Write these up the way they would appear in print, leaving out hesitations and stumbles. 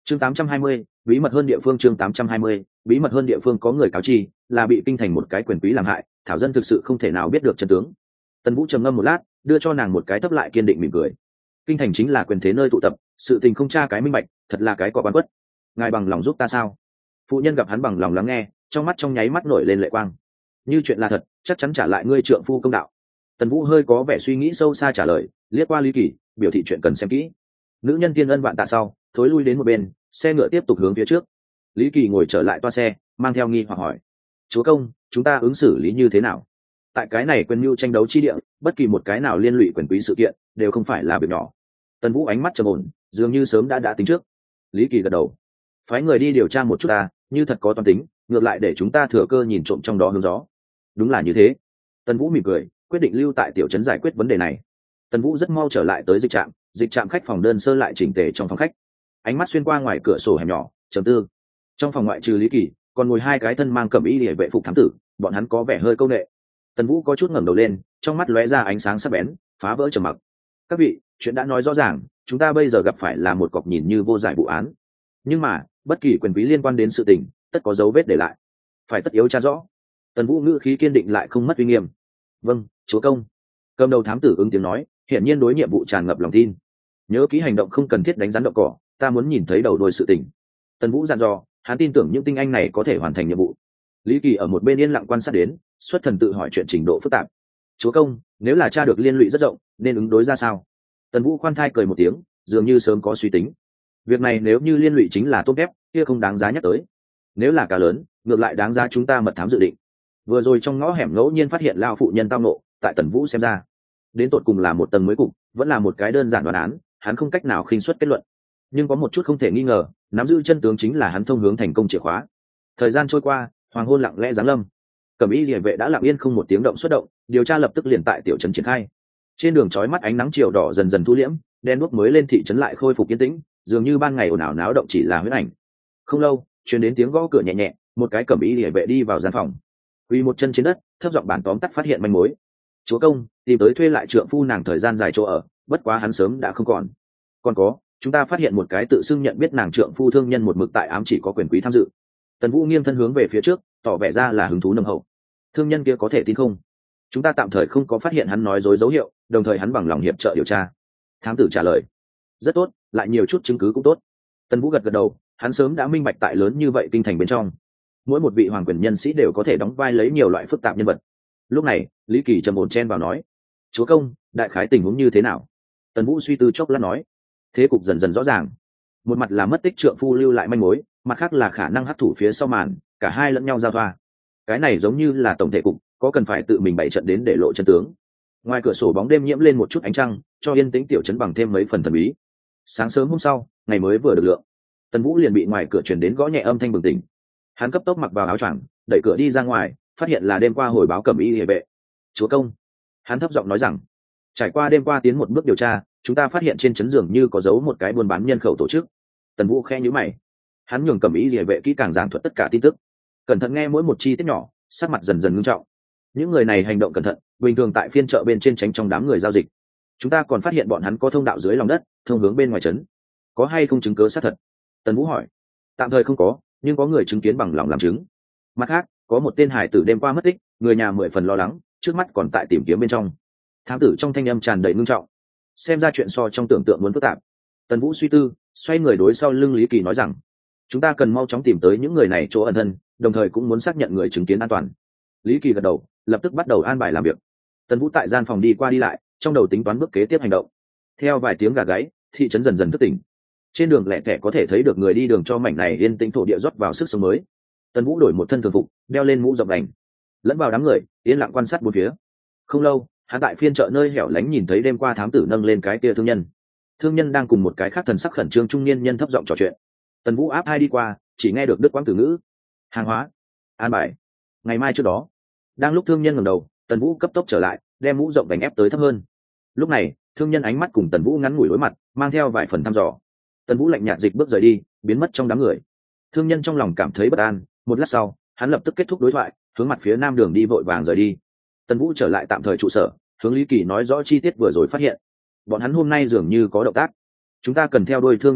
chương 820, bí mật hơn địa phương. Chương 820, bí mật hơn địa phương. Có người cáo chi là bị kinh thành một cái quyền quý làm hại, thảo dân thực sự không thể nào biết được chân tướng. Tần Vũ trầm ngâm một lát, đưa cho nàng một cái thấp lại kiên định mỉm cười. Kinh thành chính là quyền thế nơi tụ tập, sự tình không tra cái minh bạch, thật là cái có quan quất. Ngài bằng lòng giúp ta sao? Phụ nhân gặp hắn bằng lòng lắng nghe, trong mắt trong nháy mắt nổi lên lệ quang. Như chuyện là thật, chắc chắn trả lại ngươi trượng phu công đạo. Tần Vũ hơi có vẻ suy nghĩ sâu xa trả lời, liếc qua Lý Kỳ, biểu thị chuyện cần xem kỹ. Nữ nhân tiên ân vạn tạ sau, thối lui đến một bên, xe ngựa tiếp tục hướng phía trước. Lý Kỳ ngồi trở lại toa xe, mang theo nghi hoặc hỏi: chúa công, chúng ta ứng xử lý như thế nào? Tại cái này quyền mưu tranh đấu chi địa, bất kỳ một cái nào liên lụy quyền quý sự kiện đều không phải là việc nhỏ. Tần Vũ ánh mắt trầm ổn, dường như sớm đã tính trước. Lý Kỳ gật đầu: phái người đi điều tra một chút ta, như thật có toan tính, ngược lại để chúng ta thừa cơ nhìn trộm trong đó hướng gió. Đúng là như thế. Tần Vũ mỉm cười, quyết định lưu tại tiểu trấn giải quyết vấn đề này. Tần Vũ rất mau trở lại tới dịch trạm khách phòng đơn sơ lại chỉnh tề trong phòng khách. Ánh mắt xuyên qua ngoài cửa sổ hẻm nhỏ, trầm tư. Trong phòng ngoại trừ Lý Kỳ, còn ngồi hai cái thân mang cẩm y liễu vệ phục thám tử, bọn hắn có vẻ hơi câu nệ. Tần Vũ có chút ngẩng đầu lên, trong mắt lóe ra ánh sáng sắc bén, phá vỡ trầm mặc. Các vị, chuyện đã nói rõ ràng, chúng ta bây giờ gặp phải là một cọc nhìn như vô giải vụ án, nhưng mà bất kỳ quyền quý liên quan đến sự tình, tất có dấu vết để lại, phải tất yếu tra rõ. Tần Vũ ngữ khí kiên định lại không mất uy nghiêm. Vâng, chúa công. Cầm đầu thám tử ứng tiếng nói, hiển nhiên đối nhiệm vụ tràn ngập lòng tin. Nhớ kỹ hành động không cần thiết đánh rắn đậu cỏ, ta muốn nhìn thấy đầu đuôi sự tình. Tần Vũ dặn dò, hắn tin tưởng những tinh anh này có thể hoàn thành nhiệm vụ. Lý Kỳ ở một bên yên lặng quan sát đến, xuất thần tự hỏi chuyện trình độ phức tạp. Chúa công, nếu là tra được liên lụy rất rộng, nên ứng đối ra sao? Tần Vũ khoan thai cười một tiếng, dường như sớm có suy tính. Việc này nếu như liên lụy chính là tốt ghép, kia không đáng giá nhắc tới. Nếu là cá lớn, ngược lại đáng giá chúng ta mật thám dự định. Vừa rồi trong ngõ hẻm ngẫu nhiên phát hiện lao phụ nhân tao nộ, tại Tần Vũ xem ra, đến tột cùng là một tầng mới cục, vẫn là một cái đơn giản đoán án, hắn không cách nào khinh suất kết luận. Nhưng có một chút không thể nghi ngờ, nắm giữ chân tướng chính là hắn thông hướng thành công chìa khóa. Thời gian trôi qua, hoàng hôn lặng lẽ giáng lâm. Cẩm y liễu vệ đã lặng yên không một tiếng động xuất động, điều tra lập tức liền tại tiểu trấn triển khai. Trên đường chói mắt ánh nắng chiều đỏ dần dần thu liễm, đen đuốc mới lên thị trấn lại khôi phục yên tĩnh, dường như ban ngày ồn ào náo động chỉ là huyễn ảnh. Không lâu, truyền đến tiếng gõ cửa nhẹ nhẹ, một cái cẩm y liễu vệ đi vào gian phòng, quỳ một chân trên đất, thấp giọng bản tóm tắt phát hiện manh mối. Chúa công, tìm tới thuê lại trượng phu nàng thời gian dài chỗ ở, bất quá hắn sớm đã không còn. Còn có, chúng ta phát hiện một cái tự xưng nhận biết nàng trượng phu thương nhân một mực tại ám chỉ có quyền quý tham dự. Tần Vũ nghiêng thân hướng về phía trước, tỏ vẻ ra là hứng thú nồng hậu. Thương nhân kia có thể tin không? Chúng ta tạm thời không có phát hiện hắn nói dối dấu hiệu, đồng thời hắn bằng lòng hiệp trợ điều tra. Thám tử trả lời. Rất tốt, lại nhiều chút chứng cứ cũng tốt. Tần Vũ gật gật đầu, hắn sớm đã minh bạch tại lớn như vậy kinh thành bên trong, mỗi một vị hoàng quyền nhân sĩ đều có thể đóng vai lấy nhiều loại phức tạp nhân vật. Lúc này, Lý Kỳ trầm ổn chen vào nói: chúa công, đại khái tình huống như thế nào? Tần Vũ suy tư chốc lát nói: thế cục dần dần rõ ràng. Một mặt là mất tích trượng phu lưu lại manh mối, mặt khác là khả năng hấp thụ phía sau màn, cả hai lẫn nhau giao thoa. Cái này giống như là tổng thể cục, có cần phải tự mình bày trận đến để lộ chân tướng. Ngoài cửa sổ bóng đêm nhiễm lên một chút ánh trăng, cho yên tĩnh tiểu trấn bằng thêm mấy phần thần bí. Sáng sớm hôm sau, ngày mới vừa được lượng, Tần Vũ liền bị ngoài cửa truyền đến gõ nhẹ âm thanh bừng tỉnh. Hắn cấp tốc mặc vào áo choàng, đẩy cửa đi ra ngoài, phát hiện là đêm qua hồi báo cẩm y liễu vệ. Chúa công, hắn thấp giọng nói rằng, trải qua đêm qua tiến một bước điều tra, chúng ta phát hiện trên trấn dường như có giấu một cái buôn bán nhân khẩu tổ chức. Tần Vũ khẽ nhíu mày, hắn nhường cẩm y liễu vệ kỹ càng giảng thuật tất cả tin tức, cẩn thận nghe mỗi một chi tiết nhỏ, sắc mặt dần dần ngưng trọng. Những người này hành động cẩn thận, bình thường tại phiên chợ bên trên tránh trong đám người giao dịch. Chúng ta còn phát hiện bọn hắn có thông đạo dưới lòng đất, thông hướng bên ngoài trấn. Có hay không chứng cứ xác thật? Tần Vũ hỏi. Tạm thời không có, nhưng có người chứng kiến bằng lòng làm chứng. Mặt khác, có một tên hải tử đêm qua mất tích, người nhà 10 phần lo lắng, trước mắt còn tại tìm kiếm bên trong. Thám tử trong thanh âm tràn đầy ngưng trọng, xem ra chuyện so trong tưởng tượng muốn phức tạp. Tần Vũ suy tư, xoay người đối sau lưng Lý Kỳ nói rằng, chúng ta cần mau chóng tìm tới những người này chỗ ẩn thân, đồng thời cũng muốn xác nhận người chứng kiến an toàn. Lý Kỳ gật đầu, lập tức bắt đầu an bài làm việc. Tần Vũ tại gian phòng đi qua đi lại, trong đầu tính toán bước kế tiếp hành động. Theo vài tiếng gà gáy, thị trấn dần dần thức tỉnh. Trên đường lẻ tẻ có thể thấy được người đi đường cho mảnh này yên tĩnh thổ địa rót vào sức sống mới. Tần Vũ đổi một thân thường phục, đeo lên mũ rộng đành, lẫn vào đám người, yên lặng quan sát bốn phía. Không lâu, hắn tại phiên chợ nơi hẻo lánh nhìn thấy đêm qua thám tử nâng lên cái kia thương nhân. Thương nhân đang cùng một cái khác thần sắc khẩn trương trung niên nhân thấp giọng trò chuyện. Tần Vũ áp hai đi qua, chỉ nghe được đứt quãng từ ngữ. Hàng hóa, an bài, ngày mai trước đó. Đang lúc thương nhân ngẩng đầu, Tần Vũ cấp tốc trở lại, đem mũ rộng đành ép tới thấp hơn. Lúc này, thương nhân ánh mắt cùng Tần Vũ ngắn ngủi đối mặt, mang theo vài phần thăm dò. Tần Vũ lạnh nhạt dịch bước rời đi, biến mất trong đám người. Thương nhân trong lòng cảm thấy bất an, một lát sau, hắn lập tức kết thúc đối thoại, hướng mặt phía nam đường đi vội vàng rời đi. Tần Vũ trở lại tạm thời trụ sở, hướng Lý Kỳ nói rõ chi tiết vừa rồi phát hiện. Bọn hắn hôm nay dường như có động tác, chúng ta cần theo đuôi thương nhân kia,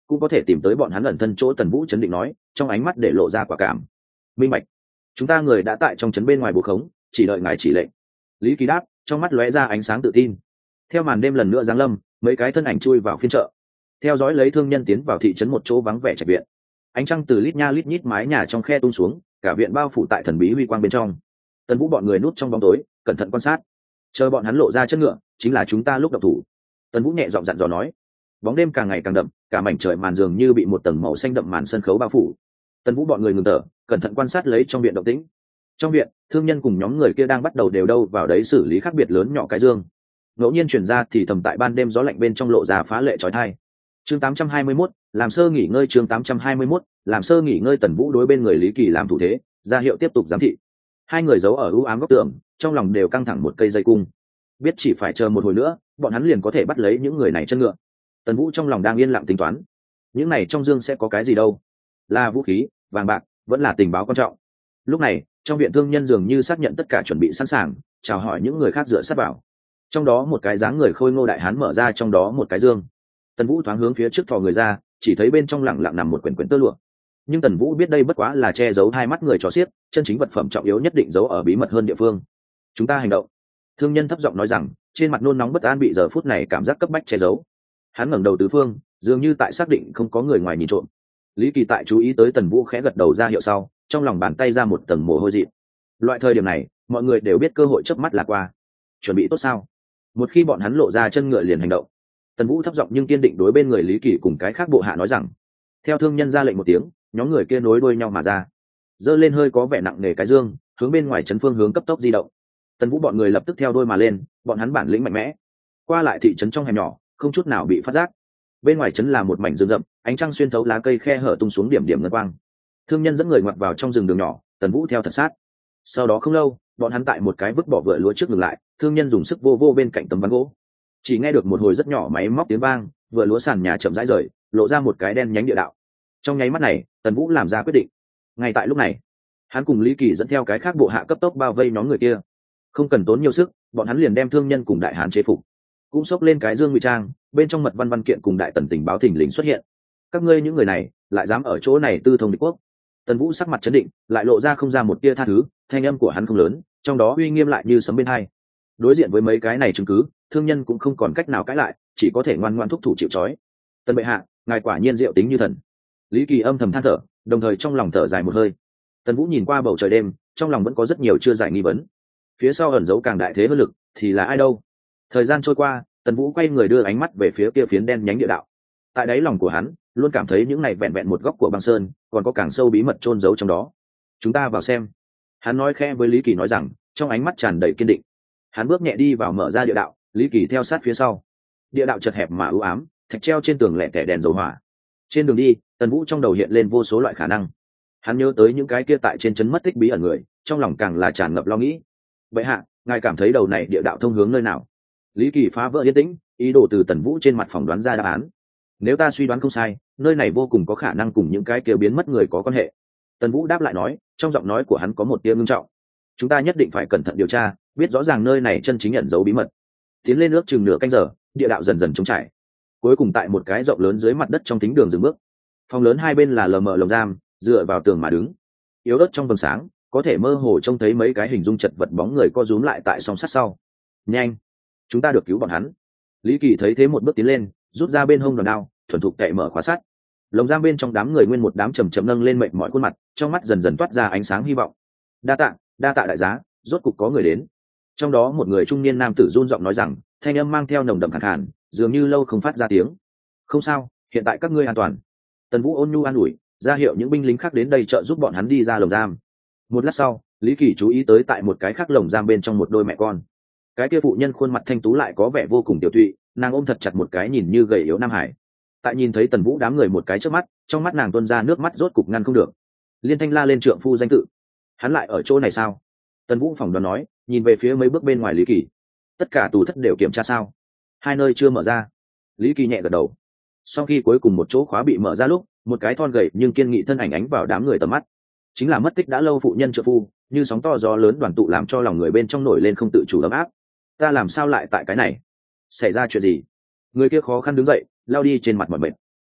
cũng có thể tìm tới bọn hắn ẩn thân chỗ. Tần Vũ chấn định nói, trong ánh mắt để lộ ra quả cảm. Minh bạch, chúng ta người đã tại trong trấn bên ngoài bố khống, chỉ đợi ngài chỉ lệnh. Lý Kỳ đáp, trong mắt lóe ra ánh sáng tự tin. Theo màn đêm lần nữa giáng lâm, mấy cái thân ảnh chui vào phiên chợ, theo dõi lấy thương nhân tiến vào thị trấn một chỗ vắng vẻ trạch viện. Ánh trăng từ lít nha lít nhít mái nhà trong khe tung xuống, cả viện bao phủ tại thần bí huy quang bên trong. Tần Vũ bọn người núp trong bóng tối, cẩn thận quan sát, chờ bọn hắn lộ ra chân ngựa, chính là chúng ta lúc động thủ. Tần Vũ nhẹ giọng dặn dò nói. Bóng đêm càng ngày càng đậm, cả mảnh trời màn dường như bị một tầng màu xanh đậm màn sân khấu bao phủ. Tần Vũ bọn người ngừng thở, cẩn thận quan sát lấy trong viện động tĩnh. Trong viện, thương nhân cùng nhóm người kia đang bắt đầu đều đâu vào đấy xử lý khác biệt lớn nhỏ cái dương. Ngẫu nhiên truyền ra thì thầm tại ban đêm gió lạnh bên trong lộ ra phá lệ chói tai. Chương 821, làm sơ nghỉ ngơi. Chương 821, làm sơ nghỉ ngơi. Tần Vũ đối bên người Lý Kỳ làm thủ thế, ra hiệu tiếp tục giám thị. Hai người giấu ở u ám góc tường, trong lòng đều căng thẳng một cây dây cung, biết chỉ phải chờ một hồi nữa, bọn hắn liền có thể bắt lấy những người này chân ngựa. Tần Vũ trong lòng đang yên lặng tính toán, những này trong dương sẽ có cái gì đâu, là vũ khí, vàng bạc, vẫn là tình báo quan trọng. Lúc này, trong viện thương nhân dường như xác nhận tất cả chuẩn bị sẵn sàng, chào hỏi những người khác dựa sát vào. Trong đó một cái dáng người khôi ngô đại hán mở ra trong đó một cái dương. Tần Vũ thoáng hướng phía trước thò người ra, chỉ thấy bên trong lẳng lặng nằm một quyển quyển tơ lụa. Nhưng Tần Vũ biết đây bất quá là che giấu hai mắt người trò xiếc, chân chính vật phẩm trọng yếu nhất định giấu ở bí mật hơn địa phương. Chúng ta hành động. Thương nhân thấp giọng nói rằng, trên mặt nôn nóng bất an bị giờ phút này cảm giác cấp bách che giấu. Hắn ngẩng đầu tứ phương, dường như tại xác định không có người ngoài nhìn trộm. Lý Kỳ tại chú ý tới Tần Vũ khẽ gật đầu ra hiệu sau, trong lòng bàn tay ra một tầng mồ hôi dị. Loại thời điểm này, mọi người đều biết cơ hội chớp mắt là qua. Chuẩn bị tốt sao? Một khi bọn hắn lộ ra chân ngựa liền hành động. Tần Vũ thấp giọng nhưng kiên định đối bên người Lý Kỳ cùng cái khác bộ hạ nói rằng. Theo thương nhân ra lệnh một tiếng, nhóm người kia nối đuôi nhau mà ra, giơ lên hơi có vẻ nặng nề cái dương, hướng bên ngoài trấn phương hướng cấp tốc di động. Tần Vũ bọn người lập tức theo đuôi mà lên, bọn hắn bản lĩnh mạnh mẽ, qua lại thị trấn trong hẻm nhỏ, không chút nào bị phát giác. Bên ngoài trấn là một mảnh rừng rậm, ánh trăng xuyên thấu lá cây khe hở tung xuống điểm điểm ngân quang. Thương nhân dẫn người ngoặt vào trong rừng đường nhỏ, Tần Vũ theo thật sát. Sau đó không lâu, bọn hắn tại một cái vứt bỏ vựa lúa trước ngừng lại, thương nhân dùng sức vô vô bên cạnh tấm ván gỗ. Chỉ nghe được một hồi rất nhỏ máy móc tiếng vang, vựa lúa sàn nhà chậm rãi rời, lộ ra một cái đen nhánh địa đạo. Trong nháy mắt này, Tần Vũ làm ra quyết định. Ngay tại lúc này, hắn cùng Lý Kỳ dẫn theo cái khác bộ hạ cấp tốc bao vây nhóm người kia. Không cần tốn nhiều sức, bọn hắn liền đem thương nhân cùng đại hán chế phục, cũng xốc lên cái dương ngụy trang, bên trong mật văn kiện cùng đại tần tình báo thình lình xuất hiện. Các ngươi những người này lại dám ở chỗ này tư thông địch quốc? Tần Vũ sắc mặt chấn định, lại lộ ra không ra một tia tha thứ, thanh âm của hắn không lớn, trong đó uy nghiêm lại như sấm bên hai. Đối diện với mấy cái này chứng cứ, thương nhân cũng không còn cách nào cãi lại, chỉ có thể ngoan ngoãn thúc thủ chịu trói. Tần bệ hạ, ngài quả nhiên diệu tính như thần. Lý Kỳ âm thầm than thở, đồng thời trong lòng thở dài một hơi. Tần Vũ nhìn qua bầu trời đêm, trong lòng vẫn có rất nhiều chưa giải nghi vấn. Phía sau ẩn giấu càng đại thế hơn lực, thì là ai đâu? Thời gian trôi qua, Tần Vũ quay người đưa ánh mắt về phía kia phiến đen nhánh địa đạo. Tại đáy lòng của hắn, luôn cảm thấy những này vẹn vẹn một góc của băng sơn, còn có càng sâu bí mật chôn giấu trong đó. Chúng ta vào xem. Hắn nói khẽ với Lý Kỳ nói rằng, trong ánh mắt tràn đầy kiên định. Hắn bước nhẹ đi vào mở ra địa đạo, Lý Kỳ theo sát phía sau. Địa đạo chật hẹp mà u ám, thạch treo trên tường lẻ tẻ đèn dầu hỏa. Trên đường đi, Tần Vũ trong đầu hiện lên vô số loại khả năng. Hắn nhớ tới những cái kia tại trên trấn mất tích bí ẩn người, trong lòng càng là tràn ngập lo nghĩ. Bệ hạ, ngài cảm thấy đầu này địa đạo thông hướng nơi nào? Lý Kỳ phá vỡ yên tĩnh, ý đồ từ Tần Vũ trên mặt phỏng đoán ra đáp án. Nếu ta suy đoán không sai, nơi này vô cùng có khả năng cùng những cái kia biến mất người có quan hệ. Tần Vũ đáp lại nói, trong giọng nói của hắn có một tia ngưng trọng. Chúng ta nhất định phải cẩn thận điều tra, biết rõ ràng nơi này chân chính ẩn giấu bí mật. Tiến lên nước chừng nửa canh giờ, địa đạo dần dần trống trải. Cuối cùng tại một cái rộng lớn dưới mặt đất trong thính đường dừng bước. Phòng lớn hai bên là lờ mờ lồng giam, dựa vào tường mà đứng. Yếu ớt trong vầng sáng, có thể mơ hồ trông thấy mấy cái hình dung chật vật bóng người co rúm lại tại song sắt sau. Nhanh, chúng ta được cứu bọn hắn. Lý Kỳ thấy thế một bước tiến lên, rút ra bên hông đòn đao, thuần thục cậy mở khóa sắt. Lồng giam bên trong đám người nguyên một đám trầm trầm nâng lên mệt mỏi khuôn mặt, trong mắt dần dần toát ra ánh sáng hy vọng. Đa tạ đại giá, rốt cục có người đến. Trong đó một người trung niên nam tử run giọng nói rằng, thanh âm mang theo nồng đậm khàn khàn, dường như lâu không phát ra tiếng. Không sao, hiện tại các ngươi an toàn. Tần Vũ ôn nhu an ủi, ra hiệu những binh lính khác đến đây trợ giúp bọn hắn đi ra lồng giam. Một lát sau, Lý Kỳ chú ý tới tại một cái khác lồng giam bên trong một đôi mẹ con. Cái kia phụ nhân khuôn mặt thanh tú lại có vẻ vô cùng tiểu tụy, nàng ôm thật chặt một cái nhìn như gầy yếu nam hải. Tại nhìn thấy Tần Vũ đám người một cái trước mắt, trong mắt nàng tuôn ra nước mắt rốt cục ngăn không được. Liên thanh la lên trượng phu danh tự. Hắn lại ở chỗ này sao? Tần Vũ phỏng đoán nói, nhìn về phía mấy bước bên ngoài Lý Kỳ. Tất cả tù thất đều kiểm tra sao? Hai nơi chưa mở ra. Lý Kỳ nhẹ gật đầu. Sau khi cuối cùng một chỗ khóa bị mở ra lúc, một cái thon gầy nhưng kiên nghị thân ảnh ánh vào đám người tầm mắt. Chính là mất tích đã lâu phụ nhân trợ phu, như sóng to gió lớn đoàn tụ làm cho lòng người bên trong nổi lên không tự chủ ấm áp. Ta làm sao lại tại cái này? Xảy ra chuyện gì? Người kia khó khăn đứng dậy, lao đi trên mặt mỏi mệt.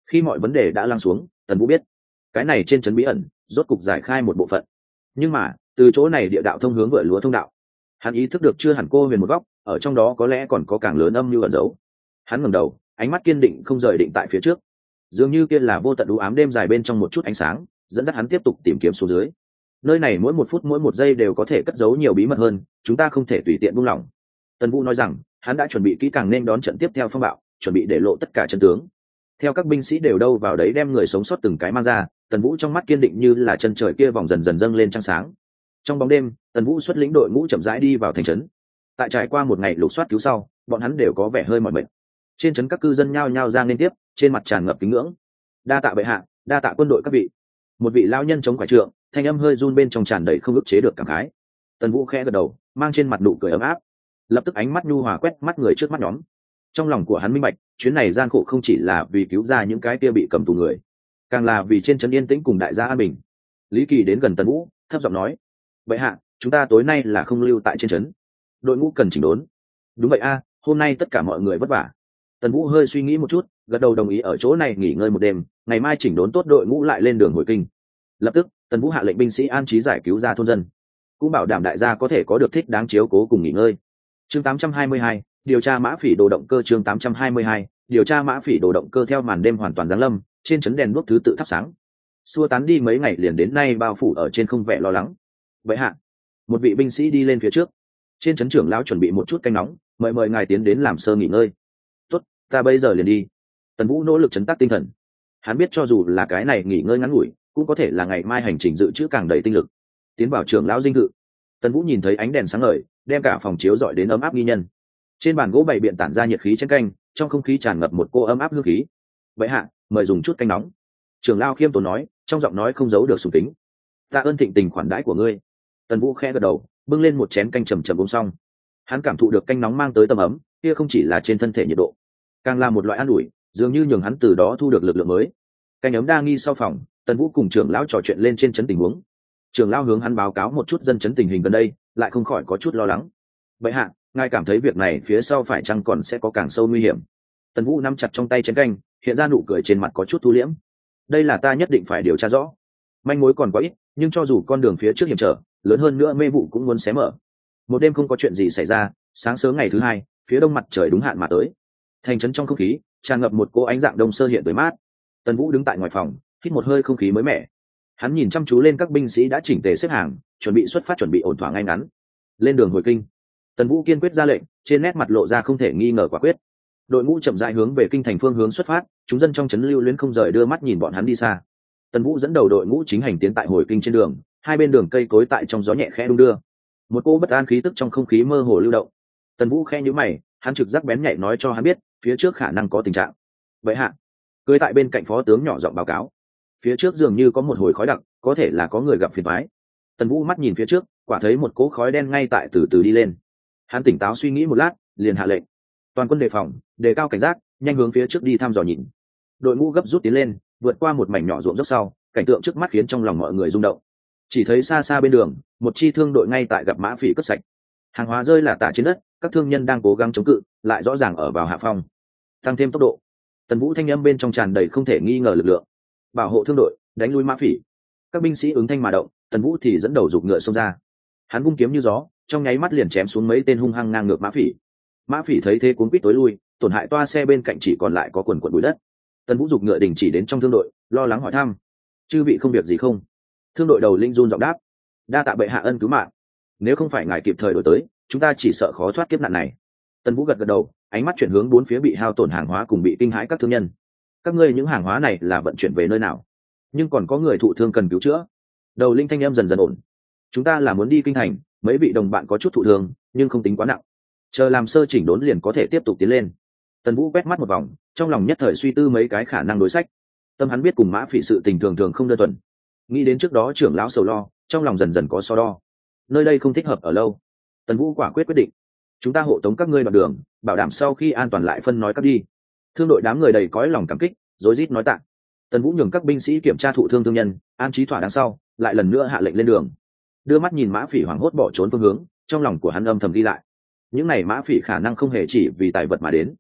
Khi mọi vấn đề đã lắng xuống, Tần Vũ biết cái này trên trấn bí ẩn rốt cục giải khai một bộ phận. Nhưng mà từ chỗ này địa đạo thông hướng vựa lúa thông đạo, hắn ý thức được chưa hẳn cô huyền một góc, ở trong đó có lẽ còn có càng lớn âm mưu ẩn giấu. Hắn ngẩng đầu, ánh mắt kiên định không rời định tại phía trước, dường như kia là vô tận u ám đêm dài bên trong một chút ánh sáng dẫn dắt hắn tiếp tục tìm kiếm xuống dưới. Nơi này mỗi một phút mỗi một giây đều có thể cất giấu nhiều bí mật hơn, chúng ta không thể tùy tiện buông lỏng. Tần Vũ nói rằng hắn đã chuẩn bị kỹ càng nên đón trận tiếp theo phong bạo, chuẩn bị để lộ tất cả chân tướng. Theo các binh sĩ đều đâu vào đấy đem người sống sót từng cái mang ra, Tần Vũ trong mắt kiên định như là chân trời kia vòng dần dần dâng lên trăng sáng. Trong bóng đêm, Tần Vũ xuất lĩnh đội ngũ chậm rãi đi vào thành trấn. Tại trải qua một ngày lục soát cứu sau, bọn hắn đều có vẻ hơi mỏi mệt. Trên trấn các cư dân nhao nhao ra liên tiếp, trên mặt tràn ngập kính ngưỡng. Đa tạ bệ hạ, đa tạ quân đội các vị. Một vị lão nhân chống quả trượng, thanh âm hơi run bên trong tràn đầy không ức chế được cảm khái. Tần Vũ khẽ gật đầu, mang trên mặt nụ cười ấm áp. Lập tức ánh mắt nhu hòa quét mắt người trước mắt nhóm. Trong lòng của hắn minh bạch, chuyến này gian khổ không chỉ là vì cứu ra những cái kia bị cầm tù người, càng là vì trên trấn yên tĩnh cùng đại gia an bình. Lý Kỳ đến gần Tần Vũ, thấp giọng nói: "Bệ hạ, chúng ta tối nay là không lưu tại trên trấn, đội ngũ cần chỉnh đốn." "Đúng vậy a, hôm nay tất cả mọi người vất vả." Tần Vũ hơi suy nghĩ một chút, gật đầu đồng ý ở chỗ này nghỉ ngơi một đêm, ngày mai chỉnh đốn tốt đội ngũ lại lên đường hồi kinh. Lập tức, Tần Vũ hạ lệnh binh sĩ an trí giải cứu ra thôn dân, cũng bảo đảm đại gia có thể có được thích đáng chiếu cố cùng nghỉ ngơi. Chương 822, điều tra mã phỉ đồ động cơ. Chương 822, điều tra mã phỉ đồ động cơ. Theo màn đêm hoàn toàn giáng lâm, trên trấn đèn đuốc thứ tự thắp sáng, xua tán đi mấy ngày liền đến nay bao phủ ở trên không vẻ lo lắng. Vậy hạ, một vị binh sĩ đi lên phía trước. Trên trấn trưởng lão chuẩn bị một chút canh nóng, mời ngài tiến đến làm sơ nghỉ ngơi. Tốt, ta bây giờ liền đi. Tần Vũ nỗ lực trấn tác tinh thần. Hắn biết cho dù là cái này nghỉ ngơi ngắn ngủi, cũng có thể là ngày mai hành trình dự trữ càng đầy tinh lực. Tiến vào trưởng lão dinh thự, Tần Vũ nhìn thấy ánh đèn sáng ngời, đem cả phòng chiếu rọi đến ấm áp nghi nhân. Trên bàn gỗ bày biện tản ra nhiệt khí chén canh, trong không khí tràn ngập một cô ấm áp hương khí. Vậy hạ, mời dùng chút canh nóng. Trưởng lão khiêm tốn nói, trong giọng nói không giấu được sùng kính. Ta ơn thịnh tình khoản đãi của ngươi. Tần Vũ khẽ gật đầu, bưng lên một chén canh trầm trầm uống xong. Hắn cảm thụ được canh nóng mang tới tầm ấm, kia không chỉ là trên thân thể nhiệt độ, càng là một loại an ủi, dường như nhường hắn từ đó thu được lực lượng mới. Canh ấm đa nghi sau phòng, Tần Vũ cùng trưởng lão trò chuyện lên trên trấn tình huống. Trưởng lão hướng hắn báo cáo một chút dân trấn tình hình gần đây, lại không khỏi có chút lo lắng. Vậy hạ, ngài cảm thấy việc này phía sau phải chăng còn sẽ có càng sâu nguy hiểm? Tần Vũ nắm chặt trong tay chén canh, hiện ra nụ cười trên mặt có chút thu liễm. Đây là ta nhất định phải điều tra rõ. Manh mối còn quá ít, nhưng cho dù con đường phía trước hiểm trở, lớn hơn nữa mê vụ cũng muốn xé mở. Một đêm không có chuyện gì xảy ra, sáng sớm ngày thứ hai, phía đông mặt trời đúng hạn mà tới. Thành trấn trong không khí tràn ngập một cỗ ánh dạng đông sơ hiện tới mát. Tần Vũ đứng tại ngoài phòng, hít một hơi không khí mới mẻ. Hắn nhìn chăm chú lên các binh sĩ đã chỉnh tề xếp hàng, chuẩn bị xuất phát, chuẩn bị ổn thỏa ngay ngắn lên đường hồi kinh. Tần Vũ kiên quyết ra lệnh, trên nét mặt lộ ra không thể nghi ngờ quả quyết. Đội ngũ chậm rãi hướng về kinh thành phương hướng xuất phát, chúng dân trong trấn lưu luyến không rời đưa mắt nhìn bọn hắn đi xa. Tần Vũ dẫn đầu đội ngũ chính hành tiến tại hồi kinh trên đường, hai bên đường cây cối tại trong gió nhẹ khẽ đung đưa, một cỗ bất an khí tức trong không khí mơ hồ lưu động. Tần Vũ khẽ nhíu mày, hắn trực giác bén nhạy nói cho hắn biết phía trước khả năng có tình trạng. Vậy hạ, cưỡi tại bên cạnh phó tướng nhỏ giọng báo cáo, phía trước dường như có một hồi khói đặc, có thể là có người gặp phiền toái. Tần Vũ mắt nhìn phía trước, quả thấy một cỗ khói đen ngay tại từ từ đi lên. Hắn tỉnh táo suy nghĩ một lát, liền hạ lệnh toàn quân đề phòng, đề cao cảnh giác, nhanh hướng phía trước đi thăm dò nhìn. Đội ngũ gấp rút tiến lên, vượt qua một mảnh nhỏ ruộng dốc sau, cảnh tượng trước mắt khiến trong lòng mọi người rung động. Chỉ thấy xa xa bên đường, một chi thương đội ngay tại gặp mã phỉ cướp sạch, hàng hóa rơi là tả trên đất, các thương nhân đang cố gắng chống cự, lại rõ ràng ở vào hạ phong, tăng thêm tốc độ. Tần Vũ thanh âm bên trong tràn đầy không thể nghi ngờ lực lượng, bảo hộ thương đội, đánh lui mã phỉ. Các binh sĩ ứng thanh mà động, Tần Vũ thì dẫn đầu giục ngựa xông ra. Hắn vung kiếm như gió, trong nháy mắt liền chém xuống mấy tên hung hăng ngang ngược mã phỉ. Mã phỉ thấy thế cuốn quýt tối lui, tổn hại toa xe bên cạnh chỉ còn lại có quần quần bụi đất. Tần Vũ giục ngựa đình chỉ đến trong thương đội, lo lắng hỏi thăm: chư vị không việc gì không? Thương đội đầu linh run giọng đáp: đa tạ bệ hạ ân cứu mạng, nếu không phải ngài kịp thời đổi tới, chúng ta chỉ sợ khó thoát kiếp nạn này. Tần Vũ gật gật đầu, ánh mắt chuyển hướng bốn phía bị hao tổn hàng hóa cùng bị kinh hãi các thương nhân. Các ngươi những hàng hóa này là vận chuyển về nơi nào? Nhưng còn có người thụ thương cần cứu chữa. Đầu linh thanh em dần dần ổn. Chúng ta là muốn đi kinh thành, mấy vị đồng bạn có chút thụ thương, nhưng không tính quá nặng. Chờ làm sơ chỉnh đốn liền có thể tiếp tục tiến lên. Tần Vũ quét mắt một vòng, trong lòng nhất thời suy tư mấy cái khả năng đối sách. Tâm hắn biết cùng mã phỉ sự tình thường thường không đơn thuần. Nghĩ đến trước đó trưởng lão sầu lo, trong lòng dần dần có so đo. Nơi đây không thích hợp ở lâu. Tần Vũ quả quyết quyết định, chúng ta hộ tống các ngươi đoạn đường, bảo đảm sau khi an toàn lại phân nói cắt đi. Thương đội đám người đầy cõi lòng cảm kích, rối rít nói tạ. Tần Vũ nhường các binh sĩ kiểm tra thụ thương thương nhân, an trí thỏa đáng sau, lại lần nữa hạ lệnh lên đường. Đưa mắt nhìn mã phỉ hoảng hốt bỏ trốn phương hướng, trong lòng của hắn âm thầm đi lại. Những này mã phỉ khả năng không hề chỉ vì tài vật mà đến.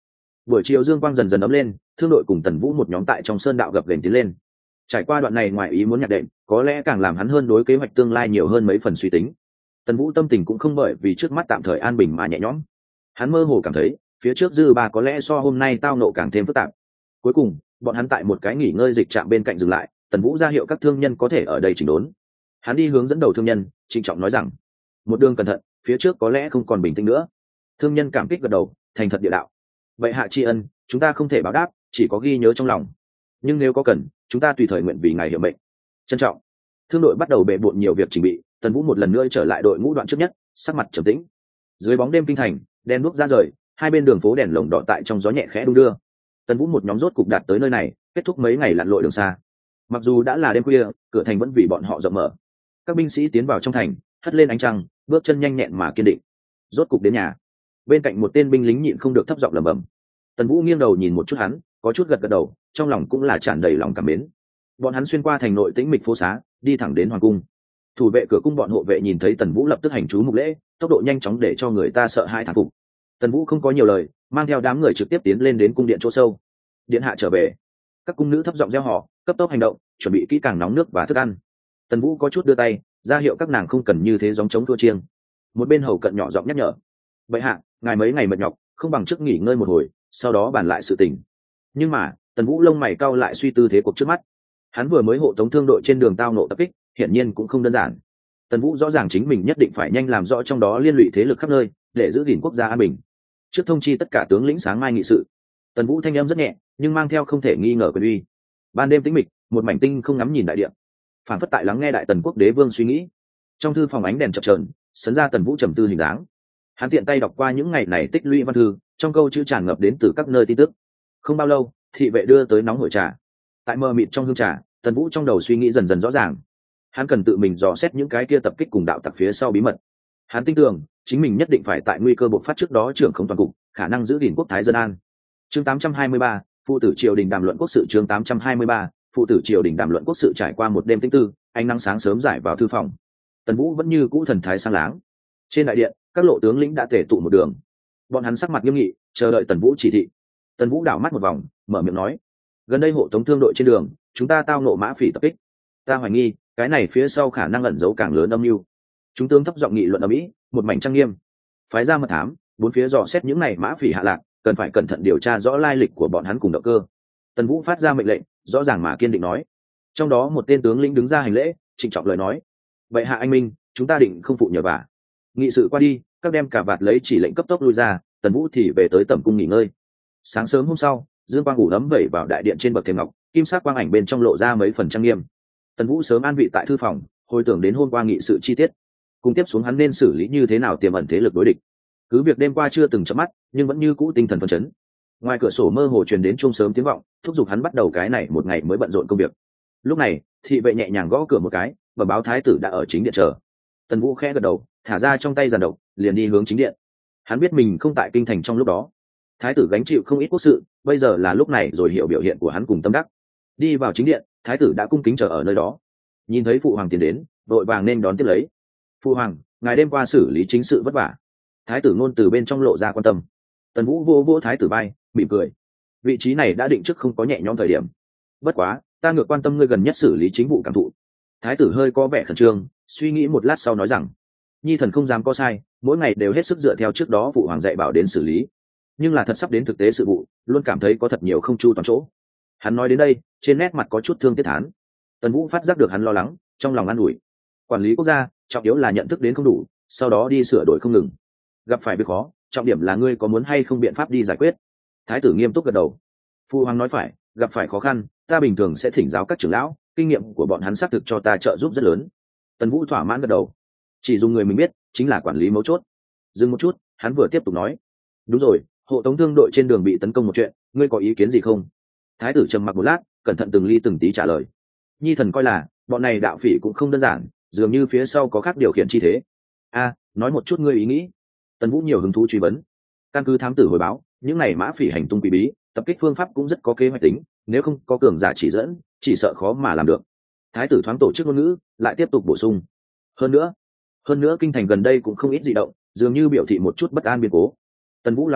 Buổi chiều dương quang dần dần ấm lên, thương đội cùng Tần Vũ một nhóm tại trong sơn đạo gập ghềnh tiến lên. Trải qua đoạn này ngoài ý muốn nhạc đệm, có lẽ càng làm hắn hơn đối kế hoạch tương lai nhiều hơn mấy phần suy tính. Tần Vũ tâm tình cũng không bởi vì trước mắt tạm thời an bình mà nhẹ nhõm. Hắn mơ hồ cảm thấy phía trước dư ba có lẽ so hôm nay tao nộ càng thêm phức tạp. Cuối cùng bọn hắn tại một cái nghỉ ngơi dịch trạm bên cạnh dừng lại. Tần Vũ ra hiệu các thương nhân có thể ở đây chỉnh đốn. Hắn đi hướng dẫn đầu thương nhân, trịnh trọng nói rằng: một đường cẩn thận, phía trước có lẽ không còn bình tĩnh nữa. Thương nhân cảm kích gật đầu, thành thật địa đạo: vậy hạ tri ân chúng ta không thể báo đáp, chỉ có ghi nhớ trong lòng, nhưng nếu có cần chúng ta tùy thời nguyện vì ngài hiệu mệnh. Trân trọng. Thương đội bắt đầu bệ bộn nhiều việc chuẩn bị. Tần Vũ một lần nữa trở lại đội ngũ đoạn trước nhất, sắc mặt trầm tĩnh. Dưới bóng đêm kinh thành, đèn đuốc ra rời, hai bên đường phố đèn lồng đỏ tại trong gió nhẹ khẽ đung đưa. Tần Vũ một nhóm rốt cục đạt tới nơi này, kết thúc mấy ngày lặn lội đường xa. Mặc dù đã là đêm khuya, cửa thành vẫn vì bọn họ rộng mở. Các binh sĩ tiến vào trong thành, hất lên ánh trăng, bước chân nhanh nhẹn mà kiên định. Rốt cục đến nhà. Bên cạnh một tên binh lính nhịn không được thấp giọng lẩm bẩm. Tần Vũ nghiêng đầu nhìn một chút hắn, có chút gật gật đầu, trong lòng cũng là tràn đầy lòng cảm mến. Bọn hắn xuyên qua thành nội tĩnh mịch phố xá, đi thẳng đến hoàng cung. Thủ vệ cửa cung bọn hộ vệ nhìn thấy Tần Vũ lập tức hành chú mục lễ, tốc độ nhanh chóng để cho người ta sợ hãi thán phục. Tần Vũ không có nhiều lời, mang theo đám người trực tiếp tiến lên đến cung điện chỗ sâu. Điện hạ trở về. Các cung nữ thấp giọng reo hò, cấp tốc hành động, chuẩn bị kỹ càng nóng nước và thức ăn. Tần Vũ có chút đưa tay ra hiệu các nàng không cần như thế gióng trống thua chiêng. Một bên hầu cận nhỏ giọng nhắc nhở: vậy hạ, ngài mấy ngày mệt nhọc, không bằng trước nghỉ ngơi một hồi, sau đó bàn lại sự tình. Nhưng mà Tần Vũ lông mày cau lại suy tư thế cuộc trước mắt. Hắn vừa mới hộ tống thương đội trên đường tao nộ tập kích, hiển nhiên cũng không đơn giản. Tần Vũ rõ ràng chính mình nhất định phải nhanh làm rõ trong đó liên lụy thế lực khắp nơi, để giữ gìn quốc gia an bình. Trước thông chi tất cả tướng lĩnh sáng mai nghị sự. Tần Vũ thanh âm rất nhẹ, nhưng mang theo không thể nghi ngờ quyền uy. Ban đêm tĩnh mịch, một mảnh tinh không ngắm nhìn đại địa, phản phất tại lắng nghe đại Tần quốc đế vương suy nghĩ. Trong thư phòng ánh đèn chập chờn, sấn ra Tần Vũ trầm tư hình dáng. Hắn tiện tay đọc qua những ngày này tích lũy văn thư, trong câu chữ tràn ngập đến từ các nơi tin tức. Không bao lâu, thị vệ đưa tới nóng hổi trà. Tại mờ mịt trong hương trà, Tần Vũ trong đầu suy nghĩ dần dần rõ ràng. Hắn cần tự mình dò xét những cái kia tập kích cùng đạo tặc phía sau bí mật. Hắn tin tưởng chính mình nhất định phải tại nguy cơ bộc phát trước đó trưởng không toàn cục, khả năng giữ gìn quốc thái dân an. Chương 823, phụ tử triều đình đàm luận quốc sự. Chương 823, phụ tử triều đình đàm luận quốc sự. Trải qua một đêm tĩnh tư, ánh nắng sáng sớm rải vào thư phòng. Tần Vũ vẫn như cũ thần thái sáng láng. Trên đại điện, các lộ tướng lĩnh đã tề tụ một đường. Bọn hắn sắc mặt nghiêm nghị, chờ đợi Tần Vũ chỉ thị. Tần Vũ đảo mắt một vòng, mở miệng nói: gần đây hộ tống thương đội trên đường, chúng ta tao nộ mã phỉ tập kích. Ta hoài nghi cái này phía sau khả năng ẩn giấu càng lớn âm mưu. Chúng tướng thấp giọng nghị luận ở mỹ, một mảnh trang nghiêm. Phái ra mật thám, bốn phía dò xét những này mã phỉ hạ lạc, cần phải cẩn thận điều tra rõ lai lịch của bọn hắn cùng động cơ. Tần Vũ phát ra mệnh lệnh, rõ ràng mà kiên định nói. Trong đó một tên tướng lĩnh đứng ra hành lễ, trịnh trọng lời nói: vậy hạ anh minh, chúng ta định không phụ nhờ vả. Nghị sự qua đi, các đem cả vạt lấy chỉ lệnh cấp tốc lui ra. Tần Vũ thì về tới tẩm cung nghỉ ngơi. Sáng sớm hôm sau, dương quang ngủ ấm vẩy vào đại điện trên bậc thềm ngọc, kim sắc quang ảnh bên trong lộ ra mấy phần trang nghiêm. Tần Vũ sớm an vị tại thư phòng, hồi tưởng đến hôm qua nghị sự chi tiết, cùng tiếp xuống hắn nên xử lý như thế nào tiềm ẩn thế lực đối địch. Cứ việc đêm qua chưa từng chớp mắt, nhưng vẫn như cũ tinh thần phấn chấn. Ngoài cửa sổ mơ hồ truyền đến chuông sớm tiếng vọng, thúc giục hắn bắt đầu cái này một ngày mới bận rộn công việc. Lúc này, thị vệ nhẹ nhàng gõ cửa một cái, và báo thái tử đã ở chính điện chờ. Tần Vũ khẽ gật đầu, thả ra trong tay giàn độc, liền đi hướng chính điện. Hắn biết mình không tại kinh thành trong lúc đó. Thái tử gánh chịu không ít quốc sự, bây giờ là lúc này rồi hiểu biểu hiện của hắn cùng tâm đắc. Đi vào chính điện, thái tử đã cung kính chờ ở nơi đó. Nhìn thấy phụ hoàng tiến đến, vội vàng nên đón tiếp lấy. Phụ hoàng, ngài đêm qua xử lý chính sự vất vả. Thái tử ngôn từ bên trong lộ ra quan tâm. Tần Vũ vô vô thái tử bay, mỉm cười. Vị trí này đã định trước không có nhẹ nhõm thời điểm. Bất quá, ta ngược quan tâm ngươi gần nhất xử lý chính vụ cảm thụ. Thái tử hơi có vẻ khẩn trương, suy nghĩ một lát sau nói rằng: nhi thần không dám có sai, mỗi ngày đều hết sức dựa theo trước đó phụ hoàng dạy bảo đến xử lý. Nhưng là thật sắp đến thực tế sự vụ, luôn cảm thấy có thật nhiều không chu toàn chỗ. Hắn nói đến đây, trên nét mặt có chút thương tiếc thán. Tần Vũ phát giác được hắn lo lắng, trong lòng an ủi. Quản lý quốc gia, trọng yếu là nhận thức đến không đủ, sau đó đi sửa đổi không ngừng. Gặp phải việc khó, trọng điểm là ngươi có muốn hay không biện pháp đi giải quyết. Thái tử nghiêm túc gật đầu. Phu hoàng nói phải, gặp phải khó khăn, ta bình thường sẽ thỉnh giáo các trưởng lão, kinh nghiệm của bọn hắn xác thực cho ta trợ giúp rất lớn. Tần Vũ thỏa mãn gật đầu. Chỉ dùng người mình biết, chính là quản lý mấu chốt. Dừng một chút, hắn vừa tiếp tục nói: đúng rồi, hộ tống thương đội trên đường bị tấn công một chuyện, ngươi có ý kiến gì không? Thái tử trầm mặc một lát, cẩn thận từng ly từng tí trả lời. Nhi thần coi là bọn này đạo phỉ cũng không đơn giản, dường như phía sau có khác điều khiển chi thế. Nói một chút ngươi ý nghĩ. Tần Vũ nhiều hứng thú truy vấn. Căn cứ thám tử hồi báo, những này mã phỉ hành tung quỷ bí, tập kích phương pháp cũng rất có kế hoạch tính, nếu không có cường giả chỉ dẫn, chỉ sợ khó mà làm được. Thái tử thoáng tổ chức ngôn ngữ, lại tiếp tục bổ sung. Hơn nữa kinh thành gần đây cũng không ít dị động, dường như biểu thị một chút bất an biến cố. Tần Vũ lắng nghe,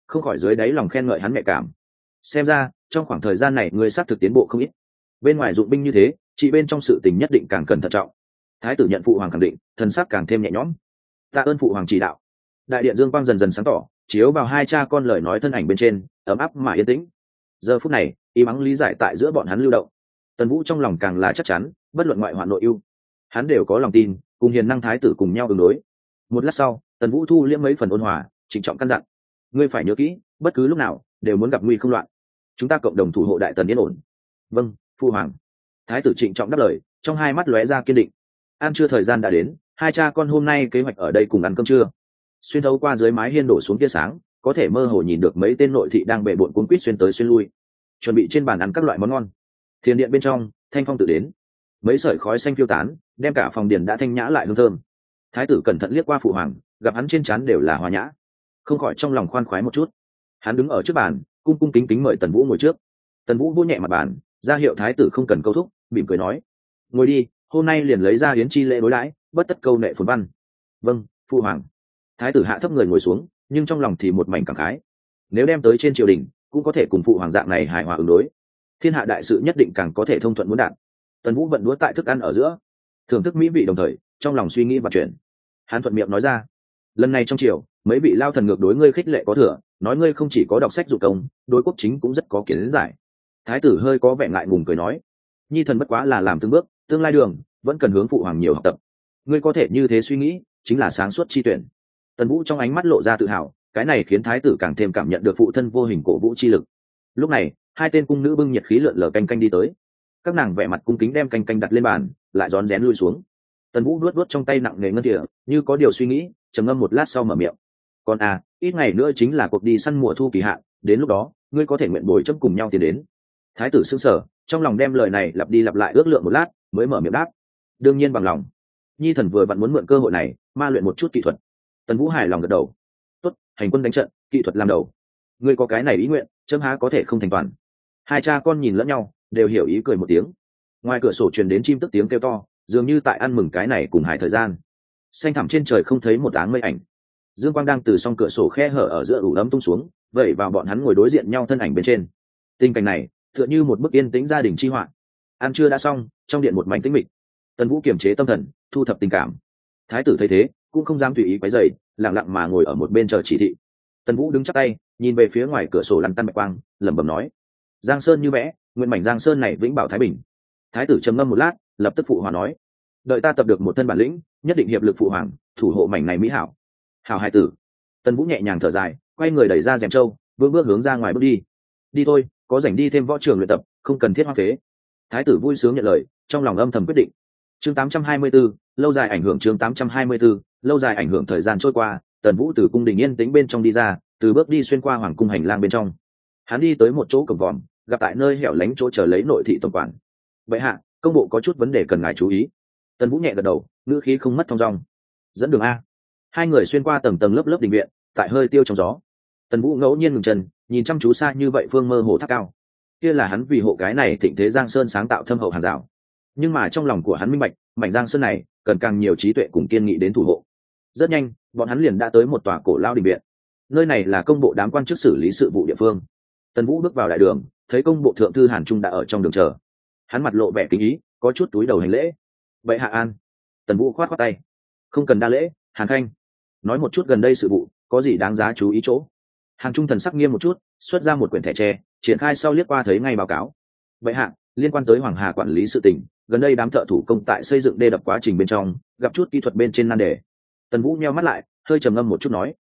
không khỏi dưới đáy lòng khen ngợi hắn nhạy cảm. Xem ra trong khoảng thời gian này ngươi xác thực tiến bộ không ít. Bên ngoài dụng binh như thế, chị bên trong sự tình nhất định càng cần thận trọng. Thái tử nhận phụ hoàng khẳng định, thần sắc càng thêm nhẹ nhõm. Tạ ơn phụ hoàng chỉ đạo. Đại điện dương quang dần dần sáng tỏ, chiếu vào hai cha con lời nói thân ảnh bên trên, ấm áp mà yên tĩnh. Giờ phút này, ý mắng lý giải tại giữa bọn hắn lưu động. Tần Vũ trong lòng càng là chắc chắn, bất luận ngoại hoạn nội ưu, hắn đều có lòng tin, cùng hiền năng thái tử cùng nhau ứng đối. Một lát sau, Tần Vũ thu liễm mấy phần ôn hòa, trịnh trọng căn dặn: ngươi phải nhớ kỹ, bất cứ lúc nào đều muốn gặp nguy không loạn, chúng ta cộng đồng thủ hộ đại tần yên ổn. Vâng, phu hoàng. Thái tử trịnh trọng đáp lời, trong hai mắt lóe ra kiên định. Ăn trưa thời gian đã đến, hai cha con hôm nay kế hoạch ở đây cùng ăn cơm trưa. Xuyên thấu qua dưới mái hiên đổ xuống tia sáng, có thể mơ hồ nhìn được mấy tên nội thị đang bệ bộn cuốn quýt xuyên tới xuyên lui, chuẩn bị trên bàn ăn các loại món ngon. Thiền điện bên trong, thanh phong tự đến, mấy sợi khói xanh phiêu tán, đem cả phòng điền đã thanh nhã lại hương thơm. Thái tử cẩn thận liếc qua phụ hoàng, gặp hắn trên trán đều là hòa nhã, không khỏi trong lòng khoan khoái một chút. Hắn đứng ở trước bàn, cung cung kính kính mời Tần Vũ ngồi trước. Tần Vũ vỗ nhẹ mặt bàn, ra hiệu thái tử không cần câu thúc, mỉm cười nói: ngồi đi, hôm nay liền lấy ra hiến chi lễ đối đãi, bất tất câu nệ phồn văn. Vâng, phụ hoàng. Thái tử hạ thấp người ngồi xuống, nhưng trong lòng thì một mảnh cảm khái. Nếu đem tới trên triều đình, cũng có thể cùng phụ hoàng dạng này hài hòa ứng đối, thiên hạ đại sự nhất định càng có thể thông thuận muốn đạt. Tần Vũ vận đũa tại thức ăn ở giữa, thưởng thức mỹ vị đồng thời trong lòng suy nghĩ và chuyện. Hắn thuận miệng nói ra: lần này trong triều, mấy vị lao thần ngược đối ngươi khích lệ có thừa, nói ngươi không chỉ có đọc sách dụng công, đối quốc chính cũng rất có kiến giải. Thái tử hơi có vẻ ngại ngùng cười nói: nhi thần bất quá là làm từng bước, tương lai đường vẫn cần hướng phụ hoàng nhiều học tập. Ngươi có thể như thế suy nghĩ, chính là sáng suốt chi tuyển. Tần Vũ trong ánh mắt lộ ra tự hào, cái này khiến thái tử càng thêm cảm nhận được phụ thân vô hình cổ vũ chi lực. Lúc này, hai tên cung nữ bưng nhiệt khí lượn lờ canh canh đi tới. Các nàng vẻ mặt cung kính đem canh canh đặt lên bàn, lại rón rén lui xuống. Tần Vũ luốt luốt trong tay nặng nề ngân thìa, như có điều suy nghĩ, trầm ngâm một lát sau mở miệng: còn ít ngày nữa chính là cuộc đi săn mùa thu kỳ hạn, đến lúc đó ngươi có thể nguyện bồi chấp cùng nhau tiến đến. Thái tử sững sờ, trong lòng đem lời này lặp đi lặp lại ước lượng một lát, mới mở miệng đáp: đương nhiên bằng lòng. Nhi thần vừa vặn muốn mượn cơ hội này ma luyện một chút kỹ thuật. Tần Vũ hài lòng gật đầu: tốt, hành quân đánh trận, kỹ thuật làm đầu. Ngươi có cái này ý nguyện, chấm há có thể không thành toàn. Hai cha con nhìn lẫn nhau, đều hiểu ý cười một tiếng. Ngoài cửa sổ truyền đến chim tức tiếng kêu to, dường như tại ăn mừng cái này cùng hài thời gian. Xanh thẳm trên trời không thấy một áng mây ảnh, dương quang đang từ song cửa sổ khe hở ở giữa ủ ấm tung xuống, vẩy vào bọn hắn ngồi đối diện nhau thân ảnh bên trên. Tình cảnh này tựa như một bức yên tĩnh gia đình chi họa. Ăn trưa đã xong, trong điện một mảnh tĩnh mịch. Tần Vũ kiềm chế tâm thần, thu thập tình cảm. Thái tử thấy thế, cũng không dám tùy ý quấy rầy, lặng lặng mà ngồi ở một bên chờ chỉ thị. Tần Vũ đứng chắp tay, nhìn về phía ngoài cửa sổ lăn tăn bạch quang, lẩm bẩm nói: giang sơn như vẽ, nguyện mảnh giang sơn này vĩnh bảo thái bình. Thái tử trầm ngâm một lát, lập tức phụ hòa nói: đợi ta tập được một thân bản lĩnh, nhất định hiệp lực phụ hoàng, thủ hộ mảnh này mỹ hảo. Hảo hải tử. Tần Vũ nhẹ nhàng thở dài, quay người đẩy ra rèm trâu, bước bước hướng ra ngoài bước đi. Đi thôi, có rảnh đi thêm võ trường luyện tập, không cần thiết hoang phế. Thái tử vui sướng nhận lời, trong lòng âm thầm quyết định. Chương 824, lâu dài ảnh hưởng. Chương 824, lâu dài ảnh hưởng. Thời gian trôi qua, Tần Vũ từ cung đình yên tĩnh bên trong đi ra, từ bước đi xuyên qua hoàng cung hành lang bên trong. Hắn đi tới một chỗ cổng vòm, gặp tại nơi hẻo lánh chỗ chờ lấy nội thị tổng quản. Vậy hạ, công bộ có chút vấn đề cần ngài chú ý. Tần Vũ nhẹ gật đầu, ngữ khí không mất thong dong. Dẫn đường a. Hai người xuyên qua tầng tầng lớp lớp đình viện, tại hơi tiêu trong gió. Tần Vũ ngẫu nhiên ngừng chân, nhìn chăm chú xa như vậy phương mơ hồ tháp cao. Kia là hắn vì hộ cái này thịnh thế giang sơn sáng tạo thâm hậu hàng rào. Nhưng mà trong lòng của hắn minh bạch, mảnh giang sơn này cần càng nhiều trí tuệ cùng kiên nghị đến thủ hộ. Rất nhanh, bọn hắn liền đã tới một tòa cổ lao đình viện. Nơi này là công bộ đám quan chức xử lý sự vụ địa phương. Tần Vũ bước vào đại đường, thấy công bộ thượng thư Hàn Trung đã ở trong đường chờ. Hắn mặt lộ vẻ kính ý, có chút túi đầu hành lễ. Vậy hạ an. Tần Vũ khoát khoát tay: không cần đa lễ, Hàn Khanh. Nói một chút gần đây sự vụ, có gì đáng giá chú ý chỗ. Hàn Trung thần sắc nghiêm một chút, xuất ra một quyển thẻ tre, triển khai sau liếc qua thấy ngay báo cáo. Vậy hạ, liên quan tới Hoàng Hà quản lý sự tình, gần đây đám thợ thủ công tại xây dựng đê đập quá trình bên trong gặp chút kỹ thuật bên trên nan đề. Tần Vũ nheo mắt lại, hơi trầm ngâm một chút nói: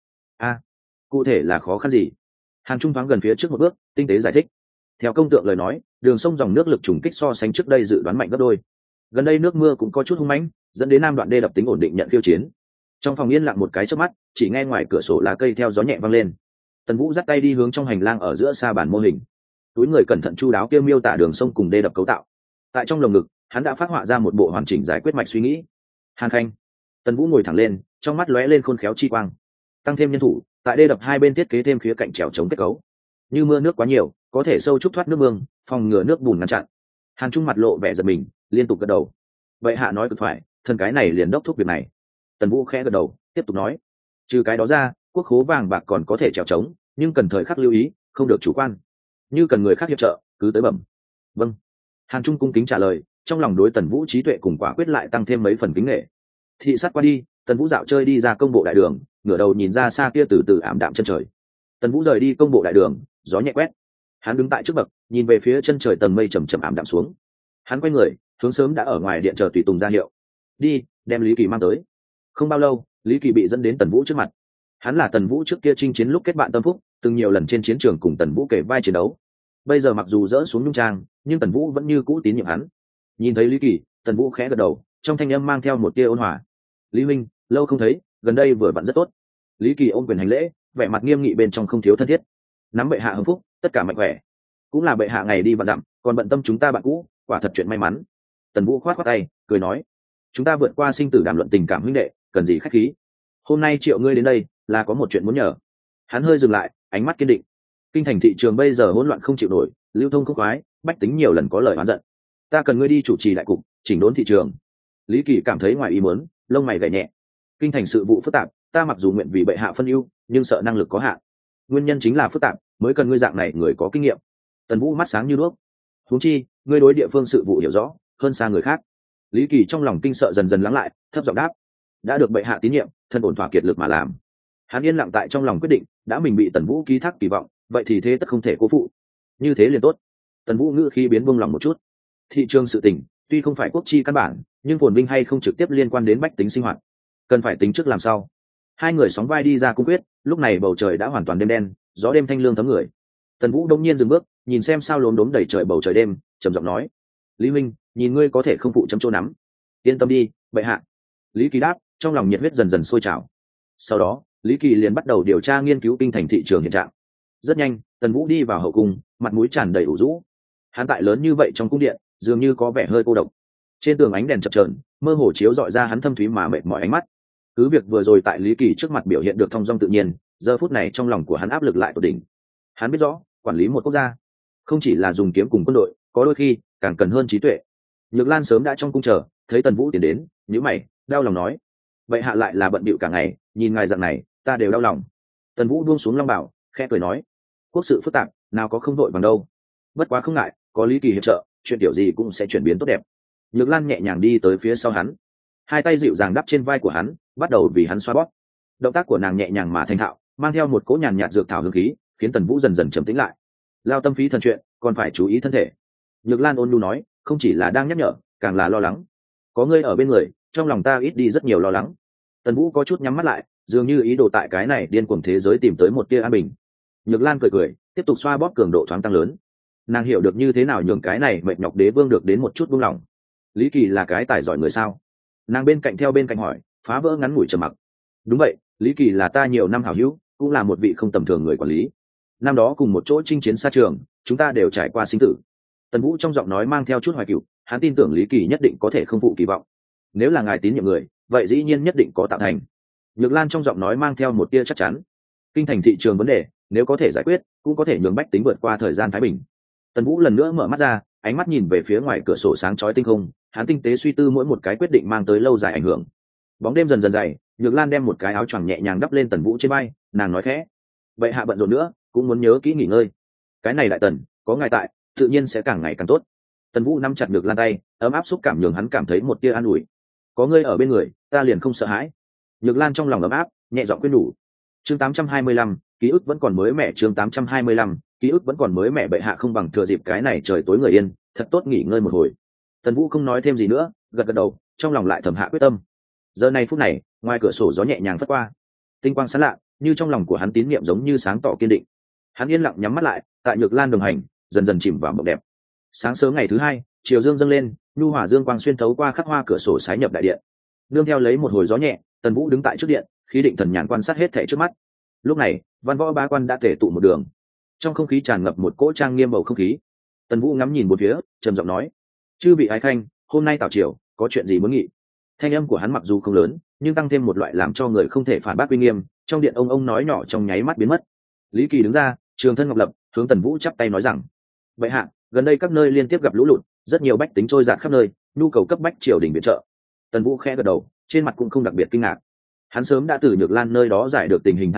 cụ thể là khó khăn gì? Hàn Trung thoáng gần phía trước một bước, tinh tế giải thích. Theo công tượng lời nói, đường sông dòng nước lực trùng kích so sánh trước đây dự đoán mạnh gấp đôi. Gần đây nước mưa cũng có chút hung mãnh, dẫn đến nam đoạn đê đập tính ổn định nhận khiêu chiến. Trong phòng yên lặng một cái chớp mắt, chỉ nghe ngoài cửa sổ lá cây theo gió nhẹ vang lên. Tần Vũ dắt tay đi hướng trong hành lang ở giữa xa bản mô hình. Túi người cẩn thận chu đáo kêu miêu tả đường sông cùng đê đập cấu tạo. Tại trong lồng ngực, hắn đã phát họa ra một bộ hoàn chỉnh giải quyết mạch suy nghĩ. Hàn Khanh. Tần Vũ ngồi thẳng lên, trong mắt lóe lên khôn khéo chi quang. Tăng thêm nhân thủ, tại đê đập hai bên thiết kế thêm khía cạnh trèo chống kết cấu. Như mưa nước quá nhiều, có thể sâu trúc thoát nước mương, phòng ngừa nước bùn ngăn chặn. Hàn Trung mặt lộ vẻ giật mình, liên tục gật đầu. Vậy hạ nói cực phải, thần cái này liền đốc thúc việc này. Tần Vũ khẽ gật đầu, tiếp tục nói: trừ cái đó ra, quốc khố vàng bạc còn có thể trèo trống, nhưng cần thời khắc lưu ý, không được chủ quan. Như cần người khác hiệp trợ, cứ tới bẩm. Vâng. Hàn Trung cung kính trả lời, trong lòng đối Tần Vũ trí tuệ cùng quả quyết lại tăng thêm mấy phần kính nể. Thị sát qua đi, Tần Vũ dạo chơi đi ra công bộ đại đường, ngửa đầu nhìn ra xa kia từ từ ảm đạm chân trời. Tần Vũ rời đi công bộ đại đường, gió nhẹ quét. Hắn đứng tại trước bậc, nhìn về phía chân trời tầng mây chầm chậm ảm đạm xuống. Hắn quay người, hướng sớm đã ở ngoài điện chờ tùy tùng ra hiệu. Đi, đem Lý Kỳ mang tới. Không bao lâu, Lý Kỳ bị dẫn đến Tần Vũ trước mặt. Hắn là Tần Vũ trước kia chinh chiến lúc kết bạn tâm phúc, từng nhiều lần trên chiến trường cùng Tần Vũ kể vai chiến đấu. Bây giờ mặc dù dỡ xuống nhung trang, nhưng Tần Vũ vẫn như cũ tín nhiệm hắn. Nhìn thấy Lý Kỳ, Tần Vũ khẽ gật đầu, trong thanh âm mang theo một tia ôn hòa. Lý minh, lâu không thấy, gần đây vừa vặn rất tốt. Lý Kỳ ôm quyền hành lễ, vẻ mặt nghiêm nghị bên trong không thiếu thân thiết. Nắm bệ hạ hưng phúc, tất cả mạnh khỏe. Cũng là bệ hạ ngày đi vạn dặm, còn bận tâm chúng ta bạn cũ, quả thật chuyện may mắn. Tần Vũ khoát khoát tay, cười nói, chúng ta vượt qua sinh tử đàm luận tình cảm huynh đệ, cần gì khách khí. Hôm nay triệu ngươi đến đây là có một chuyện muốn nhờ. Hắn hơi dừng lại, ánh mắt kiên định. Kinh thành thị trường bây giờ hỗn loạn không chịu nổi, lưu thông không khoái, bách tính nhiều lần có lời oán giận. Ta cần ngươi đi chủ trì đại cục, chỉnh đốn thị trường. Lý Kỳ cảm thấy ngoài ý muốn, lông mày gảy nhẹ. Kinh thành sự vụ phức tạp, ta mặc dù nguyện vì bệ hạ phân ưu, nhưng sợ năng lực có hạn. Nguyên nhân chính là phức tạp, mới cần ngươi dạng này người có kinh nghiệm. Tần Vũ mắt sáng như đuốc. Huống chi, ngươi đối địa phương sự vụ hiểu rõ hơn xa người khác. Lý Kỳ trong lòng kinh sợ dần dần lắng lại, thấp giọng đáp, đã được bệ hạ tín nhiệm, thân ổn thỏa kiệt lực mà làm. Hắn yên lặng tại trong lòng quyết định, đã mình bị Tần Vũ ký thác kỳ vọng, vậy thì thế tất không thể cố phụ. Như thế liền tốt. Tần Vũ ngữ khí biến buông lòng một chút. Thị trường sự tình tuy không phải quốc chi căn bản, nhưng phồn vinh hay không trực tiếp liên quan đến bách tính sinh hoạt, cần phải tính trước làm sao. Hai người sóng vai đi ra cung quyết, lúc này bầu trời đã hoàn toàn đêm đen, gió đêm thanh lương thấm người. Tần Vũ đông nhiên dừng bước, nhìn xem sao lốm đốm đầy trời bầu trời đêm, trầm giọng nói, Lý minh, nhìn ngươi có thể không phụ chấm chỗ nắm. Yên tâm đi, bệ hạ. Lý Kỳ đáp, trong lòng nhiệt huyết dần dần sôi trào. Sau đó, Lý Kỳ liền bắt đầu điều tra nghiên cứu kinh thành thị trường hiện trạng. Rất nhanh, Tần Vũ đi vào hậu cung, mặt mũi tràn đầy ủ rũ. Hắn tại lớn như vậy trong cung điện, dường như có vẻ hơi cô độc. Trên tường ánh đèn chập chờn, mơ hồ chiếu rọi ra hắn thâm thúy mà mệt mỏi ánh mắt. Cứ việc vừa rồi tại Lý Kỳ trước mặt biểu hiện được thong dong tự nhiên, giờ phút này trong lòng của hắn áp lực lại tột đỉnh. Hắn biết rõ, quản lý một quốc gia, không chỉ là dùng kiếm cùng quân đội, có đôi khi càng cần hơn trí tuệ. Nhược Lan sớm đã trong cung chờ, thấy Tần Vũ tiến đến, nhíu mày, đau lòng nói, vậy hạ lại là bận bịu cả ngày, nhìn ngài dạng này, ta đều đau lòng. Tần Vũ buông xuống long bảo, khẽ cười nói, quốc sự phức tạp, nào có không đội bằng đâu. Bất quá không ngại, có Lý Kỳ hiệp trợ, chuyện tiểu gì cũng sẽ chuyển biến tốt đẹp. Nhược Lan nhẹ nhàng đi tới phía sau hắn, hai tay dịu dàng đắp trên vai của hắn, bắt đầu vì hắn xoa bóp. Động tác của nàng nhẹ nhàng mà thành thạo, mang theo một cỗ nhàn nhạt dược thảo hương khí, khiến Tần Vũ dần dần trầm tĩnh lại. Lao tâm phí thần chuyện, còn phải chú ý thân thể. Nhược Lan ôn nhu nói, không chỉ là đang nhắc nhở, càng là lo lắng. Có ngươi ở bên người, trong lòng ta ít đi rất nhiều lo lắng. Tần Vũ có chút nhắm mắt lại, dường như ý đồ tại cái này điên cuồng thế giới tìm tới một tia an bình. Nhược Lan cười cười, tiếp tục xoa bóp, cường độ thoáng tăng lớn. Nàng hiểu được như thế nào nhường cái này mệt nhọc đế vương được đến một chút buông lỏng. Lý Kỳ là cái tài giỏi người sao? Nàng bên cạnh hỏi, phá vỡ ngắn ngủi trầm mặc. Đúng vậy, Lý Kỳ là ta nhiều năm hảo hữu, cũng là một vị không tầm thường người quản lý. Năm đó cùng một chỗ chinh chiến xa trường, chúng ta đều trải qua sinh tử. Tần Vũ trong giọng nói mang theo chút hoài cựu, hắn tin tưởng Lý Kỳ nhất định có thể không phụ kỳ vọng. Nếu là ngài tín nhiệm người, vậy dĩ nhiên nhất định có tạo thành. Nhược Lan trong giọng nói mang theo một tia chắc chắn. Kinh thành thị trường vấn đề, nếu có thể giải quyết, cũng có thể nhường bách tính vượt qua thời gian thái bình. Tần Vũ lần nữa mở mắt ra, ánh mắt nhìn về phía ngoài cửa sổ sáng chói tinh không, hắn tinh tế suy tư mỗi một cái quyết định mang tới lâu dài ảnh hưởng. Bóng đêm dần dần dày, Nhược Lan đem một cái áo choàng nhẹ nhàng đắp lên Tần Vũ trên vai, nàng nói khẽ, vậy hạ bận rộn nữa, cũng muốn nhớ kỹ nghỉ ngơi. Cái này đại tần, có ngài tại, tự nhiên sẽ càng ngày càng tốt. Tần Vũ nắm chặt Nhược Lan tay, ấm áp xúc cảm nhường hắn cảm thấy một tia an ủi. Có ngươi ở bên người, ta liền không sợ hãi. Nhược Lan trong lòng ấm áp, nhẹ giọng khuyên nhủ. Chương 825, ký ức vẫn còn mới mẻ. Chương 825, ký ức vẫn còn mới mẻ. Bệ hạ không bằng thừa dịp cái này trời tối người yên, thật tốt nghỉ ngơi một hồi. Tần Vũ không nói thêm gì nữa, gật gật đầu, trong lòng lại thầm hạ quyết tâm. Giờ này phút này, ngoài cửa sổ gió nhẹ nhàng phất qua, tinh quang sáng lạ, như trong lòng của hắn tín niệm giống như sáng tỏ kiên định. Hắn yên lặng nhắm mắt lại, tại Nhược Lan đồng hành, dần dần chìm vào mộng đẹp. Sáng sớm ngày thứ hai, chiều dương dâng lên, nhu hòa dương quang xuyên thấu qua khắc hoa cửa sổ sái nhập đại điện. Nương theo lấy một hồi gió nhẹ, Tần Vũ đứng tại trước điện, khí định thần nhàn quan sát hết thảy trước mắt. Lúc này, văn võ bá quan đã tề tụ một đường, trong không khí tràn ngập một cỗ trang nghiêm bầu không khí. Tần Vũ ngắm nhìn bốn phía, trầm giọng nói, chư vị ái khanh, hôm nay tảo triều có chuyện gì muốn nghị? Thanh âm của hắn mặc dù không lớn, nhưng tăng thêm một loại làm cho người không thể phản bác uy nghiêm. Trong điện ông nói nhỏ trong nháy mắt biến mất. Lý Kỳ đứng ra, trường thân ngọc lập, hướng Tần Vũ chắp tay nói rằng, vậy hạ, gần đây các nơi liên tiếp gặp lũ lụt, rất nhiều bách tính trôi dạt khắp nơi, nhu cầu cấp bách triều đình viện trợ. Tần Vũ khẽ gật đầu, trên mặt cũng không đặc biệt kinh ngạc. Hắn sớm đã từ Nhược Lan nơi đó giải được tình hình tai nạn,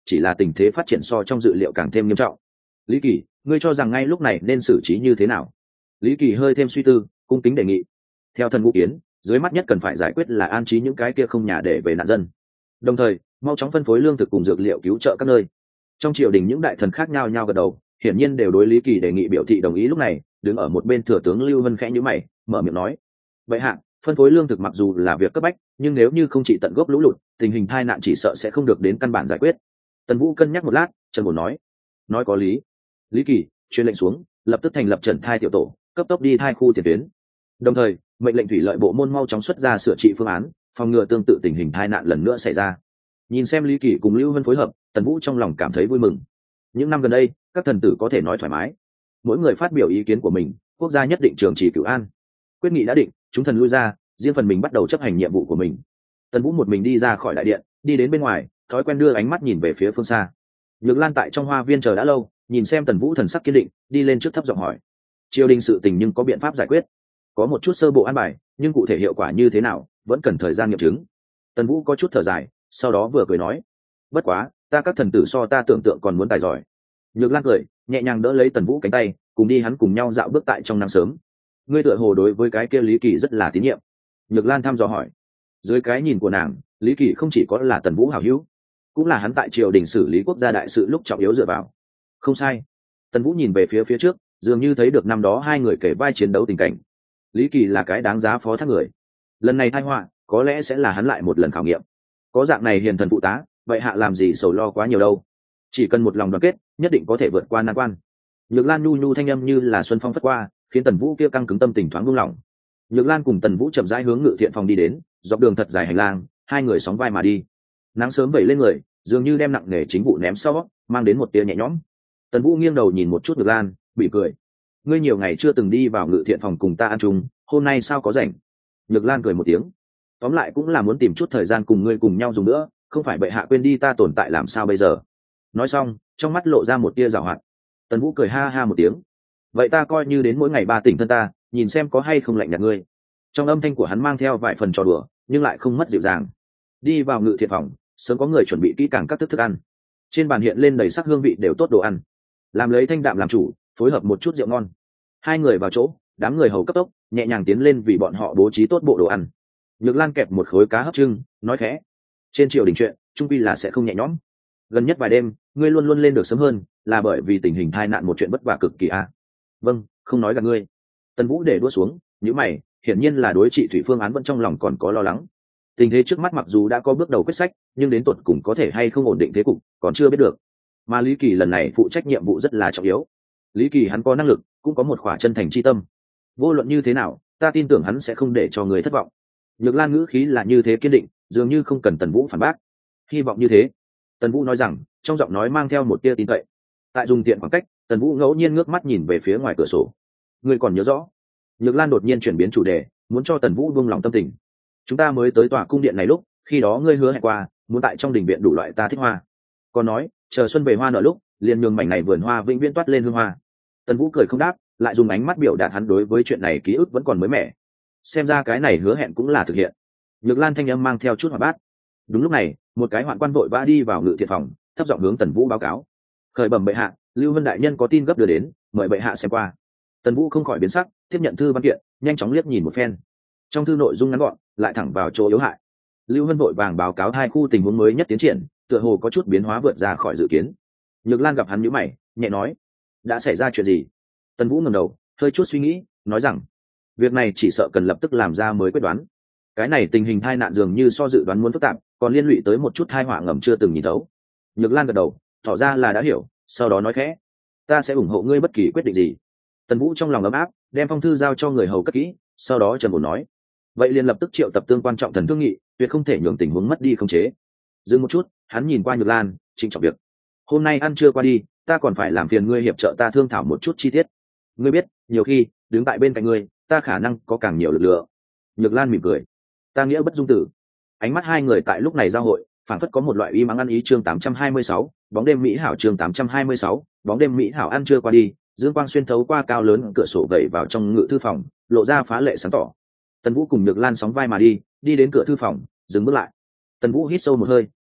chỉ là tình thế phát triển so trong dự liệu càng thêm nghiêm trọng. Lý Kỳ, ngươi cho rằng ngay lúc này nên xử trí như thế nào? Lý Kỳ hơi thêm suy tư, cung kính đề nghị. Theo thần ngũ kiến, dưới mắt nhất cần phải giải quyết là an trí những cái kia không nhà để về nạn dân, đồng thời mau chóng phân phối lương thực cùng dược liệu cứu trợ các nơi. Trong triều đình những đại thần khác nhau nhau gật đầu, hiển nhiên đều đối Lý Kỳ đề nghị biểu thị đồng ý. Lúc này đứng ở một bên thừa tướng Lưu Vân khẽ nhíu mày, mở miệng nói: vậy hạ, phân phối lương thực mặc dù là việc cấp bách, nhưng nếu như không trị tận gốc lũ lụt, tình hình tai nạn chỉ sợ sẽ không được đến căn bản giải quyết. Tần Vũ cân nhắc một lát, trần bổ nói có lý. Lý Kỳ truyền lệnh xuống, lập tức thành lập trần thai tiểu tổ, cấp tốc đi thai khu tiền tuyến, đồng thời mệnh lệnh thủy lợi bộ môn mau chóng xuất ra sửa trị phương án, phòng ngừa tương tự tình hình tai nạn lần nữa xảy ra. Nhìn xem Lý Kỳ cùng Lưu Vân phối hợp, Tần Vũ trong lòng cảm thấy vui mừng. Những năm gần đây, các thần tử có thể nói thoải mái, mỗi người phát biểu ý kiến của mình, quốc gia nhất định trường trì cửu an. Quyết nghị đã định, chúng thần lui ra, riêng phần mình bắt đầu chấp hành nhiệm vụ của mình. Tần Vũ một mình đi ra khỏi đại điện, đi đến bên ngoài, thói quen đưa ánh mắt nhìn về phía phương xa. Nhược Lan tại trong hoa viên chờ đã lâu, nhìn xem Tần Vũ thần sắc kiên định, đi lên trước thấp giọng hỏi: triều đình sự tình nhưng có biện pháp giải quyết? Có một chút sơ bộ an bài, nhưng cụ thể hiệu quả như thế nào vẫn cần thời gian nghiệm chứng. Tần Vũ có chút thở dài, sau đó vừa cười nói: bất quá ta các thần tử so ta tưởng tượng còn muốn tài giỏi. Nhược Lan cười nhẹ nhàng đỡ lấy Tần Vũ cánh tay, cùng đi hắn cùng nhau dạo bước tại trong nắng sớm. Ngươi tựa hồ đối với cái kia Lý Kỳ rất là tín nhiệm. Nhược Lan thăm dò hỏi. Dưới cái nhìn của nàng, Lý Kỳ không chỉ có là Tần Vũ hảo hữu, cũng là hắn tại triều đình xử lý quốc gia đại sự lúc trọng yếu dựa vào. Không sai. Tần Vũ nhìn về phía trước, dường như thấy được năm đó hai người kể vai chiến đấu tình cảnh. Lý Kỳ là cái đáng giá phó thác người. Lần này tai họa có lẽ sẽ là hắn lại một lần khảo nghiệm. Có dạng này hiền thần phụ tá, vậy hạ làm gì sầu lo quá nhiều đâu. Chỉ cần một lòng đoàn kết, nhất định có thể vượt qua nan quan. Nhược Lan nhu nhu thanh âm như là xuân phong phất qua, khiến Tần Vũ kia căng cứng tâm tình thoáng buông lỏng. Nhược Lan cùng Tần Vũ chậm rãi hướng ngự thiện phòng đi đến, dọc đường thật dài hành lang, hai người sóng vai mà đi. Nắng sớm vẩy lên người, dường như đem nặng nề chính vụ ném sau, mang đến một tia nhẹ nhõm. Tần Vũ nghiêng đầu nhìn một chút Nhược Lan, bị cười: ngươi nhiều ngày chưa từng đi vào ngự thiện phòng cùng ta ăn chung, hôm nay sao có rảnh? Nhược Lan cười một tiếng: tóm lại cũng là muốn tìm chút thời gian cùng ngươi cùng nhau dùng nữa, không phải bệ hạ quên đi ta tồn tại làm sao bây giờ? Nói xong, trong mắt lộ ra một tia giảo hoạt. Tần Vũ cười ha ha một tiếng: vậy ta coi như đến mỗi ngày ba tỉnh thân ta, nhìn xem có hay không lạnh nhạt ngươi. Trong âm thanh của hắn mang theo vài phần trò đùa, nhưng lại không mất dịu dàng. Đi vào ngự thiện phòng, sớm có người chuẩn bị kỹ càng các thức ăn. Trên bàn hiện lên đầy sắc hương vị đều tốt đồ ăn. Làm lấy thanh đạm làm chủ, phối hợp một chút rượu ngon. Hai người vào chỗ, đám người hầu cấp tốc nhẹ nhàng tiến lên vì bọn họ bố trí tốt bộ đồ ăn. Nhược Lan kẹp một khối cá hấp trưng, nói khẽ: trên triều đình chuyện, trung quy là sẽ không nhẹ nhõm. Gần nhất vài đêm, ngươi luôn luôn lên được sớm hơn, là bởi vì tình hình tai nạn một chuyện vất vả cực kỳ a. Vâng, không nói gạt ngươi. Tần Vũ để đũa xuống, nhíu mày, hiển nhiên là đối trị thủy phương án vẫn trong lòng còn có lo lắng. Tình thế trước mắt mặc dù đã có bước đầu quyết sách, nhưng đến tột cùng có thể hay không ổn định thế cục, còn chưa biết được. Mà Lý Kỳ lần này phụ trách nhiệm vụ rất là trọng yếu. Lý Kỳ hắn có năng lực, cũng có một khỏa chân thành chi tâm. Vô luận như thế nào, ta tin tưởng hắn sẽ không để cho người thất vọng. Nhược Lan ngữ khí là như thế kiên định, dường như không cần Tần Vũ phản bác. Hy vọng như thế. Tần Vũ nói rằng, trong giọng nói mang theo một tia tin cậy. Tại dùng tiện khoảng cách, Tần Vũ ngẫu nhiên ngước mắt nhìn về phía ngoài cửa sổ. Ngươi còn nhớ rõ? Nhược Lan đột nhiên chuyển biến chủ đề, muốn cho Tần Vũ buông lòng tâm tình. Chúng ta mới tới tòa cung điện này lúc, khi đó ngươi hứa hẹn qua, muốn tại trong đình viện đủ loại ta thích hoa. Còn nói, chờ xuân về hoa nở lúc, liền nhường mảnh này vườn hoa vĩnh viễn toát lên hương hoa. Tần Vũ cười không đáp, lại dùng ánh mắt biểu đạt hắn đối với chuyện này ký ức vẫn còn mới mẻ. Xem ra cái này hứa hẹn cũng là thực hiện. Nhược Lan thanh âm mang theo chút hoạt bát. Đúng lúc này, một cái hoạn quan vội vã đi vào ngự thiện phòng, thấp giọng hướng Tần Vũ báo cáo: khởi bẩm bệ hạ, Lưu Vân đại nhân có tin gấp đưa đến, mời bệ hạ xem qua. Tần Vũ không khỏi biến sắc, tiếp nhận thư văn kiện, nhanh chóng liếc nhìn một phen. Trong thư nội dung ngắn gọn, lại thẳng vào chỗ yếu hại. Lưu Vân vội vàng báo cáo hai khu tình huống mới nhất tiến triển, tựa hồ có chút biến hóa vượt ra khỏi dự kiến. Nhược Lan gặp hắn nhíu mày, nhẹ nói: đã xảy ra chuyện gì? Tần Vũ ngẩng đầu, hơi chút suy nghĩ, nói rằng: việc này chỉ sợ cần lập tức làm ra mới quyết đoán. Cái này tình hình tai nạn dường như so dự đoán muốn phức tạp, còn liên lụy tới một chút tai họa ngầm chưa từng nhìn thấu. Nhược Lan gật đầu, tỏ ra là đã hiểu, sau đó nói khẽ: ta sẽ ủng hộ ngươi bất kỳ quyết định gì. Tần Vũ trong lòng ấm áp, đem phong thư giao cho người hầu cất kỹ, sau đó trầm ổn nói: vậy liền lập tức triệu tập tương quan trọng thần thương nghị, tuyệt không thể nhường tình huống mất đi khống chế. Dừng một chút, hắn nhìn qua Nhược Lan, trịnh trọng việc: hôm nay ăn trưa qua đi, ta còn phải làm phiền ngươi hiệp trợ ta thương thảo một chút chi tiết. Ngươi biết, nhiều khi đứng tại bên cạnh ngươi, ta khả năng có càng nhiều lực lượng. Nhược Lan mỉm cười: ta nghĩa bất dung tử. Ánh mắt hai người tại lúc này giao hội, phản phất có một loại uy mắng ăn ý. Chương 826, bóng đêm mỹ hảo. Chương 826, bóng đêm mỹ hảo. Ăn trưa qua đi, dương quang xuyên thấu qua cao lớn cửa sổ vẩy vào trong ngự thư phòng, lộ ra phá lệ sáng tỏ. Tần Vũ cùng Nhược Lan sóng vai mà đi, đi đến cửa thư phòng, dừng bước lại. Tần Vũ hít sâu một hơi,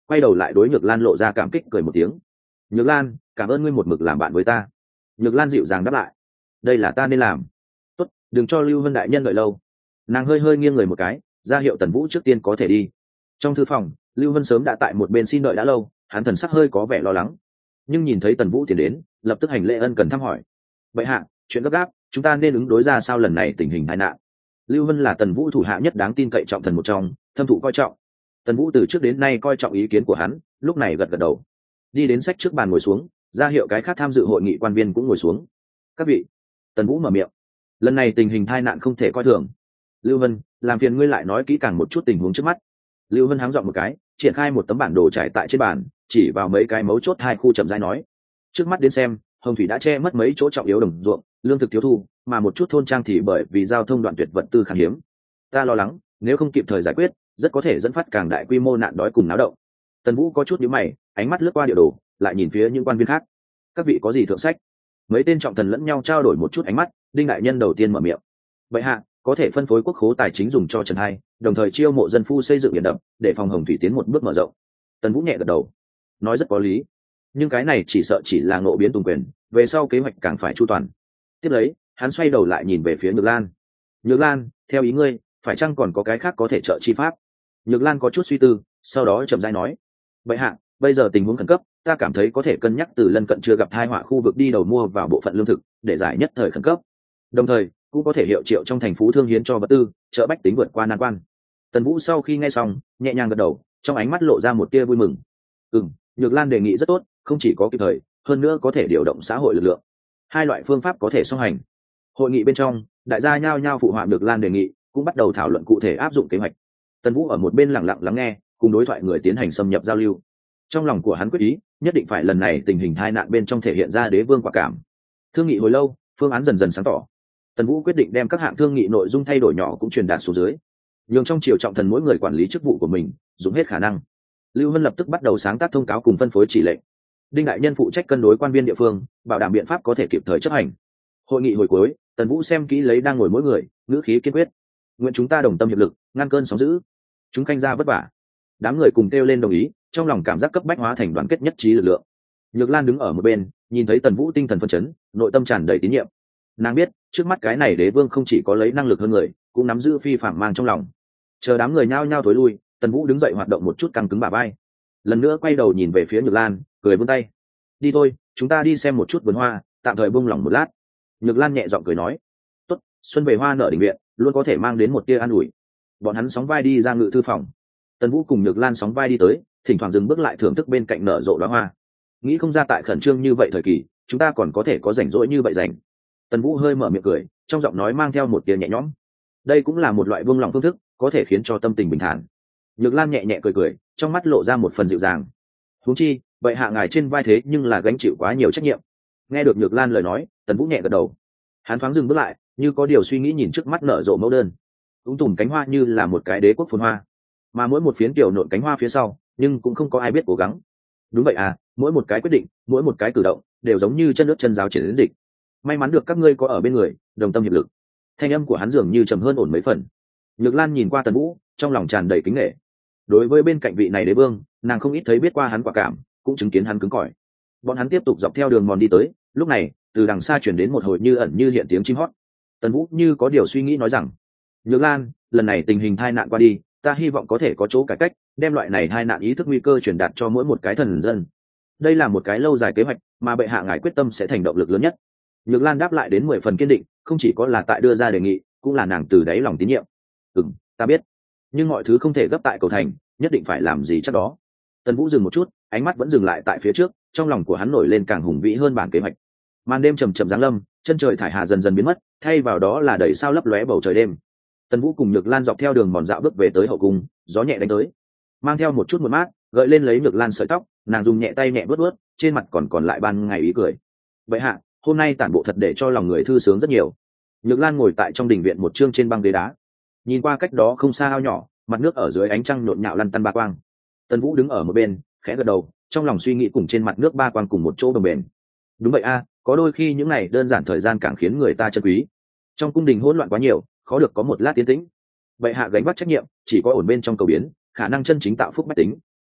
quay đầu lại đối Nhược Lan lộ ra cảm kích cười một tiếng. Nhược Lan, cảm ơn ngươi một mực làm bạn với ta. Nhược Lan dịu dàng đáp lại, đây là ta nên làm. Tốt, đừng cho Lưu Vân đại nhân đợi lâu. Nàng hơi hơi nghiêng người một cái, ra hiệu Tần Vũ trước tiên có thể đi. Trong thư phòng, Lưu Vân sớm đã tại một bên xin đợi đã lâu, hắn thần sắc hơi có vẻ lo lắng, nhưng nhìn thấy Tần Vũ tiến đến, lập tức hành lễ ân cần thăm hỏi. Bệ hạ, chuyện gấp gáp, chúng ta nên ứng đối ra sao lần này tình hình tai nạn? Lưu Vân là Tần Vũ thủ hạ nhất đáng tin cậy trọng thần một trong, thâm thụ coi trọng. Tần Vũ từ trước đến nay coi trọng ý kiến của hắn, lúc này gật gật đầu, đi đến sách trước bàn ngồi xuống, ra hiệu cái khác tham dự hội nghị quan viên cũng ngồi xuống. Các vị, Tần Vũ mở miệng, lần này tình hình tai nạn không thể coi thường. Lưu Vân, làm phiền ngươi lại nói kỹ càng một chút tình huống trước mắt. Lưu Vân háng giọng một cái, triển khai một tấm bản đồ trải tại trên bàn, chỉ vào mấy cái mấu chốt hai khu chậm rãi nói. Trước mắt đến xem, Hồng Thủy đã che mất mấy chỗ trọng yếu đồng ruộng, lương thực thiếu thu, mà một chút thôn trang thì bởi vì giao thông đoạn tuyệt vật tư khan hiếm. Ta lo lắng, nếu không kịp thời giải quyết, rất có thể dẫn phát càng đại quy mô nạn đói cùng náo động. Tần Vũ có chút nhíu mày, ánh mắt lướt qua địa đồ, lại nhìn phía những quan viên khác. Các vị có gì thượng sách? Mấy tên trọng thần lẫn nhau trao đổi một chút ánh mắt, Đinh đại nhân đầu tiên mở miệng. Bệ hạ, có thể phân phối quốc khố tài chính dùng cho Trần Hai, đồng thời chiêu mộ dân phu xây dựng điện đập, để phòng Hồng Thủy tiến một bước mở rộng. Tần Vũ nhẹ gật đầu, nói rất có lý, nhưng cái này chỉ sợ chỉ là ngộ biến tùng quyền, về sau kế hoạch càng phải chu toàn. Tiếp lấy, hắn xoay đầu lại nhìn về phía Nhược Lan. Nhược Lan, theo ý ngươi, phải chăng còn có cái khác có thể trợ chi pháp? Nhược Lan có chút suy tư, sau đó chậm rãi nói. Bệ hạ, bây giờ tình huống khẩn cấp, ta cảm thấy có thể cân nhắc từ lân cận chưa gặp tai họa khu vực đi đầu mua vào bộ phận lương thực, để giải nhất thời khẩn cấp. Đồng thời, cũng có thể hiệu triệu trong thành phú thương hiến cho vật tư, trợ bách tính vượt qua nan quan. Tần Vũ sau khi nghe xong, nhẹ nhàng gật đầu, trong ánh mắt lộ ra một tia vui mừng. Nhược Lan đề nghị rất tốt, không chỉ có kịp thời, hơn nữa có thể điều động xã hội lực lượng. Hai loại phương pháp có thể song hành. Hội nghị bên trong, đại gia nhao nhao phụ họa Nhược Lan đề nghị, cũng bắt đầu thảo luận cụ thể áp dụng kế hoạch. Tần Vũ ở một bên lặng lặng lắng nghe, cùng đối thoại người tiến hành xâm nhập giao lưu. Trong lòng của hắn quyết ý, nhất định phải lần này tình hình tai nạn bên trong thể hiện ra đế vương quả cảm. Thương nghị hồi lâu, phương án dần dần sáng tỏ. Tần Vũ quyết định đem các hạng thương nghị nội dung thay đổi nhỏ cũng truyền đạt xuống dưới, nhường trong triều trọng thần mỗi người quản lý chức vụ của mình, dùng hết khả năng. Lưu Vân lập tức bắt đầu sáng tác thông cáo cùng phân phối chỉ lệnh. Đinh đại nhân phụ trách cân đối quan viên địa phương, bảo đảm biện pháp có thể kịp thời chấp hành. Hội nghị hồi cuối, Tần Vũ xem kỹ lấy đang ngồi mỗi người, ngữ khí kiên quyết. Nguyện chúng ta đồng tâm hiệp lực, ngăn cơn sóng dữ. Chúng canh ra vất vả. Đám người cùng kêu lên đồng ý, trong lòng cảm giác cấp bách hóa thành đoàn kết nhất trí lực lượng. Nhược Lan đứng ở một bên, nhìn thấy Tần Vũ tinh thần phấn chấn, nội tâm tràn đầy tín nhiệm. Nàng biết, trước mắt cái này đế vương không chỉ có lấy năng lực hơn người, cũng nắm giữ phi phàm mang trong lòng. Chờ đám người nhao nhao thối lui, Tần Vũ đứng dậy hoạt động một chút căng cứng bả vai, lần nữa quay đầu nhìn về phía Nhược Lan, cười vươn tay. Đi thôi, chúng ta đi xem một chút vườn hoa, tạm thời buông lỏng một lát. Nhược Lan nhẹ giọng cười nói. Tốt, xuân về hoa nở đình viện, luôn có thể mang đến một tia an ủi. Bọn hắn sóng vai đi ra ngự thư phòng. Tần Vũ cùng Nhược Lan sóng vai đi tới, thỉnh thoảng dừng bước lại thưởng thức bên cạnh nở rộ đóa hoa. Nghĩ không ra tại khẩn trương như vậy thời kỳ, chúng ta còn có thể có rảnh rỗi như vậy rảnh. Tần Vũ hơi mở miệng cười, trong giọng nói mang theo một tia nhẹ nhõm. Đây cũng là một loại buông lỏng phương thức, có thể khiến cho tâm tình bình thản. Nhược Lan nhẹ nhẹ cười cười, trong mắt lộ ra một phần dịu dàng. Huống chi, vậy hạ ngài trên vai thế nhưng là gánh chịu quá nhiều trách nhiệm. Nghe được Nhược Lan lời nói, Tần Vũ nhẹ gật đầu. Hắn thoáng dừng bước lại, như có điều suy nghĩ nhìn trước mắt nở rộ mẫu đơn. Ung tùm cánh hoa như là một cái đế quốc phồn hoa, mà mỗi một phiến kiểu nộn cánh hoa phía sau, nhưng cũng không có ai biết cố gắng. Đúng vậy à, mỗi một cái quyết định, mỗi một cái cử động, đều giống như chân nước chân giáo triển đến dịch. May mắn được các ngươi có ở bên người, đồng tâm hiệp lực. Thanh âm của hắn dường như trầm hơn ổn mấy phần. Nhược Lan nhìn qua Tần Vũ, trong lòng tràn đầy kính nể. Đối với bên cạnh vị này đế vương, nàng không ít thấy biết qua hắn quả cảm, cũng chứng kiến hắn cứng cỏi. Bọn hắn tiếp tục dọc theo đường mòn đi tới, lúc này từ đằng xa chuyển đến một hồi như ẩn như hiện tiếng chim hót. Tần Vũ như có điều suy nghĩ nói rằng: Nhược Lan, lần này tình hình tai nạn qua đi, ta hy vọng có thể có chỗ cải cách, đem loại này tai nạn ý thức nguy cơ truyền đạt cho mỗi một cái thần dân. Đây là một cái lâu dài kế hoạch, mà bệ hạ ngài quyết tâm sẽ thành động lực lớn nhất. Nhược Lan đáp lại đến 10 phần kiên định, không chỉ có là tại đưa ra đề nghị, cũng là nàng từ đáy lòng tín nhiệm. Ta biết, nhưng mọi thứ không thể gấp tại cầu thành, nhất định phải làm gì chắc đó. Tần Vũ dừng một chút, ánh mắt vẫn dừng lại tại phía trước, trong lòng của hắn nổi lên càng hùng vĩ hơn bản kế hoạch. Màn đêm trầm trầm giáng lâm, chân trời thải hà dần dần biến mất, thay vào đó là đầy sao lấp lóe bầu trời đêm. Tần Vũ cùng Nhược Lan dọc theo đường mòn dạo bước về tới hậu cung, gió nhẹ đánh tới, mang theo một chút muộn mát, gợi lên lấy Nhược Lan sợi tóc, nàng dùng nhẹ tay nhẹ vuốt vuốt, trên mặt còn lại ban ngày ý cười. Vậy hạ, hôm nay tản bộ thật để cho lòng người thư sướng rất nhiều. Nhược Lan ngồi tại trong đình viện một chương trên băng ghế đá, nhìn qua cách đó không xa ao nhỏ, mặt nước ở dưới ánh trăng nhộn nhạo lăn tăn ba quang. Tần Vũ đứng ở một bên, khẽ gật đầu, trong lòng suy nghĩ cùng trên mặt nước ba quang cùng một chỗ đồng bền. Đúng vậy a, có đôi khi những này đơn giản thời gian càng khiến người ta trân quý. Trong cung đình hỗn loạn quá nhiều, khó được có một lát tiến tĩnh. Vậy hạ gánh vác trách nhiệm, chỉ có ổn bên trong cầu biến, khả năng chân chính tạo phúc bách tính.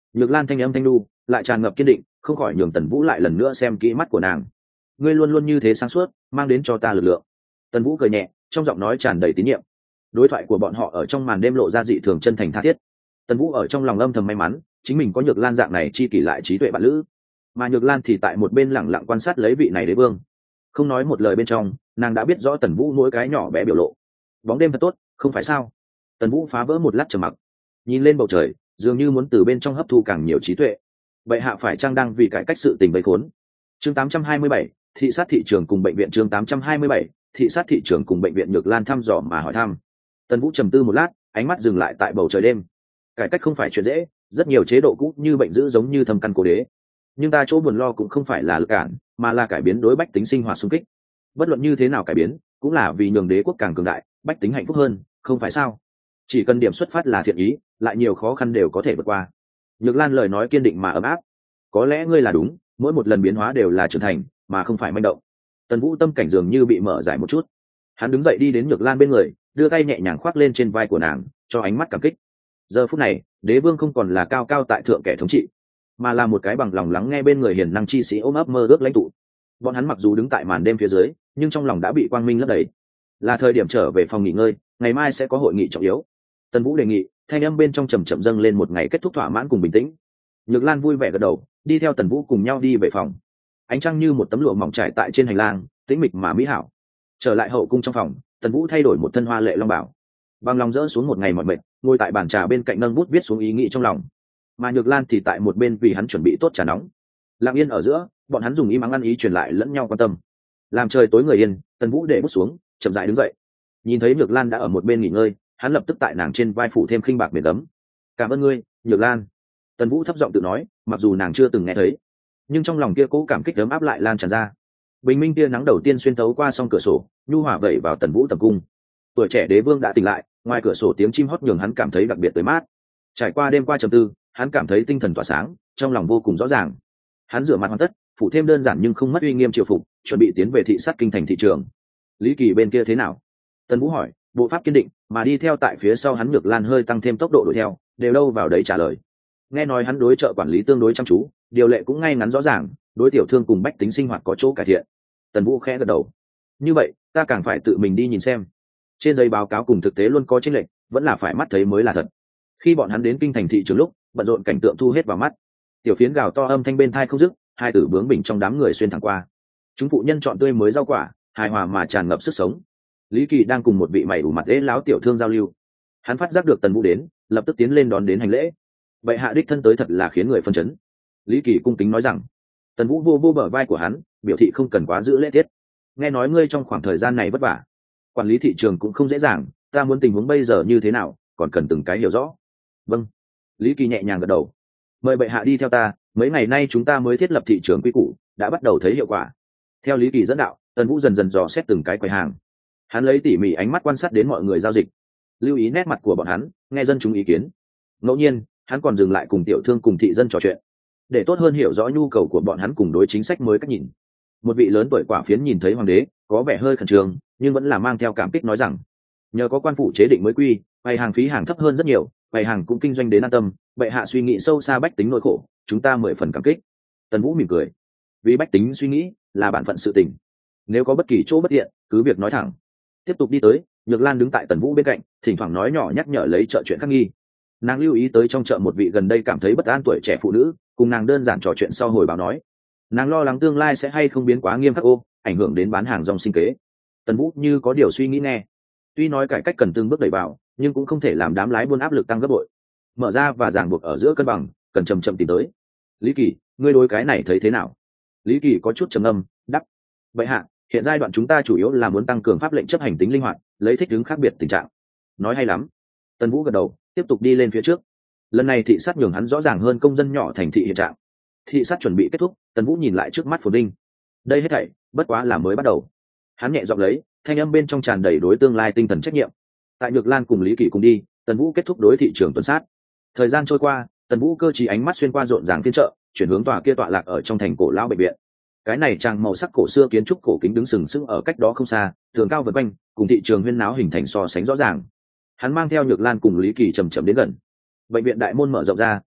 Nhược Lan thanh âm thanh đu lại tràn ngập kiên định, không khỏi nhường Tần Vũ lại lần nữa xem kỹ mắt của nàng. Ngươi luôn luôn như thế sáng suốt, mang đến cho ta lực lượng. Tần Vũ cười nhẹ, trong giọng nói tràn đầy tín nhiệm. Đối thoại của bọn họ ở trong màn đêm lộ ra dị thường chân thành tha thiết. Tần Vũ ở trong lòng âm thầm may mắn, chính mình có Nhược Lan dạng này chi kỷ lại trí tuệ bạn lữ, mà Nhược Lan thì tại một bên lẳng lặng quan sát lấy vị này đế vương. Không nói một lời bên trong, nàng đã biết rõ Tần Vũ mỗi cái nhỏ bé biểu lộ. Bóng đêm thật tốt, không phải sao? Tần Vũ phá vỡ một lát trầm mặc, nhìn lên bầu trời, dường như muốn từ bên trong hấp thu càng nhiều trí tuệ. Bệ hạ phải chăng đang vì cải cách sự tình vây khốn? Chương 827, thị sát thị trường cùng bệnh viện. Chương 827, thị sát thị trường cùng bệnh viện. Nhược Lan thăm dò mà hỏi thăm. Tần Vũ trầm tư một lát, ánh mắt dừng lại tại bầu trời đêm. Cải cách không phải chuyện dễ, rất nhiều chế độ cũ như bệnh dữ giống như thâm căn cố đế. Nhưng ta chỗ buồn lo cũng không phải là lực cản, mà là cải biến đối bách tính sinh hoạt xung kích. Bất luận như thế nào cải biến, cũng là vì nhường đế quốc càng cường đại, bách tính hạnh phúc hơn, không phải sao? Chỉ cần điểm xuất phát là thiện ý, lại nhiều khó khăn đều có thể vượt qua. Nhược Lan lời nói kiên định mà ấm áp. Có lẽ ngươi là đúng, mỗi một lần biến hóa đều là trưởng thành, mà không phải manh động. Tần Vũ tâm cảnh dường như bị mở giải một chút. Hắn đứng dậy đi đến Nhược Lan bên người, đưa tay nhẹ nhàng khoác lên trên vai của nàng, cho ánh mắt cảm kích. Giờ phút này, đế vương không còn là cao cao tại thượng kẻ thống trị, mà là một cái bằng lòng lắng nghe bên người hiền năng chi sĩ ôm ấp mơ ước lãnh tụ. Bọn hắn mặc dù đứng tại màn đêm phía dưới, nhưng trong lòng đã bị quang minh lấp đầy. Là thời điểm trở về phòng nghỉ ngơi, ngày mai sẽ có hội nghị trọng yếu. Tần Vũ đề nghị, thanh âm bên trong trầm trầm dâng lên một ngày kết thúc thỏa mãn cùng bình tĩnh. Nhược Lan vui vẻ gật đầu, đi theo Tần Vũ cùng nhau đi về phòng. Ánh trăng như một tấm lụa mỏng trải tại trên hành lang, tĩnh mịch mà mỹ hảo. Trở lại hậu cung trong phòng, Tần Vũ thay đổi một thân hoa lệ long bảo, bằng lòng dỡ xuống một ngày mỏi mệt, ngồi tại bàn trà bên cạnh nâng bút viết xuống ý nghĩ trong lòng. Mà Nhược Lan thì tại một bên vì hắn chuẩn bị tốt trà nóng. Lặng yên ở giữa, bọn hắn dùng ý mắng ăn ý truyền lại lẫn nhau quan tâm. Làm trời tối người yên, Tần Vũ để bút xuống, chậm rãi đứng dậy. Nhìn thấy Nhược Lan đã ở một bên nghỉ ngơi, hắn lập tức tại nàng trên vai phủ thêm khinh bạc biển tấm. Cảm ơn ngươi, Nhược Lan. Tần Vũ thấp giọng tự nói, mặc dù nàng chưa từng nghe thấy, nhưng trong lòng kia cố cảm kích ấm áp lại lan tràn ra. Bình minh tia nắng đầu tiên xuyên thấu qua song cửa sổ, nhu hòa vẩy vào Tần Vũ tầm cung. Tuổi trẻ đế vương đã tỉnh lại, ngoài cửa sổ tiếng chim hót nhường hắn cảm thấy đặc biệt tươi mát. Trải qua đêm qua trầm tư, hắn cảm thấy tinh thần tỏa sáng, trong lòng vô cùng rõ ràng. Hắn rửa mặt hoàn tất, phủ thêm đơn giản nhưng không mất uy nghiêm triều phục, chuẩn bị tiến về thị sát kinh thành thị trường. Lý Kỳ bên kia thế nào? Tần Vũ hỏi, bộ pháp kiên định, mà đi theo tại phía sau hắn. Nhược Lan hơi tăng thêm tốc độ đuổi theo, đều đâu vào đấy trả lời. Nghe nói hắn đối chợ quản lý tương đối chăm chú, điều lệ cũng ngay ngắn rõ ràng, đối tiểu thương cùng bách tính sinh hoạt có chỗ cải thiện. Tần Vũ khẽ gật đầu. Như vậy, ta càng phải tự mình đi nhìn xem. Trên giấy báo cáo cùng thực tế luôn có chênh lệch, vẫn là phải mắt thấy mới là thật. Khi bọn hắn đến kinh thành thị trường lúc, bận rộn cảnh tượng thu hết vào mắt. Tiểu phiến gào to âm thanh bên thai không dứt, hai tử bướng bỉnh trong đám người xuyên thẳng qua. Chúng phụ nhân chọn tươi mới rau quả, hài hòa mà tràn ngập sức sống. Lý Kỳ đang cùng một vị mày ủ mặt ế láo tiểu thương giao lưu. Hắn phát giác được Tần Vũ đến, lập tức tiến lên đón đến hành lễ. Vậy hạ đích thân tới thật là khiến người phân chấn. Lý Kỳ cung kính nói rằng. Tần Vũ vô vô bờ vai của hắn, biểu thị không cần quá giữ lễ tiết. Nghe nói ngươi trong khoảng thời gian này vất vả, quản lý thị trường cũng không dễ dàng, ta muốn tình huống bây giờ như thế nào, còn cần từng cái hiểu rõ. Vâng. Lý Kỳ nhẹ nhàng gật đầu. Mời bệ hạ đi theo ta, mấy ngày nay chúng ta mới thiết lập thị trường quy củ, đã bắt đầu thấy hiệu quả. Theo Lý Kỳ dẫn đạo, Tần Vũ dần dần dò xét từng cái quầy hàng. Hắn lấy tỉ mỉ ánh mắt quan sát đến mọi người giao dịch, lưu ý nét mặt của bọn hắn, nghe dân chúng ý kiến. Ngẫu nhiên, hắn còn dừng lại cùng tiểu thương cùng thị dân trò chuyện, để tốt hơn hiểu rõ nhu cầu của bọn hắn cùng đối chính sách mới cách nhìn. Một vị lớn tuổi quả phiến nhìn thấy hoàng đế, có vẻ hơi khẩn trương, nhưng vẫn là mang theo cảm kích nói rằng: nhờ có quan phủ chế định mới quy, bày hàng phí hàng thấp hơn rất nhiều, bày hàng cũng kinh doanh đến an tâm, bệ hạ suy nghĩ sâu xa bách tính nỗi khổ, chúng ta 10 phần cảm kích. Tần Vũ mỉm cười, vì bách tính suy nghĩ là bản phận sự tình, nếu có bất kỳ chỗ bất tiện cứ việc nói thẳng. Tiếp tục đi tới, Nhược Lan đứng tại Tần Vũ bên cạnh, thỉnh thoảng nói nhỏ nhắc nhở lấy chợ chuyện khắc nghi. Nàng lưu ý tới trong chợ một vị gần đây cảm thấy bất an tuổi trẻ phụ nữ, cùng nàng đơn giản trò chuyện sau hồi báo nói, nàng lo lắng tương lai sẽ hay không biến quá nghiêm khắc ảnh hưởng đến bán hàng rong sinh kế. Tần Vũ như có điều suy nghĩ nghe, tuy nói cải cách cần từng bước đẩy vào, nhưng cũng không thể làm đám lái buôn áp lực tăng gấp bội. Mở ra và ràng buộc ở giữa cân bằng, cần chậm chậm tìm tới. Lý Kỳ, ngươi đối cái này thấy thế nào? Lý Kỳ có chút trầm ngâm, đáp: vậy hạ, hiện giai đoạn chúng ta chủ yếu là muốn tăng cường pháp lệnh chấp hành tính linh hoạt, lấy thích ứng khác biệt tình trạng. Nói hay lắm. Tần Vũ gật đầu, tiếp tục đi lên phía trước. Lần này thị sát nhường hắn rõ ràng hơn công dân nhỏ thành thị hiện trạng. Thị sát chuẩn bị kết thúc, Tần Vũ nhìn lại trước mắt phồn vinh. Đây hết thảy bất quá là mới bắt đầu. Hắn nhẹ giọng lấy, thanh âm bên trong tràn đầy đối tương lai tinh thần trách nhiệm. Tại Nhược Lan cùng Lý Kỳ cùng đi, Tần Vũ kết thúc đối thị trường tuần sát. Thời gian trôi qua, Tần Vũ cơ trí ánh mắt xuyên qua rộn ràng phiên chợ, chuyển hướng tòa kia tọa lạc ở trong thành cổ lão bệnh viện. Cái này trang màu sắc cổ xưa kiến trúc cổ kính đứng sừng sững ở cách đó không xa, tường cao vượt quanh, cùng thị trường huyên náo hình thành so sánh rõ ràng. Hắn mang theo Nhược Lan cùng Lý Kỳ chậm chậm đến gần. Bệnh viện đại môn mở rộng ra,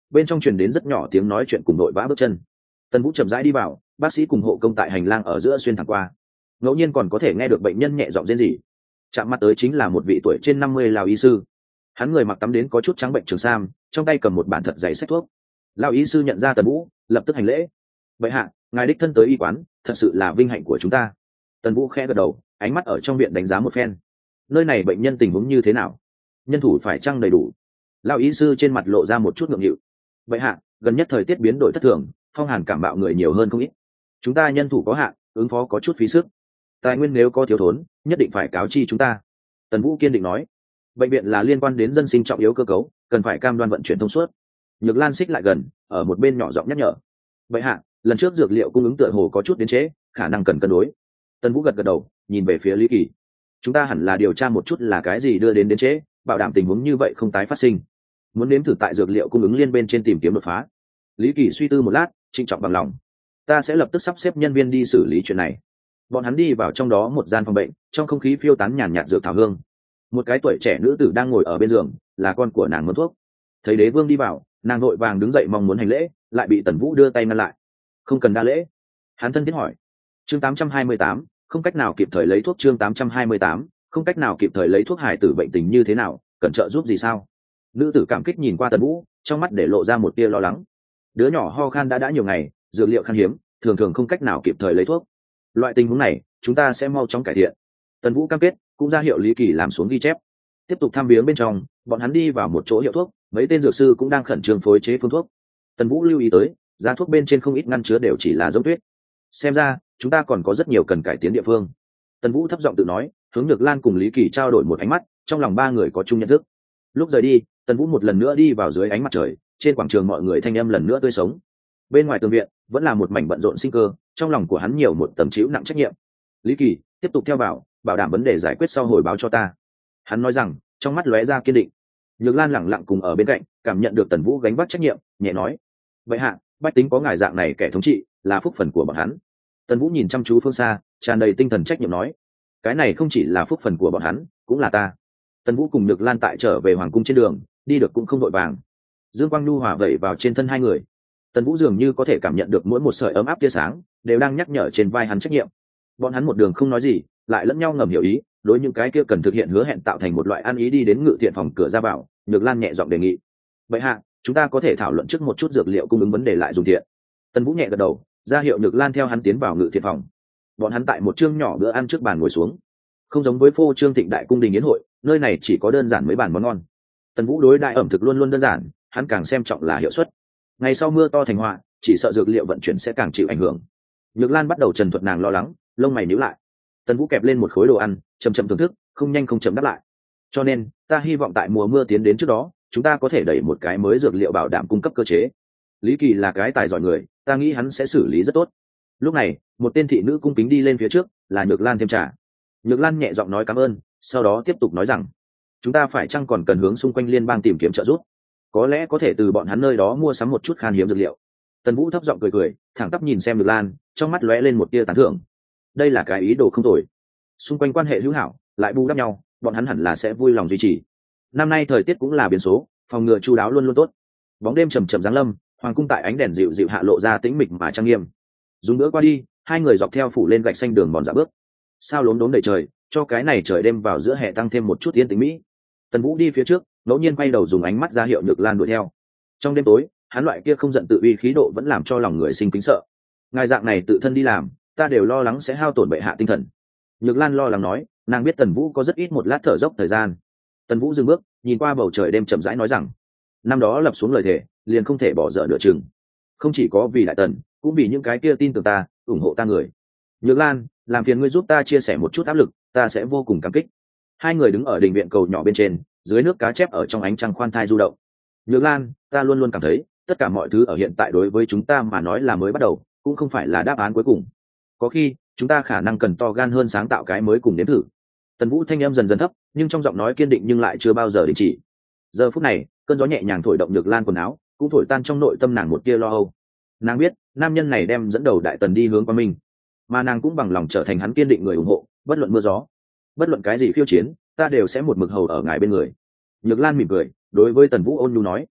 bên trong truyền đến rất nhỏ tiếng nói chuyện cùng đội vã bước chân. Tần Vũ chậm rãi đi vào, bác sĩ cùng hộ công tại hành lang ở giữa xuyên thẳng qua, ngẫu nhiên còn có thể nghe được bệnh nhân nhẹ giọng rên rỉ. Chạm mặt tới chính là một vị tuổi trên 50 lão y sư. Hắn người mặc tắm đến có chút trắng bệnh trường sam, trong tay cầm một bản thật dày sách thuốc. Lão y sư nhận ra Tần Vũ, lập tức hành lễ. Bệ hạ, ngài đích thân tới y quán, thật sự là vinh hạnh của chúng ta. Tần Vũ khẽ gật đầu, ánh mắt ở trong viện đánh giá một phen. Nơi này bệnh nhân tình huống như thế nào? Nhân thủ phải chăng đầy đủ? Lão y sư trên mặt lộ ra một chút ngượng nghịu. Bệ hạ, gần nhất thời tiết biến đổi thất thường, phong hàn cảm bạo người nhiều hơn không ít. Chúng ta nhân thủ có hạn, ứng phó có chút phí sức. Tài nguyên nếu có thiếu thốn, nhất định phải cáo chi chúng ta. Tần Vũ kiên định nói. Bệnh viện là liên quan đến dân sinh trọng yếu cơ cấu, cần phải cam đoan vận chuyển thông suốt. Nhược Lan xích lại gần, ở một bên nhỏ giọng nhắc nhở. Bệ hạ, lần trước dược liệu cung ứng tựa hồ có chút đến trễ, khả năng cần cân đối. Tần Vũ gật gật đầu, nhìn về phía Lý Kỳ. Chúng ta hẳn là điều tra một chút là cái gì đưa đến trễ, bảo đảm tình huống như vậy không tái phát sinh. Muốn nếm thử tại dược liệu cung ứng liên bên trên tìm kiếm đột phá. Lý Kỳ suy tư một lát, trịnh trọng bằng lòng. Ta sẽ lập tức sắp xếp nhân viên đi xử lý chuyện này. Bọn hắn đi vào trong đó một gian phòng bệnh, trong không khí phiêu tán nhàn nhạt dược thảo hương. Một cái tuổi trẻ nữ tử đang ngồi ở bên giường, là con của nàng muốn thuốc. Thấy Đế Vương đi vào, nàng vội vàng đứng dậy mong muốn hành lễ, lại bị Tần Vũ đưa tay ngăn lại. Không cần đa lễ. Hắn thân thiết hỏi. Chương 828, không cách nào kịp thời lấy thuốc. Chương 828, không cách nào kịp thời lấy thuốc. Hải tử bệnh tình như thế nào, cần trợ giúp gì sao? Nữ tử cảm kích nhìn qua Tần Vũ, trong mắt để lộ ra một tia lo lắng. Đứa nhỏ ho khan đã nhiều ngày, dược liệu khan hiếm, thường thường không cách nào kịp thời lấy thuốc. Loại tình huống này, chúng ta sẽ mau chóng cải thiện. Tần Vũ cam kết, cũng ra hiệu Lý Kỳ làm xuống ghi chép. Tiếp tục thăm viếng bên trong, bọn hắn đi vào một chỗ hiệu thuốc, mấy tên dược sư cũng đang khẩn trương phối chế phương thuốc. Tần Vũ lưu ý tới, giá thuốc bên trên không ít ngăn chứa đều chỉ là giống tuyết. Xem ra, chúng ta còn có rất nhiều cần cải tiến địa phương. Tần Vũ thấp giọng tự nói, hướng Nhược Lan cùng Lý Kỳ trao đổi một ánh mắt, trong lòng ba người có chung nhận thức. Lúc rời đi, Tần Vũ một lần nữa đi vào dưới ánh mặt trời, trên quảng trường mọi người thanh âm lần nữa tươi sống. Bên ngoài tường viện, vẫn là một mảnh bận rộn sinh cơ, trong lòng của hắn nhiều một tầm chịu nặng trách nhiệm. Lý Kỳ, tiếp tục theo vào, bảo đảm vấn đề giải quyết sau hồi báo cho ta. Hắn nói rằng, trong mắt lóe ra kiên định. Nhược Lan lẳng lặng cùng ở bên cạnh, cảm nhận được Tần Vũ gánh vác trách nhiệm, nhẹ nói: vậy hạ, bách tính có ngài dạng này kẻ thống trị, là phúc phần của bọn hắn. Tần Vũ nhìn chăm chú phương xa, tràn đầy tinh thần trách nhiệm nói: cái này không chỉ là phúc phần của bọn hắn, cũng là ta. Tần Vũ cùng Nhược Lan tại trở về hoàng cung trên đường, đi được cũng không vội vàng. Dương quang nhu hòa vẩy vào trên thân hai người. Tần Vũ dường như có thể cảm nhận được mỗi một sợi ấm áp tia sáng đều đang nhắc nhở trên vai hắn trách nhiệm. Bọn hắn một đường không nói gì, lại lẫn nhau ngầm hiểu ý, đối những cái kia cần thực hiện hứa hẹn tạo thành một loại ăn ý. Đi đến ngự thiện phòng cửa ra vào, Nhược Lan nhẹ giọng đề nghị: vậy hạ, chúng ta có thể thảo luận trước một chút dược liệu cung ứng vấn đề lại dùng thiện. Tần Vũ nhẹ gật đầu, ra hiệu Nhược Lan theo hắn tiến vào ngự thiện phòng. Bọn hắn tại một chương nhỏ bữa ăn trước bàn ngồi xuống. Không giống với phô trương thịnh đại cung đình yến hội, nơi này chỉ có đơn giản mấy bàn món ngon. Tần Vũ đối đại ẩm thực luôn luôn đơn giản, hắn càng xem trọng là hiệu suất. Ngày sau mưa to thành họa, chỉ sợ dược liệu vận chuyển sẽ càng chịu ảnh hưởng. Nhược Lan bắt đầu trần thuật, nàng lo lắng, lông mày nhíu lại. Tần Vũ kẹp lên một khối đồ ăn, chậm chậm thưởng thức, không nhanh không chậm đáp lại. Cho nên, ta hy vọng tại mùa mưa tiến đến trước đó, chúng ta có thể đẩy một cái mới dược liệu bảo đảm cung cấp cơ chế. Lý Kỳ là cái tài giỏi người, ta nghĩ hắn sẽ xử lý rất tốt. Lúc này, một tên thị nữ cung kính đi lên phía trước, là Nhược Lan thêm trà. Nhược Lan nhẹ giọng nói cảm ơn, sau đó tiếp tục nói rằng, chúng ta phải chăng còn cần hướng xung quanh liên bang tìm kiếm trợ giúp? Có lẽ có thể từ bọn hắn nơi đó mua sắm một chút khan hiếm dược liệu. Tần Vũ thấp giọng cười cười, thẳng tắp nhìn xem Nhược Lan, trong mắt lóe lên một tia tán thưởng. Đây là cái ý đồ không tồi. Xung quanh quan hệ hữu hảo, lại bù đắp nhau, bọn hắn hẳn là sẽ vui lòng duy trì. Năm nay thời tiết cũng là biến số, phòng ngừa chu đáo luôn luôn tốt. Bóng đêm chầm chậm giáng lâm, hoàng cung tại ánh đèn dịu dịu hạ lộ ra tĩnh mịch mà trang nghiêm. Dùng bữa qua đi, hai người dọc theo phủ lên gạch xanh đường mòn dạo bước. Sao lốm đốm đầy trời, cho cái này trời đêm vào giữa hè tăng thêm một chút yên tĩnh mỹ. Tần Vũ đi phía trước, ngẫu nhiên quay đầu dùng ánh mắt ra hiệu Nhược Lan đuổi theo. Trong đêm tối, hắn loại kia không giận tự uy khí độ vẫn làm cho lòng người sinh kính sợ. Ngài dạng này tự thân đi làm, ta đều lo lắng sẽ hao tổn bệ hạ tinh thần. Nhược Lan lo lắng nói, nàng biết Tần Vũ có rất ít một lát thở dốc thời gian. Tần Vũ dừng bước, nhìn qua bầu trời đêm chậm rãi nói rằng, năm đó lập xuống lời thề, liền không thể bỏ dở nửa chừng. Không chỉ có vì đại tần, cũng vì những cái kia tin tưởng ta, ủng hộ ta người. Nhược Lan, làm phiền ngươi giúp ta chia sẻ một chút áp lực, ta sẽ vô cùng cảm kích. Hai người đứng ở đình viện cầu nhỏ bên trên, dưới nước cá chép ở trong ánh trăng khoan thai du động. Nhược Lan, ta luôn luôn cảm thấy, tất cả mọi thứ ở hiện tại đối với chúng ta mà nói là mới bắt đầu, cũng không phải là đáp án cuối cùng. Có khi, chúng ta khả năng cần to gan hơn sáng tạo cái mới cùng nếm thử. Tần Vũ thanh âm dần dần thấp, nhưng trong giọng nói kiên định nhưng lại chưa bao giờ đình chỉ. Giờ phút này, cơn gió nhẹ nhàng thổi động Nhược Lan quần áo, cũng thổi tan trong nội tâm nàng một tia lo âu. Nàng biết, nam nhân này đem dẫn đầu đại tần đi hướng qua mình, mà nàng cũng bằng lòng trở thành hắn kiên định người ủng hộ, bất luận mưa gió, bất luận cái gì khiêu chiến, ta đều sẽ một mực hầu ở ngài bên người. Nhược Lan mỉm cười, đối với Tần Vũ ôn nhu nói.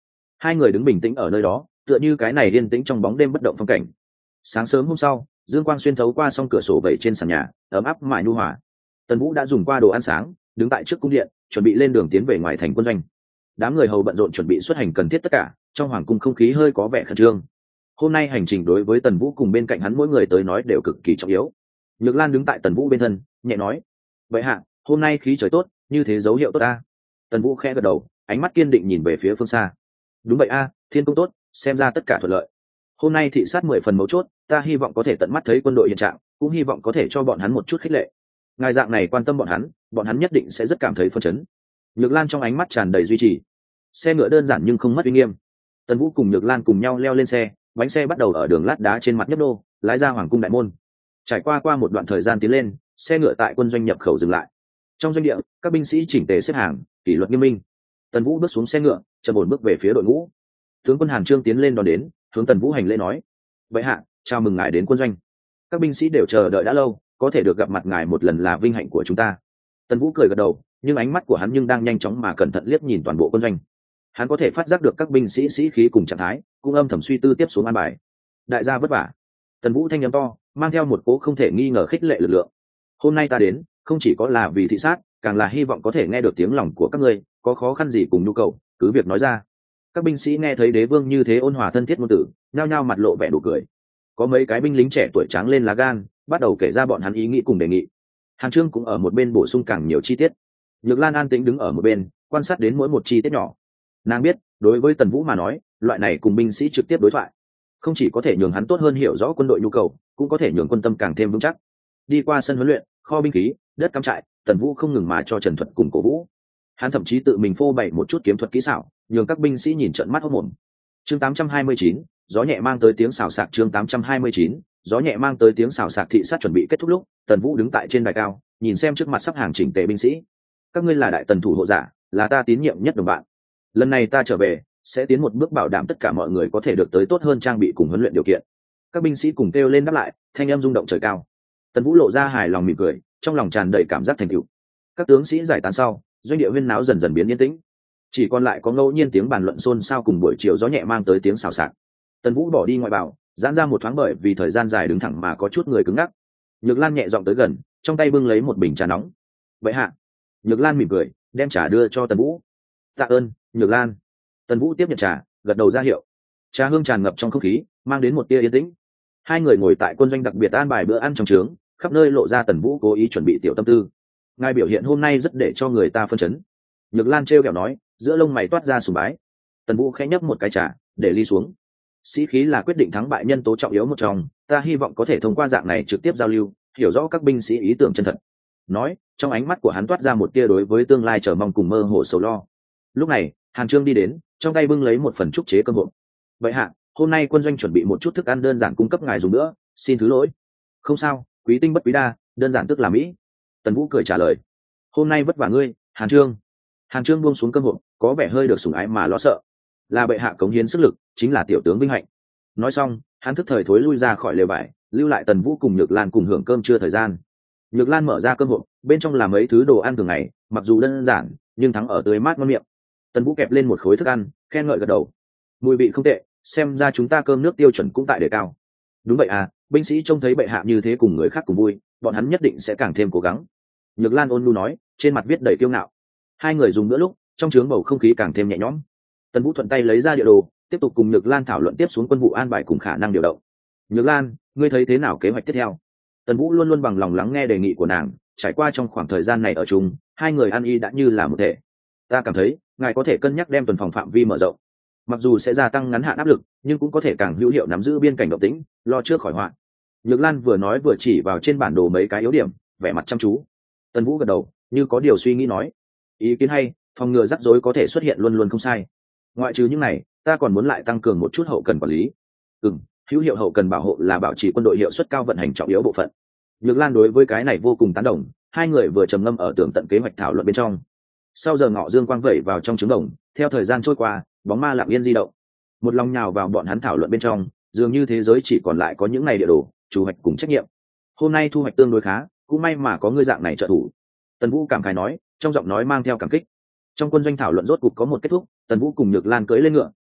Hai người đứng bình tĩnh ở nơi đó, tựa như cái này yên tĩnh trong bóng đêm bất động phong cảnh. Sáng sớm hôm sau, dương quang xuyên thấu qua song cửa sổ vẩy trên sàn nhà, ấm áp mại nhu hòa. Tần Vũ đã dùng qua đồ ăn sáng, đứng tại trước cung điện, chuẩn bị lên đường tiến về ngoài thành quân doanh. Đám người hầu bận rộn chuẩn bị xuất hành cần thiết tất cả, trong hoàng cung không khí hơi có vẻ khẩn trương. Hôm nay hành trình đối với Tần Vũ cùng bên cạnh hắn mỗi người tới nói đều cực kỳ trọng yếu. Nhược Lan đứng tại Tần Vũ bên thân, nhẹ nói: "Vậy hạ, hôm nay khí trời tốt, như thế dấu hiệu tốt a." Tần Vũ khẽ gật đầu, ánh mắt kiên định nhìn về phía phương xa. "Đúng vậy a, thiên công tốt, xem ra tất cả thuận lợi. Hôm nay thị sát 10 phần mấu chốt, ta hy vọng có thể tận mắt thấy quân đội hiện trạng, cũng hy vọng có thể cho bọn hắn một chút khích lệ. Ngài dạng này quan tâm bọn hắn nhất định sẽ rất cảm thấy phấn chấn." Nhược Lan trong ánh mắt tràn đầy duy trì. Xe ngựa đơn giản nhưng không mất uy nghiêm. Tần Vũ cùng Nhược Lan cùng nhau leo lên xe, bánh xe bắt đầu ở đường lát đá trên mặt nhấp đô, lái ra hoàng cung đại môn. Trải qua một đoạn thời gian tiến lên, xe ngựa tại quân doanh nhập khẩu dừng lại. Trong doanh địa, các binh sĩ chỉnh tề xếp hàng, kỷ luật nghiêm minh. Tần Vũ bước xuống xe ngựa, chậm ổn bước về phía đội ngũ. Tướng quân Hàn Trương tiến lên đón đến, hướng Tần Vũ hành lễ nói: "Vậy hạ, chào mừng ngài đến quân doanh. Các binh sĩ đều chờ đợi đã lâu, có thể được gặp mặt ngài một lần là vinh hạnh của chúng ta." Tần Vũ cười gật đầu, nhưng ánh mắt của hắn nhưng đang nhanh chóng mà cẩn thận liếc nhìn toàn bộ quân doanh. Hắn có thể phát giác được các binh sĩ sĩ khí cùng trạng thái, cũng âm thầm suy tư tiếp xuống an bài. "Đại gia vất vả." Tần Vũ thanh âm to, mang theo một cố không thể nghi ngờ khích lệ lực lượng. "Hôm nay ta đến, không chỉ có là vì thị sát, càng là hy vọng có thể nghe được tiếng lòng của các ngươi, có khó khăn gì cùng nhu cầu, cứ việc nói ra." Các binh sĩ nghe thấy đế vương như thế ôn hòa thân thiết ngôn tử, nhao nhao mặt lộ vẻ đủ cười. Có mấy cái binh lính trẻ tuổi tráng lên lá gan, bắt đầu kể ra bọn hắn ý nghĩ cùng đề nghị. Hàn Trương cũng ở một bên bổ sung càng nhiều chi tiết. Nhược Lan an tĩnh đứng ở một bên, quan sát đến mỗi một chi tiết nhỏ. Nàng biết, đối với Tần Vũ mà nói, loại này cùng binh sĩ trực tiếp đối thoại, không chỉ có thể nhường hắn tốt hơn hiểu rõ quân đội nhu cầu, cũng có thể nhường quân tâm càng thêm vững chắc. Đi qua sân huấn luyện, kho binh khí, đất cắm trại, Tần Vũ không ngừng mà cho Trần Thuật cùng cổ vũ. Hắn thậm chí tự mình phô bày một chút kiếm thuật kỹ xảo, nhường các binh sĩ nhìn trợn mắt hốt mồm. Chương 829, gió nhẹ mang tới tiếng xào xạc. Chương 829, gió nhẹ mang tới tiếng xào xạc. Thị sát chuẩn bị kết thúc lúc, Tần Vũ đứng tại trên đài cao, nhìn xem trước mặt sắp hàng chỉnh tề binh sĩ. "Các ngươi là đại tần thủ hộ giả, là ta tín nhiệm nhất đồng bạn. Lần này ta trở về, sẽ tiến một bước bảo đảm tất cả mọi người có thể được tới tốt hơn trang bị cùng huấn luyện điều kiện." Các binh sĩ cùng kêu lên đáp lại, thanh âm rung động trời cao. Tần Vũ lộ ra hài lòng mỉm cười, trong lòng tràn đầy cảm giác thành tựu. Các tướng sĩ giải tán sau, doanh địa huyên náo dần dần biến yên tĩnh, chỉ còn lại có ngẫu nhiên tiếng bàn luận xôn xao cùng buổi chiều gió nhẹ mang tới tiếng xào xạc. Tần Vũ bỏ đi ngoại bào, giãn ra một thoáng bởi vì thời gian dài đứng thẳng mà có chút người cứng ngắc. Nhược Lan nhẹ giọng tới gần, trong tay bưng lấy một bình trà nóng. "Vậy hạ." Nhược Lan mỉm cười, đem trà đưa cho Tần Vũ. "Tạ ơn, Nhược Lan." Tần Vũ tiếp nhận trà, gật đầu ra hiệu. Trà hương tràn ngập trong không khí, mang đến một tia yên tĩnh. Hai người ngồi tại quân doanh đặc biệt an bài bữa ăn trong trướng, khắp nơi lộ ra Tần Vũ cố ý chuẩn bị tiểu tâm tư. "Ngài biểu hiện hôm nay rất để cho người ta phân chấn." Nhược Lan trêu ghẹo nói, giữa lông mày toát ra sùng bái. Tần Vũ khẽ nhấp một cái trà, để ly xuống. "Sĩ khí là quyết định thắng bại nhân tố trọng yếu một trong, ta hy vọng có thể thông qua dạng này trực tiếp giao lưu, hiểu rõ các binh sĩ ý tưởng chân thật." Nói, trong ánh mắt của hắn toát ra một tia đối với tương lai chờ mong cùng mơ hồ sầu lo. Lúc này, Hàn Trương đi đến, trong tay bưng lấy một phần trúc chế cơm hộp. "Vậy hạ, hôm nay quân doanh chuẩn bị một chút thức ăn đơn giản cung cấp ngài dùng nữa, xin thứ lỗi." "Không sao, quý tinh bất quý đa, đơn giản tức là mỹ." Tần Vũ cười trả lời. "Hôm nay vất vả ngươi, Hàn Trương." Hàn Trương buông xuống cơm hộp, có vẻ hơi được sủng ái mà lo sợ. "Là bệ hạ cống hiến sức lực, chính là tiểu tướng vinh hạnh." Nói xong, hắn thức thời thối lui ra khỏi lều vải, lưu lại Tần Vũ cùng Nhược Lan cùng hưởng cơm trưa thời gian. Nhược Lan mở ra cơm hộp, bên trong là mấy thứ đồ ăn thường ngày, mặc dù đơn giản, nhưng thắng ở tươi mát ngon miệng. Tần Vũ kẹp lên một khối thức ăn, khen ngợi gật đầu. "Mùi vị không tệ, xem ra chúng ta cơm nước tiêu chuẩn cũng tại đề cao." "Đúng vậy à, binh sĩ trông thấy bệ hạ như thế cùng người khác cùng vui, bọn hắn nhất định sẽ càng thêm cố gắng." Nhược Lan ôn nhu nói, trên mặt viết đầy kiêu ngạo. Hai người dùng bữa lúc, trong trướng bầu không khí càng thêm nhẹ nhõm. Tần Vũ thuận tay lấy ra địa đồ, tiếp tục cùng Nhược Lan thảo luận tiếp xuống quân vụ an bài cùng khả năng điều động. "Nhược Lan, ngươi thấy thế nào kế hoạch tiếp theo?" Tần Vũ luôn luôn bằng lòng lắng nghe đề nghị của nàng, trải qua trong khoảng thời gian này ở chung, hai người ăn y đã như là một thể. "Ta cảm thấy, ngài có thể cân nhắc đem tuần phòng phạm vi mở rộng. Mặc dù sẽ gia tăng ngắn hạn áp lực, nhưng cũng có thể càng hữu hiệu nắm giữ biên cảnh động tĩnh, lo trước khỏi họa." Nhược Lan vừa nói vừa chỉ vào trên bản đồ mấy cái yếu điểm, vẻ mặt chăm chú. Tần Vũ gật đầu, như có điều suy nghĩ nói, "Ý kiến hay, phòng ngừa rắc rối có thể xuất hiện luôn luôn không sai. Ngoại trừ những này, ta còn muốn lại tăng cường một chút hậu cần quản lý." Hữu hiệu hậu cần bảo hộ là bảo trì quân đội hiệu suất cao vận hành trọng yếu bộ phận. Nhược Lan đối với cái này vô cùng tán đồng, hai người vừa trầm ngâm ở tường tận kế hoạch thảo luận bên trong. Sau giờ ngọ dương quang vẩy vào trong trứng đồng, theo thời gian trôi qua, bóng ma lặng yên di động. Một lòng nhào vào bọn hắn thảo luận bên trong, dường như thế giới chỉ còn lại có những ngày địa đồ, chủ hoạch cùng trách nhiệm. "Hôm nay thu hoạch tương đối khá, cũng may mà có ngươi dạng này trợ thủ." Tần Vũ cảm khái nói, trong giọng nói mang theo cảm kích. Trong quân doanh thảo luận rốt cục có một kết thúc, Tần Vũ cùng Nhược Lan cưỡi lên ngựa,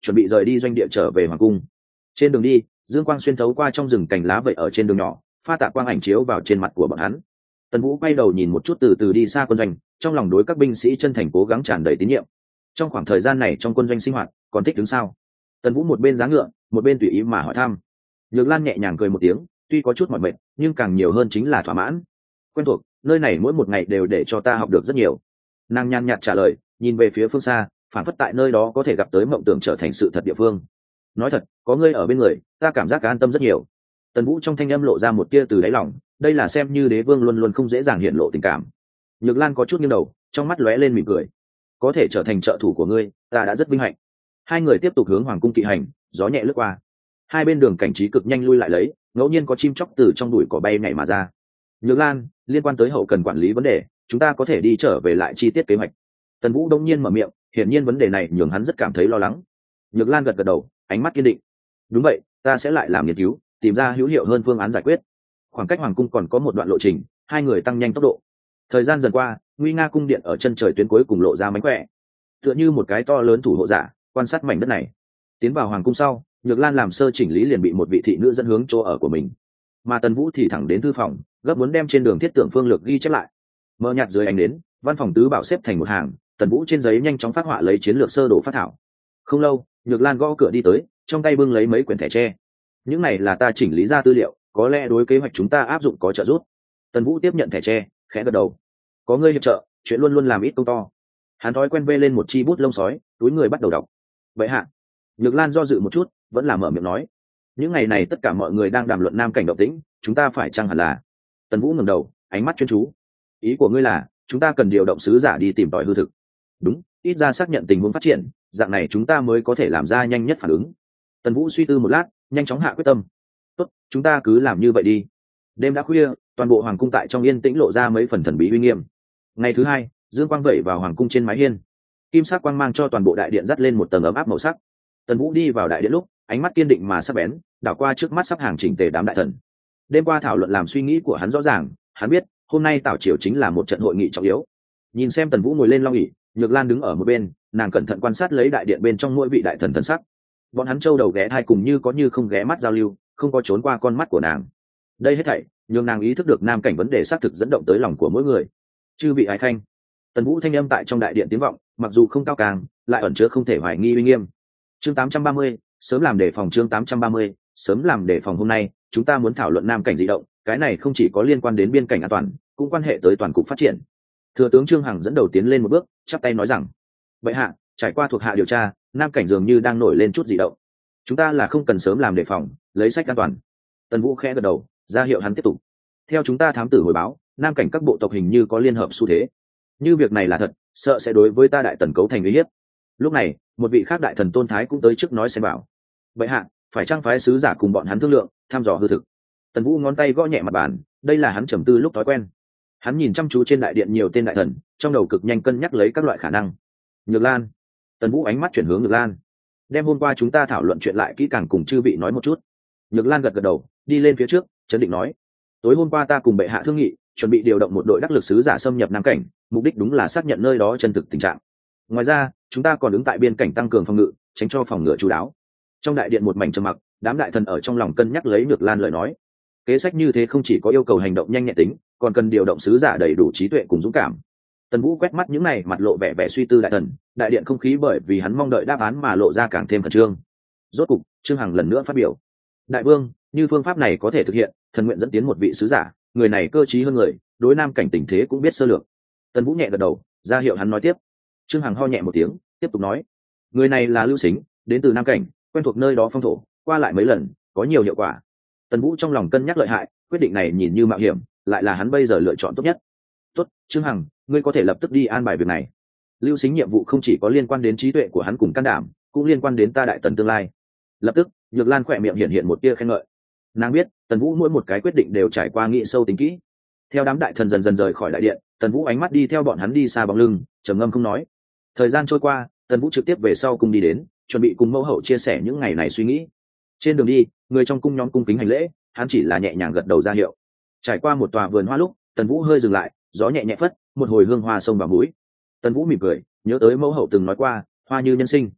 chuẩn bị rời đi doanh địa trở về hoàng cung. Trên đường đi, dương quang xuyên thấu qua trong rừng cành lá vậy ở trên đường nhỏ, pha tạ quang ảnh chiếu vào trên mặt của bọn hắn. Tần Vũ quay đầu nhìn một chút từ từ đi xa quân doanh, trong lòng đối các binh sĩ chân thành cố gắng tràn đầy tín nhiệm. Trong khoảng thời gian này trong quân doanh sinh hoạt, còn thích đứng sao? Tần Vũ một bên giá ngựa, một bên tùy ý mà hỏi thăm. Nhược Lan nhẹ nhàng cười một tiếng, tuy có chút mỏi mệt, nhưng càng nhiều hơn chính là thỏa mãn. Quen thuộc, nơi này mỗi một ngày đều để cho ta học được rất nhiều. Nàng nhàn nhạt trả lời, nhìn về phía phương xa, phản phất tại nơi đó có thể gặp tới mộng tưởng trở thành sự thật địa phương. Nói thật, có ngươi ở bên người, ta cảm giác an tâm rất nhiều. Tần Vũ trong thanh âm lộ ra một tia từ đáy lòng, đây là xem như đế vương luôn luôn không dễ dàng hiện lộ tình cảm. Nhược Lan có chút nghiêng đầu, trong mắt lóe lên mỉm cười. Có thể trở thành trợ thủ của ngươi, ta đã rất vinh hạnh. Hai người tiếp tục hướng hoàng cung kỵ hành, gió nhẹ lướt qua. Hai bên đường cảnh trí cực nhanh lui lại lấy, ngẫu nhiên có chim chóc từ trong bụi cỏ bay nhảy mà ra. Nhược Lan, liên quan tới hậu cần quản lý vấn đề, chúng ta có thể đi trở về lại chi tiết kế hoạch. Tần Vũ đông nhiên mở miệng, hiển nhiên vấn đề này nhường hắn rất cảm thấy lo lắng. Nhược Lan gật gật đầu, ánh mắt kiên định. Đúng vậy, ta sẽ lại làm nghiên cứu, tìm ra hữu hiệu hơn phương án giải quyết. Khoảng cách hoàng cung còn có một đoạn lộ trình, hai người tăng nhanh tốc độ. Thời gian dần qua, nguy nga cung điện ở chân trời tuyến cuối cùng lộ ra mánh khỏe, tựa như một cái to lớn thủ hộ giả quan sát mảnh đất này. Tiến vào hoàng cung sau, Nhược Lan làm sơ chỉnh lý liền bị một vị thị nữ dẫn hướng chỗ ở của mình, mà Tần Vũ thì thẳng đến thư phòng, gấp muốn đem trên đường thiết tưởng phương lược ghi chép lại. Mờ nhạt dưới ánh đến, văn phòng tứ bảo xếp thành một hàng, Tần Vũ trên giấy nhanh chóng phát họa lấy chiến lược sơ đồ phát thảo. Không lâu, Nhược Lan gõ cửa đi tới, trong tay bưng lấy mấy quyển thẻ tre. Những này là ta chỉnh lý ra tư liệu, có lẽ đối kế hoạch chúng ta áp dụng có trợ giúp. Tần Vũ tiếp nhận thẻ tre, khẽ gật đầu. Có ngươi hiệp trợ, chuyện luôn luôn làm ít công to. Hắn thói quen vê lên một chi bút lông sói, túi người bắt đầu đọc. Vậy hạ. Nhược Lan do dự một chút, vẫn là mở miệng nói. Những ngày này tất cả mọi người đang đàm luận nam cảnh động tĩnh, chúng ta phải chăng hẳn là? Tần Vũ ngẩng đầu, ánh mắt chuyên chú. Ý của ngươi là, chúng ta cần điều động sứ giả đi tìm tòi hư thực. Đúng, ít ra xác nhận tình huống phát triển, dạng này chúng ta mới có thể làm ra nhanh nhất phản ứng. Tần Vũ suy tư một lát, nhanh chóng hạ quyết tâm. Tốt, chúng ta cứ làm như vậy đi. Đêm đã khuya, toàn bộ hoàng cung tại trong yên tĩnh lộ ra mấy phần thần bí uy nghiêm. Ngày thứ hai, dương quang vẩy vào hoàng cung trên mái hiên, kim sắc quang mang cho toàn bộ đại điện dắt lên một tầng ấm áp màu sắc. Tần Vũ đi vào đại điện lúc, ánh mắt kiên định mà sắc bén, đảo qua trước mắt sắp hàng chỉnh tề đám đại thần. Đêm qua thảo luận làm suy nghĩ của hắn rõ ràng, hắn biết hôm nay tảo triều chính là một trận hội nghị trọng yếu. Nhìn xem Tần Vũ ngồi lên long ỷ, Nhược Lan đứng ở một bên, nàng cẩn thận quan sát lấy đại điện bên trong mỗi vị đại thần thần sắc. Bọn hắn trâu đầu ghé thai cùng như có như không ghé mắt giao lưu, không có trốn qua con mắt của nàng. Đây hết thảy nhường nàng ý thức được nam cảnh vấn đề xác thực dẫn động tới lòng của mỗi người. Chư vị ái khanh. Tần Vũ thanh âm tại trong đại điện tiếng vọng, mặc dù không cao càng, lại ẩn chứa không thể hoài nghi uy nghiêm. Chương 830, sớm làm đề phòng. Chương 830, sớm làm đề phòng. Hôm nay chúng ta muốn thảo luận nam cảnh dị động, cái này không chỉ có liên quan đến biên cảnh an toàn, cũng quan hệ tới toàn cục phát triển. Thừa tướng Trương Hằng dẫn đầu tiến lên một bước, chắp tay nói rằng: vậy hạ, trải qua thuộc hạ điều tra, nam cảnh dường như đang nổi lên chút dị động, chúng ta là không cần sớm làm đề phòng, lấy sách an toàn. Tần Vũ khẽ gật đầu, ra hiệu hắn tiếp tục. Theo chúng ta thám tử hồi báo, nam cảnh các bộ tộc hình như có liên hợp xu thế, như việc này là thật, sợ sẽ đối với ta đại tần cấu thành uy hiếp. Lúc này, một vị khác đại thần Tôn Thái cũng tới trước nói xem bảo: vậy hạ, phải trang phái sứ giả cùng bọn hắn thương lượng, thăm dò hư thực. Tần Vũ ngón tay gõ nhẹ mặt bàn, đây là hắn trầm tư lúc thói quen. Hắn nhìn chăm chú trên đại điện nhiều tên đại thần, trong đầu cực nhanh cân nhắc lấy các loại khả năng. Nhược Lan. Tần Vũ ánh mắt chuyển hướng Nhược Lan. Đem hôm qua chúng ta thảo luận chuyện lại kỹ càng cùng chư vị nói một chút. Nhược Lan gật gật đầu, đi lên phía trước, chấn định nói: tối hôm qua ta cùng bệ hạ thương nghị, chuẩn bị điều động một đội đắc lực sứ giả xâm nhập nam cảnh, mục đích đúng là xác nhận nơi đó chân thực tình trạng. Ngoài ra, chúng ta còn ứng tại biên cảnh tăng cường phòng ngự, tránh cho phòng ngự chú đáo. Trong đại điện một mảnh trầm mặc, đám đại thần ở trong lòng cân nhắc lấy Nhược Lan lời nói. Kế sách như thế không chỉ có yêu cầu hành động nhanh nhẹn tính, còn cần điều động sứ giả đầy đủ trí tuệ cùng dũng cảm. Tần Vũ quét mắt những này mặt lộ vẻ vẻ suy tư đại thần, đại điện không khí bởi vì hắn mong đợi đáp án mà lộ ra càng thêm khẩn trương. Rốt cục, Trương Hằng lần nữa phát biểu: đại vương, như phương pháp này có thể thực hiện, thần nguyện dẫn tiến một vị sứ giả, người này cơ trí hơn người, đối nam cảnh tình thế cũng biết sơ lược. Tần Vũ nhẹ gật đầu, ra hiệu hắn nói tiếp. Trương Hằng ho nhẹ một tiếng, tiếp tục nói: người này là Lưu Xính, đến từ nam cảnh, quen thuộc nơi đó phong thổ, qua lại mấy lần, có nhiều hiệu quả. Tần Vũ trong lòng cân nhắc lợi hại, quyết định này nhìn như mạo hiểm, lại là hắn bây giờ lựa chọn tốt nhất. Tốt, Trương Hằng, ngươi có thể lập tức đi an bài việc này. Lưu Xính nhiệm vụ không chỉ có liên quan đến trí tuệ của hắn cùng can đảm, cũng liên quan đến ta đại tần tương lai. Lập tức, Nhược Lan khỏe miệng hiện một tia khen ngợi. Nàng biết, Tần Vũ mỗi một cái quyết định đều trải qua nghĩ sâu tính kỹ. Theo đám đại thần dần dần rời khỏi đại điện, Tần Vũ ánh mắt đi theo bọn hắn đi xa bóng lưng, trầm ngâm không nói. Thời gian trôi qua, Tần Vũ trực tiếp về sau cung đi đến, chuẩn bị cùng mẫu hậu chia sẻ những ngày này suy nghĩ. Trên đường đi, người trong cung nhóm cung kính hành lễ, hắn chỉ là nhẹ nhàng gật đầu ra hiệu. Trải qua một tòa vườn hoa lúc, Tần Vũ hơi dừng lại, gió nhẹ nhẹ phất, một hồi hương hoa xông vào mũi. Tần Vũ mỉm cười, nhớ tới mẫu hậu từng nói qua, hoa như nhân sinh.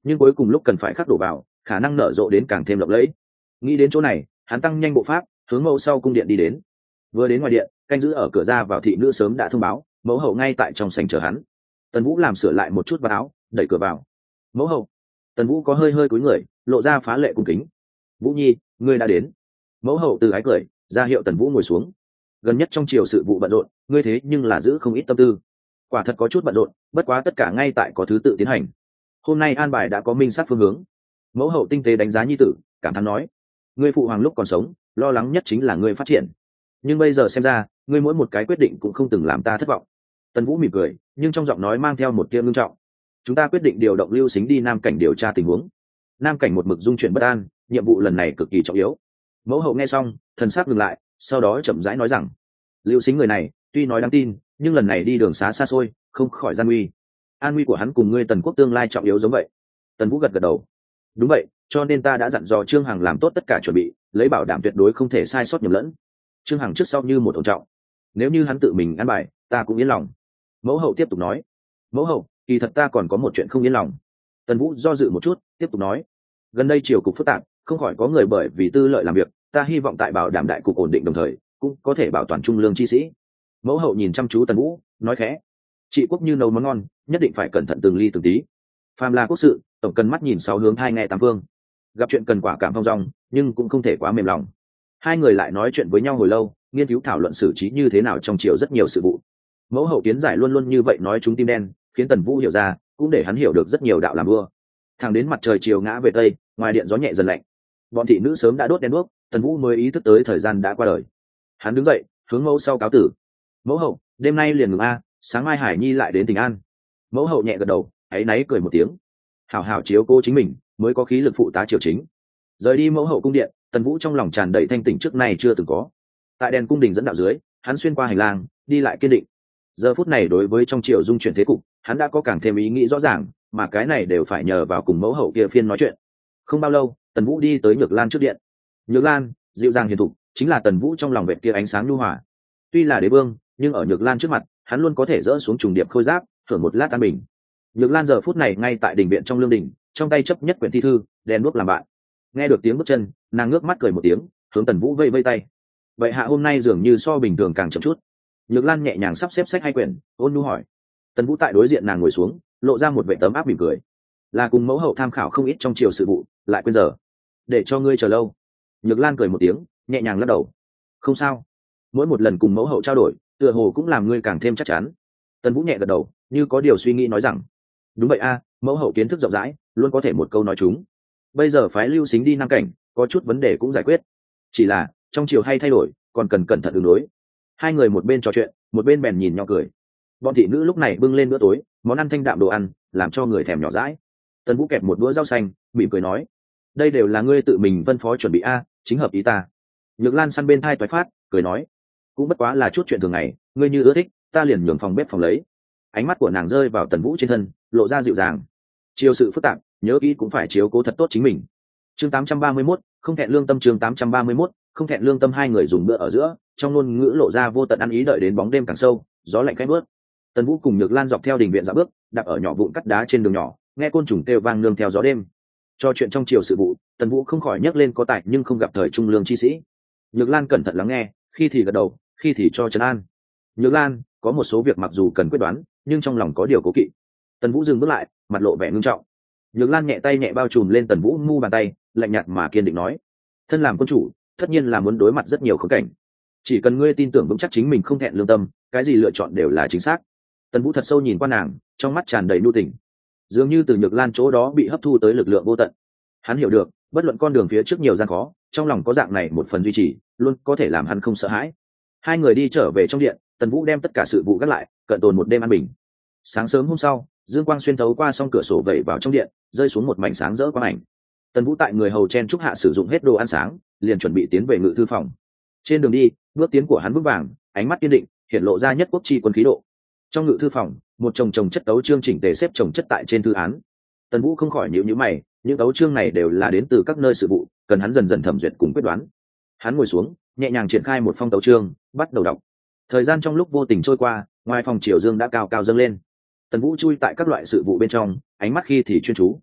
nhưng cuối cùng lúc cần phải khắc đổ vào khả năng nở rộ đến càng thêm lộng lẫy. Nghĩ đến chỗ này, hắn tăng nhanh bộ pháp hướng mẫu sau cung điện đi đến. Vừa đến ngoài điện, canh giữ ở cửa ra vào thị nữ sớm đã thông báo mẫu hậu ngay tại trong sảnh chờ hắn. Tần Vũ làm sửa lại một chút vào áo, đẩy cửa vào. Mẫu hậu. Tần Vũ có hơi hơi cúi người, lộ ra phá lệ cung kính. Vũ Nhi, ngươi đã đến. Mẫu hậu từ ái cười ra hiệu Tần Vũ ngồi xuống. Gần nhất trong triều sự vụ bận rộn, ngươi thế nhưng là giữ không ít tâm tư. Quả thật có chút bận rộn, bất quá tất cả ngay tại có thứ tự tiến hành. Hôm nay an bài đã có minh sát phương hướng. Mẫu hậu tinh tế đánh giá nhi tử, cảm thán nói: ngươi phụ hoàng lúc còn sống lo lắng nhất chính là ngươi phát triển, nhưng bây giờ xem ra ngươi mỗi một cái quyết định cũng không từng làm ta thất vọng. Tần Vũ mỉm cười, nhưng trong giọng nói mang theo một tia ngưng trọng. Chúng ta quyết định điều động Lưu Sính đi Nam Cảnh điều tra tình huống. Nam Cảnh một mực dung chuyển bất an, nhiệm vụ lần này cực kỳ trọng yếu. Mẫu hậu nghe xong, thần sắc ngừng lại, sau đó chậm rãi nói rằng: Lưu Sính người này tuy nói đáng tin, nhưng lần này đi đường xá xa xôi, không khỏi gian nguy. An nguy của hắn cùng ngươi Tần quốc tương lai trọng yếu giống vậy. Tần Vũ gật gật đầu. Đúng vậy, cho nên ta đã dặn dò Trương Hằng làm tốt tất cả chuẩn bị, lấy bảo đảm tuyệt đối không thể sai sót nhầm lẫn. Trương Hằng trước sau như một ổn trọng, nếu như hắn tự mình ăn bài, ta cũng yên lòng. Mẫu hậu tiếp tục nói. Mẫu hậu, kỳ thật ta còn có một chuyện không yên lòng. Tần Vũ do dự một chút, tiếp tục nói. Gần đây triều cục phức tạp, không khỏi có người bởi vì tư lợi làm việc, ta hy vọng tại bảo đảm đại cục ổn định đồng thời cũng có thể bảo toàn trung lương chi sĩ. Mẫu hậu nhìn chăm chú Tần Vũ, nói khẽ: trị quốc như nấu món ngon, nhất định phải cẩn thận từng ly từng tí. Phàm là quốc sự, tổng cần mắt nhìn sáu hướng thai nghe tám phương. Gặp chuyện cần quả cảm thông dong, nhưng cũng không thể quá mềm lòng. Hai người lại nói chuyện với nhau hồi lâu, nghiên cứu thảo luận xử trí như thế nào trong triều rất nhiều sự vụ. Mẫu hậu kiến giải luôn luôn như vậy nói chúng tim đen, khiến Tần Vũ hiểu ra, cũng để hắn hiểu được rất nhiều đạo làm vua. Thẳng đến mặt trời chiều ngã về tây, ngoài điện gió nhẹ dần lạnh, bọn thị nữ sớm đã đốt đèn đuốc, Tần Vũ mới ý thức tới thời gian đã qua đời. Hắn đứng dậy, hướng mẫu sau cáo tử. Mẫu hậu, đêm nay liền ngừng a, sáng mai Hải Nhi lại đến Tỉnh An. Mẫu hậu nhẹ gật đầu, áy náy cười một tiếng. Hảo hảo chiếu cô chính mình, mới có khí lực phụ tá triều chính. Rời đi mẫu hậu cung điện, Tần Vũ trong lòng tràn đầy thanh tỉnh trước nay chưa từng có. Tại đèn cung đình dẫn đạo dưới, hắn xuyên qua hành lang, đi lại kiên định. Giờ phút này đối với trong triều dung chuyển thế cục, hắn đã có càng thêm ý nghĩ rõ ràng, mà cái này đều phải nhờ vào cùng mẫu hậu kia phiên nói chuyện. Không bao lâu, Tần Vũ đi tới Nhược Lan trước điện. Nhược Lan, dịu dàng hiền thục, chính là Tần Vũ trong lòng vệt kia ánh sáng nhu hòa. Tuy là đế vương, nhưng ở Nhược Lan trước mặt, hắn luôn có thể dỡ xuống trùng điệp khôi giáp, hưởng một lát an bình. Nhược Lan giờ phút này ngay tại đình viện trong lương đình, trong tay chấp nhất quyển thi thư, đèn đuốc làm bạn. Nghe được tiếng bước chân, nàng ngước mắt cười một tiếng, hướng Tần Vũ vây vây tay. Vậy hạ hôm nay dường như so bình thường càng chậm chút. Nhược Lan nhẹ nhàng sắp xếp sách hai quyển, ôn nhu hỏi. Tần Vũ tại đối diện nàng ngồi xuống, lộ ra một vẻ tấm áp mỉm cười. Là cùng mẫu hậu tham khảo không ít trong triều sự vụ, lại quên giờ, để cho ngươi chờ lâu. Nhược Lan cười một tiếng, nhẹ nhàng lắc đầu. Không sao, mỗi một lần cùng mẫu hậu trao đổi, tựa hồ cũng làm ngươi càng thêm chắc chắn. Tần Vũ nhẹ gật đầu, như có điều suy nghĩ nói rằng. Đúng vậy a, mẫu hậu kiến thức rộng rãi, luôn có thể một câu nói chúng. Bây giờ phái Lưu Sính đi Nam Cảnh, có chút vấn đề cũng giải quyết. Chỉ là trong triều hay thay đổi, còn cần cẩn thận ứng đối. Hai người một bên trò chuyện, một bên bèn nhìn nhau cười. Bọn thị nữ lúc này bưng lên bữa tối, món ăn thanh đạm đồ ăn, làm cho người thèm nhỏ dãi. Tần Vũ kẹp một đũa rau xanh, mỉm cười nói: đây đều là ngươi tự mình phân phó chuẩn bị a, chính hợp ý ta. Nhược Lan săn bên thai toái phát, cười nói: cũng bất quá là chút chuyện thường ngày, ngươi như ưa thích, ta liền nhường phòng bếp phòng lấy. Ánh mắt của nàng rơi vào Tần Vũ trên thân, lộ ra dịu dàng. Chiều sự phức tạp, nhớ kỹ cũng phải chiếu cố thật tốt chính mình. Chương 831, không thẹn lương tâm. Chương 831, không thẹn lương tâm. Hai người dùng bữa ở giữa, trong ngôn ngữ lộ ra vô tận ăn ý, đợi đến bóng đêm càng sâu, gió lạnh khẽ bước. Tần Vũ cùng Nhược Lan dọc theo đình viện dạo bước, đạp ở nhỏ vụn cắt đá trên đường nhỏ, nghe côn trùng kêu vang nương theo gió đêm. Cho chuyện trong chiều sự vụ, Tần Vũ không khỏi nhắc lên có tài nhưng không gặp thời trung lương chi sĩ. Nhược Lan cẩn thận lắng nghe, khi thì gật đầu, khi thì cho trấn an. Nhược Lan, có một số việc mặc dù cần quyết đoán, nhưng trong lòng có điều cố kỵ. Tần Vũ dừng bước lại, mặt lộ vẻ ngưng trọng. Nhược Lan nhẹ tay nhẹ bao trùm lên Tần Vũ mu bàn tay, lạnh nhạt mà kiên định nói: thân làm quân chủ, tất nhiên là muốn đối mặt rất nhiều khốn cảnh. Chỉ cần ngươi tin tưởng vững chắc chính mình không thẹn lương tâm, cái gì lựa chọn đều là chính xác. Tần Vũ thật sâu nhìn qua nàng, trong mắt tràn đầy nhu tình, dường như từ Nhược Lan chỗ đó bị hấp thu tới lực lượng vô tận. Hắn hiểu được, bất luận con đường phía trước nhiều gian khó, trong lòng có dạng này một phần duy trì, luôn có thể làm hắn không sợ hãi. Hai người đi trở về trong điện, Tần Vũ đem tất cả sự vụ gác lại, cận tồn một đêm an bình. Sáng sớm hôm sau, dương quang xuyên thấu qua song cửa sổ vẩy vào trong điện, rơi xuống một mảnh sáng rỡ quang ảnh. Tần Vũ tại người hầu chen chúc hạ sử dụng hết đồ ăn sáng, liền chuẩn bị tiến về ngự thư phòng. Trên đường đi, bước tiến của hắn vững vàng, ánh mắt kiên định, hiện lộ ra nhất quốc chi quân khí độ. Trong ngự thư phòng, một chồng chất tấu chương chỉnh tề xếp chồng chất tại trên thư án. Tần Vũ không khỏi nhíu mày, những tấu chương này đều là đến từ các nơi sự vụ, cần hắn dần dần thẩm duyệt cùng quyết đoán. Hắn ngồi xuống, nhẹ nhàng triển khai một phong tấu chương, bắt đầu đọc. Thời gian trong lúc vô tình trôi qua, ngoài phòng triều dương đã cao cao dâng lên. Tần Vũ chui tại các loại sự vụ bên trong, ánh mắt khi thì chuyên chú,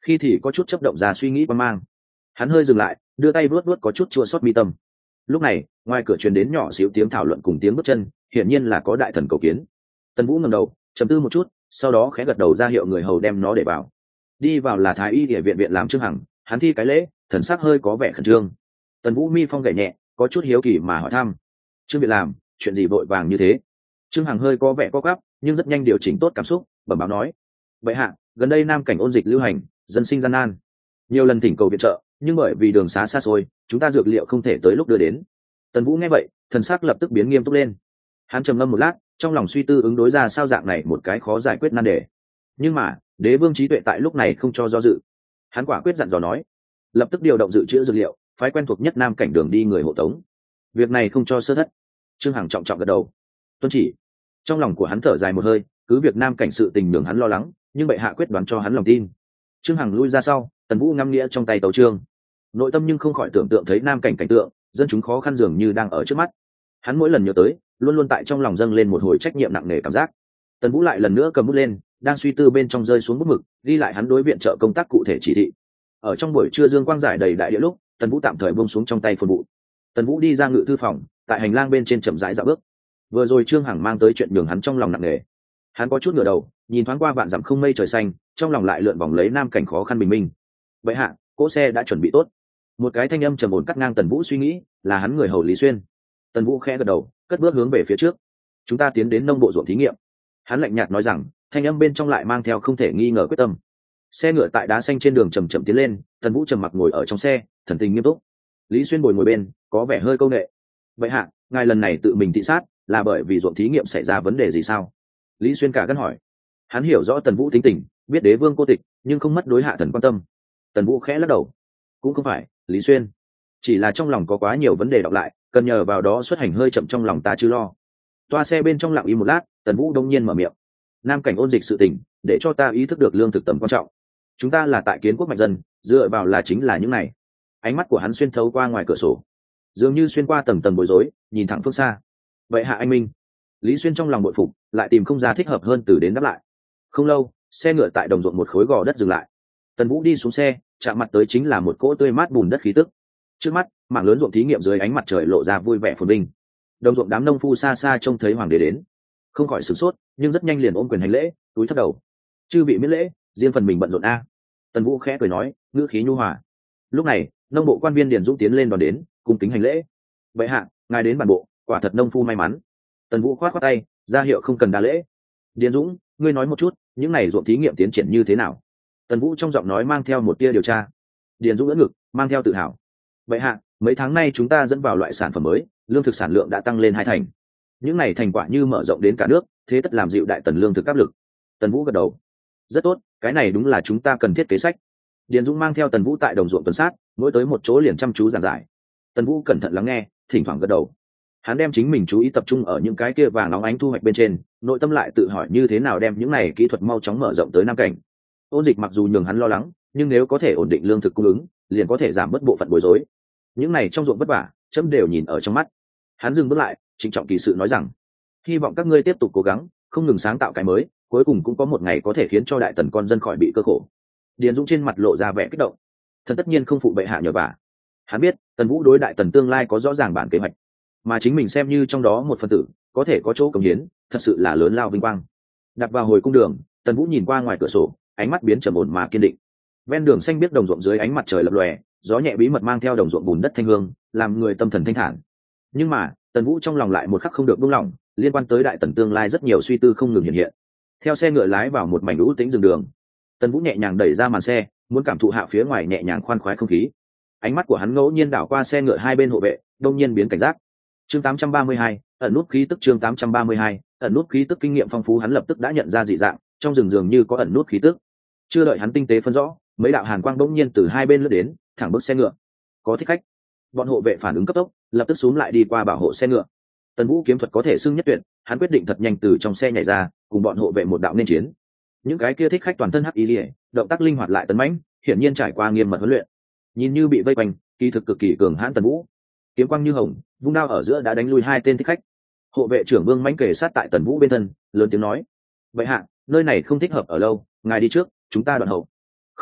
khi thì có chút chấp động ra suy nghĩ qua mang. Hắn hơi dừng lại, đưa tay vuốt vuốt có chút chua xót mi tâm. Lúc này ngoài cửa truyền đến nhỏ xíu tiếng thảo luận cùng tiếng bước chân, hiển nhiên là có đại thần cầu kiến. Tần Vũ ngẩng đầu trầm tư một chút, sau đó khẽ gật đầu ra hiệu người hầu đem nó để vào. Đi vào là thái y địa viện làm Trương Hằng, hắn thi cái lễ, thần sắc hơi có vẻ khẩn trương. Tần Vũ mi phong gảy nhẹ, có chút hiếu kỳ mà hỏi thăm: Trương viện làm, chuyện gì vội vàng như thế? Trương Hằng hơi có vẻ co quắp, nhưng rất nhanh điều chỉnh tốt cảm xúc, bẩm báo nói: vậy hạ, gần đây nam cảnh ôn dịch lưu hành, dân sinh gian nan, nhiều lần thỉnh cầu viện trợ, nhưng bởi vì đường xá xa xôi, chúng ta dược liệu không thể tới lúc đưa đến. Tần Vũ nghe vậy, thần sắc lập tức biến nghiêm túc lên. Hắn trầm ngâm một lát, trong lòng suy tư ứng đối ra sao dạng này một cái khó giải quyết nan đề. Nhưng mà đế vương trí tuệ tại lúc này không cho do dự, hắn quả quyết dặn dò nói: lập tức điều động dự trữ dược liệu, phái quen thuộc nhất nam cảnh đường đi người hộ tống, việc này không cho sơ thất. Trương Hằng trọng trọng gật đầu, tuân chỉ. Trong lòng của hắn thở dài một hơi, cứ việc nam cảnh sự tình nhường hắn lo lắng, nhưng bệ hạ quyết đoán cho hắn lòng tin. Trương Hằng lui ra sau, Tần Vũ ngắm nghĩa trong tay tấu chương, nội tâm nhưng không khỏi tưởng tượng thấy nam cảnh cảnh tượng, dân chúng khó khăn dường như đang ở trước mắt. Hắn mỗi lần nhớ tới, luôn luôn tại trong lòng dâng lên một hồi trách nhiệm nặng nề cảm giác. Tần Vũ lại lần nữa cầm bút lên, đang suy tư bên trong rơi xuống bút mực, ghi lại hắn đối viện trợ công tác cụ thể chỉ thị. Ở trong buổi trưa dương quang giải đầy đại địa lúc, Tần Vũ tạm thời buông xuống trong tay phồn vụ. Tần Vũ đi ra ngự thư phòng, tại hành lang bên trên chậm rãi dạo bước. Vừa rồi Trương Hằng mang tới chuyện nhường hắn trong lòng nặng nề. Hắn có chút ngửa đầu, nhìn thoáng qua vạn dặm không mây trời xanh, trong lòng lại lượn vòng lấy nam cảnh khó khăn bình minh. Vậy hạ, cỗ xe đã chuẩn bị tốt. Một cái thanh âm trầm ổn cắt ngang Tần Vũ suy nghĩ, là hắn người hầu Lý Xuyên. Tần Vũ khẽ gật đầu, cất bước hướng về phía trước. Chúng ta tiến đến nông bộ ruộng thí nghiệm. Hắn lạnh nhạt nói rằng, thanh âm bên trong lại mang theo không thể nghi ngờ quyết tâm. Xe ngựa tại đá xanh trên đường chậm chậm tiến lên, Tần Vũ trầm mặc ngồi ở trong xe, thần tình nghiêm túc. Lý Xuyên ngồi bên, có vẻ hơi câu nệ. Vậy hạ, ngài lần này tự mình thị sát, là bởi vì ruộng thí nghiệm xảy ra vấn đề gì sao? Lý Xuyên cả gân hỏi. Hắn hiểu rõ Tần Vũ tính tình, biết đế vương cô tịch, nhưng không mất đối hạ thần quan tâm. Tần Vũ khẽ lắc đầu. Cũng không phải, Lý Xuyên, chỉ là trong lòng có quá nhiều vấn đề đọc lại, cần nhờ vào đó xuất hành hơi chậm trong lòng ta chứ lo. Toa xe bên trong lặng im một lát, Tần Vũ đông nhiên mở miệng: nam cảnh ôn dịch sự tình, để cho ta ý thức được lương thực tầm quan trọng. Chúng ta là tại kiến quốc mạnh dân, dựa vào là chính là những này. Ánh mắt của hắn xuyên thấu qua ngoài cửa sổ, dường như xuyên qua tầng tầng bối rối, nhìn thẳng phương xa. Vậy hạ anh minh. Lý Xuyên trong lòng bội phục, lại tìm không ra thích hợp hơn từ đến đáp lại. Không lâu, xe ngựa tại đồng ruộng một khối gò đất dừng lại. Tần Vũ đi xuống xe, chạm mặt tới chính là một cỗ tươi mát bùn đất khí tức. Trước mắt, mảng lớn ruộng thí nghiệm dưới ánh mặt trời lộ ra vui vẻ phồn vinh. Đồng ruộng đám nông phu xa xa trông thấy hoàng đế đến, không khỏi sửng sốt, nhưng rất nhanh liền ôm quyền hành lễ, túi thấp đầu. Chư vị miễn lễ, riêng phần mình bận rộn a. Tần Vũ khẽ cười nói, ngữ khí nhu hòa. Lúc này, nông bộ quan viên Điền Dũng tiến lên đón đến, cung kính hành lễ. Vậy hạ, ngài đến bản bộ, quả thật nông phu may mắn. Tần Vũ khoát khoát tay, ra hiệu không cần đa lễ. Điền Dũng, ngươi nói một chút, những này ruộng thí nghiệm tiến triển như thế nào? Tần Vũ trong giọng nói mang theo một tia điều tra. Điền Dũng ưỡn ngực, mang theo tự hào. Vậy hạ, mấy tháng nay chúng ta dẫn vào loại sản phẩm mới, lương thực sản lượng đã tăng lên 2 thành. Những này thành quả như mở rộng đến cả nước, thế tất làm dịu đại tần lương thực áp lực. Tần Vũ gật đầu. Rất tốt, cái này đúng là chúng ta cần thiết kế sách. Điền Dũng mang theo Tần Vũ tại đồng ruộng tuần sát, mỗi tới một chỗ liền chăm chú giảng giải. Tần Vũ cẩn thận lắng nghe, thỉnh thoảng gật đầu. Hắn đem chính mình chú ý tập trung ở những cái kia vàng óng ánh thu hoạch bên trên, nội tâm lại tự hỏi như thế nào đem những này kỹ thuật mau chóng mở rộng tới nam cảnh. Ôn dịch mặc dù nhường hắn lo lắng, nhưng nếu có thể ổn định lương thực cung ứng, liền có thể giảm bớt bộ phận bối rối. Những này trong ruộng vất vả, chấm đều nhìn ở trong mắt. Hắn dừng bước lại, trịnh trọng kỳ sự nói rằng: hy vọng các ngươi tiếp tục cố gắng, không ngừng sáng tạo cái mới, cuối cùng cũng có một ngày có thể khiến cho đại tần con dân khỏi bị cơ khổ. Điền Dũng trên mặt lộ ra vẻ kích động. Thần tất nhiên không phụ bệ hạ nhờ vả. Hắn biết Tần Vũ đối đại tần tương lai có rõ ràng bản kế hoạch, mà chính mình xem như trong đó một phần tử, có thể có chỗ cống hiến, thật sự là lớn lao vinh quang. Đặt vào hồi cung đường, Tần Vũ nhìn qua ngoài cửa sổ, ánh mắt biến trầm ổn mà kiên định. Ven đường xanh biếc đồng ruộng dưới ánh mặt trời lập lòe, gió nhẹ bí mật mang theo đồng ruộng bùn đất thanh hương, làm người tâm thần thanh thản. Nhưng mà Tần Vũ trong lòng lại một khắc không được buông lỏng, liên quan tới đại tần tương lai rất nhiều suy tư không ngừng hiện hiện. Theo xe ngựa lái vào một mảnh lũ tĩnh rừng đường, Tần Vũ nhẹ nhàng đẩy ra màn xe, muốn cảm thụ hạ phía ngoài nhẹ nhàng khoan khoái không khí. Ánh mắt của hắn ngẫu nhiên đảo qua xe ngựa hai bên hộ vệ, đông nhiên biến cảnh giác. Chương 832, ẩn nút khí tức. Chương 832, ẩn nút khí tức. Kinh nghiệm phong phú hắn lập tức đã nhận ra dị dạng, trong rừng dường như có ẩn nút khí tức. Chưa đợi hắn tinh tế phân rõ, mấy đạo hàn quang bỗng nhiên từ hai bên lướt đến, thẳng bước xe ngựa. Có thích khách. Bọn hộ vệ phản ứng cấp tốc, lập tức xúm lại đi qua bảo hộ xe ngựa. Tần Vũ kiếm thuật có thể xưng nhất tuyệt, hắn quyết định thật nhanh từ trong xe nhảy ra, cùng bọn hộ vệ một đạo nên chiến. Những cái kia thích khách toàn thân hắc y liễu, động tác linh hoạt lại tấn mãnh, hiển nhiên trải qua nghiêm mật huấn luyện. Nhìn như bị vây quanh, kỳ thực cực kỳ cường hãn. Tần Vũ kiếm quang như hồng, vung đao ở giữa đã đánh lui 2 tên thích khách. Hộ vệ trưởng Vương mãnh kề sát tại Tần Vũ bên thân, lớn tiếng nói: vậy hạ, nơi này không thích hợp ở lâu, ngài đi trước, chúng ta đoạn hậu. Không được,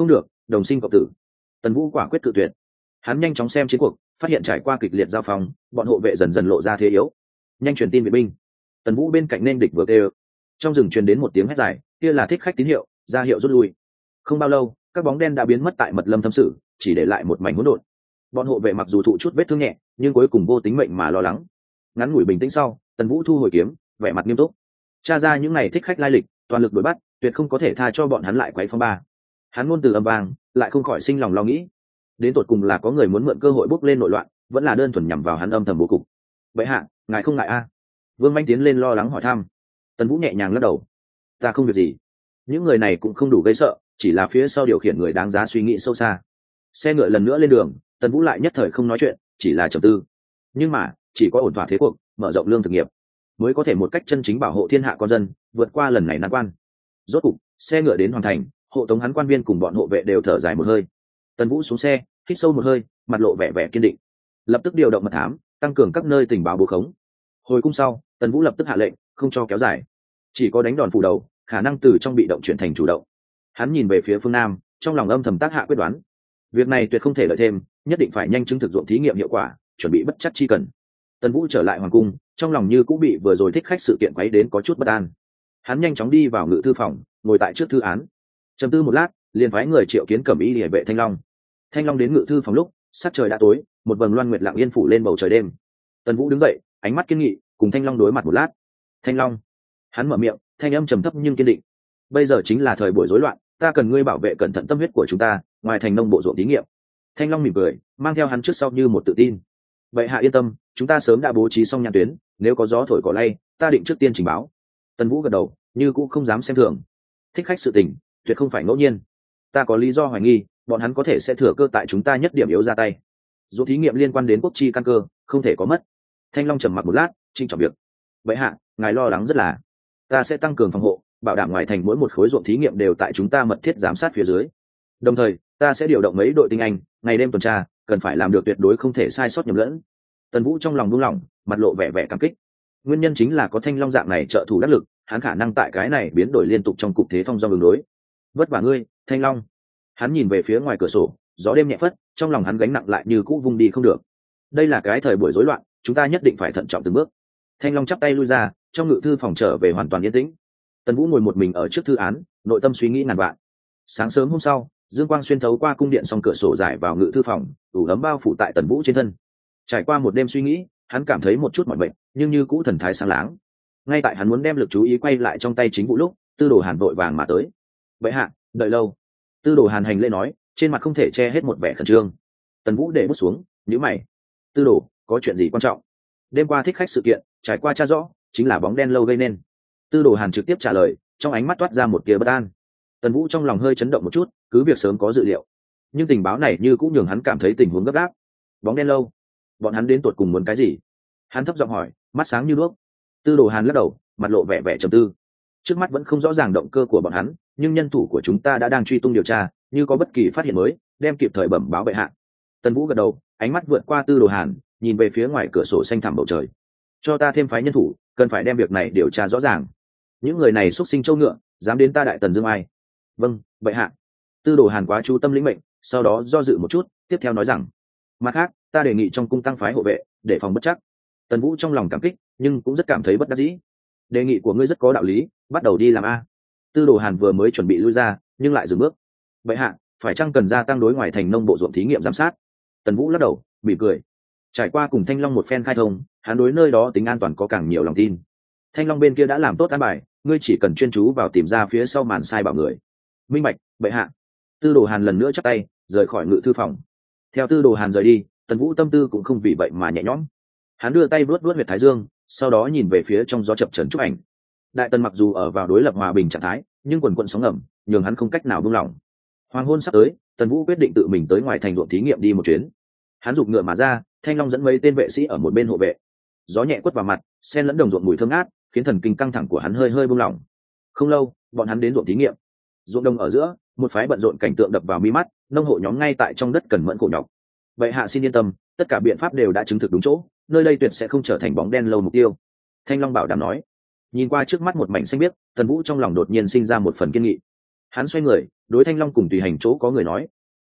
đồng sinh cộng tử. Tần Vũ quả quyết cự tuyệt. Hắn nhanh chóng xem chiến cuộc, phát hiện trải qua kịch liệt giao phong, bọn hộ vệ dần dần lộ ra thế yếu. Nhanh truyền tin viện binh. Tần Vũ bên cạnh nên địch vừa kêu. Trong rừng truyền đến một tiếng hét dài, kia là thích khách tín hiệu, ra hiệu rút lui. Không bao lâu, các bóng đen đã biến mất tại mật lâm thâm sử, chỉ để lại một mảnh hỗn độn. Bọn hộ vệ mặc dù thụ chút vết thương nhẹ, nhưng cuối cùng vô tính mệnh mà lo lắng. Ngắn ngủi bình tĩnh sau, Tần Vũ thu hồi kiếm, vẻ mặt nghiêm túc. Tra ra những này thích khách lai lịch, toàn lực đuổi bắt, tuyệt không có thể tha cho bọn hắn lại quấy phong ba. Hắn ngôn từ âm vang, lại không khỏi sinh lòng lo nghĩ. Đến tột cùng là có người muốn mượn cơ hội bốc lên nội loạn, vẫn là đơn thuần nhằm vào hắn âm thầm bố cục. Vậy hạ, ngài không ngại a? Vương Manh tiến lên lo lắng hỏi thăm. Tần Vũ nhẹ nhàng lắc đầu. Ta không việc gì. Những người này cũng không đủ gây sợ, chỉ là phía sau điều khiển người đáng giá suy nghĩ sâu xa. Xe ngựa lần nữa lên đường, Tần Vũ lại nhất thời không nói chuyện, chỉ là trầm tư. Nhưng mà, chỉ có ổn thỏa thế cuộc, mở rộng lương thực nghiệp, mới có thể một cách chân chính bảo hộ thiên hạ con dân, vượt qua lần này nan quan. Rốt cục, xe ngựa đến hoàn thành, hộ tống hắn quan viên cùng bọn hộ vệ đều thở dài một hơi. Tần Vũ xuống xe, hít sâu một hơi, mặt lộ vẻ vẻ kiên định. Lập tức điều động mật thám, tăng cường các nơi tình báo bố khống. Hồi cung sau, Tần Vũ lập tức hạ lệnh, không cho kéo dài, chỉ có đánh đòn phủ đầu, khả năng từ trong bị động chuyển thành chủ động. Hắn nhìn về phía phương Nam, trong lòng âm thầm tác hạ quyết đoán. Việc này tuyệt không thể đợi thêm, nhất định phải nhanh chứng thực dụng thí nghiệm hiệu quả, chuẩn bị bất chắc chi cần. Tần Vũ trở lại hoàng cung, trong lòng như cũng bị vừa rồi thích khách sự kiện quấy đến có chút bất an. Hắn nhanh chóng đi vào ngự thư phòng, ngồi tại trước thư án, trầm tư một lát, liền phái người triệu kiến cẩm y liề vệ Thanh Long. Thanh Long đến ngự thư phòng lúc sắc trời đã tối, một vầng loan nguyệt lặng yên phủ lên bầu trời đêm. Tần Vũ đứng dậy, ánh mắt kiên nghị, cùng Thanh Long đối mặt một lát. Thanh Long, hắn mở miệng, thanh âm trầm thấp nhưng kiên định. Bây giờ chính là thời buổi rối loạn, ta cần ngươi bảo vệ cẩn thận tâm huyết của chúng ta, ngoài thành nông bộ ruộng thí nghiệm. Thanh Long mỉm cười, mang theo hắn trước sau như một tự tin. Vậy hạ yên tâm, chúng ta sớm đã bố trí xong nhãn tuyến, nếu có gió thổi cỏ lay, ta định trước tiên trình báo. Tần Vũ gật đầu, như cũng không dám xem thường. Thích khách sự tình, tuyệt không phải ngẫu nhiên. Ta có lý do hoài nghi, bọn hắn có thể sẽ thừa cơ tại chúng ta nhất điểm yếu ra tay. Ruộng thí nghiệm liên quan đến quốc chi căn cơ, không thể có mất. Thanh Long trầm mặc một lát, trinh trọng việc. Vậy hạ, ngài lo lắng rất là. Ta sẽ tăng cường phòng hộ, bảo đảm ngoài thành mỗi một khối ruộng thí nghiệm đều tại chúng ta mật thiết giám sát phía dưới. Đồng thời, ta sẽ điều động mấy đội tinh anh, ngày đêm tuần tra, cần phải làm được tuyệt đối không thể sai sót nhầm lẫn. Tần Vũ trong lòng buông lỏng, mặt lộ vẻ vẻ cảm kích. Nguyên nhân chính là có Thanh Long dạng này trợ thủ đắc lực, hắn khả năng tại cái này biến đổi liên tục trong cục thế phong do đường đối. Vất vả ngươi, Thanh Long. Hắn nhìn về phía ngoài cửa sổ, gió đêm nhẹ phất, trong lòng hắn gánh nặng lại như cũ vung đi không được. Đây là cái thời buổi rối loạn, chúng ta nhất định phải thận trọng từng bước. Thanh Long chắp tay lui ra, trong ngự thư phòng trở về hoàn toàn yên tĩnh. Tần Vũ ngồi một mình ở trước thư án, nội tâm suy nghĩ ngàn vạn. Sáng sớm hôm sau, dương quang xuyên thấu qua cung điện song cửa sổ dài vào ngự thư phòng, đủ ấm bao phủ tại Tần Vũ trên thân. Trải qua một đêm suy nghĩ, hắn cảm thấy một chút mỏi mệt, nhưng như cũ thần thái sáng láng. Ngay tại hắn muốn đem lực chú ý quay lại trong tay chính vụ lúc, Tư Đồ Hàn vội vàng mà tới. Vậy hạ, đợi lâu. Tư Đồ Hàn hành lễ nói, trên mặt không thể che hết một vẻ khẩn trương. Tần Vũ để bút xuống, nhíu mày. Tư Đồ, có chuyện gì quan trọng? Đêm qua thích khách sự kiện, trải qua tra rõ, chính là bóng đen lâu gây nên. Tư Đồ Hàn trực tiếp trả lời, trong ánh mắt toát ra một tia bất an. Tần Vũ trong lòng hơi chấn động một chút, cứ việc sớm có dự liệu, nhưng tình báo này như cũng nhường hắn cảm thấy tình huống gấp gáp. Bóng đen lâu, bọn hắn đến tuột cùng muốn cái gì? Hắn thấp giọng hỏi, mắt sáng như đuốc. Tư Đồ Hàn lắc đầu, mặt lộ vẻ vẻ trầm tư. Trước mắt vẫn không rõ ràng động cơ của bọn hắn, nhưng nhân thủ của chúng ta đã đang truy tung điều tra, như có bất kỳ phát hiện mới, đem kịp thời bẩm báo bệ hạ. Tần Vũ gật đầu, ánh mắt vượt qua Tư Đồ Hàn, nhìn về phía ngoài cửa sổ xanh thẳm bầu trời. Cho ta thêm phái nhân thủ, cần phải đem việc này điều tra rõ ràng. Những người này xuất sinh châu ngựa, dám đến ta Đại Tần Dương ai? Vâng, bệ hạ. Tư Đồ Hàn quá chú tâm lĩnh mệnh, sau đó do dự một chút, tiếp theo nói rằng, mặt khác, ta đề nghị trong cung tăng phái hộ vệ, để phòng bất chắc. Tần Vũ trong lòng cảm kích, nhưng cũng rất cảm thấy bất đắc dĩ. Đề nghị của ngươi rất có đạo lý, bắt đầu đi làm a. Tư Đồ Hàn vừa mới chuẩn bị lui ra, nhưng lại dừng bước. Bệ hạ, phải chăng cần gia tăng đối ngoài thành nông bộ ruộng thí nghiệm giám sát? Tần Vũ lắc đầu, mỉm cười. Trải qua cùng Thanh Long một phen khai thông, hắn đối nơi đó tính an toàn có càng nhiều lòng tin. Thanh Long bên kia đã làm tốt an bài, ngươi chỉ cần chuyên chú vào tìm ra phía sau màn sai bảo người. Minh bạch, bệ hạ. Tư Đồ Hàn lần nữa chắp tay, rời khỏi ngự thư phòng. Theo Tư Đồ Hàn rời đi, Tần Vũ tâm tư cũng không vì vậy mà nhẹ nhõm. Hắn đưa tay vuốt vuốt huyệt thái dương, sau đó nhìn về phía trong gió chập chờn chúc ảnh. Đại Tần mặc dù ở vào đối lập hòa bình trạng thái, nhưng quần quận sóng ngầm, nhường hắn không cách nào buông lỏng. Hoàng hôn sắp tới, Tần Vũ quyết định tự mình tới ngoài thành ruộng thí nghiệm đi một chuyến. Hắn giục ngựa mà ra, Thanh Long dẫn mấy tên vệ sĩ ở một bên hộ vệ. Gió nhẹ quất vào mặt, xen lẫn đồng ruộng mùi thơm ngát, khiến thần kinh căng thẳng của hắn hơi hơi buông lỏng. Không lâu, bọn hắn đến ruộng thí nghiệm. Ruộng đồng ở giữa, một phái bận rộn cảnh tượng đập vào mi mắt, nông hộ nhóm ngay tại trong đất cần mẫn khổ nhọc. Vậy hạ xin yên tâm, tất cả biện pháp đều đã chứng thực đúng chỗ, nơi đây tuyệt sẽ không trở thành bóng đen lâu mục tiêu. Thanh Long bảo đảm nói. Nhìn qua trước mắt một mảnh xanh biếc, Tần Vũ trong lòng đột nhiên sinh ra một phần kiên nghị. Hắn xoay người, đối Thanh Long cùng tùy hành chỗ có người nói,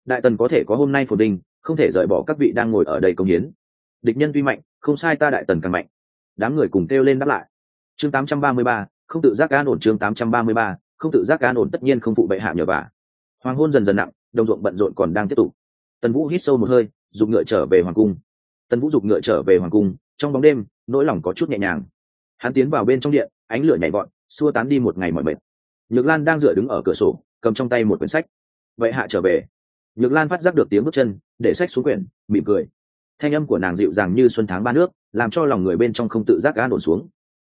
đại tần có thể có hôm nay phồn vinh, không thể rời bỏ các vị đang ngồi ở đây công hiến. Địch nhân tuy mạnh, không sai ta đại tần càng mạnh. Đám người cùng kêu lên đáp lại. Chương 833, không tự giác an ổn. Chương 833, không tự giác an ổn, tất nhiên không phụ bệ hạ nhờ vả. Hoàng hôn dần dần nặng, đồng ruộng bận rộn còn đang tiếp tục. Tần Vũ hít sâu một hơi, giục ngựa trở về hoàng cung. Tần Vũ giục ngựa trở về hoàng cung, trong bóng đêm, nỗi lòng có chút nhẹ nhàng. Hắn tiến vào bên trong điện, ánh lửa nhảy vọt, xua tán đi một ngày mỏi mệt. Nhược Lan đang dựa đứng ở cửa sổ, cầm trong tay một quyển sách. Bệ hạ trở về. Nhược Lan phát giác được tiếng bước chân, để sách xuống quyển, mỉm cười. Thanh âm của nàng dịu dàng như xuân tháng ba nước, làm cho lòng người bên trong không tự giác an ổn xuống.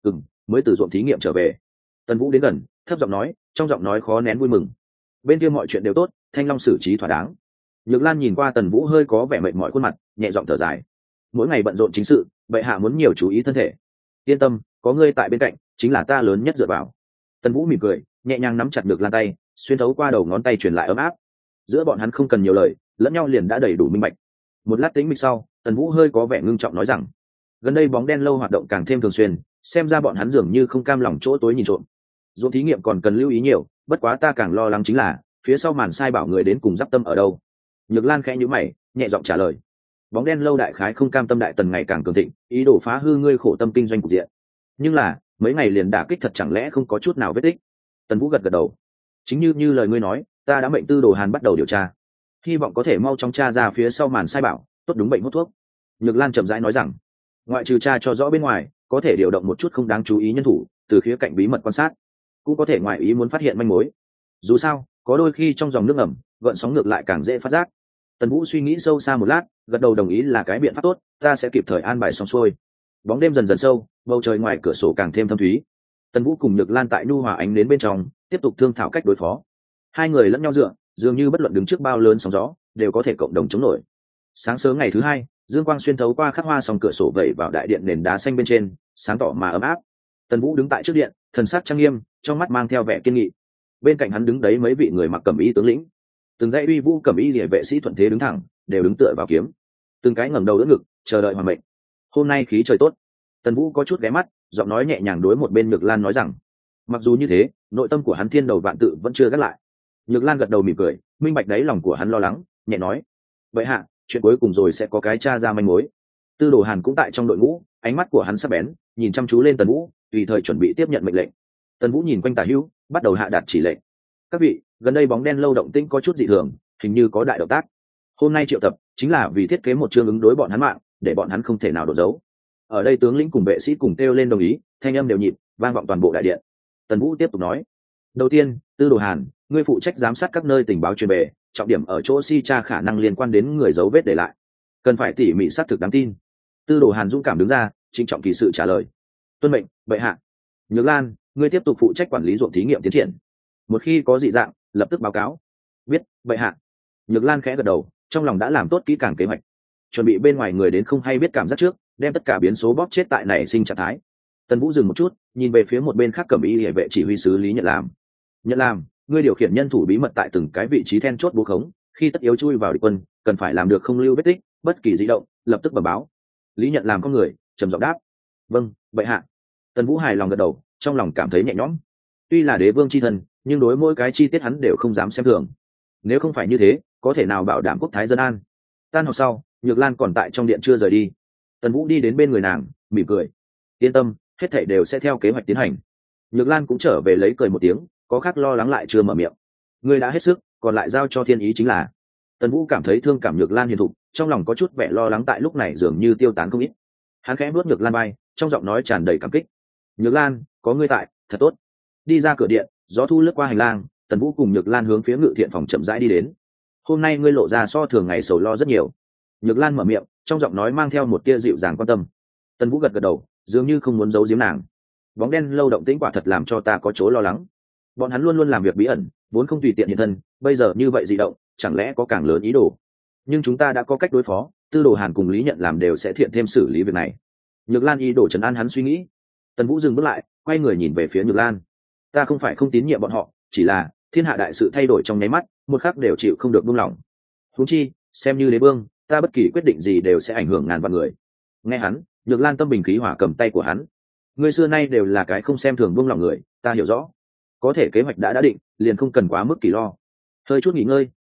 Mới từ ruộng thí nghiệm trở về. Tần Vũ đến gần, thấp giọng nói, trong giọng nói khó nén vui mừng. Bên kia mọi chuyện đều tốt, Thanh Long xử trí thỏa đáng. Nhược Lan nhìn qua Tần Vũ hơi có vẻ mệt mỏi khuôn mặt, nhẹ giọng thở dài. Mỗi ngày bận rộn chính sự, bệ hạ muốn nhiều chú ý thân thể. Yên tâm, có ngươi tại bên cạnh, chính là ta lớn nhất dựa vào. Tần Vũ mỉm cười, nhẹ nhàng nắm chặt Nhược Lan tay, xuyên thấu qua đầu ngón tay truyền lại ấm áp. Giữa bọn hắn không cần nhiều lời, lẫn nhau liền đã đầy đủ minh bạch. Một lát tĩnh mịch sau, Tần Vũ hơi có vẻ ngưng trọng nói rằng, gần đây bóng đen lâu hoạt động càng thêm thường xuyên, xem ra bọn hắn dường như không cam lòng chỗ tối nhìn trộm. Ruộng thí nghiệm còn cần lưu ý nhiều, bất quá ta càng lo lắng chính là phía sau màn sai bảo người đến cùng giáp tâm ở đâu. Nhược Lan khẽ nhíu mày, nhẹ giọng trả lời, bóng đen lâu đại khái không cam tâm đại tần ngày càng cường thịnh, ý đồ phá hư ngươi khổ tâm kinh doanh cục diện. Nhưng là mấy ngày liền đả kích thật, chẳng lẽ không có chút nào vết tích? Tần Vũ gật gật đầu, chính như lời ngươi nói, ta đã mệnh Tư Đồ Hàn bắt đầu điều tra, hy vọng có thể mau chóng tra ra phía sau màn sai bảo, tốt đúng bệnh hút thuốc. Nhược Lan chậm rãi nói rằng, ngoại trừ tra cho rõ bên ngoài, có thể điều động một chút không đáng chú ý nhân thủ, từ khía cạnh bí mật quan sát, cũng có thể ngoại ý muốn phát hiện manh mối. Dù sao, có đôi khi trong dòng nước ẩm, gợn sóng ngược lại càng dễ phát giác. Tần Vũ suy nghĩ sâu xa một lát, gật đầu đồng ý là cái biện pháp tốt, ta sẽ kịp thời an bài xong xuôi. Bóng đêm dần dần sâu, bầu trời ngoài cửa sổ càng thêm thâm thúy. Tần Vũ cùng Nhược Lan tại nhu hòa ánh đến bên trong, tiếp tục thương thảo cách đối phó. Hai người lẫn nhau dựa, dường như bất luận đứng trước bao lớn sóng gió, đều có thể cộng đồng chống nổi. Sáng sớm ngày thứ hai, dương quang xuyên thấu qua khắc hoa song cửa sổ vẩy vào đại điện nền đá xanh bên trên, sáng tỏ mà ấm áp. Tần Vũ đứng tại trước điện, thần sắc trang nghiêm, trong mắt mang theo vẻ kiên nghị. Bên cạnh hắn đứng đấy mấy vị người mặc cẩm y tướng lĩnh, từng dãy uy vũ cẩm y liề vệ sĩ thuận thế đứng thẳng, đều đứng tựa vào kiếm, từng cái ngẩng đầu đỡ ngực, chờ đợi hoàn mệnh. Hôm nay khí trời tốt. Tần Vũ có chút ghé mắt, giọng nói nhẹ nhàng đối một bên Nhược Lan nói rằng, mặc dù như thế, nội tâm của hắn thiên đầu vạn tự vẫn chưa gác lại. Nhược Lan gật đầu mỉm cười, minh bạch đáy lòng của hắn lo lắng, nhẹ nói, vậy hạ, chuyện cuối cùng rồi sẽ có cái tra ra manh mối. Tư Đồ Hàn cũng tại trong đội ngũ, ánh mắt của hắn sắc bén, nhìn chăm chú lên Tần Vũ, tùy thời chuẩn bị tiếp nhận mệnh lệnh. Tần Vũ nhìn quanh tả hữu, bắt đầu hạ đạt chỉ lệnh. Các vị, gần đây bóng đen lâu động tĩnh có chút dị thường, hình như có đại động tác. Hôm nay triệu tập chính là vì thiết kế một chương ứng đối bọn hắn mạng, để bọn hắn không thể nào đổ giấu. Ở đây tướng lĩnh cùng vệ sĩ cùng kêu lên đồng ý, thanh âm đều nhịp, vang vọng toàn bộ đại điện. Tần Vũ tiếp tục nói, đầu tiên, Tư Đồ Hàn, ngươi phụ trách giám sát các nơi tình báo truyền về, trọng điểm ở chỗ tra khả năng liên quan đến người dấu vết để lại, cần phải tỉ mỉ xác thực đáng tin. Tư Đồ Hàn dũng cảm đứng ra, trịnh trọng kỳ sự trả lời, tuân mệnh, bệ hạ. Nhược Lan, ngươi tiếp tục phụ trách quản lý ruộng thí nghiệm tiến triển, một khi có dị dạng lập tức báo cáo. Biết, bệ hạ. Nhược Lan khẽ gật đầu, trong lòng đã làm tốt kỹ càng kế hoạch, chuẩn bị bên ngoài người đến không hay biết cảm giác trước, đem tất cả biến số bóp chết tại nảy sinh trạng thái. Tần Vũ dừng một chút, nhìn về phía một bên khác cẩm y hệ vệ chỉ huy sứ Lý Nhận Làm. Nhận Làm, ngươi điều khiển nhân thủ bí mật tại từng cái vị trí then chốt bố khống, khi tất yếu chui vào địch quân, cần phải làm được không lưu vết tích, bất kỳ di động lập tức bẩm báo. Lý Nhận Làm con người trầm giọng đáp, vâng, bệ hạ. Tần Vũ hài lòng gật đầu, trong lòng cảm thấy nhẹ nhõm. Tuy là đế vương chi thân, nhưng đối mỗi cái chi tiết hắn đều không dám xem thường. Nếu không phải như thế, có thể nào bảo đảm quốc thái dân an. Tan học sau, Nhược Lan còn tại trong điện chưa rời đi. Tần Vũ đi đến bên người nàng, mỉm cười, yên tâm, hết thảy đều sẽ theo kế hoạch tiến hành. Nhược Lan cũng trở về lấy cười một tiếng, có khác lo lắng lại chưa mở miệng. Ngươi đã hết sức, còn lại giao cho thiên ý chính là. Tần Vũ cảm thấy thương cảm Nhược Lan hiền thục, trong lòng có chút vẻ lo lắng tại lúc này dường như tiêu tán không ít. Hắn khẽ vuốt Nhược Lan vai, trong giọng nói tràn đầy cảm kích. Nhược Lan, có ngươi tại, thật tốt. Đi ra cửa điện, gió thu lướt qua hành lang, Tần Vũ cùng Nhược Lan hướng phía Ngự Thiện phòng chậm rãi đi đến. Hôm nay ngươi lộ ra so thường ngày sầu lo rất nhiều. Nhược Lan mở miệng, trong giọng nói mang theo một tia dịu dàng quan tâm. Tần Vũ gật gật đầu, dường như không muốn giấu giếm nàng. Bóng đen lâu động tĩnh quả thật làm cho ta có chỗ lo lắng. Bọn hắn luôn luôn làm việc bí ẩn, vốn không tùy tiện hiện thân, bây giờ như vậy dị động, chẳng lẽ có càng lớn ý đồ. Nhưng chúng ta đã có cách đối phó, Tư Đồ Hàn cùng Lý Nhận Làm đều sẽ thiện thêm xử lý việc này. Nhược Lan ý đồ trấn an hắn suy nghĩ. Tần Vũ dừng bước lại, quay người nhìn về phía Nhược Lan. Ta không phải không tín nhiệm bọn họ, chỉ là thiên hạ đại sự thay đổi trong nháy mắt, một khắc đều chịu không được buông lỏng. Huống chi, xem như đế vương, ta bất kỳ quyết định gì đều sẽ ảnh hưởng ngàn vạn người. Nghe hắn, Nhược Lan tâm bình khí hòa cầm tay của hắn. Ngươi xưa nay đều là cái không xem thường buông lỏng người, ta hiểu rõ. Có thể kế hoạch đã định, liền không cần quá mức kỳ lo. Hơi chút nghỉ ngơi,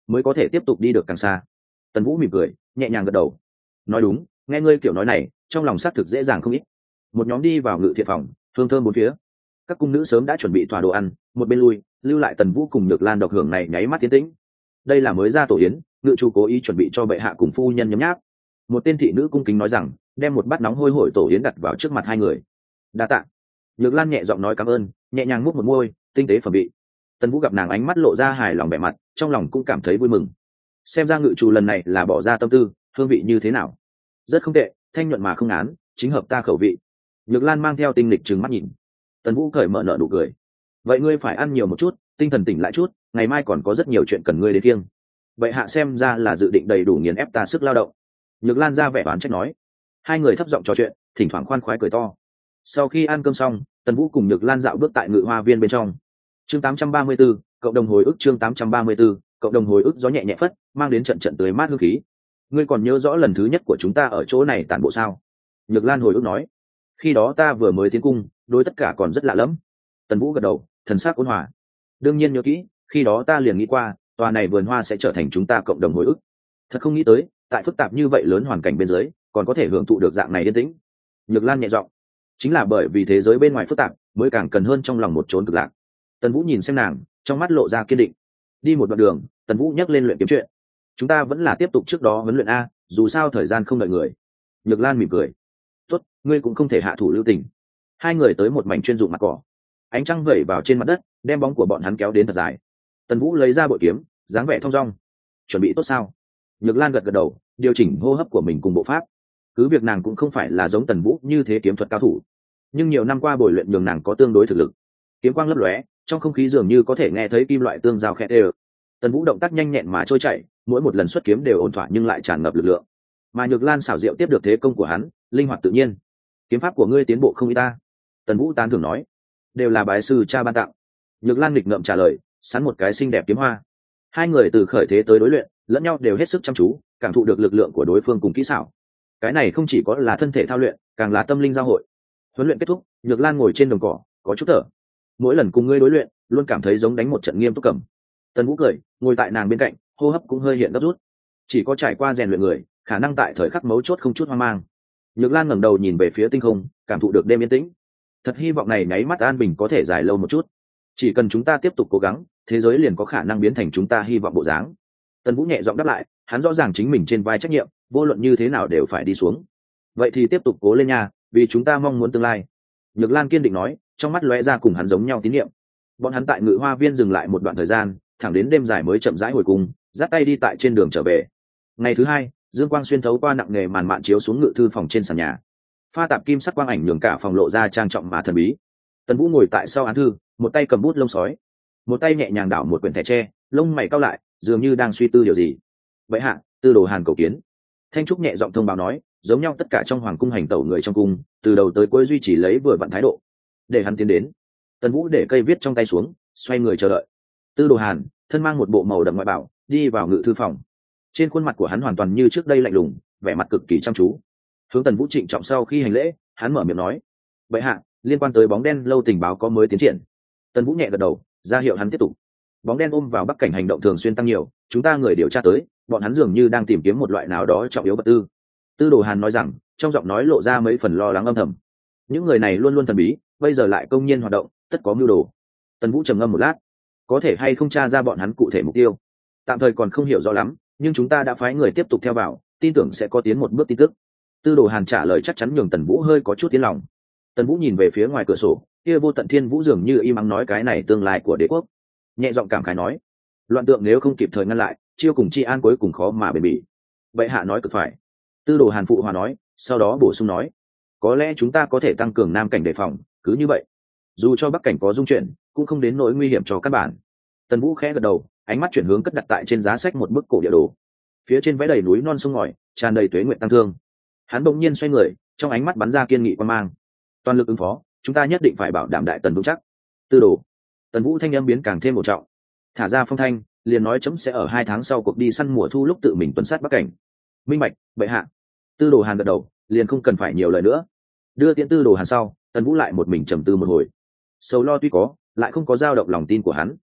mới có thể tiếp tục đi được càng xa. Tần Vũ mỉm cười nhẹ nhàng gật đầu, nói đúng, nghe ngươi kiểu nói này trong lòng xác thực dễ dàng không ít. Một nhóm đi vào ngự thiện phòng, hương thơm bốn phía. Các cung nữ sớm đã chuẩn bị thỏa đồ ăn, một bên lui lưu lại Tần Vũ cùng Nhược Lan độc hưởng này nháy mắt tiến tĩnh. Đây là mới ra tổ yến, ngự chủ cố ý chuẩn bị cho bệ hạ cùng phu nhân nhấm nháp. Một tên thị nữ cung kính nói rằng đem một bát nóng hôi hổi tổ yến đặt vào trước mặt hai người. Đa tạ. Nhược Lan nhẹ giọng nói cảm ơn, nhẹ nhàng múc một môi, tinh tế phẩm vị. Tần Vũ gặp nàng ánh mắt lộ ra hài lòng vẻ mặt, trong lòng cũng cảm thấy vui mừng. Xem ra ngự chủ lần này là bỏ ra tâm tư, hương vị như thế nào? Rất không tệ, thanh nhuận mà không ngán, chính hợp ta khẩu vị. Nhược Lan mang theo tinh lịch trừng mắt nhìn. Tần Vũ cởi mở nở nụ cười. Vậy ngươi phải ăn nhiều một chút, tinh thần tỉnh lại chút, ngày mai còn có rất nhiều chuyện cần ngươi đến kiêng. Vậy hạ xem ra là dự định đầy đủ nghiền ép ta sức lao động. Nhược Lan ra vẻ oán trách nói. Hai người thấp giọng trò chuyện, thỉnh thoảng khoan khoái cười to. Sau khi ăn cơm xong, Tần Vũ cùng Nhược Lan dạo bước tại ngự hoa viên bên trong. Chương 834, cộng đồng hồi ức. Chương 834, cộng đồng hồi ức. Gió nhẹ nhẹ phất, mang đến trận trận tươi mát hương khí. Ngươi còn nhớ rõ lần thứ nhất của chúng ta ở chỗ này tản bộ sao? Nhược Lan hồi ức nói. Khi đó ta vừa mới tiến cung, đối tất cả còn rất lạ lẫm. Tần Vũ gật đầu, thần sắc ôn hòa. Đương nhiên nhớ kỹ, khi đó ta liền nghĩ qua, tòa này vườn hoa sẽ trở thành chúng ta cộng đồng hồi ức. Thật không nghĩ tới, tại phức tạp như vậy lớn hoàn cảnh bên dưới, còn có thể hưởng thụ được dạng này yên tĩnh. Nhược Lan nhẹ giọng. Chính là bởi vì thế giới bên ngoài phức tạp, mới càng cần hơn trong lòng một chốn cực lạc. Tần Vũ nhìn xem nàng, trong mắt lộ ra kiên định. Đi một đoạn đường, Tần Vũ nhắc lên luyện kiếm chuyện. Chúng ta vẫn là tiếp tục trước đó huấn luyện a, dù sao thời gian không đợi người. Nhược Lan mỉm cười. Tốt, ngươi cũng không thể hạ thủ lưu tình. Hai người tới một mảnh chuyên dụng mặt cỏ. Ánh trăng vẩy vào trên mặt đất, đem bóng của bọn hắn kéo đến thật dài. Tần Vũ lấy ra bội kiếm, dáng vẻ thong dong. Chuẩn bị tốt sao? Nhược Lan gật gật đầu, điều chỉnh hô hấp của mình cùng bộ pháp. Cứ việc nàng cũng không phải là giống Tần Vũ như thế kiếm thuật cao thủ, nhưng nhiều năm qua bồi luyện nhường nàng có tương đối thực lực. Kiếm quang lấp lóe, trong không khí dường như có thể nghe thấy kim loại tương giao khẽ đều. Tần Vũ động tác nhanh nhẹn mà trôi chảy, mỗi một lần xuất kiếm đều ổn thỏa nhưng lại tràn ngập lực lượng. Mà Nhược Lan xảo diệu tiếp được thế công của hắn, linh hoạt tự nhiên. Kiếm pháp của ngươi tiến bộ không ít ta. Tần Vũ tán thưởng nói. Đều là bái sư cha ban tặng. Nhược Lan nghịch ngợm trả lời, sắn một cái xinh đẹp kiếm hoa. Hai người từ khởi thế tới đối luyện, lẫn nhau đều hết sức chăm chú, cảm thụ được lực lượng của đối phương cùng kỹ xảo. Cái này không chỉ có là thân thể thao luyện, càng là tâm linh giao hội. Huấn luyện kết thúc, Nhược Lan ngồi trên đồng cỏ, có chút thở. Mỗi lần cùng ngươi đối luyện, luôn cảm thấy giống đánh một trận nghiêm túc cầm. Tần Vũ cười, ngồi tại nàng bên cạnh, hô hấp cũng hơi hiện gấp rút. Chỉ có trải qua rèn luyện người, khả năng tại thời khắc mấu chốt không chút hoang mang. Nhược Lan ngẩng đầu nhìn về phía tinh không, cảm thụ được đêm yên tĩnh. Thật hy vọng này nháy mắt an bình có thể dài lâu một chút. Chỉ cần chúng ta tiếp tục cố gắng, thế giới liền có khả năng biến thành chúng ta hy vọng bộ dáng. Tần Vũ nhẹ giọng đáp lại, hắn rõ ràng chính mình trên vai trách nhiệm, vô luận như thế nào đều phải đi xuống. Vậy thì tiếp tục cố lên nha, vì chúng ta mong muốn tương lai. Nhược Lan kiên định nói, trong mắt lóe ra cùng hắn giống nhau tín nhiệm. Bọn hắn tại ngự hoa viên dừng lại một đoạn thời gian, thẳng đến đêm dài mới chậm rãi hồi cung, dắt tay đi tại trên đường trở về. Ngày thứ hai, dương quang xuyên thấu qua nặng nề màn mạn chiếu xuống ngự thư phòng trên sàn nhà. Pha tạp kim sắc quang ảnh nhường cả phòng lộ ra trang trọng mà thần bí. Tần Vũ ngồi tại sau án thư, một tay cầm bút lông sói, một tay nhẹ nhàng đảo một quyển thẻ tre, lông mày cau lại, dường như đang suy tư điều gì. Vậy hạ, Tư Đồ Hàn cầu kiến. Thanh Trúc nhẹ giọng thông báo nói, giống nhau tất cả trong hoàng cung hành tẩu người trong cung, từ đầu tới cuối duy trì lấy vừa vặn thái độ. Để hắn tiến đến. Tần Vũ để cây viết trong tay xuống, xoay người chờ đợi. Tư Đồ Hàn thân mang một bộ màu đậm ngoại bảo, đi vào ngự thư phòng. Trên khuôn mặt của hắn hoàn toàn như trước đây lạnh lùng, vẻ mặt cực kỳ chăm chú. Hướng Tần Vũ trịnh trọng sau khi hành lễ, hắn mở miệng nói: "Vậy hạ, liên quan tới bóng đen lâu tình báo có mới tiến triển." Tần Vũ nhẹ gật đầu, ra hiệu hắn tiếp tục. Bóng đen ôm vào Bắc cảnh hành động thường xuyên tăng nhiều, chúng ta người điều tra tới, bọn hắn dường như đang tìm kiếm một loại nào đó trọng yếu vật tư. Tư Đồ Hàn nói rằng, trong giọng nói lộ ra mấy phần lo lắng âm thầm. Những người này luôn luôn thần bí, bây giờ lại công nhiên hoạt động, tất có mưu đồ. Tần Vũ trầm ngâm một lát, có thể hay không tra ra bọn hắn cụ thể mục tiêu, tạm thời còn không hiểu rõ lắm, nhưng chúng ta đã phái người tiếp tục theo vào, tin tưởng sẽ có tiến một bước tin tức. Tư Đồ Hàn trả lời chắc chắn nhường Tần Vũ hơi có chút tiến lòng. Tần Vũ nhìn về phía ngoài cửa sổ, kia vô tận thiên vũ dường như im ắng nói cái này tương lai của đế quốc. Nhẹ giọng cảm khái nói, loạn tượng nếu không kịp thời ngăn lại, chiêu cùng chi an cuối cùng khó mà bền bỉ. Vậy hạ nói cực phải. Tư Đồ Hàn phụ hòa nói, sau đó bổ sung nói, có lẽ chúng ta có thể tăng cường nam cảnh đề phòng, cứ như vậy, dù cho bắc cảnh có dung chuyển, cũng không đến nỗi nguy hiểm cho các bạn. Tần Vũ khẽ gật đầu, ánh mắt chuyển hướng cất đặt tại trên giá sách một bức cổ địa đồ. Phía trên vẽ đầy núi non sông ngòi, tràn đầy tuế nguyện tăng thương. Hắn bỗng nhiên xoay người, trong ánh mắt bắn ra kiên nghị quan mang. Toàn lực ứng phó, chúng ta nhất định phải bảo đảm đại tần vững chắc. Tư đồ. Tần Vũ thanh âm biến càng thêm một trọng. Thả ra phong thanh, liền nói chấm sẽ ở 2 tháng sau cuộc đi săn mùa thu lúc tự mình tuần sát bắc cảnh. Minh bạch, bệ hạ. Tư Đồ Hàn gật đầu, liền không cần phải nhiều lời nữa. Đưa tiễn Tư Đồ Hàn sau, Tần Vũ lại một mình trầm tư một hồi. Sầu lo tuy có, lại không có dao động lòng tin của hắn.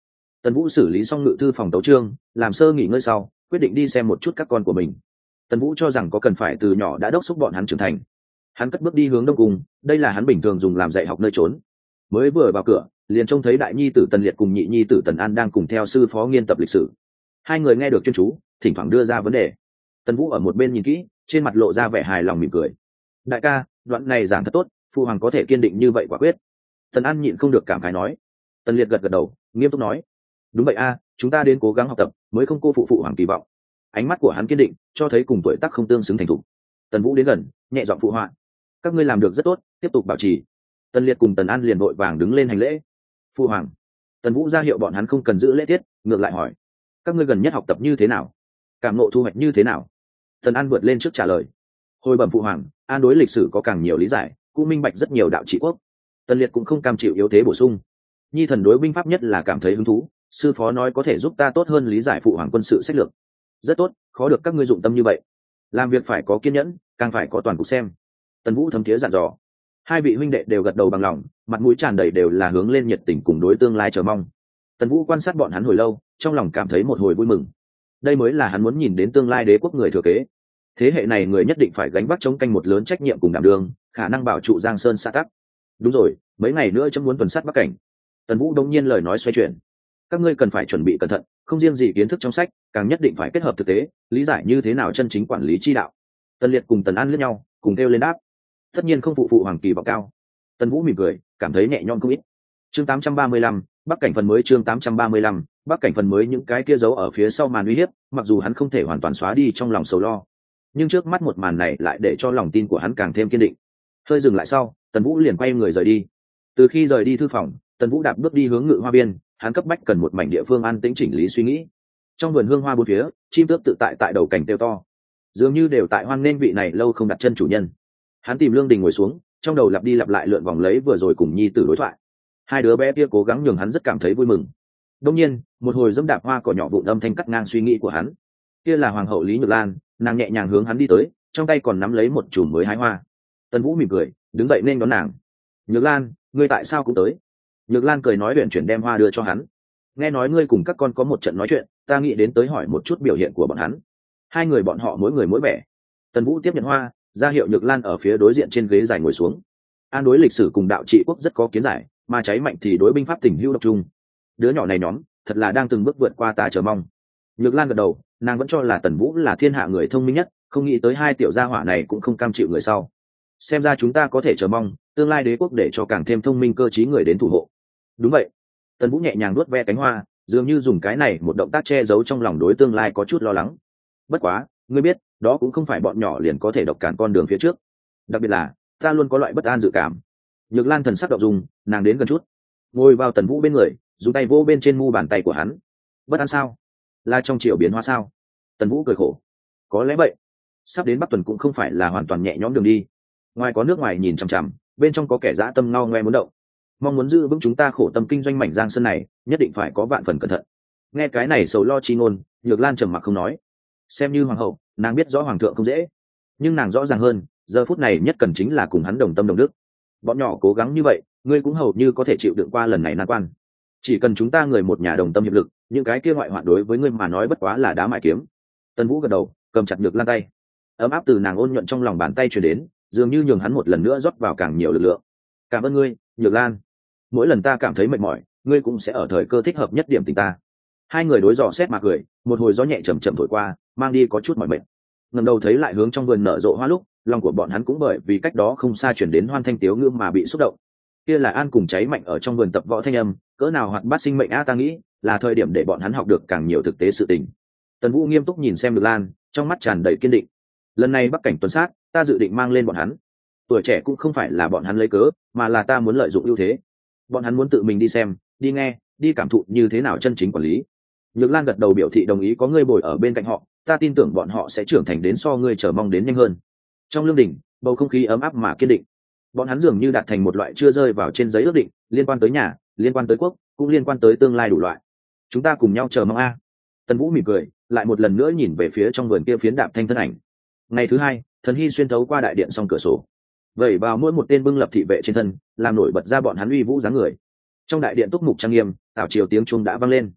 Tần Vũ xử lý xong ngự thư phòng tấu chương, làm sơ nghỉ ngơi sau, quyết định đi xem một chút các con của mình. Tần Vũ cho rằng có cần phải từ nhỏ đã đốc thúc bọn hắn trưởng thành. Hắn cất bước đi hướng đông cung, đây là hắn bình thường dùng làm dạy học nơi trốn. Mới vừa vào cửa, liền trông thấy đại nhi tử Tần Liệt cùng nhị nhi tử Tần An đang cùng theo sư phó nghiên tập lịch sử. Hai người nghe được chuyên chú, thỉnh thoảng đưa ra vấn đề. Tần Vũ ở một bên nhìn kỹ, trên mặt lộ ra vẻ hài lòng mỉm cười. Đại ca, đoạn này giảng thật tốt, phụ hoàng có thể kiên định như vậy quả quyết. Tần An nhịn không được cảm khái nói. Tần Liệt gật gật đầu, nghiêm túc nói. Đúng vậy a, chúng ta đến cố gắng học tập, mới không cô phụ hoàng kỳ vọng. Ánh mắt của hắn kiên định, cho thấy cùng tuổi tác không tương xứng thành thục. Tần Vũ đến gần, nhẹ giọng phụ họa. Các ngươi làm được rất tốt, tiếp tục bảo trì. Tần Liệt cùng Tần An liền vội vàng đứng lên hành lễ. Phụ hoàng. Tần Vũ ra hiệu bọn hắn không cần giữ lễ tiết, ngược lại hỏi. Các ngươi gần nhất học tập như thế nào? Cảm ngộ thu hoạch như thế nào? Tần An vượt lên trước trả lời. Hồi bẩm phụ hoàng, An đối lịch sử có càng nhiều lý giải, cũng minh bạch rất nhiều đạo trị quốc. Tần Liệt cũng không cam chịu yếu thế bổ sung. Nhi thần đối binh pháp nhất là cảm thấy hứng thú, sư phó nói có thể giúp ta tốt hơn lý giải phụ hoàng quân sự sách lược. Rất tốt, khó được các ngươi dụng tâm như vậy. Làm việc phải có kiên nhẫn, càng phải có toàn cục xem. Tần Vũ thấm thiế dặn dò. Hai vị huynh đệ đều gật đầu bằng lòng, mặt mũi tràn đầy đều là hướng lên nhiệt tình cùng đối tương lai chờ mong. Tần Vũ quan sát bọn hắn hồi lâu, trong lòng cảm thấy một hồi vui mừng. Đây mới là hắn muốn nhìn đến tương lai đế quốc người thừa kế. Thế hệ này người nhất định phải gánh vác chống canh một lớn trách nhiệm cùng đảm đương, khả năng bảo trụ Giang Sơn xã tắc. Đúng rồi, mấy ngày nữa chấm muốn tuần sát Bắc Cảnh. Tần Vũ đông nhiên lời nói xoay chuyển. Các ngươi cần phải chuẩn bị cẩn thận, không riêng gì kiến thức trong sách, càng nhất định phải kết hợp thực tế, lý giải như thế nào chân chính quản lý chi đạo. Tần Liệt cùng Tần An liếc nhau, cùng kêu lên đáp. Tất nhiên không phụ phụ hoàng kỳ vọng cao. Tần Vũ mỉm cười, cảm thấy nhẹ nhõm không ít. Chương 835, Bắc Cảnh phần mới. Chương 835, Bắc Cảnh phần mới. Những cái kia giấu ở phía sau màn uy hiếp, mặc dù hắn không thể hoàn toàn xóa đi trong lòng sầu lo, nhưng trước mắt một màn này lại để cho lòng tin của hắn càng thêm kiên định. Hơi dừng lại sau, Tần Vũ liền quay người rời đi. Từ khi rời đi thư phòng, Tần Vũ đạp bước đi hướng Ngự Hoa Biên, hắn cấp bách cần một mảnh địa phương an tĩnh chỉnh lý suy nghĩ. Trong vườn hương hoa bốn phía, chim tước tự tại tại đầu cảnh tiêu to, dường như đều tại hoan nghênh vị này lâu không đặt chân chủ nhân. Hắn tìm Lương Đình ngồi xuống, trong đầu lặp đi lặp lại lượn vòng lấy vừa rồi cùng nhi tử đối thoại. Hai đứa bé kia cố gắng nhường hắn rất cảm thấy vui mừng. Đông nhiên, một hồi dẫm đạp hoa cỏ nhỏ vụn âm thanh cắt ngang suy nghĩ của hắn. Kia là hoàng hậu Lý Nhược Lan, nàng nhẹ nhàng hướng hắn đi tới, trong tay còn nắm lấy một chùm mới hái hoa. Tần Vũ mỉm cười, đứng dậy nên đón nàng. Nhược Lan, ngươi tại sao cũng tới? Nhược Lan cười nói luyện chuyển đem hoa đưa cho hắn. Nghe nói ngươi cùng các con có một trận nói chuyện, ta nghĩ đến tới hỏi một chút biểu hiện của bọn hắn. Hai người bọn họ mỗi người mỗi vẻ. Tần Vũ tiếp nhận hoa, ra hiệu Nhược Lan ở phía đối diện trên ghế dài ngồi xuống. An đối lịch sử cùng đạo trị quốc rất có kiến giải, mà Cháy Mạnh thì đối binh pháp tình hữu độc trung. Đứa nhỏ này nhóm, thật là đang từng bước vượt qua ta chờ mong. Nhược Lan gật đầu, nàng vẫn cho là Tần Vũ là thiên hạ người thông minh nhất, không nghĩ tới hai tiểu gia hỏa này cũng không cam chịu người sau. Xem ra chúng ta có thể chờ mong tương lai đế quốc để cho càng thêm thông minh cơ trí người đến thủ hộ. Đúng vậy. Tần Vũ nhẹ nhàng nuốt ve cánh hoa, dường như dùng cái này một động tác che giấu trong lòng đối tương lai có chút lo lắng. Bất quá, ngươi biết, đó cũng không phải bọn nhỏ liền có thể độc cản con đường phía trước. Đặc biệt là, ta luôn có loại bất an dự cảm. Nhược Lan thần sắc động dung, nàng đến gần chút, ngồi vào Tần Vũ bên người, dùng tay vỗ bên trên mu bàn tay của hắn. Bất an sao? Là trong triệu biến hóa sao? Tần Vũ cười khổ. Có lẽ vậy. Sắp đến Bắc tuần cũng không phải là hoàn toàn nhẹ nhõm đường đi. Ngoài có nước ngoài nhìn chằm chằm, bên trong có kẻ dã tâm ngao ngoe muốn động. Mong muốn giữ vững chúng ta khổ tâm kinh doanh mảnh Giang Sơn này, nhất định phải có vạn phần cẩn thận. Nghe cái này sầu lo chi ngôn, Nhược Lan trầm mặc không nói. Xem như hoàng hậu, nàng biết rõ hoàng thượng không dễ, nhưng nàng rõ ràng hơn, giờ phút này nhất cần chính là cùng hắn đồng tâm đồng đức. Bọn nhỏ cố gắng như vậy, ngươi cũng hầu như có thể chịu đựng qua lần này nan quan. Chỉ cần chúng ta người một nhà đồng tâm hiệp lực, những cái kia ngoại hoạn đối với ngươi mà nói bất quá là đá mại kiếm. Tần Vũ gật đầu, cầm chặt Nhược Lan tay, ấm áp từ nàng ôn nhuận trong lòng bàn tay truyền đến, dường như nhường hắn một lần nữa rót vào càng nhiều lực lượng. Cảm ơn ngươi, Nhược Lan. Mỗi lần ta cảm thấy mệt mỏi, ngươi cũng sẽ ở thời cơ thích hợp nhất điểm tình ta. Hai người đối dò xét mà cười, một hồi gió nhẹ chầm chậm thổi qua, mang đi có chút mỏi mệt. Ngẩng đầu thấy lại hướng trong vườn nở rộ hoa lúc, lòng của bọn hắn cũng bởi vì cách đó không xa chuyển đến hoan thanh tiếu ngữ mà bị xúc động. Kia là An cùng Cháy Mạnh ở trong vườn tập võ thanh âm, cỡ nào hoạt bát sinh mệnh a, ta nghĩ là thời điểm để bọn hắn học được càng nhiều thực tế sự tình. Tần Vũ nghiêm túc nhìn xem Nhược Lan, trong mắt tràn đầy kiên định. Lần này Bắc Cảnh tuần sát, ta dự định mang lên bọn hắn. Tuổi trẻ cũng không phải là bọn hắn lấy cớ, mà là ta muốn lợi dụng ưu thế. Bọn hắn muốn tự mình đi xem, đi nghe, đi cảm thụ như thế nào chân chính quản lý. Nhược Lan gật đầu biểu thị đồng ý, có ngươi bồi ở bên cạnh họ, ta tin tưởng bọn họ sẽ trưởng thành đến so ngươi chờ mong đến nhanh hơn. Trong lương đình, bầu không khí ấm áp mà kiên định. Bọn hắn dường như đạt thành một loại chưa rơi vào trên giấy ước định, liên quan tới nhà, liên quan tới quốc, cũng liên quan tới tương lai đủ loại. Chúng ta cùng nhau chờ mong a. Tần Vũ mỉm cười, lại một lần nữa nhìn về phía trong vườn kia phiến đạm thanh thân ảnh. Ngày thứ hai, Thần Hy xuyên thấu qua đại điện song cửa sổ, vẩy vào mỗi một tên bưng lập thị vệ trên thân, làm nổi bật ra bọn hắn uy vũ dáng người. Trong đại điện túc mục trang nghiêm, tảo triều tiếng chuông đã vang lên.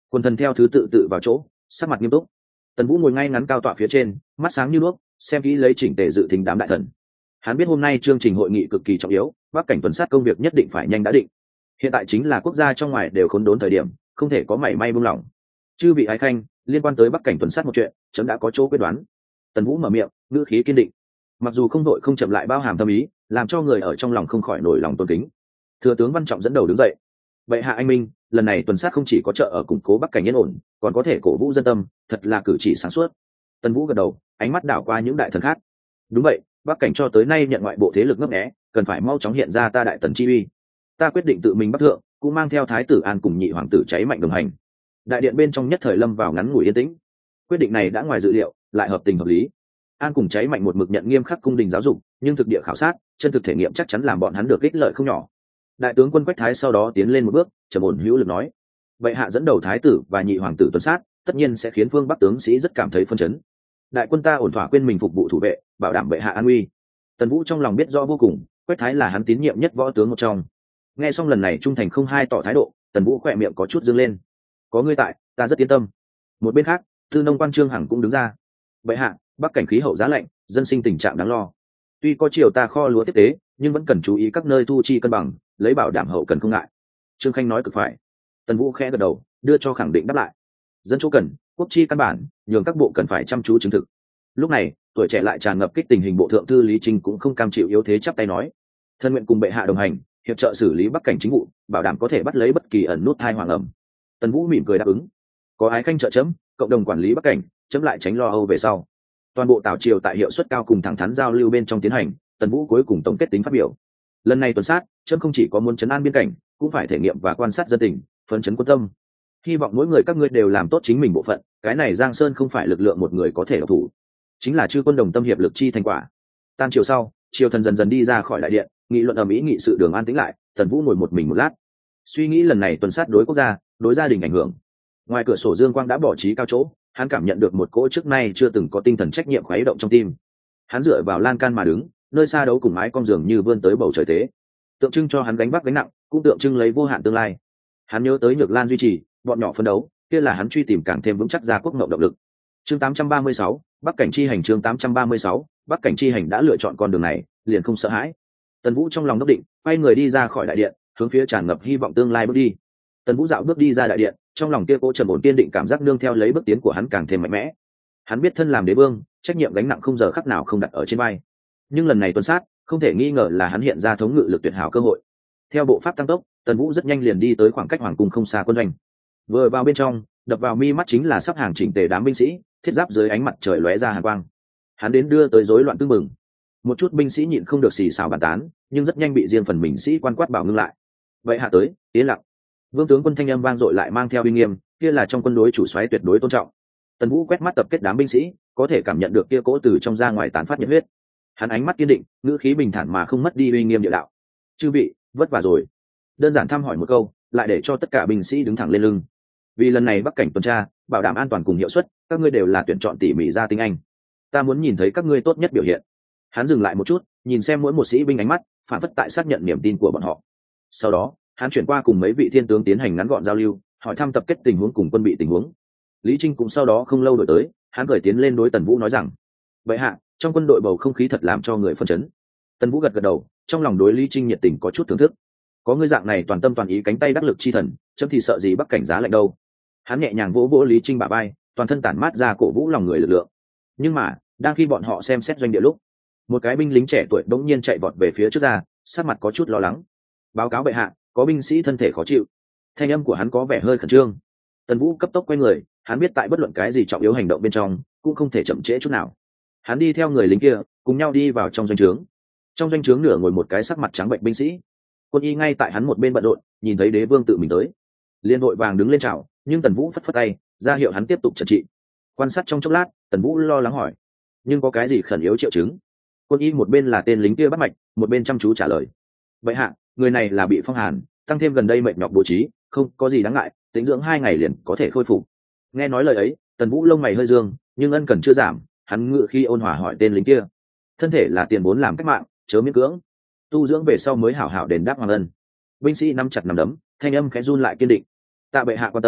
Quần thần theo thứ tự tự vào chỗ, sắc mặt nghiêm túc. Tần Vũ ngồi ngay ngắn cao tọa phía trên, mắt sáng như đuốc, xem kỹ lấy chỉnh tề dự thính đám đại thần. Hắn biết hôm nay chương trình hội nghị cực kỳ trọng yếu, bắc cảnh tuần sát công việc nhất định phải nhanh đã định. Hiện tại chính là quốc gia trong ngoài đều khốn đốn thời điểm, không thể có mảy may buông lỏng. Chư vị ái khanh, liên quan tới bắc cảnh tuần sát một chuyện, chấm đã có chỗ quyết đoán. Tần Vũ mở miệng, ngữ khí kiên định. Mặc dù không đội không chậm lại bao hàm thâm ý, làm cho người ở trong lòng không khỏi nổi lòng tôn kính. Thừa tướng Văn Trọng dẫn đầu đứng dậy. Bệ hạ anh minh, lần này tuần sát không chỉ có trợ ở củng cố bắc cảnh yên ổn, còn có thể cổ vũ dân tâm, thật là cử chỉ sáng suốt. Tần Vũ gật đầu, ánh mắt đảo qua những đại thần khác. Đúng vậy, bắc cảnh cho tới nay nhận ngoại bộ thế lực ngấp nghé, cần phải mau chóng hiện ra ta đại tần chi uy. Ta quyết định tự mình bắc thượng, cũng mang theo thái tử An cùng nhị hoàng tử Cháy Mạnh đồng hành. Đại điện bên trong nhất thời lâm vào ngắn ngủi yên tĩnh. Quyết định này đã ngoài dự liệu, lại hợp tình hợp lý. An cùng Cháy Mạnh một mực nhận nghiêm khắc cung đình giáo dục, nhưng thực địa khảo sát, chân thực thể nghiệm chắc chắn làm bọn hắn được ích lợi không nhỏ. Đại tướng quân Quách Thái sau đó tiến lên một bước, trầm ổn hữu lực nói: "Bệ hạ dẫn đầu thái tử và nhị hoàng tử tuần sát, tất nhiên sẽ khiến phương Bắc tướng sĩ rất cảm thấy phân chấn. Đại quân ta ổn thỏa quên mình phục vụ thủ vệ, bảo đảm bệ hạ an uy." Tần Vũ trong lòng biết rõ vô cùng, Quách Thái là hắn tín nhiệm nhất võ tướng một trong. Nghe xong lần này trung thành không hai tỏ thái độ, Tần Vũ khỏe miệng có chút dương lên. Có ngươi tại, ta rất yên tâm. Một bên khác, Tư Nông Quan Trương Hằng cũng đứng ra. Bệ hạ, bắc cảnh khí hậu giá lạnh, dân sinh tình trạng đáng lo. Tuy có triều ta kho lúa tiếp tế, nhưng vẫn cần chú ý các nơi thu chi cân bằng, lấy bảo đảm hậu cần không ngại. Trương Khanh nói cực phải. Tần Vũ khẽ gật đầu, đưa cho khẳng định đáp lại. Dân chỗ cần, quốc chi căn bản, nhường các bộ cần phải chăm chú chứng thực. Lúc này, tuổi trẻ lại tràn ngập kích tình hình bộ thượng thư Lý Trinh cũng không cam chịu yếu thế, chắp tay nói: "Thân nguyện cùng bệ hạ đồng hành, hiệp trợ xử lý bắc cảnh chính vụ, bảo đảm có thể bắt lấy bất kỳ ẩn nút hai hoàng ẩm." Tần Vũ mỉm cười đáp ứng. Có ái khanh trợ chấm, cộng đồng quản lý bắc cảnh, chấm lại tránh lo âu về sau. Toàn bộ Tào triều tại hiệu suất cao cùng thẳng thắn giao lưu bên trong tiến hành, Tần Vũ cuối cùng tổng kết tính phát biểu. Lần này tuần sát, chấm không chỉ có muốn trấn an biên cảnh, cũng phải thể nghiệm và quan sát dân tình, phấn chấn quân tâm. Hy vọng mỗi người các ngươi đều làm tốt chính mình bộ phận, cái này Giang Sơn không phải lực lượng một người có thể độc thủ, chính là chư quân đồng tâm hiệp lực chi thành quả. Tan chiều sau, triều thần dần dần đi ra khỏi đại điện, nghị luận ầm ĩ nghị sự đường an tĩnh lại. Tần Vũ ngồi một mình một lát, suy nghĩ lần này tuần sát đối quốc gia, đối gia đình ảnh hưởng. Ngoài cửa sổ dương quang đã bỏ trí cao chỗ, hắn cảm nhận được một cỗ trước nay chưa từng có tinh thần trách nhiệm khuấy động trong tim. Hắn dựa vào lan can mà đứng, nơi xa đấu cùng mái cong giường như vươn tới bầu trời tế, tượng trưng cho hắn gánh vác gánh nặng, cũng tượng trưng lấy vô hạn tương lai. Hắn nhớ tới Nhược Lan duy trì, bọn nhỏ phấn đấu, kia là hắn truy tìm càng thêm vững chắc gia quốc ngộng động lực. Chương 836, Bắc cảnh chi hành. Chương 836, Bắc cảnh chi hành đã lựa chọn con đường này, liền không sợ hãi. Tần Vũ trong lòng đốc định, quay người đi ra khỏi đại điện, hướng phía tràn ngập hy vọng tương lai bước đi. Tần Vũ dạo bước đi ra đại điện, trong lòng kia cố trầm ổn kiên định cảm giác nương theo lấy bước tiến của hắn càng thêm mạnh mẽ. Hắn biết thân làm đế vương, trách nhiệm gánh nặng không giờ khắc nào không đặt ở trên vai. Nhưng lần này tuần sát, không thể nghi ngờ là hắn hiện ra thống ngự lực tuyệt hảo cơ hội. Theo bộ pháp tăng tốc, Tần Vũ rất nhanh liền đi tới khoảng cách hoàng cung không xa quân doanh. Vừa vào bên trong, đập vào mi mắt chính là sắp hàng chỉnh tề đám binh sĩ, thiết giáp dưới ánh mặt trời lóe ra hàn quang. Hắn đến đưa tới rối loạn tương mừng. Một chút binh sĩ nhịn không được xì xào bàn tán, nhưng rất nhanh bị riêng phần mình sĩ quan quát bảo ngưng lại. Vậy hạ tới, yên lặng. Vương tướng quân thanh âm vang dội lại mang theo uy nghiêm, kia là trong quân đối chủ soái tuyệt đối tôn trọng. Tần Vũ quét mắt tập kết đám binh sĩ, có thể cảm nhận được kia cỗ từ trong ra ngoài tán phát nhiệt huyết. Hắn ánh mắt kiên định, ngữ khí bình thản mà không mất đi uy nghiêm địa đạo. Chư vị, vất vả rồi. Đơn giản thăm hỏi một câu, lại để cho tất cả binh sĩ đứng thẳng lên lưng. Vì lần này bắc cảnh tuần tra, bảo đảm an toàn cùng hiệu suất, các ngươi đều là tuyển chọn tỉ mỉ ra tinh anh. Ta muốn nhìn thấy các ngươi tốt nhất biểu hiện. Hắn dừng lại một chút, nhìn xem mỗi một sĩ binh ánh mắt, phản phất tại xác nhận niềm tin của bọn họ. Sau đó, hắn chuyển qua cùng mấy vị thiên tướng tiến hành ngắn gọn giao lưu, hỏi thăm tập kết tình huống cùng quân bị tình huống. Lý Trinh cũng sau đó không lâu đổi tới, hắn gửi tiến lên đối Tần Vũ nói rằng: "Vậy hạ, trong quân đội bầu không khí thật làm cho người phân chấn." Tần Vũ gật gật đầu, trong lòng đối Lý Trinh nhiệt tình có chút thưởng thức. Có ngươi dạng này toàn tâm toàn ý cánh tay đắc lực chi thần, chấm thì sợ gì bắc cảnh giá lạnh đâu. Hắn nhẹ nhàng vỗ vỗ Lý Trinh bả vai, toàn thân tản mát ra cổ vũ lòng người lực lượng. Nhưng mà, đang khi bọn họ xem xét doanh địa lúc, một cái binh lính trẻ tuổi bỗng nhiên chạy vọt về phía trước ra, sắc mặt có chút lo lắng. "Báo cáo bệ hạ, có binh sĩ thân thể khó chịu." Thanh âm của hắn có vẻ hơi khẩn trương. Tần Vũ cấp tốc quay người, hắn biết tại bất luận cái gì trọng yếu hành động bên trong, cũng không thể chậm trễ chút nào. Hắn đi theo người lính kia, cùng nhau đi vào trong doanh trướng. Trong doanh trướng nửa ngồi một cái sắc mặt trắng bệnh binh sĩ. Quân y ngay tại hắn một bên bận rộn, nhìn thấy đế vương tự mình tới, liền vội vàng đứng lên chào, nhưng Tần Vũ phất phất tay, ra hiệu hắn tiếp tục trật trị. Quan sát trong chốc lát, Tần Vũ lo lắng hỏi: "Nhưng có cái gì khẩn yếu triệu chứng?" Quân y một bên là tên lính kia bắt mạch, một bên chăm chú trả lời: "Vậy hạ, người này là bị phong hàn, tăng thêm gần đây mệt nhọc bố trí, không có gì đáng ngại, tĩnh dưỡng 2 ngày liền có thể khôi phục." Nghe nói lời ấy, Tần Vũ lông mày hơi dương, nhưng ân cần chưa giảm, hắn ngự khi ôn hòa hỏi tên lính kia: "Thân thể là tiền vốn làm cách mạng, chớ miễn cưỡng, tu dưỡng về sau mới hảo hảo đền đáp hoàng ân." Binh sĩ nắm chặt nắm đấm, thanh âm khẽ run lại kiên định: "Tạ bệ hạ quan tâm,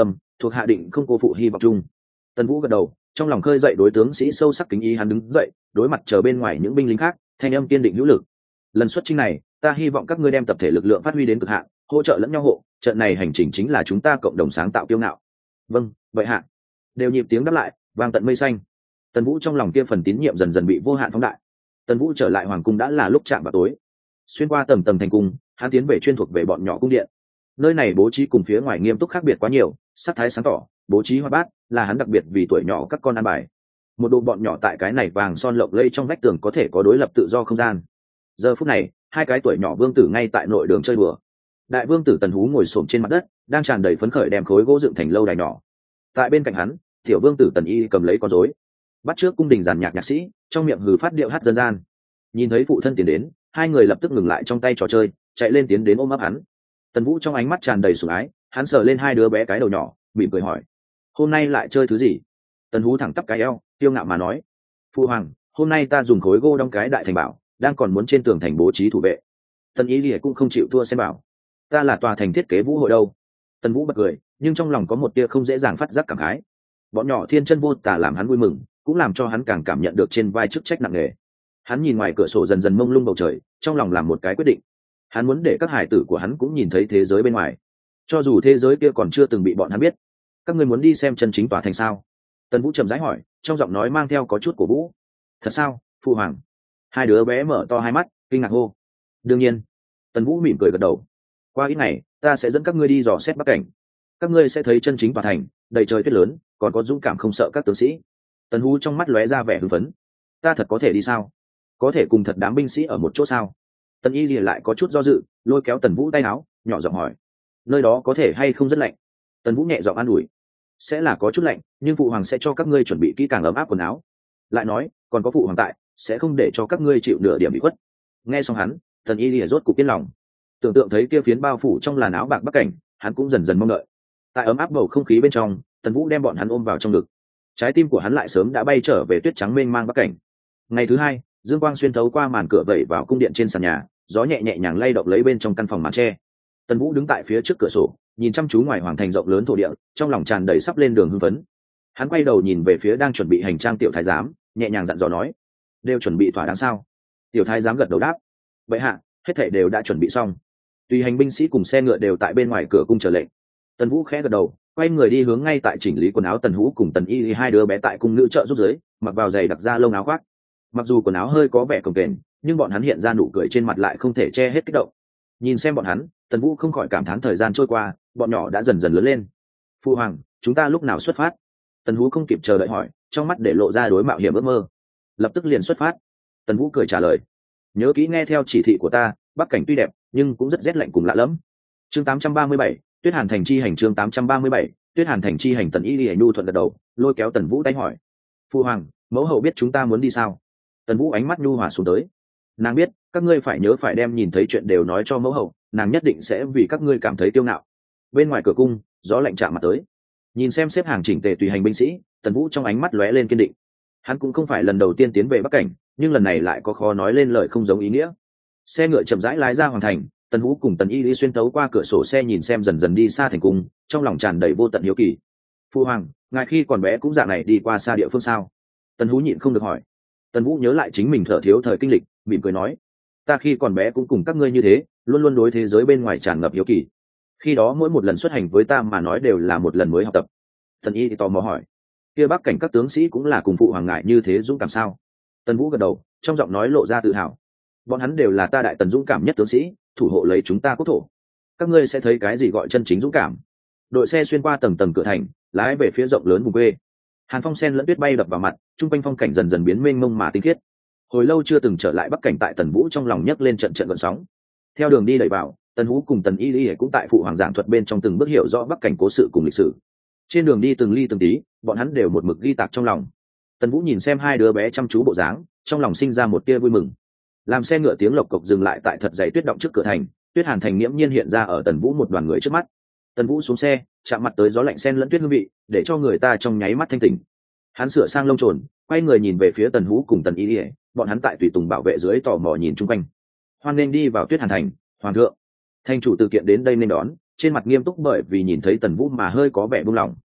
thuộc hạ định không cô phụ hy vọng chung. Tần Vũ gật đầu, trong lòng khơi dậy đối tướng sĩ sâu sắc kính ý. Hắn đứng dậy, đối mặt chờ bên ngoài những binh lính khác, thanh âm kiên định hữu lực. Lần xuất chinh này, ta hy vọng các ngươi đem tập thể lực lượng phát huy đến cực hạn, hỗ trợ lẫn nhau hộ. Trận này hành trình chính là chúng ta cộng đồng sáng tạo kiêu ngạo. Vâng, vậy hạ. Đều nhịp tiếng đáp lại, vang tận mây xanh. Tần Vũ trong lòng kia phần tín nhiệm dần dần bị vô hạn phóng đại. Tần Vũ trở lại hoàng cung đã là lúc chạm vào tối. Xuyên qua tầng tầng thành cung, hắn tiến về chuyên thuộc về bọn nhỏ cung điện. Nơi này bố trí cùng phía ngoài nghiêm túc khác biệt quá nhiều, sắc thái sáng tỏ, bố trí hoa bát, là hắn đặc biệt vì tuổi nhỏ các con ăn bài. Một đồ bọn nhỏ tại cái này vàng son lộng lẫy trong vách tường có thể có đối lập tự do không gian. Giờ phút này, hai cái tuổi nhỏ vương tử ngay tại nội đường chơi đùa. Đại vương tử Tần Hú ngồi xổm trên mặt đất, đang tràn đầy phấn khởi đem khối gỗ dựng thành lâu đài nhỏ. Tại bên cạnh hắn, tiểu vương tử Tần Y cầm lấy con rối, bắt trước cung đình giàn nhạc nhạc sĩ, trong miệng hừ phát điệu hát dân gian. Nhìn thấy phụ thân tiến đến, hai người lập tức ngừng lại trong tay trò chơi, chạy lên tiến đến ôm ấp hắn. Tần Vũ trong ánh mắt tràn đầy sủng ái, hắn sờ lên hai đứa bé cái đầu nhỏ, mỉm cười hỏi: hôm nay lại chơi thứ gì? Tần Hú thẳng tắp cái eo, tiêu ngạo mà nói: phụ hoàng, hôm nay ta dùng khối gỗ đong cái đại thành bảo, đang còn muốn trên tường thành bố trí thủ vệ. Tần Y Lìa cũng không chịu thua xem bảo: ta là tòa thành thiết kế vũ hội đâu. Tần Vũ bật cười, nhưng trong lòng có một tia không dễ dàng phát giác cảm khái. Bọn nhỏ thiên chân vô tả làm hắn vui mừng, cũng làm cho hắn càng cảm nhận được trên vai chức trách nặng nề. Hắn nhìn ngoài cửa sổ dần dần mông lung bầu trời, trong lòng làm một cái quyết định. Hắn muốn để các hải tử của hắn cũng nhìn thấy thế giới bên ngoài, cho dù thế giới kia còn chưa từng bị bọn hắn biết. Các ngươi muốn đi xem chân chính tòa thành sao? Tần Vũ chậm rãi hỏi, trong giọng nói mang theo có chút cổ vũ. Thật sao, phụ hoàng? Hai đứa bé mở to hai mắt, kinh ngạc hô. Đương nhiên. Tần Vũ mỉm cười gật đầu. Qua ít ngày, ta sẽ dẫn các ngươi đi dò xét bắc cảnh. Các ngươi sẽ thấy chân chính tòa thành, đầy trời tuyết lớn, còn có dũng cảm không sợ các tướng sĩ. Tần Vũ trong mắt lóe ra vẻ hưng phấn. Ta thật có thể đi sao? Có thể cùng thật đám binh sĩ ở một chỗ sao? Tần Y Lìa lại có chút do dự, lôi kéo Tần Vũ tay áo, nhỏ giọng hỏi: nơi đó có thể hay không rất lạnh? Tần Vũ nhẹ giọng an ủi: sẽ là có chút lạnh, nhưng phụ hoàng sẽ cho các ngươi chuẩn bị kỹ càng ấm áp quần áo. Lại nói, còn có phụ hoàng tại, sẽ không để cho các ngươi chịu nửa điểm bị khuất. Nghe xong hắn, Tần Y Lìa rốt cục yên lòng. Tưởng tượng thấy kia phiến bao phủ trong làn áo bạc bắc cảnh, hắn cũng dần dần mong đợi. Tại ấm áp bầu không khí bên trong, Tần Vũ đem bọn hắn ôm vào trong ngực. Trái tim của hắn lại sớm đã bay trở về tuyết trắng mênh mang bắc cảnh. Ngày thứ hai, dương quang xuyên thấu qua màn cửa vẩy vào cung điện trên sàn nhà, gió nhẹ nhẹ nhàng lay động lấy bên trong căn phòng màn tre. Tần Vũ đứng tại phía trước cửa sổ, nhìn chăm chú ngoài hoàng thành rộng lớn thổ địa, trong lòng tràn đầy sắp lên đường hưng phấn. Hắn quay đầu nhìn về phía đang chuẩn bị hành trang tiểu thái giám, nhẹ nhàng dặn dò nói: đều chuẩn bị thỏa đáng sao? Tiểu thái giám gật đầu đáp: vậy hạ, hết thảy đều đã chuẩn bị xong. Tùy hành binh sĩ cùng xe ngựa đều tại bên ngoài cửa cung chờ lệnh. Tần Vũ khẽ gật đầu, quay người đi hướng ngay tại chỉnh lý quần áo. Tần Hú cùng Tần Y hai đứa bé tại cung nữ trợ giúp dưới, mặc vào giày đặc da lông áo khoác. Mặc dù quần áo hơi có vẻ cồng kềnh, nhưng bọn hắn hiện ra nụ cười trên mặt lại không thể che hết kích động. Nhìn xem bọn hắn, Tần Vũ không khỏi cảm thán thời gian trôi qua, bọn nhỏ đã dần dần lớn lên. Phu hoàng, chúng ta lúc nào xuất phát? Tần Hú không kịp chờ đợi hỏi, trong mắt để lộ ra đối mạo hiểm ước mơ. Lập tức liền xuất phát. Tần Vũ cười trả lời: nhớ kỹ nghe theo chỉ thị của ta, bắc cảnh tuy đẹp nhưng cũng rất rét lạnh cùng lạ lẫm. Chương 837, Tuyết Hàn thành chi hành. Chương 837, Tuyết Hàn thành chi hành. Tần Y Lìa nhu thuận gật đầu, lôi kéo Tần Vũ tay hỏi: phu hoàng, mẫu hậu biết chúng ta muốn đi sao? Tần Vũ ánh mắt nhu hòa xuống tới. Nàng biết, các ngươi phải nhớ phải đem nhìn thấy chuyện đều nói cho mẫu hậu, nàng nhất định sẽ vì các ngươi cảm thấy kiêu ngạo. Bên ngoài cửa cung, gió lạnh chạm mặt tới. Nhìn xem xếp hàng chỉnh tề tùy hành binh sĩ, Tần Vũ trong ánh mắt lóe lên kiên định. Hắn cũng không phải lần đầu tiên tiến về bắc cảnh, nhưng lần này lại có khó nói lên lời không giống ý nghĩa. Xe ngựa chậm rãi lái ra hoàng thành, Tần Vũ cùng Tần Y Lý xuyên tấu qua cửa sổ xe nhìn xem dần dần đi xa thành cung, trong lòng tràn đầy vô tận hiếu kỳ. Phu hoàng, ngài khi còn bé cũng dạng này đi qua xa địa phương sao? Tần Vũ nhịn không được hỏi. Tần Vũ nhớ lại chính mình thở thiếu thời kinh lịch, mỉm cười nói: ta khi còn bé cũng cùng các ngươi như thế, luôn luôn đối thế giới bên ngoài tràn ngập hiếu kỳ. Khi đó mỗi một lần xuất hành với ta mà nói đều là một lần mới học tập. Tần Y thì tò mò hỏi: kia bắc cảnh các tướng sĩ cũng là cùng phụ hoàng ngại như thế dũng cảm sao? Tần Vũ gật đầu, trong giọng nói lộ ra tự hào: bọn hắn đều là ta đại tần dũng cảm nhất tướng sĩ, thủ hộ lấy chúng ta quốc thổ. Các ngươi sẽ thấy cái gì gọi chân chính dũng cảm. Đội xe xuyên qua tầng tầng cửa thành, lái về phía rộng lớn vùng quê. Hàn phong sen lẫn tuyết bay đập vào mặt, trung quanh phong cảnh dần dần biến mênh mông mà tinh khiết. Hồi lâu chưa từng trở lại bắc cảnh, tại Tần Vũ trong lòng nhấc lên trận trận gợn sóng. Theo đường đi đẩy vào, Tần Vũ cùng Tần Y Lý cũng tại phụ hoàng giảng thuật bên trong từng bước hiểu rõ bắc cảnh cố sự cùng lịch sử. Trên đường đi từng ly từng tí, bọn hắn đều một mực ghi tạc trong lòng. Tần Vũ nhìn xem hai đứa bé chăm chú bộ dáng, trong lòng sinh ra một tia vui mừng. Làm xe ngựa tiếng lộc cộc dừng lại tại thật dày tuyết động trước cửa thành, Tuyết Hàn thành nghiễm nhiên hiện ra ở Tần Vũ một đoàn người trước mắt. Tần Vũ xuống xe, chạm mặt tới gió lạnh sen lẫn tuyết hương vị, để cho người ta trong nháy mắt thanh tỉnh. Hắn sửa sang lông trồn, quay người nhìn về phía Tần Vũ cùng Tần Y Lìa, bọn hắn tại tùy tùng bảo vệ dưới tò mò nhìn chung quanh. Hoan nên đi vào Tuyết Hàn thành, hoàng thượng. Thành chủ từ kiện đến đây nên đón, trên mặt nghiêm túc bởi vì nhìn thấy Tần Vũ mà hơi có vẻ buông lỏng.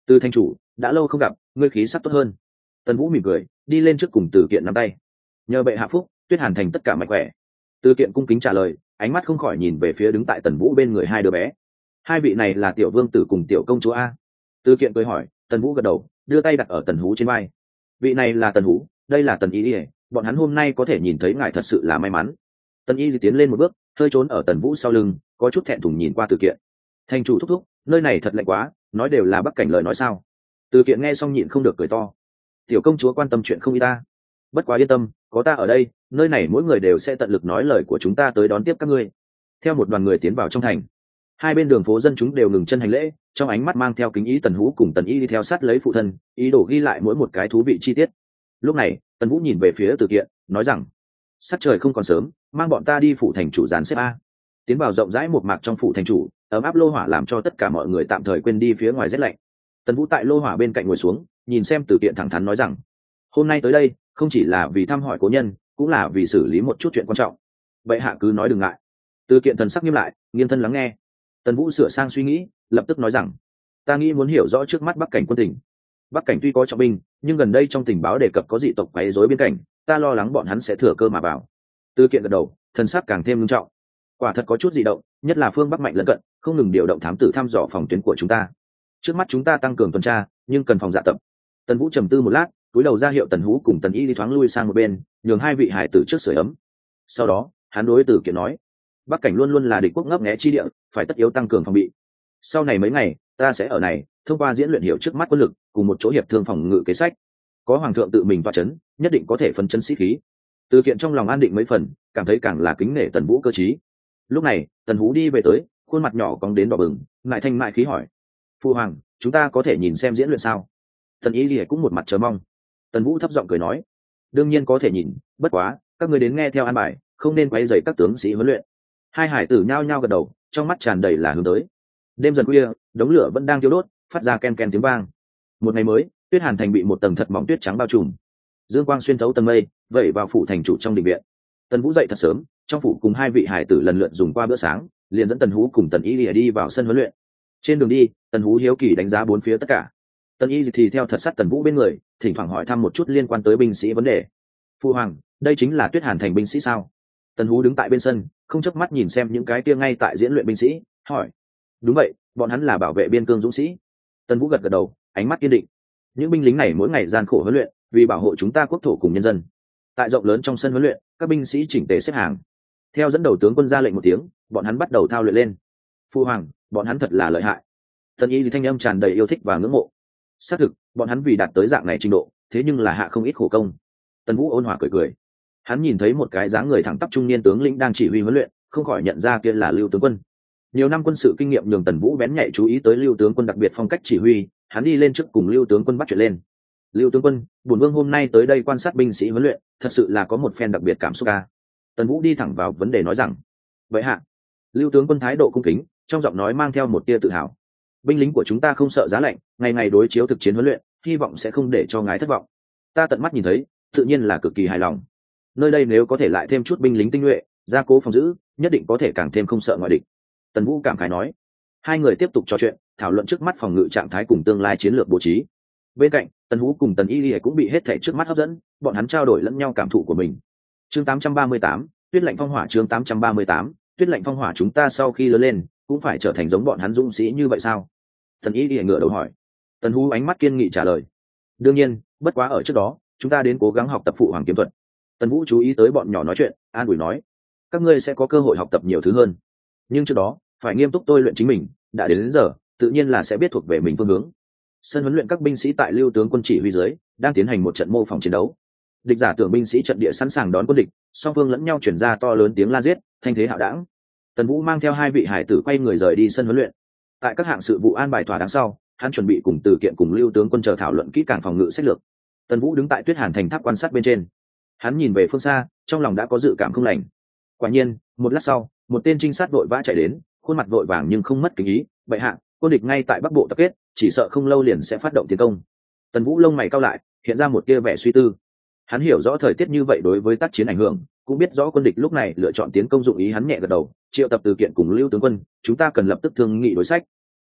Từ thành chủ, đã lâu không gặp, ngươi khí sắc tốt hơn. Tần Vũ mỉm cười, đi lên trước cùng Từ Kiện nắm tay. Nhờ bệ hạ phúc, Tuyết Hàn thành tất cả mạnh khỏe. Từ Kiện cung kính trả lời, ánh mắt không khỏi nhìn về phía đứng tại Tần Vũ bên người hai đứa bé. Hai vị này là tiểu vương tử cùng tiểu công chúa a. Từ Kiện cười hỏi, Tần Vũ gật đầu, đưa tay đặt ở Tần Hú trên vai. Vị này là Tần Hú, đây là Tần Y, bọn hắn hôm nay có thể nhìn thấy ngài thật sự là may mắn. Tần Y tiến lên một bước, hơi trốn ở Tần Vũ sau lưng, có chút thẹn thùng nhìn qua Từ Kiện. Thành chủ thúc thúc, nơi này thật lạnh quá, nói đều là Bắc cảnh lời nói sao? Từ Kiện nghe xong nhịn không được cười to. Tiểu công chúa quan tâm chuyện không y ta. Bất quá yên tâm, có ta ở đây, nơi này mỗi người đều sẽ tận lực nói lời của chúng ta tới đón tiếp các ngươi. Theo một đoàn người tiến vào trong thành, hai bên đường phố dân chúng đều ngừng chân hành lễ, trong ánh mắt mang theo kính ý. Tần Hú cùng Tần Y đi theo sát lấy phụ thân, ý đồ ghi lại mỗi một cái thú vị chi tiết. Lúc này, Tần Vũ nhìn về phía Từ Kiện, nói rằng: sắc trời không còn sớm, mang bọn ta đi phủ thành chủ dàn xếp a. Tiến vào rộng rãi một mạc trong phủ thành chủ, ấm áp lô hỏa làm cho tất cả mọi người tạm thời quên đi phía ngoài rét lạnh. Tần Vũ tại lô hỏa bên cạnh ngồi xuống, nhìn xem Từ Kiện thẳng thắn nói rằng: hôm nay tới đây không chỉ là vì thăm hỏi cố nhân, cũng là vì xử lý một chút chuyện quan trọng. Bệ hạ cứ nói đừng ngại. Từ Kiện thần sắc nghiêm lại, nghiêng thân lắng nghe. Tần Vũ sửa sang suy nghĩ, lập tức nói rằng: ta nghĩ muốn hiểu rõ trước mắt Bắc cảnh quân tình. Bắc cảnh tuy có trọng binh, nhưng gần đây trong tình báo đề cập có dị tộc quấy rối biên cảnh, ta lo lắng bọn hắn sẽ thừa cơ mà vào. Từ Kiện gật đầu, thần sắc càng thêm nghiêm trọng. Quả thật có chút dị động, nhất là phương Bắc mạnh lân cận, không ngừng điều động thám tử thăm dò phòng tuyến của chúng ta. Trước mắt chúng ta tăng cường tuần tra, nhưng cần phòng dạ tập. Tần Vũ trầm tư một lát, cúi đầu ra hiệu Tần Hú cùng Tần Y đi thoáng lui sang một bên, nhường hai vị hải tử trước sưởi ấm. Sau đó, hắn đối Từ Kiện nói: Bắc cảnh luôn luôn là địch quốc ngấp nghé chi địa, phải tất yếu tăng cường phòng bị. Sau này mấy ngày, ta sẽ ở này, thông qua diễn luyện hiểu trước mắt quân lực, cùng một chỗ hiệp thương phòng ngự kế sách. Có hoàng thượng tự mình toa chấn, nhất định có thể phấn chấn sĩ khí. Từ Kiện trong lòng an định mấy phần, cảm thấy càng là kính nể Tần Vũ cơ trí. Lúc này, Tần Hú đi về tới, khuôn mặt nhỏ cong đến đỏ bừng, ngại thanh mại khí hỏi: phu hoàng, chúng ta có thể nhìn xem diễn luyện sao? Tần Y Lìa cũng một mặt chờ mong. Tần Vũ thấp giọng cười nói: đương nhiên có thể nhìn, bất quá các người đến nghe theo an bài, không nên quấy rầy các tướng sĩ huấn luyện. Hai hải tử nhao nhao gật đầu, trong mắt tràn đầy là hướng tới. Đêm dần khuya, đống lửa vẫn đang thiêu đốt, phát ra ken ken tiếng vang. Một ngày mới, Tuyết Hàn thành bị một tầng thật mỏng tuyết trắng bao trùm. Dương quang xuyên thấu tầng mây, vẩy vào phủ thành chủ trong đình viện. Tần Vũ dậy thật sớm, trong phủ cùng hai vị hải tử lần lượt dùng qua bữa sáng, liền dẫn Tần Hú cùng Tần Y Lìa đi vào sân huấn luyện. Trên đường đi, Tần Hú hiếu kỳ đánh giá bốn phía tất cả. Tần Y thì theo thật sát Tần Vũ bên người, thỉnh thoảng hỏi thăm một chút liên quan tới binh sĩ vấn đề. Phu hoàng, đây chính là Tuyết Hàn thành binh sĩ sao? Tần Hú đứng tại bên sân, không chớp mắt nhìn xem những cái kia ngay tại diễn luyện binh sĩ, hỏi. Đúng vậy, bọn hắn là bảo vệ biên cương dũng sĩ. Tần Vũ gật gật đầu, ánh mắt kiên định. Những binh lính này mỗi ngày gian khổ huấn luyện, vì bảo hộ chúng ta quốc thổ cùng nhân dân. Tại rộng lớn trong sân huấn luyện, các binh sĩ chỉnh tề xếp hàng. Theo dẫn đầu tướng quân ra lệnh một tiếng, bọn hắn bắt đầu thao luyện lên. Phu hoàng, bọn hắn thật là lợi hại. Tần Y thì thanh âm tràn đầy yêu thích và ngưỡng mộ. Xác thực, bọn hắn vì đạt tới dạng này trình độ, thế nhưng là hạ không ít khổ công. Tần Vũ ôn hòa cười cười. Hắn nhìn thấy một cái dáng người thẳng tắp trung niên tướng lĩnh đang chỉ huy huấn luyện, không khỏi nhận ra kia là Lưu tướng quân. Nhiều năm quân sự kinh nghiệm nhường Tần Vũ bén nhạy chú ý tới Lưu tướng quân đặc biệt phong cách chỉ huy, hắn đi lên trước cùng Lưu tướng quân bắt chuyện lên. Lưu tướng quân, bổn vương hôm nay tới đây quan sát binh sĩ huấn luyện, thật sự là có một phen đặc biệt cảm xúc ca. Tần Vũ đi thẳng vào vấn đề nói rằng: vậy hạ. Lưu tướng quân thái độ cung kính, trong giọng nói mang theo một tia tự hào. Binh lính của chúng ta không sợ giá lạnh, ngày ngày đối chiếu thực chiến huấn luyện, hy vọng sẽ không để cho ngài thất vọng. Ta tận mắt nhìn thấy, tự nhiên là cực kỳ hài lòng. Nơi đây nếu có thể lại thêm chút binh lính tinh nhuệ, gia cố phòng giữ, nhất định có thể càng thêm không sợ ngoại địch. Tần Vũ cảm khái nói. Hai người tiếp tục trò chuyện, thảo luận trước mắt phòng ngự trạng thái cùng tương lai chiến lược bố trí. Bên cạnh, Tần Hú cùng Tần Y Lìa cũng bị hết thảy trước mắt hấp dẫn, bọn hắn trao đổi lẫn nhau cảm thụ của mình. Chương 838, Tuyết lạnh phong hỏa. Chương 838, Tuyết lạnh phong hỏa. Chúng ta sau khi lớn lên, cũng phải trở thành giống bọn hắn dũng sĩ như vậy sao? Tần Y Lìa ngửa đầu hỏi. Tần Hú ánh mắt kiên nghị trả lời. Đương nhiên, bất quá ở trước đó, chúng ta đến cố gắng học tập phụ hoàng kiếm thuật. Tần Vũ chú ý tới bọn nhỏ nói chuyện, an ủi nói. Các ngươi sẽ có cơ hội học tập nhiều thứ hơn. Nhưng trước đó, phải nghiêm túc tôi luyện chính mình, đã đến giờ, tự nhiên là sẽ biết thuộc về mình phương hướng. Sân huấn luyện các binh sĩ tại Lưu tướng quân chỉ huy dưới, đang tiến hành một trận mô phỏng chiến đấu. Địch giả tưởng binh sĩ trận địa sẵn sàng đón quân địch, song phương lẫn nhau chuyển ra to lớn tiếng la giết, thanh thế hạo đảng. Tần Vũ mang theo hai vị hải tử quay người rời đi sân huấn luyện. Tại các hạng sự vụ an bài thỏa đáng sau, hắn chuẩn bị cùng Từ Kiện cùng Lưu tướng quân chờ thảo luận kỹ càng phòng ngự sách lược. Tần Vũ đứng tại Tuyết Hàn thành tháp quan sát bên trên. Hắn nhìn về phương xa, trong lòng đã có dự cảm không lành. Quả nhiên, một lát sau, một tên trinh sát vội vã chạy đến, khuôn mặt vội vàng nhưng không mất kính ý. Bệ hạ, quân địch ngay tại Bắc Bộ tập kết, chỉ sợ không lâu liền sẽ phát động tiến công. Tần Vũ lông mày cau lại, hiện ra một tia vẻ suy tư. Hắn hiểu rõ thời tiết như vậy đối với tác chiến ảnh hưởng, cũng biết rõ quân địch lúc này lựa chọn tiến công dụng ý. Hắn nhẹ gật đầu, triệu tập Từ Kiện cùng Lưu tướng quân, chúng ta cần lập tức thương nghị đối sách.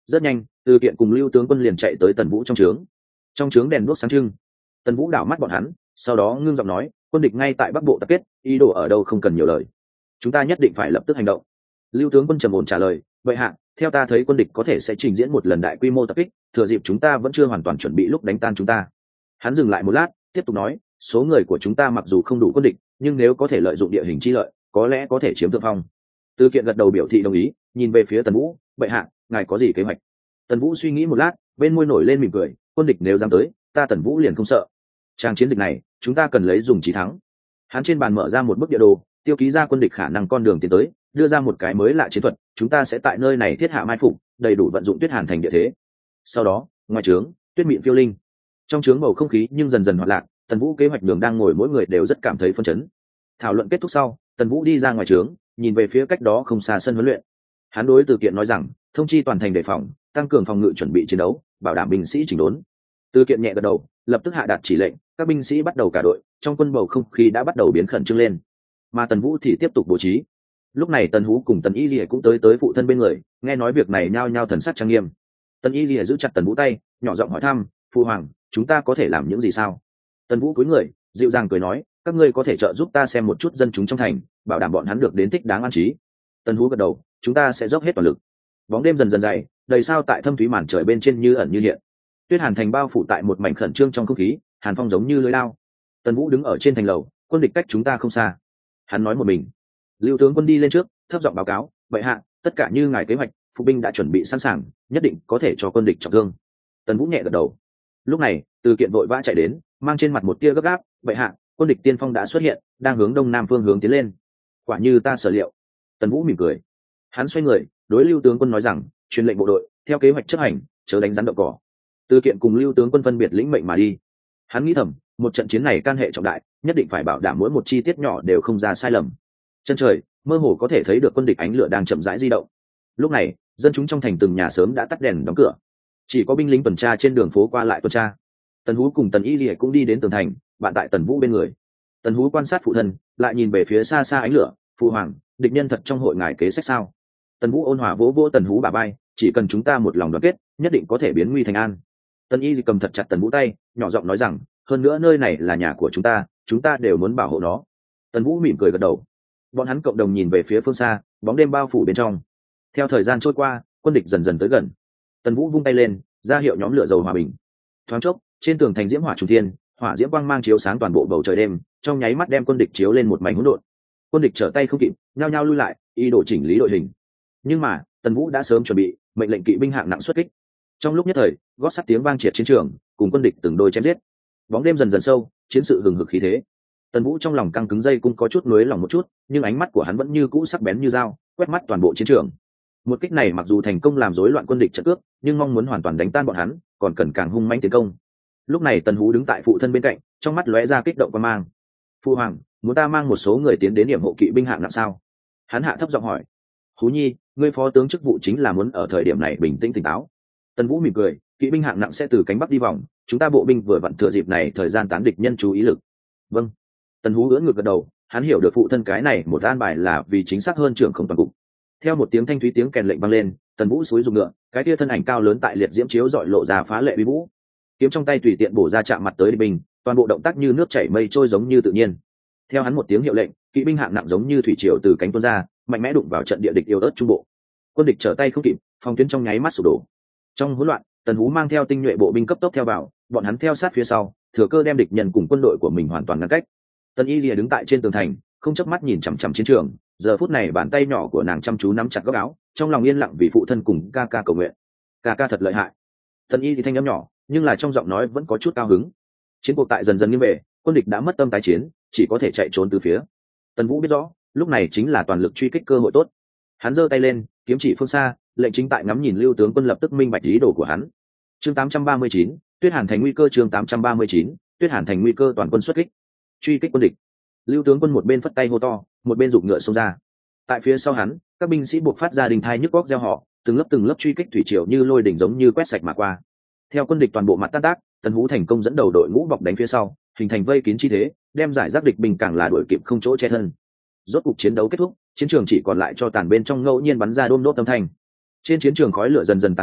Rất nhanh, Từ Kiện cùng Lưu tướng quân liền chạy tới Tần Vũ trong trướng đèn đuốc sáng trưng. Tần Vũ đảo mắt bọn hắn, sau đó ngưng giọng nói, quân địch ngay tại Bắc Bộ tập kết, ý đồ ở đâu không cần nhiều lời, chúng ta nhất định phải lập tức hành động. Lưu tướng quân trầm ổn trả lời, vậy hạ, theo ta thấy quân địch có thể sẽ trình diễn một lần đại quy mô tập kích, thừa dịp chúng ta vẫn chưa hoàn toàn chuẩn bị lúc đánh tan chúng ta. Hắn dừng lại một lát, tiếp tục nói, số người của chúng ta mặc dù không đủ quân địch, nhưng nếu có thể lợi dụng địa hình chi lợi, có lẽ có thể chiếm thượng phong. Từ Kiện gật đầu biểu thị đồng ý, nhìn về phía Tần Vũ, vậy hạ, ngài có gì kế hoạch? Tần Vũ suy nghĩ một lát, bên môi nổi lên mỉm cười, quân địch nếu dám tới, ta Tần Vũ liền không sợ. Trang chiến dịch này, chúng ta cần lấy dùng chí thắng. Hắn trên bàn mở ra một bức địa đồ, tiêu ký ra quân địch khả năng con đường tiến tới, đưa ra một cái mới lạ chiến thuật, chúng ta sẽ tại nơi này thiết hạ mai phục, đầy đủ vận dụng Tuyết Hàn thành địa thế. Sau đó, ngoài trướng, tuyết mịn phiêu linh. Trong trướng bầu không khí nhưng dần dần hoạt lạc, Tần Vũ kế hoạch đường đang ngồi mỗi người đều rất cảm thấy phấn chấn. Thảo luận kết thúc sau, Tần Vũ đi ra ngoài trướng, nhìn về phía cách đó không xa sân huấn luyện. Hắn đối Từ Kiện nói rằng, thông chi toàn thành đề phòng, tăng cường phòng ngự chuẩn bị chiến đấu, bảo đảm binh sĩ chỉnh đốn. Từ Kiện nhẹ gật đầu, lập tức hạ đạt chỉ lệnh, các binh sĩ bắt đầu cả đội, trong quân bầu không khí đã bắt đầu biến khẩn trương lên. Mà Tần Vũ thì tiếp tục bố trí. Lúc này Tần Hú cùng Tần Y Lìa cũng tới phụ thân bên người, nghe nói việc này nhao nhao thần sắc trang nghiêm. Tần Y Lìa giữ chặt Tần Vũ tay, nhỏ giọng hỏi thăm, "Phu hoàng, chúng ta có thể làm những gì sao?" Tần Vũ cúi người, dịu dàng cười nói, "Các ngươi có thể trợ giúp ta xem một chút dân chúng trong thành, bảo đảm bọn hắn được đến thích đáng an trí." Tần Hú gật đầu, "Chúng ta sẽ dốc hết toàn lực." Bóng đêm dần dần dày, đầy sao tại thâm thúy màn trời bên trên như ẩn như hiện. Tuyết Hàn thành bao phủ tại một mảnh khẩn trương trong không khí, hàn phong giống như lưỡi lao. Tần Vũ đứng ở trên thành lầu, quân địch cách chúng ta không xa. Hắn nói một mình. Lưu tướng quân đi lên trước, thấp giọng báo cáo, "Vậy hạ, tất cả như ngài kế hoạch, phục binh đã chuẩn bị sẵn sàng, nhất định có thể cho quân địch trọng thương." Tần Vũ nhẹ gật đầu. Lúc này, Từ Kiện vội vã chạy đến, mang trên mặt một tia gấp gáp, "Vậy hạ, quân địch tiên phong đã xuất hiện, đang hướng đông nam phương hướng tiến lên." Quả như ta sở liệu. Tần Vũ mỉm cười. Hắn xoay người, đối Lưu tướng quân nói rằng, "Truyền lệnh bộ đội, theo kế hoạch chấp hành, chớ đánh rắn động cỏ." Từ Kiện cùng Lưu tướng quân phân biệt lĩnh mệnh mà đi. Hắn nghĩ thầm, một trận chiến này can hệ trọng đại, nhất định phải bảo đảm mỗi một chi tiết nhỏ đều không ra sai lầm. Chân trời, mơ hồ có thể thấy được quân địch ánh lửa đang chậm rãi di động. Lúc này, dân chúng trong thành từng nhà sớm đã tắt đèn đóng cửa, chỉ có binh lính tuần tra trên đường phố qua lại tuần tra. Tần Hú cùng Tần Y Lìa cũng đi đến tường thành, bạn tại Tần Vũ bên người. Tần Hú quan sát phụ thân, lại nhìn về phía xa xa ánh lửa, "Phụ hoàng, địch nhân thật trong hội ngài kế sách sao?" Tần Vũ ôn hòa vỗ vỗ Tần Hú bả vai, "Chỉ cần chúng ta một lòng đoàn kết, nhất định có thể biến nguy thành an." Tần Y cầm thật chặt Tần Vũ tay, nhỏ giọng nói rằng, "Hơn nữa nơi này là nhà của chúng ta đều muốn bảo hộ nó." Tần Vũ mỉm cười gật đầu. Bọn hắn cộng đồng nhìn về phía phương xa, bóng đêm bao phủ bên trong. Theo thời gian trôi qua, quân địch dần dần tới gần. Tần Vũ vung tay lên, ra hiệu nhóm lửa dầu hòa bình. Thoáng chốc, trên tường thành diễm hỏa trùng thiên, hỏa diễm quang mang chiếu sáng toàn bộ bầu trời đêm, trong nháy mắt đem quân địch chiếu lên một mảnh hỗn độn. Quân địch trở tay không kịp, nhao nhao lui lại, ý đồ chỉnh lý đội hình. Nhưng mà, Tần Vũ đã sớm chuẩn bị, mệnh lệnh kỵ binh hạng nặng xuất kích. Trong lúc nhất thời, gót sắt tiếng vang triệt chiến trường, cùng quân địch từng đôi chém giết. Bóng đêm dần dần sâu, chiến sự hừng hực khí thế. Tần Vũ trong lòng căng cứng dây cung có chút nuối lòng một chút, nhưng ánh mắt của hắn vẫn như cũ sắc bén như dao, quét mắt toàn bộ chiến trường. Một kích này mặc dù thành công làm rối loạn quân địch trận cước, nhưng mong muốn hoàn toàn đánh tan bọn hắn, còn cần càng hung mãnh tiến công. Lúc này Tần Hú đứng tại phụ thân bên cạnh, trong mắt lóe ra kích động quan mang. "Phu hoàng, muốn ta mang một số người tiến đến điểm hộ kỵ binh hạng nặng sao?" Hắn hạ thấp giọng hỏi. "Hú nhi, ngươi phó tướng chức vụ chính là muốn ở thời điểm này bình tĩnh tỉnh táo." Tần Vũ mỉm cười, "Kỵ binh hạng nặng sẽ từ cánh bắc đi vòng, chúng ta bộ binh vừa vặn thừa dịp này thời gian tán địch nhân chú ý lực." "Vâng." Tần Hú ưỡn ngược gật đầu, hắn hiểu được phụ thân cái này một an bài là vì chính xác hơn trưởng không toàn cục. Theo một tiếng thanh thúy tiếng kèn lệnh vang lên, Tần Vũ xúi dùng ngựa, cái tia thân ảnh cao lớn tại liệt diễm chiếu dọi lộ ra phá lệ uy vũ. Kiếm trong tay tùy tiện bổ ra chạm mặt tới địch binh, toàn bộ động tác như nước chảy mây trôi giống như tự nhiên. Theo hắn một tiếng hiệu lệnh, kỵ binh hạng nặng giống như thủy triều từ cánh tuôn ra, mạnh mẽ đụng vào trận địa địch yếu ớt trung bộ. Quân địch trở tay không kịp, phòng tuyến trong nháy mắt sụp đổ. Trong hỗn loạn, Tần Hú mang theo tinh nhuệ bộ binh cấp tốc theo vào, bọn hắn theo sát phía sau, thừa cơ đem địch nhân cùng quân đội của mình hoàn toàn ngăn cách. Tần Y Lìa đứng tại trên tường thành, không chớp mắt nhìn chằm chằm chiến trường. Giờ phút này bàn tay nhỏ của nàng chăm chú nắm chặt góc áo, trong lòng yên lặng vì phụ thân cùng ca ca cầu nguyện. Ca ca thật lợi hại. Tần Y thì thanh âm nhỏ, nhưng là trong giọng nói vẫn có chút cao hứng. Chiến cuộc tại dần dần nghiêng về, quân địch đã mất tâm tái chiến, chỉ có thể chạy trốn từ phía. Tần Vũ biết rõ, lúc này chính là toàn lực truy kích cơ hội tốt. Hắn giơ tay lên, kiếm chỉ phương xa, lệnh chính tại ngắm nhìn Lưu tướng quân lập tức minh bạch ý đồ của hắn. Chương 839, Tuyết Hàn thành nguy cơ. Chương 839, Tuyết Hàn thành nguy cơ, toàn quân xuất kích, truy kích quân địch. Lưu tướng quân một bên phất tay hô to, một bên giục ngựa xông ra. Tại phía sau hắn, các binh sĩ buộc phát ra đình thai nhức góc reo hò, từng lớp truy kích thủy triều như lôi đỉnh giống như quét sạch mà qua. Theo quân địch toàn bộ mặt tan tác, Tần Hú thành công dẫn đầu đội ngũ bọc đánh phía sau, hình thành vây kín chi thế, đem giải rác địch binh càng là đuổi kịp không chỗ che thân. Rốt cuộc chiến đấu kết thúc, chiến trường chỉ còn lại cho tàn bên trong ngẫu nhiên bắn ra đôm đốt âm thanh. Trên chiến trường khói lửa dần dần tán đi,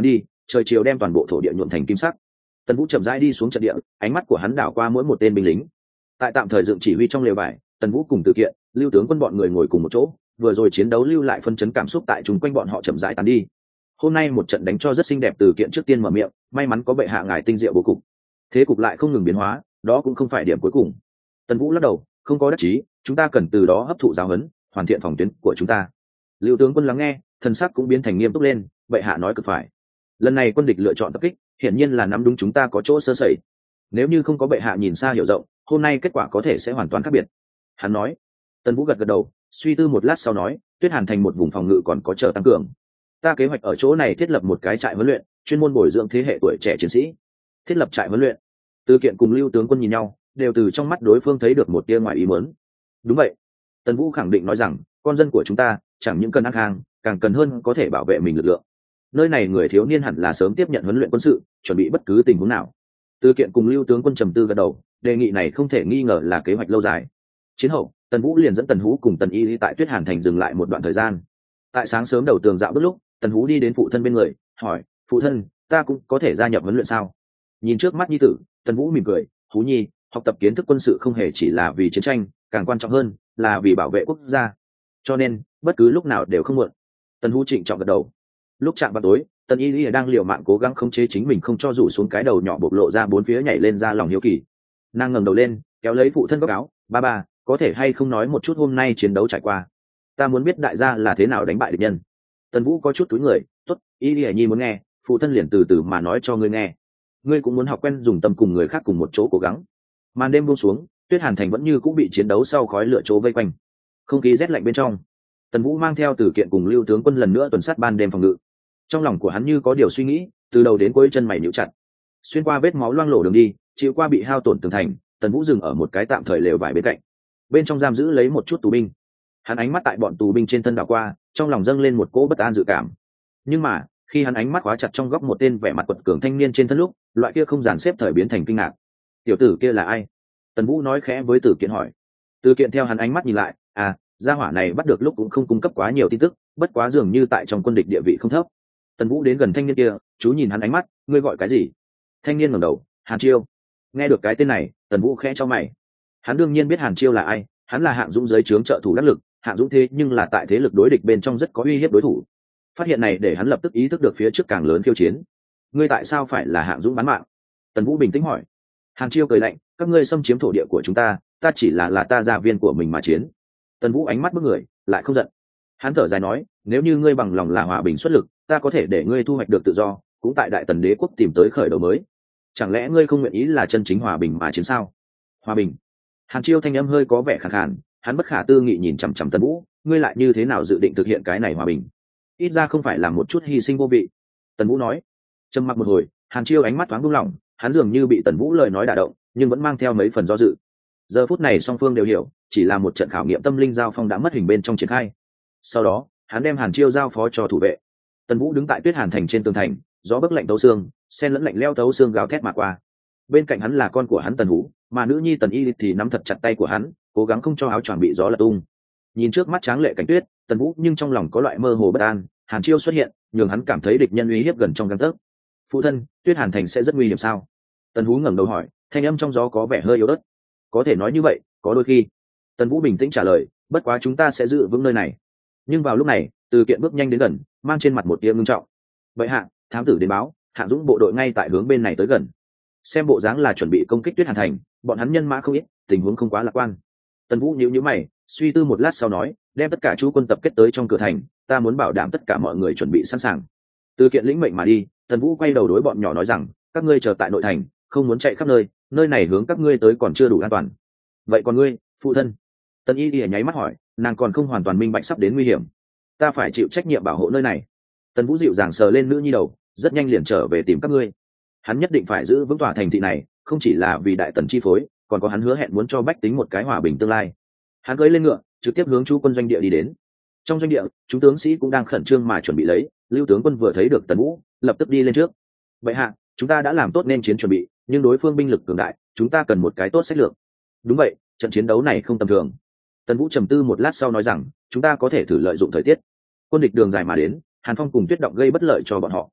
trời chiều đem toàn bộ thổ địa nhuộm thành kim sắc. Tần Vũ chậm rãi đi xuống trận địa, ánh mắt của hắn đảo qua mỗi một tên binh lính. Tại tạm thời dựng chỉ huy trong lều vải, Tần Vũ cùng Từ Kiện, Lưu tướng quân bọn người ngồi cùng một chỗ, vừa rồi chiến đấu lưu lại phân chấn cảm xúc tại chúng quanh bọn họ chậm rãi tán đi. Hôm nay một trận đánh cho rất xinh đẹp. Từ Kiện trước tiên mở miệng, may mắn có bệ hạ ngài tinh diệu bố cục, thế cục lại không ngừng biến hóa, đó cũng không phải điểm cuối cùng. Tần Vũ lắc đầu, không có đắc chí, chúng ta cần từ đó hấp thụ giáo huấn, hoàn thiện phòng tuyến của chúng ta. Lưu tướng quân lắng nghe, thần sắc cũng biến thành nghiêm túc lên, bệ hạ nói cực phải. Lần này quân địch lựa chọn tập kích, hiển nhiên là nắm đúng chúng ta có chỗ sơ sẩy. Nếu như không có bệ hạ nhìn xa hiểu rộng, hôm nay kết quả có thể sẽ hoàn toàn khác biệt. Hắn nói. Tần Vũ gật gật đầu, suy tư một lát sau nói, Tuyết Hàn thành một vùng phòng ngự còn có chờ tăng cường. Ta kế hoạch ở chỗ này thiết lập một cái trại huấn luyện, chuyên môn bồi dưỡng thế hệ tuổi trẻ chiến sĩ. Thiết lập trại huấn luyện. Từ Kiện cùng Lưu tướng quân nhìn nhau, đều từ trong mắt đối phương thấy được một tia ngoài ý muốn. Đúng vậy. Tần Vũ khẳng định nói rằng, con dân của chúng ta chẳng những cần ăn hàng, càng cần hơn có thể bảo vệ mình lực lượng. Nơi này người thiếu niên hẳn là sớm tiếp nhận huấn luyện quân sự, chuẩn bị bất cứ tình huống nào. Từ Kiện cùng Lưu tướng quân trầm tư gật đầu, đề nghị này không thể nghi ngờ là kế hoạch lâu dài. Chiến hậu, Tần Vũ liền dẫn Tần Hú cùng Tần Y tại Tuyết Hàn thành dừng lại một đoạn thời gian. Tại sáng sớm đầu tường dạo bước lúc, Tần Hú đi đến phụ thân bên người, hỏi, phụ thân, ta cũng có thể gia nhập huấn luyện sao? Nhìn trước mắt nhi tử, Tần Vũ mỉm cười, Hú nhi, học tập kiến thức quân sự không hề chỉ là vì chiến tranh, càng quan trọng hơn là vì bảo vệ quốc gia. Cho nên, bất cứ lúc nào đều không muộn. Tần Hú trịnh trọng gật đầu. Lúc chạm vào tối, Tần Y đang liều mạng cố gắng khống chế chính mình không cho rủ xuống cái đầu nhỏ bộc lộ ra bốn phía nhảy lên ra lòng hiếu kỳ. Nàng ngẩng đầu lên, kéo lấy phụ thân góc áo, ba ba, có thể hay không nói một chút hôm nay chiến đấu trải qua? Ta muốn biết đại gia là thế nào đánh bại địch nhân. Tần Vũ có chút túi người, tốt, Y nhi muốn nghe, phụ thân liền từ từ mà nói cho ngươi nghe. Ngươi cũng muốn học quen dùng tâm cùng người khác cùng một chỗ cố gắng. Màn đêm buông xuống, Tuyết Hàn thành vẫn như cũng bị chiến đấu sau khói lửa chỗ vây quanh. Không khí rét lạnh bên trong, Tần Vũ mang theo Từ Kiện cùng Lưu tướng quân lần nữa tuần sát ban đêm phòng ngự. Trong lòng của hắn như có điều suy nghĩ, từ đầu đến cuối chân mày nhíu chặt. Xuyên qua vết máu loang lổ đường đi, chịu qua bị hao tổn tường thành, Tần Vũ dừng ở một cái tạm thời lều vải bên cạnh. Bên trong giam giữ lấy một chút tù binh. Hắn ánh mắt tại bọn tù binh trên thân đảo qua, trong lòng dâng lên một cỗ bất an dự cảm. Nhưng mà, khi hắn ánh mắt khóa chặt trong góc một tên vẻ mặt quật cường thanh niên trên thân lúc, loại kia không dàn xếp thời biến thành kinh ngạc. Tiểu tử kia là ai? Tần Vũ nói khẽ với Từ Kiện hỏi. Từ Kiện theo hắn ánh mắt nhìn lại, gia hỏa này bắt được lúc cũng không cung cấp quá nhiều tin tức, bất quá dường như tại trong quân địch địa vị không thấp. Tần Vũ đến gần thanh niên kia, chú nhìn hắn ánh mắt, ngươi gọi cái gì? Thanh niên ngẩng đầu, Hàn Chiêu. Nghe được cái tên này, Tần Vũ khẽ cho mày. Hắn đương nhiên biết Hàn Chiêu là ai, hắn là Hạng Dũng dưới trướng trợ thủ đắc lực, Hạng Dũng thế nhưng là tại thế lực đối địch bên trong rất có uy hiếp đối thủ. Phát hiện này để hắn lập tức ý thức được phía trước càng lớn khiêu chiến. Ngươi tại sao phải là Hạng Dũng bán mạng? Tần Vũ bình tĩnh hỏi. Hàn Chiêu cười lạnh, các ngươi xâm chiếm thổ địa của chúng ta, ta chỉ là ta gia viên của mình mà chiến. Tần Vũ ánh mắt bức người, lại không giận. Hắn thở dài nói, nếu như ngươi bằng lòng là hòa bình xuất lực, ta có thể để ngươi thu hoạch được tự do, cũng tại Đại Tần Đế quốc tìm tới khởi đầu mới. Chẳng lẽ ngươi không nguyện ý là chân chính hòa bình mà chiến sao? Hòa bình? Hàn Chiêu thanh âm hơi có vẻ khàn khàn, hắn bất khả tư nghị nhìn chằm chằm Tần Vũ, ngươi lại như thế nào dự định thực hiện cái này hòa bình? Ít ra không phải là một chút hy sinh vô vị. Tần Vũ nói. Trầm mặc một hồi, Hàn Chiêu ánh mắt thoáng buông lỏng, hắn dường như bị Tần Vũ lời nói đả động, nhưng vẫn mang theo mấy phần do dự. Giờ phút này song phương đều hiểu, chỉ là một trận khảo nghiệm tâm linh giao phong đã mất hình bên trong triển khai. Sau đó, hắn đem Hàn Chiêu giao phó cho thủ vệ. Tần Vũ đứng tại Tuyết Hàn thành trên tường thành, gió bấc lạnh tấu xương, sen lẫn lạnh lẽo tấu xương gào thét mà qua. Bên cạnh hắn là con của hắn Tần Hú, mà nữ nhi Tần Y thì nắm thật chặt tay của hắn, cố gắng không cho áo choàng bị gió lật tung. Nhìn trước mắt tráng lệ cảnh tuyết, Tần Vũ nhưng trong lòng có loại mơ hồ bất an. Hàn Chiêu xuất hiện, nhường hắn cảm thấy địch nhân uy hiếp gần trong gang tấc. Phụ thân, Tuyết Hàn thành sẽ rất nguy hiểm sao? Tần Hú ngẩng đầu hỏi, thanh âm trong gió có vẻ hơi yếu ớt. Có thể nói như vậy, có đôi khi. Tần Vũ bình tĩnh trả lời, bất quá chúng ta sẽ giữ vững nơi này. Nhưng vào lúc này, Từ Kiện bước nhanh đến gần, mang trên mặt một tia ngưng trọng. Vậy hạ, thám tử đến báo, Hạng Dũng bộ đội ngay tại hướng bên này tới gần. Xem bộ dáng là chuẩn bị công kích Tuyết Hàn thành, bọn hắn nhân mã không ít, tình huống không quá lạc quan. Tần Vũ nhíu nhíu mày, suy tư một lát sau nói, đem tất cả chú quân tập kết tới trong cửa thành, ta muốn bảo đảm tất cả mọi người chuẩn bị sẵn sàng. Từ Kiện lĩnh mệnh mà đi, Tần Vũ quay đầu đối bọn nhỏ nói rằng, các ngươi chờ tại nội thành, không muốn chạy khắp nơi, nơi này hướng các ngươi tới còn chưa đủ an toàn. Vậy còn ngươi, phụ thân? Tần Y nháy mắt hỏi, nàng còn không hoàn toàn minh bạch sắp đến nguy hiểm. Ta phải chịu trách nhiệm bảo hộ nơi này. Tần Vũ dịu dàng sờ lên nữ nhi đầu, rất nhanh liền trở về tìm các ngươi. Hắn nhất định phải giữ vững tòa thành thị này, không chỉ là vì Đại Tần chi phối, còn có hắn hứa hẹn muốn cho bách tính một cái hòa bình tương lai. Hắn cưỡi lên ngựa, trực tiếp hướng chú quân doanh địa đi đến. Trong doanh địa, chúng tướng sĩ cũng đang khẩn trương mà chuẩn bị lấy. Lưu tướng quân vừa thấy được Tần Vũ, lập tức đi lên trước. Vậy hạ, chúng ta đã làm tốt nên chiến chuẩn bị, nhưng đối phương binh lực cường đại, chúng ta cần một cái tốt sách lược. Đúng vậy, trận chiến đấu này không tầm thường. Tần Vũ trầm tư một lát sau nói rằng, chúng ta có thể thử lợi dụng thời tiết. Quân địch đường dài mà đến, hàn phong cùng tuyết động gây bất lợi cho bọn họ.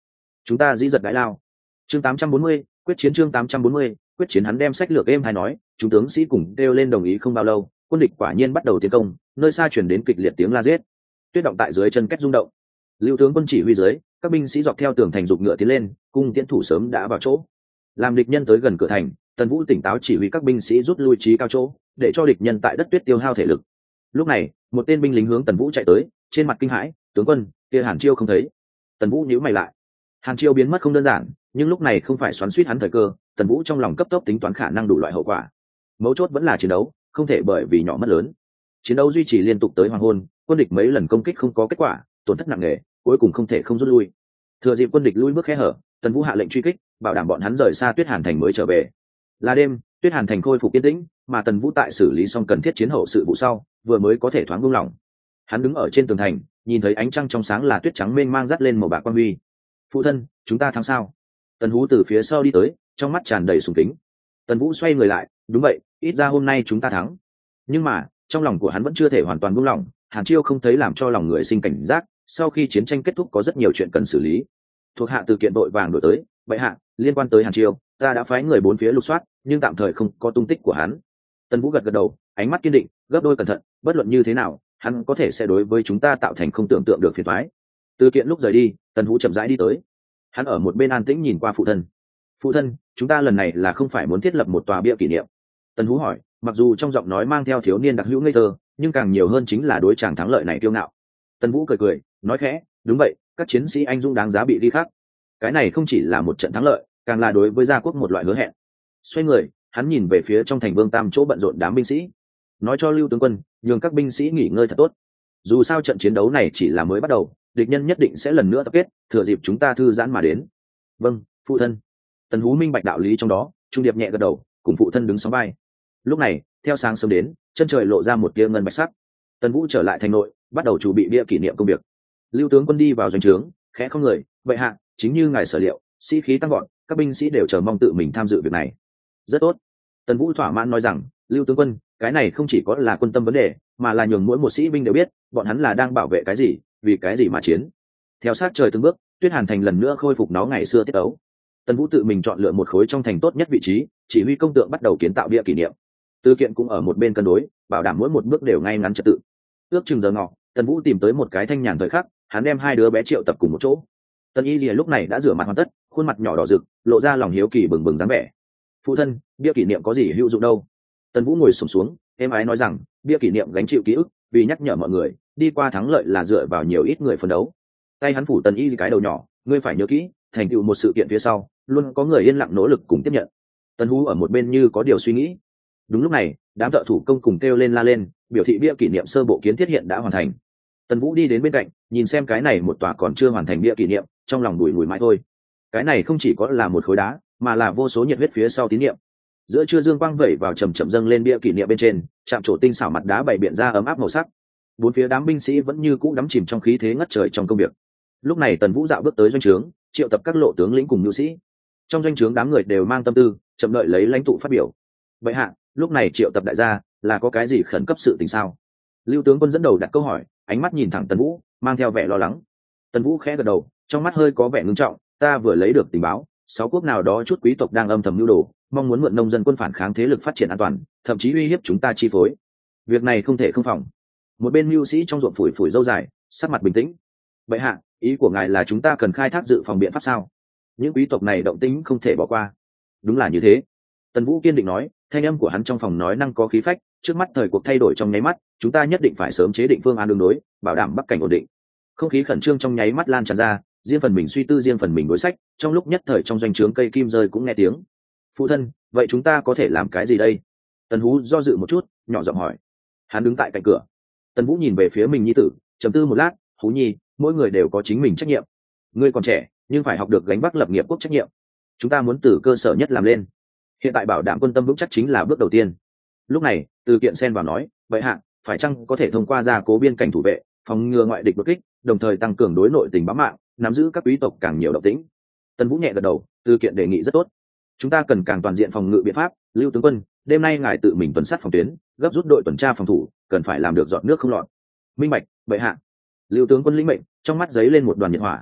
chúng ta dĩ giật đãi lao. Chương 840, quyết chiến. Chương 840, quyết chiến. Hắn đem sách lược êm hay nói, chúng tướng sĩ cùng kêu lên đồng ý không bao lâu, quân địch quả nhiên bắt đầu tiến công, nơi xa chuyển đến kịch liệt tiếng la giết. Tuyết động tại dưới chân két rung động. Lưu tướng quân chỉ huy dưới, các binh sĩ dọc theo tường thành dục ngựa tiến lên, cung tiễn thủ sớm đã vào chỗ. Làm địch nhân tới gần cửa thành, Tần Vũ tỉnh táo chỉ huy các binh sĩ rút lui trí cao chỗ, để cho địch nhân tại đất tuyết tiêu hao thể lực. Lúc này, một tên binh lính hướng Tần Vũ chạy tới, trên mặt kinh hãi, tướng quân, kia Hàn Chiêu không thấy. Tần Vũ nhíu mày lại. Hàn Chiêu biến mất không đơn giản, nhưng lúc này không phải xoắn xuýt hắn thời cơ, Tần Vũ trong lòng cấp tốc tính toán khả năng đủ loại hậu quả. Mấu chốt vẫn là chiến đấu, không thể bởi vì nhỏ mất lớn. Chiến đấu duy trì liên tục tới hoàng hôn, quân địch mấy lần công kích không có kết quả, tổn thất nặng nề, cuối cùng không thể không rút lui. Thừa dịp quân địch lui bước khe hở, Tần Vũ hạ lệnh truy kích, bảo đảm bọn hắn rời xa Tuyết Hàn thành mới trở về. Là đêm, Tuyết Hàn thành khôi phục yên tĩnh, mà Tần Vũ tại xử lý xong cần thiết chiến hậu sự vụ sau, vừa mới có thể thoáng buông lỏng. Hắn đứng ở trên tường thành, nhìn thấy ánh trăng trong sáng là tuyết trắng mênh mang dắt lên màu bạc quang huy. Phụ thân, chúng ta thắng sao? Tần Vũ từ phía sau đi tới, trong mắt tràn đầy sùng kính. Tần Vũ xoay người lại, đúng vậy, ít ra hôm nay chúng ta thắng. Nhưng mà, trong lòng của hắn vẫn chưa thể hoàn toàn buông lỏng, Hàn Chiêu không thấy làm cho lòng người sinh cảnh giác, sau khi chiến tranh kết thúc có rất nhiều chuyện cần xử lý. Thuộc hạ từ kiện đội vàng đổi tới, vậy hạ, liên quan tới Hàn Chiêu, ta đã phái người bốn phía lục soát, nhưng tạm thời không có tung tích của hắn. Tần Vũ gật gật đầu, ánh mắt kiên định, gấp đôi cẩn thận, bất luận như thế nào, hắn có thể sẽ đối với chúng ta tạo thành không tưởng tượng được phiền toái. Từ kiện lúc rời đi, Tần Vũ chậm rãi đi tới. Hắn ở một bên an tĩnh nhìn qua phụ thân. Phụ thân, chúng ta lần này là không phải muốn thiết lập một tòa bia kỷ niệm? Tần Vũ hỏi, mặc dù trong giọng nói mang theo thiếu niên đặc hữu ngây thơ, nhưng càng nhiều hơn chính là đối chàng thắng lợi này kiêu ngạo. Tần Vũ cười cười, nói khẽ, đúng vậy, các chiến sĩ anh dũng đáng giá bị ghi khắc. Cái này không chỉ là một trận thắng lợi, càng là đối với gia quốc một loại hứa hẹn. Xoay người, hắn nhìn về phía trong thành Vương Tam chỗ bận rộn đám binh sĩ, nói cho Lưu tướng quân, nhường các binh sĩ nghỉ ngơi thật tốt. Dù sao trận chiến đấu này chỉ là mới bắt đầu, địch nhân nhất định sẽ lần nữa tập kết, thừa dịp chúng ta thư giãn mà đến. Vâng, phụ thân. Tần Hú minh bạch đạo lý trong đó, trung điệp nhẹ gật đầu, cùng phụ thân đứng sóng vai. Lúc này, theo sáng sớm đến, chân trời lộ ra một tia ngân bạch sắc. Tần Vũ trở lại thành nội, bắt đầu chuẩn bị bia kỷ niệm công việc. Lưu tướng quân đi vào doanh trướng, khẽ không người, vậy hạ, chính như ngài sở liệu, sĩ khí tăng gọn, các binh sĩ đều chờ mong tự mình tham dự việc này. Rất tốt. Tần Vũ thỏa mãn nói rằng, Lưu tướng quân, cái này không chỉ có là quân tâm vấn đề, mà là nhường mỗi một sĩ binh đều biết, bọn hắn là đang bảo vệ cái gì, vì cái gì mà chiến. Theo sát trời từng bước, Tuyết Hàn thành lần nữa khôi phục nó ngày xưa tiết ấu. Tần Vũ tự mình chọn lựa một khối trong thành tốt nhất vị trí, chỉ huy công tượng bắt đầu kiến tạo bia kỷ niệm. Từ kiện cũng ở một bên cân đối, bảo đảm mỗi một bước đều ngay ngắn trật tự. Ước chừng giờ ngọ, Tần Vũ tìm tới một cái thanh nhàn thời khắc, hắn đem hai đứa bé Triệu tập cùng một chỗ. Tần Y Lìa lúc này đã rửa mặt hoàn tất, khuôn mặt nhỏ đỏ rực, lộ ra lòng hiếu kỳ bừng bừng dáng vẻ. Phụ thân, bia kỷ niệm có gì hữu dụng đâu? Tần Vũ ngồi xổm xuống, êm ái nói rằng, bia kỷ niệm gánh chịu ký ức, vì nhắc nhở mọi người, đi qua thắng lợi là dựa vào nhiều ít người phấn đấu. Tay hắn phủ Tần Y cái đầu nhỏ, ngươi phải nhớ kỹ, thành tựu một sự kiện phía sau, luôn có người yên lặng nỗ lực cùng tiếp nhận. Tần Vũ ở một bên như có điều suy nghĩ. Đúng lúc này, đám thợ thủ công cùng kêu lên la lên, biểu thị bia kỷ niệm sơ bộ kiến thiết hiện đã hoàn thành. Tần Vũ đi đến bên cạnh, nhìn xem cái này một tòa còn chưa hoàn thành bia kỷ niệm, trong lòng bùi ngùi mãi thôi. Cái này không chỉ có là một khối đá, mà là vô số nhiệt huyết phía sau tín niệm. Giữa trưa dương quang vẩy vào chậm chậm dâng lên bia kỷ niệm bên trên, chạm trổ tinh xảo mặt đá bày biện ra ấm áp màu sắc. Bốn phía đám binh sĩ vẫn như cũ đắm chìm trong khí thế ngất trời trong công việc. Lúc này Tần Vũ dạo bước tới doanh trướng, triệu tập các lộ tướng lĩnh cùng nhu sĩ. Trong doanh trướng đám người đều mang tâm tư, chậm đợi lấy lãnh tụ phát biểu. Bệ hạ, lúc này triệu tập đại gia, là có cái gì khẩn cấp sự tình sao? Lưu tướng quân dẫn đầu đặt câu hỏi, ánh mắt nhìn thẳng Tần Vũ, mang theo vẻ lo lắng. Tần Vũ khẽ gật đầu, trong mắt hơi có vẻ ngưng trọng, ta vừa lấy được tình báo, 6 quốc nào đó chút quý tộc đang âm thầm mưu đồ, mong muốn mượn nông dân quân phản kháng thế lực phát triển an toàn, thậm chí uy hiếp chúng ta chi phối. Việc này không thể không phòng. Một bên mưu sĩ trong ruộng phủi phủi râu dài, sắc mặt bình tĩnh. Bệ hạ, ý của ngài là chúng ta cần khai thác dự phòng biện pháp sao? Những quý tộc này động tĩnh không thể bỏ qua. Đúng là như thế. Tần Vũ kiên định nói, thanh âm của hắn trong phòng nói năng có khí phách, trước mắt thời cuộc thay đổi trong nháy mắt, chúng ta nhất định phải sớm chế định phương án đường đối, bảo đảm bắc cảnh ổn định. Không khí khẩn trương trong nháy mắt lan tràn ra, riêng phần mình suy tư riêng phần mình đối sách, trong lúc nhất thời trong doanh trướng cây kim rơi cũng nghe tiếng. Phụ thân, vậy chúng ta có thể làm cái gì đây? Tần Vũ do dự một chút, nhỏ giọng hỏi. Hắn đứng tại cạnh cửa. Tần Vũ nhìn về phía mình nhi tử, trầm tư một lát, Hú Nhi, mỗi người đều có chính mình trách nhiệm. Ngươi còn trẻ, nhưng phải học được gánh vác lập nghiệp quốc trách nhiệm. Chúng ta muốn từ cơ sở nhất làm lên. Hiện tại bảo đảm quân tâm vững chắc chính là bước đầu tiên. Lúc này, Từ Kiện xen vào nói, vậy hạ, phải chăng có thể thông qua gia cố biên cảnh thủ vệ, phòng ngừa ngoại địch đột kích, đồng thời tăng cường đối nội tình bám mạng, nắm giữ các quý tộc càng nhiều động tĩnh. Tần Vũ nhẹ gật đầu, Từ Kiện đề nghị rất tốt. Chúng ta cần càng toàn diện phòng ngự biện pháp. Lưu tướng quân, đêm nay ngài tự mình tuần sát phòng tuyến, gấp rút đội tuần tra phòng thủ, cần phải làm được dọn nước không lọt. Minh bạch, bệ hạ. Lưu tướng quân lĩnh mệnh, trong mắt giấy lên một đoàn nhiệt hỏa.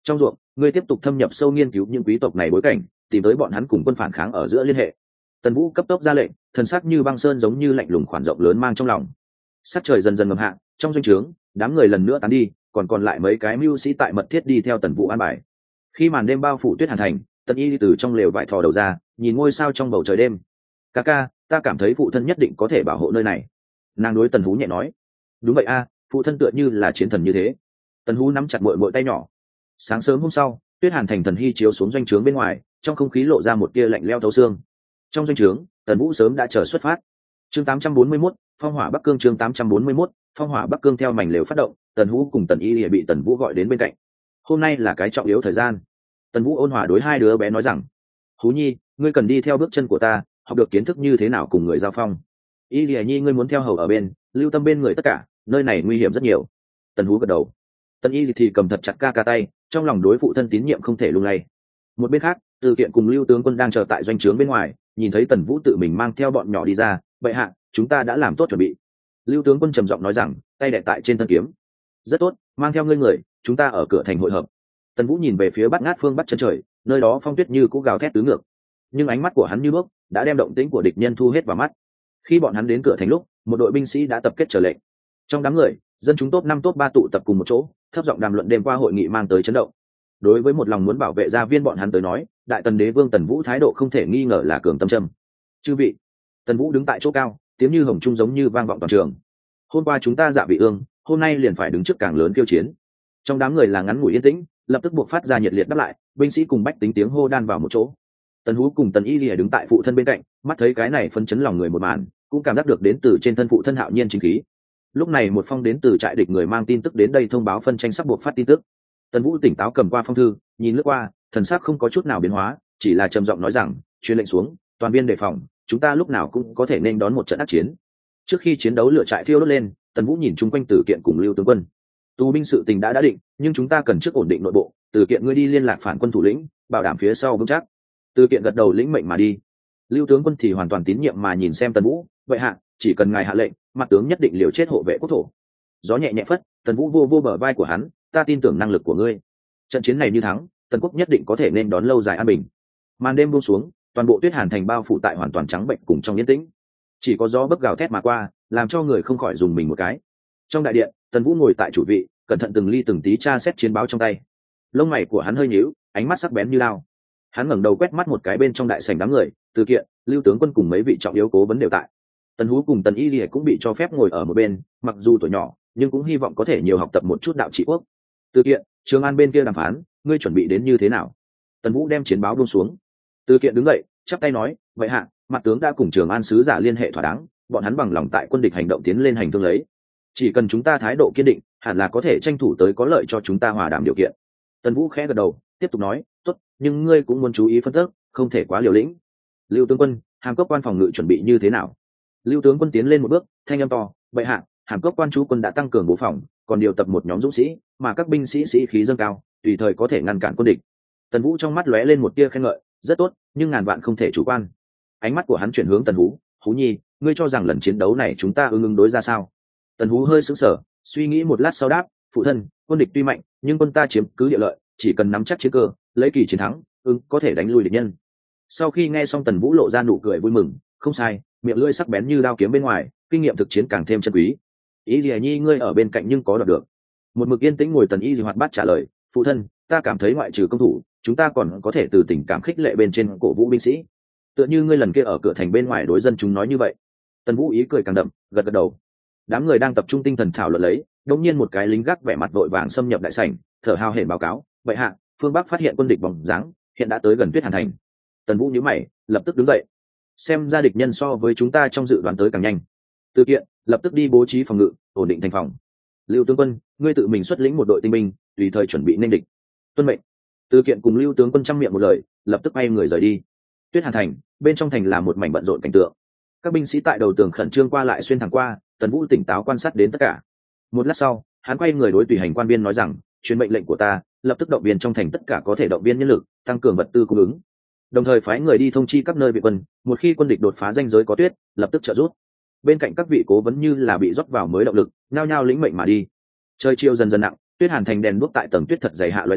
trong ruộng ngươi tiếp tục thâm nhập sâu nghiên cứu những quý tộc này bối cảnh, tìm tới bọn hắn cùng quân phản kháng ở giữa liên hệ. Tần Vũ cấp tốc ra lệnh, thần sắc như băng sơn giống như lạnh lùng khoản rộng lớn mang trong lòng. Sắc trời dần dần ngầm hạ, trong doanh trướng đám người lần nữa tán đi, còn lại mấy cái mưu sĩ tại mật thiết đi theo Tần Vũ an bài. Khi màn đêm bao phủ Tuyết Hàn thành, Tần Y từ trong lều vải thò đầu ra, nhìn ngôi sao trong bầu trời đêm. Ca ca, ta cảm thấy phụ thân nhất định có thể bảo hộ nơi này. Nàng đối Tần Hú nhẹ nói. Đúng vậy a, phụ thân tựa như là chiến thần như thế. Tần Hú nắm chặt mội tay nhỏ. Sáng sớm hôm sau, Tuyết Hàn thành thần hy chiếu xuống doanh trướng bên ngoài, trong không khí lộ ra một tia lạnh lẽo thấu xương. Trong doanh trướng, Tần Vũ sớm đã chờ xuất phát. Chương 841, Phong hỏa Bắc Cương. Chương 841, Phong hỏa Bắc Cương. Theo mảnh lều phát động, Tần Hú cùng Tần Y bị Tần Vũ gọi đến bên cạnh. Hôm nay là cái trọng yếu thời gian. Tần Vũ ôn hòa đối hai đứa bé nói rằng: Hú Nhi, ngươi cần đi theo bước chân của ta, học được kiến thức như thế nào cùng người giao phong. Y Lìa Nhi, ngươi muốn theo hầu ở bên, lưu tâm bên người tất cả, nơi này nguy hiểm rất nhiều. Tần Hú gật đầu. Tần Y thì cầm thật chặt ca ca tay, trong lòng đối phụ thân tín nhiệm không thể lung lay. Một bên khác, Từ Kiện cùng Lưu tướng quân đang chờ tại doanh trướng bên ngoài, nhìn thấy Tần Vũ tự mình mang theo bọn nhỏ đi ra, bệ hạ, chúng ta đã làm tốt chuẩn bị. Lưu tướng quân trầm giọng nói rằng, tay đè tại trên thân kiếm. Rất tốt, mang theo ngươi người, chúng ta ở cửa thành hội hợp. Tần Vũ nhìn về phía Bát Ngát phương bắc chân trời, nơi đó phong tuyết như cũ gào thét tứ ngược, nhưng ánh mắt của hắn như bước đã đem động tĩnh của địch nhân thu hết vào mắt. Khi bọn hắn đến cửa thành lúc, một đội binh sĩ đã tập kết chờ lệnh. Trong đám người, dân chúng top 5 top 3 tụ tập cùng một chỗ, thấp giọng đàm luận đêm qua hội nghị mang tới chấn động. Đối với một lòng muốn bảo vệ gia viên bọn hắn tới nói, đại tần đế vương Tần Vũ thái độ không thể nghi ngờ là cường tâm trâm. Chư vị, Tần Vũ đứng tại chỗ cao, tiếng như hồng trung giống như vang vọng toàn trường. Hôm qua chúng ta dạ vị ương, hôm nay liền phải đứng trước càng lớn kiêu chiến. Trong đám người là ngắn ngủi yên tĩnh, lập tức buộc phát ra nhiệt liệt đáp lại, binh sĩ cùng bách tính tiếng hô đan vào một chỗ. Tần Hú cùng Tần Y Lìa đứng tại phụ thân bên cạnh, mắt thấy cái này phấn chấn lòng người một màn, cũng cảm giác được đến từ trên thân phụ thân hạo nhiên chính khí. Lúc này một phong đến từ trại địch người mang tin tức đến đây thông báo phân tranh sắp buộc phát tin tức. Tần Vũ tỉnh táo cầm qua phong thư, nhìn lướt qua, thần sắc không có chút nào biến hóa, chỉ là trầm giọng nói rằng, truyền lệnh xuống, toàn viên đề phòng, chúng ta lúc nào cũng có thể nên đón một trận ác chiến. Trước khi chiến đấu lửa trại thiêu đốt lên, Tần Vũ nhìn chung quanh Từ Kiện cùng Lưu tướng quân. Tù binh sự tình đã định, nhưng chúng ta cần trước ổn định nội bộ. Từ Kiện ngươi đi liên lạc phản quân thủ lĩnh, bảo đảm phía sau vững chắc. Từ Kiện gật đầu lĩnh mệnh mà đi. Lưu tướng quân thì hoàn toàn tín nhiệm mà nhìn xem Tần Vũ, vậy hạ, chỉ cần ngài hạ lệnh, mặt tướng nhất định liều chết hộ vệ quốc thổ. Gió nhẹ nhẹ phất, Tần Vũ vô bờ vai của hắn, ta tin tưởng năng lực của ngươi. Trận chiến này như thắng, Tần quốc nhất định có thể nên đón lâu dài an bình. Màn đêm buông xuống, toàn bộ Tuyết Hàn thành bao phủ tại hoàn toàn trắng bệnh cùng trong yên tĩnh. Chỉ có gió bấc gào thét mà qua, làm cho người không khỏi dùng mình một cái. Trong đại điện, Tần Vũ ngồi tại chủ vị, cẩn thận từng ly từng tí tra xét chiến báo trong tay. Lông mày của hắn hơi nhíu, ánh mắt sắc bén như lao. Hắn ngẩng đầu quét mắt một cái bên trong đại sảnh đám người, Từ Kiện, Lưu tướng quân cùng mấy vị trọng yếu cố vấn đều tại. Tần Hú cùng Tần Y Lìa cũng bị cho phép ngồi ở một bên, mặc dù tuổi nhỏ, nhưng cũng hy vọng có thể nhiều học tập một chút đạo trị quốc. Từ Kiện, Trường An bên kia đàm phán, ngươi chuẩn bị đến như thế nào? Tần Vũ đem chiến báo buông xuống. Từ Kiện đứng dậy, chắp tay nói, vậy hạ, mặt tướng đã cùng Trường An sứ giả liên hệ thỏa đáng, bọn hắn bằng lòng tại quân địch hành động tiến lên hành thương lấy. Chỉ cần chúng ta thái độ kiên định, hẳn là có thể tranh thủ tới có lợi cho chúng ta hòa đàm điều kiện. Tần Vũ khẽ gật đầu, tiếp tục nói, tốt, nhưng ngươi cũng muốn chú ý phân tích, không thể quá liều lĩnh. Lưu tướng quân, Hàm Cốc quan phòng ngự chuẩn bị như thế nào? Lưu tướng quân tiến lên một bước, thanh âm to, bệ hạ, Hàm Cốc quan chú quân đã tăng cường bố phòng, còn điều tập một nhóm dũng sĩ, mà các binh sĩ sĩ khí dâng cao, tùy thời có thể ngăn cản quân địch. Tần Vũ trong mắt lóe lên một tia khen ngợi, rất tốt, nhưng ngàn vạn không thể chủ quan. Ánh mắt của hắn chuyển hướng Tần Hú, Hú Nhi, ngươi cho rằng lần chiến đấu này chúng ta ứng đối ra sao? Tần Hú hơi sững sờ, suy nghĩ một lát sau đáp, phụ thân, quân địch tuy mạnh, nhưng quân ta chiếm cứ địa lợi, chỉ cần nắm chắc chiến cơ, lấy kỳ chiến thắng, có thể đánh lui địch nhân. Sau khi nghe xong, Tần Vũ lộ ra nụ cười vui mừng, không sai, miệng lưỡi sắc bén như đao kiếm bên ngoài, kinh nghiệm thực chiến càng thêm chân quý. Ý Lìa Nhi ngươi ở bên cạnh nhưng có đoạt được. Một mực yên tĩnh ngồi Tần Y hoạt bát trả lời, phụ thân, ta cảm thấy ngoại trừ công thủ, chúng ta còn có thể từ tình cảm khích lệ bên trên cổ vũ binh sĩ. Tựa như ngươi lần kia ở cửa thành bên ngoài đối dân chúng nói như vậy. Tần Vũ ý cười càng đậm, gật gật đầu. Đám người đang tập trung tinh thần thảo luận lấy, đột nhiên một cái lính gác vẻ mặt vội vàng xâm nhập đại sảnh, thở hào hển báo cáo, vậy hạ, phương Bắc phát hiện quân địch bóng dáng, hiện đã tới gần Tuyết Hàn thành. Tần Vũ nhíu mày, lập tức đứng dậy. Xem ra địch nhân so với chúng ta trong dự đoán tới càng nhanh. Từ Kiện, lập tức đi bố trí phòng ngự, ổn định thành phòng. Lưu tướng quân, ngươi tự mình xuất lĩnh một đội tinh binh, tùy thời chuẩn bị nên địch. Tuân mệnh. Từ Kiện cùng Lưu tướng quân trăm miệng một lời, lập tức bay người rời đi. Tuyết Hàn thành, bên trong thành là một mảnh bận rộn cảnh tượng. Các binh sĩ tại đầu tường khẩn trương qua lại xuyên thẳng qua, Tần Vũ tỉnh táo quan sát đến tất cả. Một lát sau, hắn quay người đối tùy hành quan viên nói rằng, truyền mệnh lệnh của ta, lập tức động viên trong thành tất cả có thể động viên nhân lực, tăng cường vật tư cung ứng. Đồng thời phái người đi thông chi các nơi viện quân, một khi quân địch đột phá ranh giới có tuyết, lập tức trợ giúp. Bên cạnh các vị cố vấn như là bị rót vào mới động lực, nhao nhao lĩnh mệnh mà đi. Trời chiều dần dần nặng, Tuyết Hàn thành đèn đuốc tại tầng tuyết thật dày hạ lóe ra,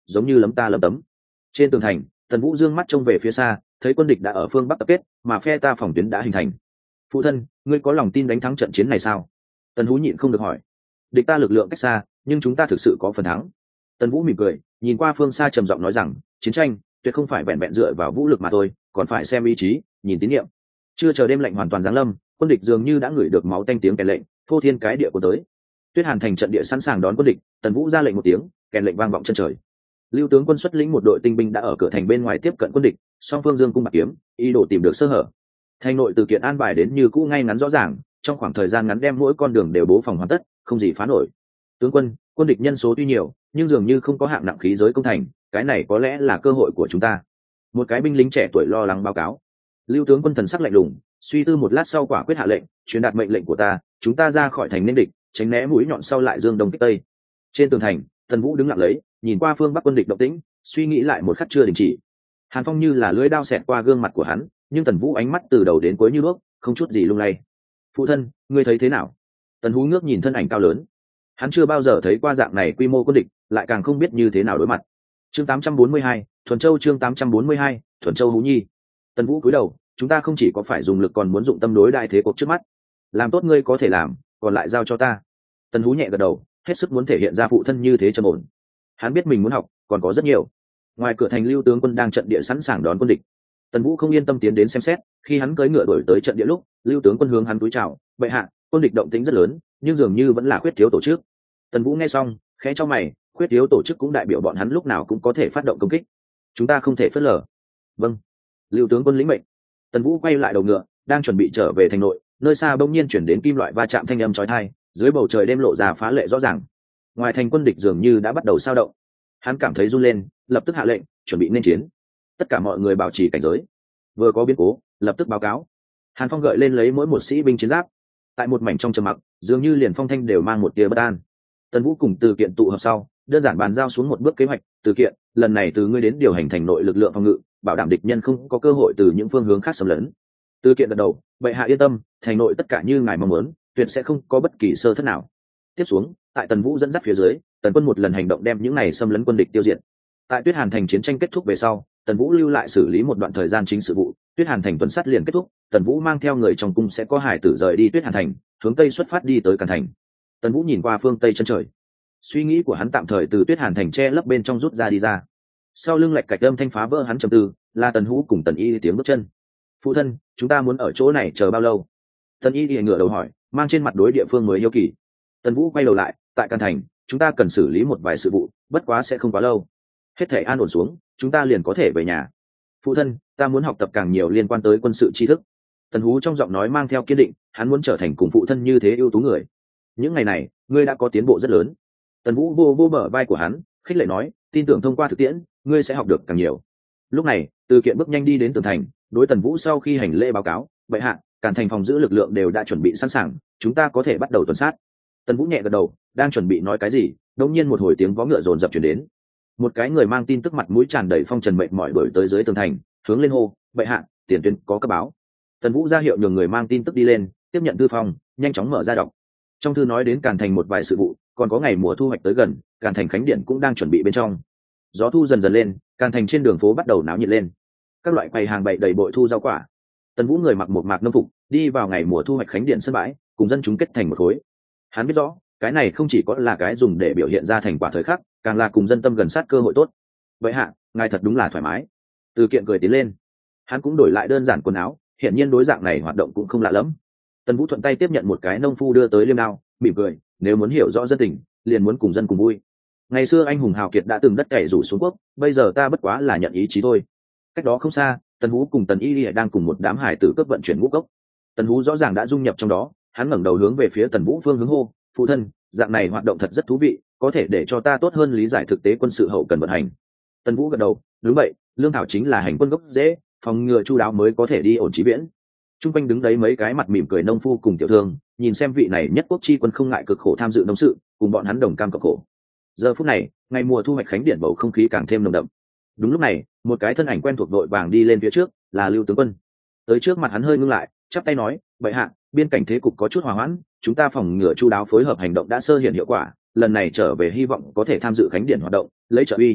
giống như lấm ta lấm tấm. Trên tường thành, Tần Vũ dương mắt trông về phía xa, thấy quân địch đã ở phương bắc tập kết, mà phe ta phòng tuyến đã hình thành. Phụ thân, ngươi có lòng tin đánh thắng trận chiến này sao? Tần Vũ nhịn không được hỏi. Địch ta lực lượng cách xa, nhưng chúng ta thực sự có phần thắng. Tần Vũ mỉm cười, nhìn qua phương xa trầm giọng nói rằng, chiến tranh tuyệt không phải vẹn vẹn dựa vào vũ lực mà thôi, còn phải xem ý chí, nhìn tín nhiệm. Chưa chờ đêm lạnh hoàn toàn giáng lâm, quân địch dường như đã ngửi được máu tanh tiếng kèn lệnh, phô thiên cái địa của tới. Tuyết Hàn thành trận địa sẵn sàng đón quân địch, Tần Vũ ra lệnh một tiếng, kèn lệnh vang vọng chân trời. Lưu tướng quân xuất lĩnh một đội tinh binh đã ở cửa thành bên ngoài tiếp cận quân địch, song phương dương cung bạc kiếm, ý đồ tìm được sơ hở. Thành nội từ kiện an bài đến như cũ ngay ngắn rõ ràng, trong khoảng thời gian ngắn đem mỗi con đường đều bố phòng hoàn tất, không gì phá nổi. Tướng quân, quân địch nhân số tuy nhiều, nhưng dường như không có hạng nặng khí giới công thành, cái này có lẽ là cơ hội của chúng ta. Một cái binh lính trẻ tuổi lo lắng báo cáo. Lưu tướng quân thần sắc lạnh lùng, suy tư một lát sau quả quyết hạ lệnh, truyền đạt mệnh lệnh của ta, chúng ta ra khỏi thành nên địch, tránh né mũi nhọn sau lại dương đông kích tây. Trên tường thành, Tần Vũ đứng lặng lấy, nhìn qua phương bắc quân địch động tĩnh, suy nghĩ lại một khắc chưa đình chỉ. Hàn Phong như là lưỡi đao xẹt qua gương mặt của hắn, nhưng Tần Vũ ánh mắt từ đầu đến cuối như đuốc, không chút gì lung lay. Phụ thân, ngươi thấy thế nào? Tần Vũ ngước nhìn thân ảnh cao lớn, hắn chưa bao giờ thấy qua dạng này quy mô quân địch, lại càng không biết như thế nào đối mặt. Chương 842, Thuần Châu chương 842, Thuần Châu Hú Nhi. Tần Vũ cúi đầu, chúng ta không chỉ có phải dùng lực còn muốn dụng tâm đối đại thế cuộc trước mắt. Làm tốt ngươi có thể làm, còn lại giao cho ta. Tần Vũ nhẹ gật đầu, hết sức muốn thể hiện ra phụ thân như thế trầm ổn. Hắn biết mình muốn học, còn có rất nhiều. Ngoài cửa thành, Lưu tướng quân đang trận địa sẵn sàng đón quân địch. Tần Vũ không yên tâm tiến đến xem xét, khi hắn cưỡi ngựa đuổi tới trận địa lúc, Lưu tướng quân hướng hắn cúi chào, bệ hạ, quân địch động tĩnh rất lớn, nhưng dường như vẫn là khuyết thiếu tổ chức. Tần Vũ nghe xong, khẽ cho mày, khuyết thiếu tổ chức cũng đại biểu bọn hắn lúc nào cũng có thể phát động công kích, chúng ta không thể phớt lờ. Vâng. Lưu tướng quân lĩnh mệnh. Tần Vũ quay lại đầu ngựa, đang chuẩn bị trở về thành nội, nơi xa bỗng nhiên chuyển đến kim loại va chạm thanh âm chói tai, dưới bầu trời đêm lộ ra phá lệ rõ ràng. Ngoài thành quân địch dường như đã bắt đầu sao động. Hắn cảm thấy run lên, lập tức hạ lệnh, chuẩn bị nên chiến. Tất cả mọi người bảo trì cảnh giới. Vừa có biến cố, lập tức báo cáo. Hàn Phong gợi lên lấy mỗi một sĩ binh chiến giáp. Tại một mảnh trong trầm mặc, dường như liền phong thanh đều mang một tia bất an. Tần Vũ cùng Từ Kiện tụ họp sau, đơn giản bàn giao xuống một bước kế hoạch. Từ Kiện, lần này từ ngươi đến điều hành thành nội lực lượng phòng ngự, bảo đảm địch nhân không có cơ hội từ những phương hướng khác xâm lấn. Từ Kiện gật đầu, bệ hạ yên tâm, thành nội tất cả như ngài mong muốn, tuyệt sẽ không có bất kỳ sơ thất nào. Tiếp xuống, tại Tần Vũ dẫn dắt phía dưới, Tần quân một lần hành động đem những này xâm lấn quân địch tiêu diệt. Tại Tuyết Hàn thành chiến tranh kết thúc về sau, Tần Vũ lưu lại xử lý một đoạn thời gian chính sự vụ. Tuyết Hàn thành tuần sát liền kết thúc, Tần Vũ mang theo người trong cung sẽ có hải tử rời đi Tuyết Hàn thành, hướng tây xuất phát đi tới Càn thành. Tần Vũ nhìn qua phương tây chân trời, suy nghĩ của hắn tạm thời từ Tuyết Hàn thành che lấp bên trong rút ra đi ra. Sau lưng lạch cạch âm thanh phá vỡ hắn trầm tư, là Tần Vũ cùng Tần Y tiếng bước chân. Phụ thân, chúng ta muốn ở chỗ này chờ bao lâu? Tần Y ngửa đầu hỏi, mang trên mặt đối địa phương mới yêu kỳ. Tần Vũ quay đầu lại, tại Càn thành, chúng ta cần xử lý một vài sự vụ, bất quá sẽ không quá lâu. Hết thể an ổn xuống, chúng ta liền có thể về nhà. Phụ thân, ta muốn học tập càng nhiều liên quan tới quân sự tri thức. Tần Hú trong giọng nói mang theo kiên định, hắn muốn trở thành cùng phụ thân như thế ưu tú người. Những ngày này, ngươi đã có tiến bộ rất lớn. Tần Vũ vô vô bờ vai của hắn, khích lệ nói, tin tưởng thông qua thực tiễn, ngươi sẽ học được càng nhiều. Lúc này, Từ Kiện bước nhanh đi đến tường thành, đối Tần Vũ sau khi hành lễ báo cáo, bệ hạ, Càn thành phòng giữ lực lượng đều đã chuẩn bị sẵn sàng, chúng ta có thể bắt đầu tuần sát. Tần Vũ nhẹ gật đầu, đang chuẩn bị nói cái gì, đột nhiên một hồi tiếng vó ngựa rồn rập truyền đến. Một cái người mang tin tức mặt mũi tràn đầy phong trần mệt mỏi đuổi tới dưới tường thành, hướng lên hô, bệ hạ, tiền tuyến có cấp báo. Tần Vũ ra hiệu nhường người mang tin tức đi lên, tiếp nhận thư phong, nhanh chóng mở ra đọc. Trong thư nói đến Càn thành một vài sự vụ, còn có ngày mùa thu hoạch tới gần, Càn thành khánh điện cũng đang chuẩn bị bên trong. Gió thu dần dần lên, Càn thành trên đường phố bắt đầu náo nhiệt lên. Các loại quầy hàng bày đầy bội thu rau quả. Tần Vũ người mặc một mạc nông phục, đi vào ngày mùa thu hoạch khánh điện sân bãi, cùng dân chúng kết thành một khối. Hắn biết rõ, cái này không chỉ có là cái dùng để biểu hiện ra thành quả thời khắc, càng là cùng dân tâm gần sát cơ hội tốt. Vậy hạ, ngài thật đúng là thoải mái. Từ Kiện cười tiến lên, hắn cũng đổi lại đơn giản quần áo, hiện nhiên đối dạng này hoạt động cũng không lạ lẫm. Tần Vũ thuận tay tiếp nhận một cái nông phu đưa tới liêm đao, mỉm cười, nếu muốn hiểu rõ dân tình, liền muốn cùng dân cùng vui. Ngày xưa anh hùng hào kiệt đã từng đất cày rủ xuống quốc, bây giờ ta bất quá là nhận ý chí thôi. Cách đó không xa, Tần Vũ cùng Tần Y đang cùng một đám hải tử cướp vận chuyển ngũ cốc. Tần Vũ rõ ràng đã dung nhập trong đó, hắn ngẩng đầu hướng về phía Tần Vũ phương hướng hô, phụ thân, dạng này hoạt động thật rất thú vị, có thể để cho ta tốt hơn lý giải thực tế quân sự hậu cần vận hành. Tần Vũ gật đầu, đúng vậy, lương thảo chính là hành quân gốc dễ, phòng ngừa chu đáo mới có thể đi ổn chí viễn. Trung quanh đứng đấy mấy cái mặt mỉm cười nông phu cùng tiểu thương, nhìn xem vị này nhất quốc chi quân không ngại cực khổ tham dự nông sự, cùng bọn hắn đồng cam cộng khổ. Giờ phút này, ngày mùa thu hoạch khánh điện bầu không khí càng thêm nồng đậm. Đúng lúc này, một cái thân ảnh quen thuộc đội vàng đi lên phía trước, là Lưu tướng quân. Tới trước mặt hắn hơi ngưng lại, chắp tay nói, bệ hạ, biên cảnh thế cục có chút hòa hoãn, chúng ta phòng ngừa chu đáo phối hợp hành động đã sơ hiện hiệu quả, lần này trở về hy vọng có thể tham dự khánh điện hoạt động, lấy trợ uy.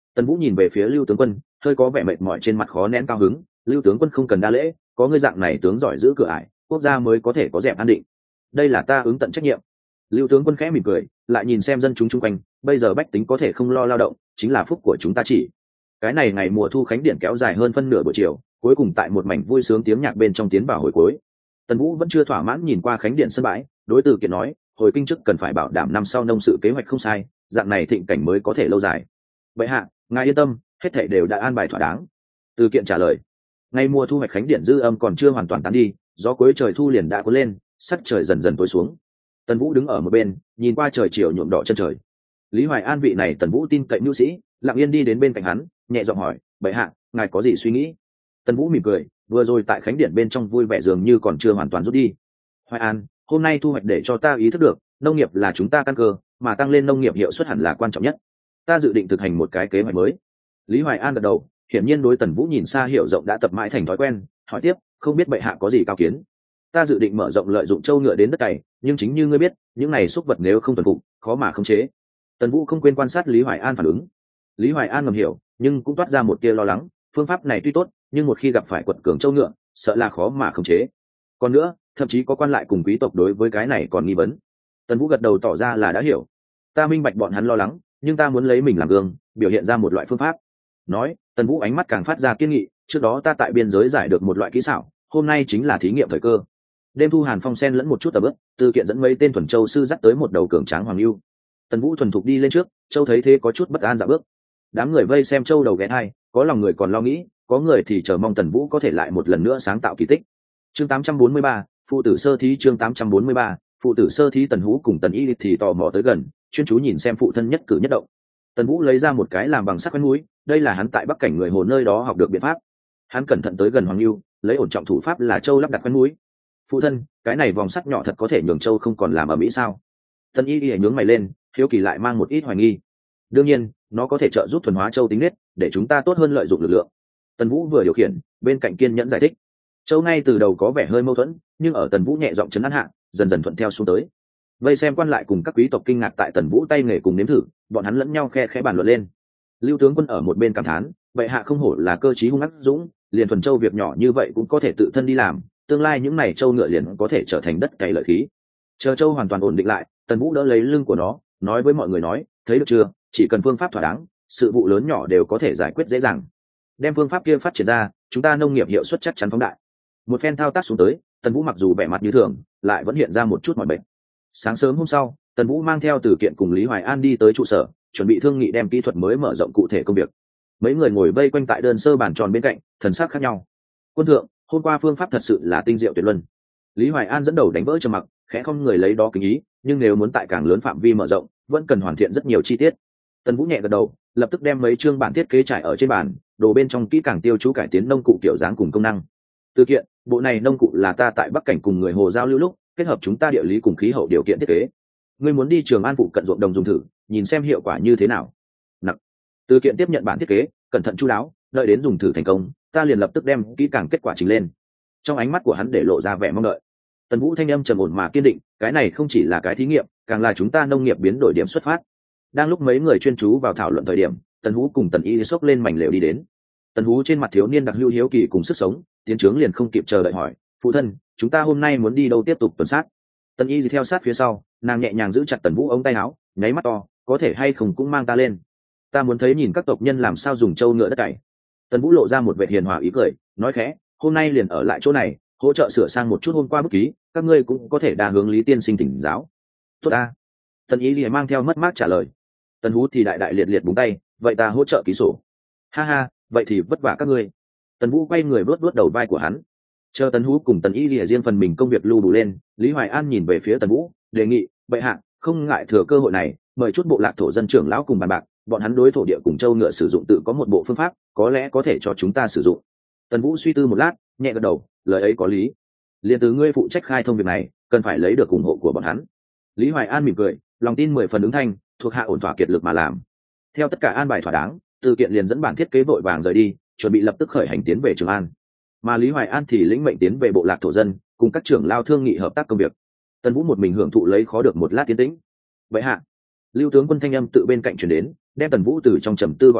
Tần Vũ nhìn về phía Lưu tướng quân, hơi có vẻ mệt mỏi trên mặt khó nén cao hứng. Lưu tướng quân không cần đa lễ, có ngươi dạng này tướng giỏi giữ cửa ải, quốc gia mới có thể có dẹp an định. Đây là ta ứng tận trách nhiệm. Lưu tướng quân khẽ mỉm cười, lại nhìn xem dân chúng chung quanh, bây giờ bách tính có thể không lo lao động, chính là phúc của chúng ta chỉ. Cái này ngày mùa thu khánh điện kéo dài hơn phân nửa buổi chiều, cuối cùng tại một mảnh vui sướng tiếng nhạc bên trong tiến vào hồi cuối. Tần Vũ vẫn chưa thỏa mãn nhìn qua khánh điện sân bãi, đối Từ Kiện nói, hồi kinh chức cần phải bảo đảm năm sau nông sự kế hoạch không sai, dạng này thịnh cảnh mới có thể lâu dài. Vậy hạ, ngài yên tâm, hết thảy đều đã an bài thỏa đáng. Từ Kiện trả lời. Ngày mùa thu hoạch khánh điện dư âm còn chưa hoàn toàn tán đi, gió cuối trời thu liền đã cuốn lên, sắc trời dần dần tối xuống. Tần Vũ đứng ở một bên, nhìn qua trời chiều nhuộm đỏ chân trời. Lý Hoài An vị này Tần Vũ tin cậy nhu sĩ, lặng yên đi đến bên cạnh hắn, nhẹ giọng hỏi, bệ hạ, ngài có gì suy nghĩ? Tần Vũ mỉm cười, vừa rồi tại khánh điện bên trong vui vẻ dường như còn chưa hoàn toàn rút đi. Hoài An, hôm nay thu hoạch để cho ta ý thức được, nông nghiệp là chúng ta căn cơ, mà tăng lên nông nghiệp hiệu suất hẳn là quan trọng nhất. Ta dự định thực hành một cái kế hoạch mới. Lý Hoài An gật đầu, hiển nhiên đối Tần Vũ nhìn xa hiểu rộng đã tập mãi thành thói quen, hỏi tiếp, không biết bệ hạ có gì cao kiến? Ta dự định mở rộng lợi dụng châu ngựa đến đất cày, nhưng chính như ngươi biết, những này xúc vật nếu không tuân phục, khó mà khống chế. Tần Vũ không quên quan sát Lý Hoài An phản ứng. Lý Hoài An ngầm hiểu, nhưng cũng toát ra một tia lo lắng, phương pháp này tuy tốt, nhưng một khi gặp phải quật cường châu ngựa, sợ là khó mà khống chế. Còn nữa, thậm chí có quan lại cùng quý tộc đối với cái này còn nghi vấn. Tần Vũ gật đầu tỏ ra là đã hiểu. Ta minh bạch bọn hắn lo lắng, nhưng ta muốn lấy mình làm gương, biểu hiện ra một loại phương pháp. Nói, Tần Vũ ánh mắt càng phát ra kiên nghị, trước đó ta tại biên giới giải được một loại kỹ xảo, hôm nay chính là thí nghiệm thời cơ. Đêm thu hàn phong sen lẫn một chút tầm ướp, Từ Kiện dẫn mấy tên thuần châu sư dắt tới một đầu cường tráng hoàng lưu. Tần Vũ thuần thục đi lên trước, châu thấy thế có chút bất an dạo bước. Đám người vây xem châu đầu ghé hai, có lòng người còn lo nghĩ, có người thì chờ mong Tần Vũ có thể lại một lần nữa sáng tạo kỳ tích. Chương 843, phụ tử sơ thí. Chương 843, phụ tử sơ thí. Tần Vũ cùng Tần Y thì tò mò tới gần, chuyên chú nhìn xem phụ thân nhất cử nhất động. Tần Vũ lấy ra một cái làm bằng sắt quen mũi, đây là hắn tại Bắc Cảnh người Hồ nơi đó học được biện pháp. Hắn cẩn thận tới gần Hoàng Lưu, lấy ổn trọng thủ pháp là châu lắp đặt quen mũi. Phụ thân, cái này vòng sắt nhỏ thật có thể nhường châu không còn làm ở Mỹ sao? Tần Y nhướng mày lên, hiếu kỳ lại mang một ít hoài nghi. Đương nhiên, nó có thể trợ giúp thuần hóa châu tính nết, để chúng ta tốt hơn lợi dụng lực lượng. Tần Vũ vừa điều khiển, bên cạnh kiên nhẫn giải thích. Châu ngay từ đầu có vẻ hơi mâu thuẫn, nhưng ở Tần Vũ nhẹ giọng trấn an hạ, dần dần thuận theo xuống tới. Vây xem quan lại cùng các quý tộc kinh ngạc tại Tần Vũ tay nghề cùng nếm thử, bọn hắn lẫn nhau khe khẽ bàn luận lên. Lưu tướng quân ở một bên cảm thán, vậy hạ không hổ là cơ trí hung ác dũng, liền thuần châu việc nhỏ như vậy cũng có thể tự thân đi làm, tương lai những này châu ngựa liền có thể trở thành đất cày lợi khí. Chờ châu hoàn toàn ổn định lại, Tần Vũ đỡ lấy lưng của nó, nói với mọi người nói, thấy được chưa, chỉ cần phương pháp thỏa đáng, sự vụ lớn nhỏ đều có thể giải quyết dễ dàng. Đem phương pháp kia phát triển ra, chúng ta nông nghiệp hiệu suất chắc chắn phóng đại. Một phen thao tác xuống tới, Tần Vũ mặc dù vẻ mặt như thường, lại vẫn hiện ra một chút mỏi mệt. Sáng sớm hôm sau, Tần Vũ mang theo Từ Kiện cùng Lý Hoài An đi tới trụ sở, chuẩn bị thương nghị đem kỹ thuật mới mở rộng cụ thể công việc. Mấy người ngồi vây quanh tại đơn sơ bàn tròn bên cạnh, thần sắc khác nhau. Quân thượng, hôm qua phương pháp thật sự là tinh diệu tuyệt luân. Lý Hoài An dẫn đầu đánh vỡ trầm mặc, khẽ không người lấy đó kính ý, nhưng nếu muốn tại càng lớn phạm vi mở rộng, vẫn cần hoàn thiện rất nhiều chi tiết. Tần Vũ nhẹ gật đầu, lập tức đem mấy chương bản thiết kế trải ở trên bàn, đồ bên trong kỹ càng tiêu chú cải tiến nông cụ kiểu dáng cùng công năng. Từ Kiện, bộ này nông cụ là ta tại Bắc Cảnh cùng người Hồ giao lưu lúc, kết hợp chúng ta địa lý cùng khí hậu điều kiện thiết kế. Ngươi muốn đi Trường An phụ cận ruộng đồng dùng thử, nhìn xem hiệu quả như thế nào. Nặng. Từ Kiện tiếp nhận bản thiết kế, cẩn thận chu đáo, đợi đến dùng thử thành công, ta liền lập tức đem kỹ càng kết quả trình lên. Trong ánh mắt của hắn để lộ ra vẻ mong đợi. Tần Vũ thanh âm trầm ổn mà kiên định, cái này không chỉ là cái thí nghiệm, càng là chúng ta nông nghiệp biến đổi điểm xuất phát. Đang lúc mấy người chuyên chú vào thảo luận thời điểm, Tần Vũ cùng Tần Y xốc lên mảnh lều đi đến. Tần Vũ trên mặt thiếu niên đặc lưu hiếu kỳ cùng sức sống, tiến trướng liền không kịp chờ đợi hỏi, phụ thân, chúng ta hôm nay muốn đi đâu tiếp tục tuần sát? Tần Y theo sát phía sau, nàng nhẹ nhàng giữ chặt Tần Vũ ống tay áo, nháy mắt to, có thể hay không cũng mang ta lên. Ta muốn thấy nhìn các tộc nhân làm sao dùng trâu ngựa đất cày. Tần Vũ lộ ra một vẻ hiền hòa ý cười, nói khẽ, hôm nay liền ở lại chỗ này, hỗ trợ sửa sang một chút hôm qua bút ký, các ngươi cũng có thể đa hướng Lý tiên sinh thỉnh giáo. Tốt a. Tần Y mang theo mất mát trả lời. Tần Vũ thì đại đại liệt liệt búng tay, vậy ta hỗ trợ ký sổ. Ha ha, vậy thì vất vả các ngươi. Tần Vũ quay người vuốt vuốt đầu vai của hắn. Chờ Tần Vũ cùng Tần Y lìa riêng phần mình công việc lưu đủ lên, Lý Hoài An nhìn về phía Tần Vũ, đề nghị, bệ hạ, không ngại thừa cơ hội này, mời chút bộ lạc thổ dân trưởng lão cùng bàn bạc, bọn hắn đối thổ địa cùng châu ngựa sử dụng tự có một bộ phương pháp, có lẽ có thể cho chúng ta sử dụng. Tần Vũ suy tư một lát, nhẹ gật đầu, lời ấy có lý. Liền từ ngươi phụ trách khai thông việc này, cần phải lấy được ủng hộ của bọn hắn. Lý Hoài An mỉm cười, lòng tin 10 phần ứng thanh, thuộc hạ ổn thỏa kiệt lực mà làm. Theo tất cả an bài thỏa đáng, Từ Kiện liền dẫn bản thiết kế vội vàng rời đi, chuẩn bị lập tức khởi hành tiến về Trường An. Mà Lý Hoài An thì lĩnh mệnh tiến về bộ lạc thổ dân, cùng các trưởng lao thương nghị hợp tác công việc. Tần Vũ một mình hưởng thụ lấy khó được một lát tiến tĩnh. Vậy hạ, Lưu tướng quân thanh âm tự bên cạnh truyền đến, đem Tần Vũ từ trong trầm tư gọi về,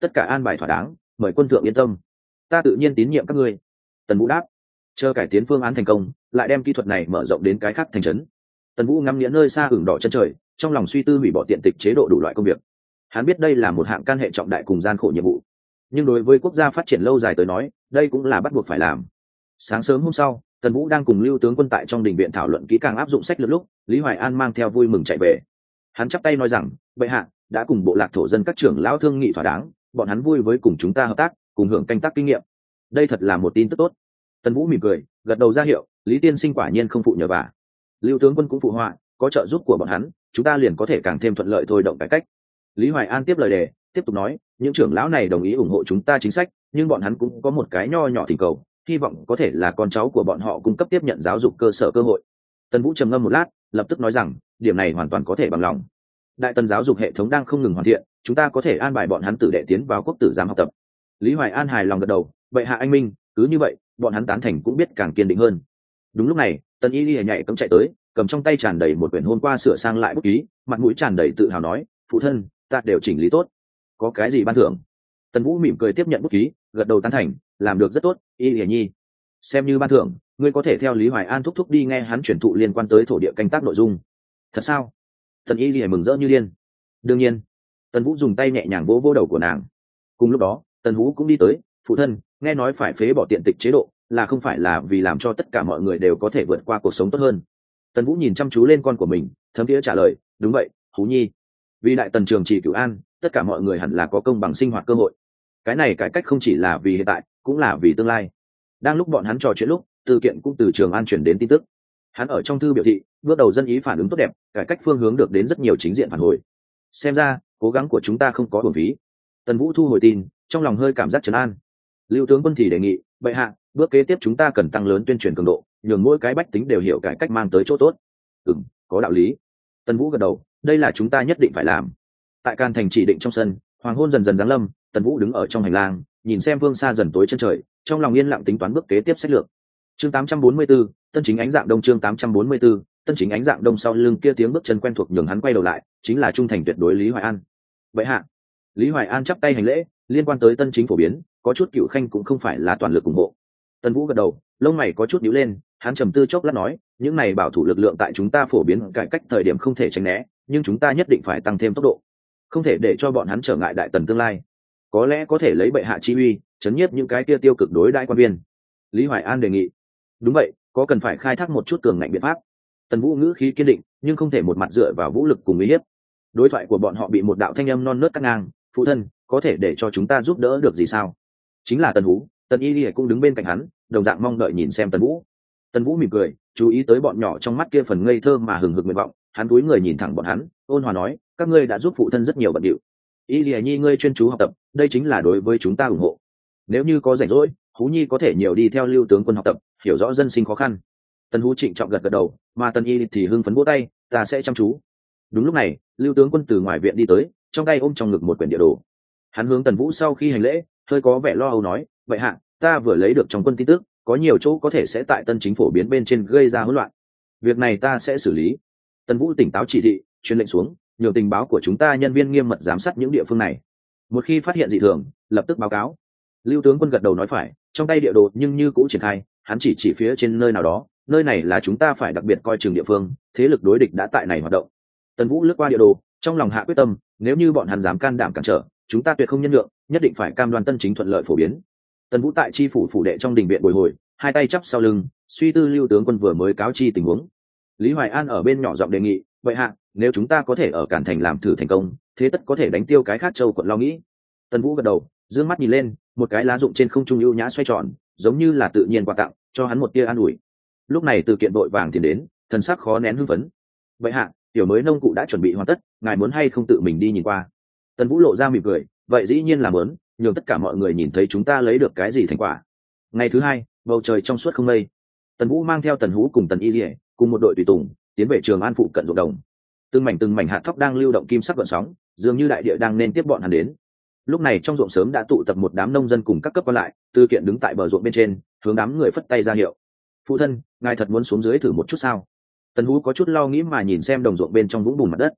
tất cả an bài thỏa đáng, mời quân thượng yên tâm. Ta tự nhiên tín nhiệm các ngươi. Tần Vũ đáp. Chờ cải tiến phương án thành công, lại đem kỹ thuật này mở rộng đến cái khác thành trấn. Tần Vũ ngắm nghĩa nơi xa hưởng đỏ chân trời, trong lòng suy tư hủy bỏ tiện tịch chế độ đủ loại công việc. Hắn biết đây là một hạng can hệ trọng đại cùng gian khổ nhiệm vụ, nhưng đối với quốc gia phát triển lâu dài tới nói, đây cũng là bắt buộc phải làm. Sáng sớm hôm sau, Tần Vũ đang cùng Lưu tướng quân tại trong đình viện thảo luận kỹ càng áp dụng sách lược lúc, Lý Hoài An mang theo vui mừng chạy về. Hắn chắp tay nói rằng, bệ hạ đã cùng bộ lạc thổ dân các trưởng lão thương nghị thỏa đáng, bọn hắn vui với cùng chúng ta hợp tác, cùng hưởng canh tác kinh nghiệm. Đây thật là một tin tức tốt. Tần Vũ mỉm cười, gật đầu ra hiệu, Lý tiên sinh quả nhiên không phụ nhờ vả. Lưu tướng quân cũng phụ họa, có trợ giúp của bọn hắn, chúng ta liền có thể càng thêm thuận lợi thôi động cải cách. Lý Hoài An tiếp lời đề, tiếp tục nói, những trưởng lão này đồng ý ủng hộ chúng ta chính sách, nhưng bọn hắn cũng có một cái nho nhỏ thỉnh cầu, hy vọng có thể là con cháu của bọn họ cung cấp tiếp nhận giáo dục cơ sở cơ hội. Tần Vũ trầm ngâm một lát, lập tức nói rằng, điểm này hoàn toàn có thể bằng lòng. Đại tần giáo dục hệ thống đang không ngừng hoàn thiện, chúng ta có thể an bài bọn hắn tử đệ tiến vào quốc tử giám học tập. Lý Hoài An hài lòng gật đầu, vậy hạ anh minh, cứ như vậy, bọn hắn tán thành cũng biết càng kiên định hơn. Đúng lúc này, Tần Y Lìa nhảy cẫng chạy tới, cầm trong tay tràn đầy một quyển hôm qua sửa sang lại bút ký, mặt mũi tràn đầy tự hào nói, phụ thân, ta đều chỉnh lý tốt. Có cái gì ban thưởng? Tần Vũ mỉm cười tiếp nhận bút ký, gật đầu tán thành, làm được rất tốt, Y Lìa nhi. Xem như ban thưởng, ngươi có thể theo Lý Hoài An thúc thúc đi nghe hắn chuyển thụ liên quan tới thổ địa canh tác nội dung. Thật sao? Tần Y Lìa mừng rỡ như điên. Đương nhiên. Tần Vũ dùng tay nhẹ nhàng vỗ vỗ đầu của nàng. Cùng lúc đó, Tần Vũ cũng đi tới, phụ thân, nghe nói phải phế bỏ tiện tịch chế độ, là không phải là vì làm cho tất cả mọi người đều có thể vượt qua cuộc sống tốt hơn. Tần Vũ nhìn chăm chú lên con của mình, thấm thiế trả lời, đúng vậy, Hú nhi. Vì đại tần trường trì cửu an, tất cả mọi người hẳn là có công bằng sinh hoạt cơ hội. Cái này cải cách không chỉ là vì hiện tại, cũng là vì tương lai. Đang lúc bọn hắn trò chuyện lúc, Từ Kiện cũng từ Trường An chuyển đến tin tức. Hắn ở trong thư biểu thị, bước đầu dân ý phản ứng tốt đẹp, cải cách phương hướng được đến rất nhiều chính diện phản hồi. Xem ra, cố gắng của chúng ta không có uổng phí. Tần Vũ thu hồi tin, trong lòng hơi cảm giác trấn an. Lưu tướng quân thì đề nghị, bệ hạ, bước kế tiếp chúng ta cần tăng lớn tuyên truyền cường độ, nhường mỗi cái bách tính đều hiểu cải cách mang tới chỗ tốt. Có đạo lý. Tần Vũ gật đầu, đây là chúng ta nhất định phải làm. Tại Can Thành chỉ định trong sân, hoàng hôn dần dần giáng lâm, Tần Vũ đứng ở trong hành lang, nhìn xem phương xa dần tối chân trời, trong lòng yên lặng tính toán bước kế tiếp sách lược. Chương 844, Tân Chính Ánh Dạng Đông. Chương 844, Tân Chính Ánh Dạng Đông. Sau lưng kia tiếng bước chân quen thuộc nhường hắn quay đầu lại, chính là trung thành tuyệt đối Lý Hoài An. Vậy hạ. Lý Hoài An chắp tay hành lễ, liên quan tới Tân Chính phổ biến, có chút Cựu Khanh cũng không phải là toàn lực ủng hộ. Tần Vũ gật đầu, lông mày có chút nhíu lên, hắn trầm tư chốc lát nói, những này bảo thủ lực lượng tại chúng ta phổ biến cải cách thời điểm không thể tránh né, nhưng chúng ta nhất định phải tăng thêm tốc độ, không thể để cho bọn hắn trở ngại đại tần tương lai. Có lẽ có thể lấy bệ hạ chi uy, chấn nhiếp những cái kia tiêu cực đối đãi quan viên. Lý Hoài An đề nghị. Đúng vậy, có cần phải khai thác một chút cường ngạnh biện pháp. Tần Vũ ngữ khí kiên định, nhưng không thể một mặt dựa vào vũ lực cùng uy hiếp. Đối thoại của bọn họ bị một đạo thanh âm non nớt cắt ngang, phụ thân, có thể để cho chúng ta giúp đỡ được gì sao? Chính là Tần Vũ. Tần Y Lìa cũng đứng bên cạnh hắn, đồng dạng mong đợi nhìn xem Tần Vũ. Tần Vũ mỉm cười, chú ý tới bọn nhỏ trong mắt kia phần ngây thơ mà hừng hực nguyện vọng, hắn cúi người nhìn thẳng bọn hắn, ôn hòa nói, các ngươi đã giúp phụ thân rất nhiều bận điệu. Y Lìa nhi ngươi chuyên chú học tập, đây chính là đối với chúng ta ủng hộ. Nếu như có rảnh rỗi, Hú nhi có thể nhiều đi theo Lưu tướng quân học tập, hiểu rõ dân sinh khó khăn. Tần Hú trịnh trọng gật gật đầu, mà Tần Y thì hưng phấn vỗ tay, ta sẽ chăm chú. Đúng lúc này, Lưu tướng quân từ ngoài viện đi tới, trong tay ôm trong ngực một quyển địa đồ. Hắn hướng Tần Vũ sau khi hành lễ, hơi có vẻ lo âu nói, vậy hạ, ta vừa lấy được trong quân tin tức, có nhiều chỗ có thể sẽ tại Tân Chính phổ biến bên trên gây ra hỗn loạn. Việc này ta sẽ xử lý. Tần Vũ tỉnh táo chỉ thị, truyền lệnh xuống, nhường tình báo của chúng ta nhân viên nghiêm mật giám sát những địa phương này. Một khi phát hiện dị thường, lập tức báo cáo. Lưu tướng quân gật đầu nói phải, trong tay địa đồ nhưng như cũ triển khai, hắn chỉ phía trên nơi nào đó, nơi này là chúng ta phải đặc biệt coi chừng địa phương, thế lực đối địch đã tại này hoạt động. Tần Vũ lướt qua địa đồ, trong lòng hạ quyết tâm, nếu như bọn hắn dám can đảm cản trở, chúng ta tuyệt không nhân nhượng, nhất định phải cam đoan Tân Chính thuận lợi phổ biến. Tần Vũ tại chi phủ phủ đệ trong đình viện bồi hồi, hai tay chắp sau lưng, suy tư Lưu tướng quân vừa mới cáo chi tình huống. Lý Hoài An ở bên nhỏ giọng đề nghị, vậy hạ, nếu chúng ta có thể ở Cản Thành làm thử thành công, thế tất có thể đánh tiêu cái khác châu quận lo nghĩ. Tần Vũ gật đầu, dương mắt nhìn lên, một cái lá rụng trên không trung ưu nhã xoay tròn, giống như là tự nhiên quà tặng, cho hắn một tia an ủi. Lúc này Từ Kiện vội vàng tiến đến, thần sắc khó nén hưng phấn. Vậy hạ, tiểu mới nông cụ đã chuẩn bị hoàn tất, ngài muốn hay không tự mình đi nhìn qua? Tần Vũ lộ ra mỉm cười, vậy dĩ nhiên là muốn, nhường tất cả mọi người nhìn thấy chúng ta lấy được cái gì thành quả. Ngày thứ hai, bầu trời trong suốt không mây. Tần Vũ mang theo Tần Hú cùng Tần Y Lìa, cùng một đội tùy tùng, tiến về Trường An phụ cận ruộng đồng. Từng mảnh hạt thóc đang lưu động kim sắc gợn sóng, dường như đại địa đang nên tiếp bọn hắn đến. Lúc này trong ruộng sớm đã tụ tập một đám nông dân cùng các cấp quan lại, Từ Kiện đứng tại bờ ruộng bên trên, hướng đám người phất tay ra hiệu. Phụ thân, ngài thật muốn xuống dưới thử một chút sao? Tần Hú có chút lo nghĩ mà nhìn xem đồng ruộng bên trong vũng bùn mặt đất.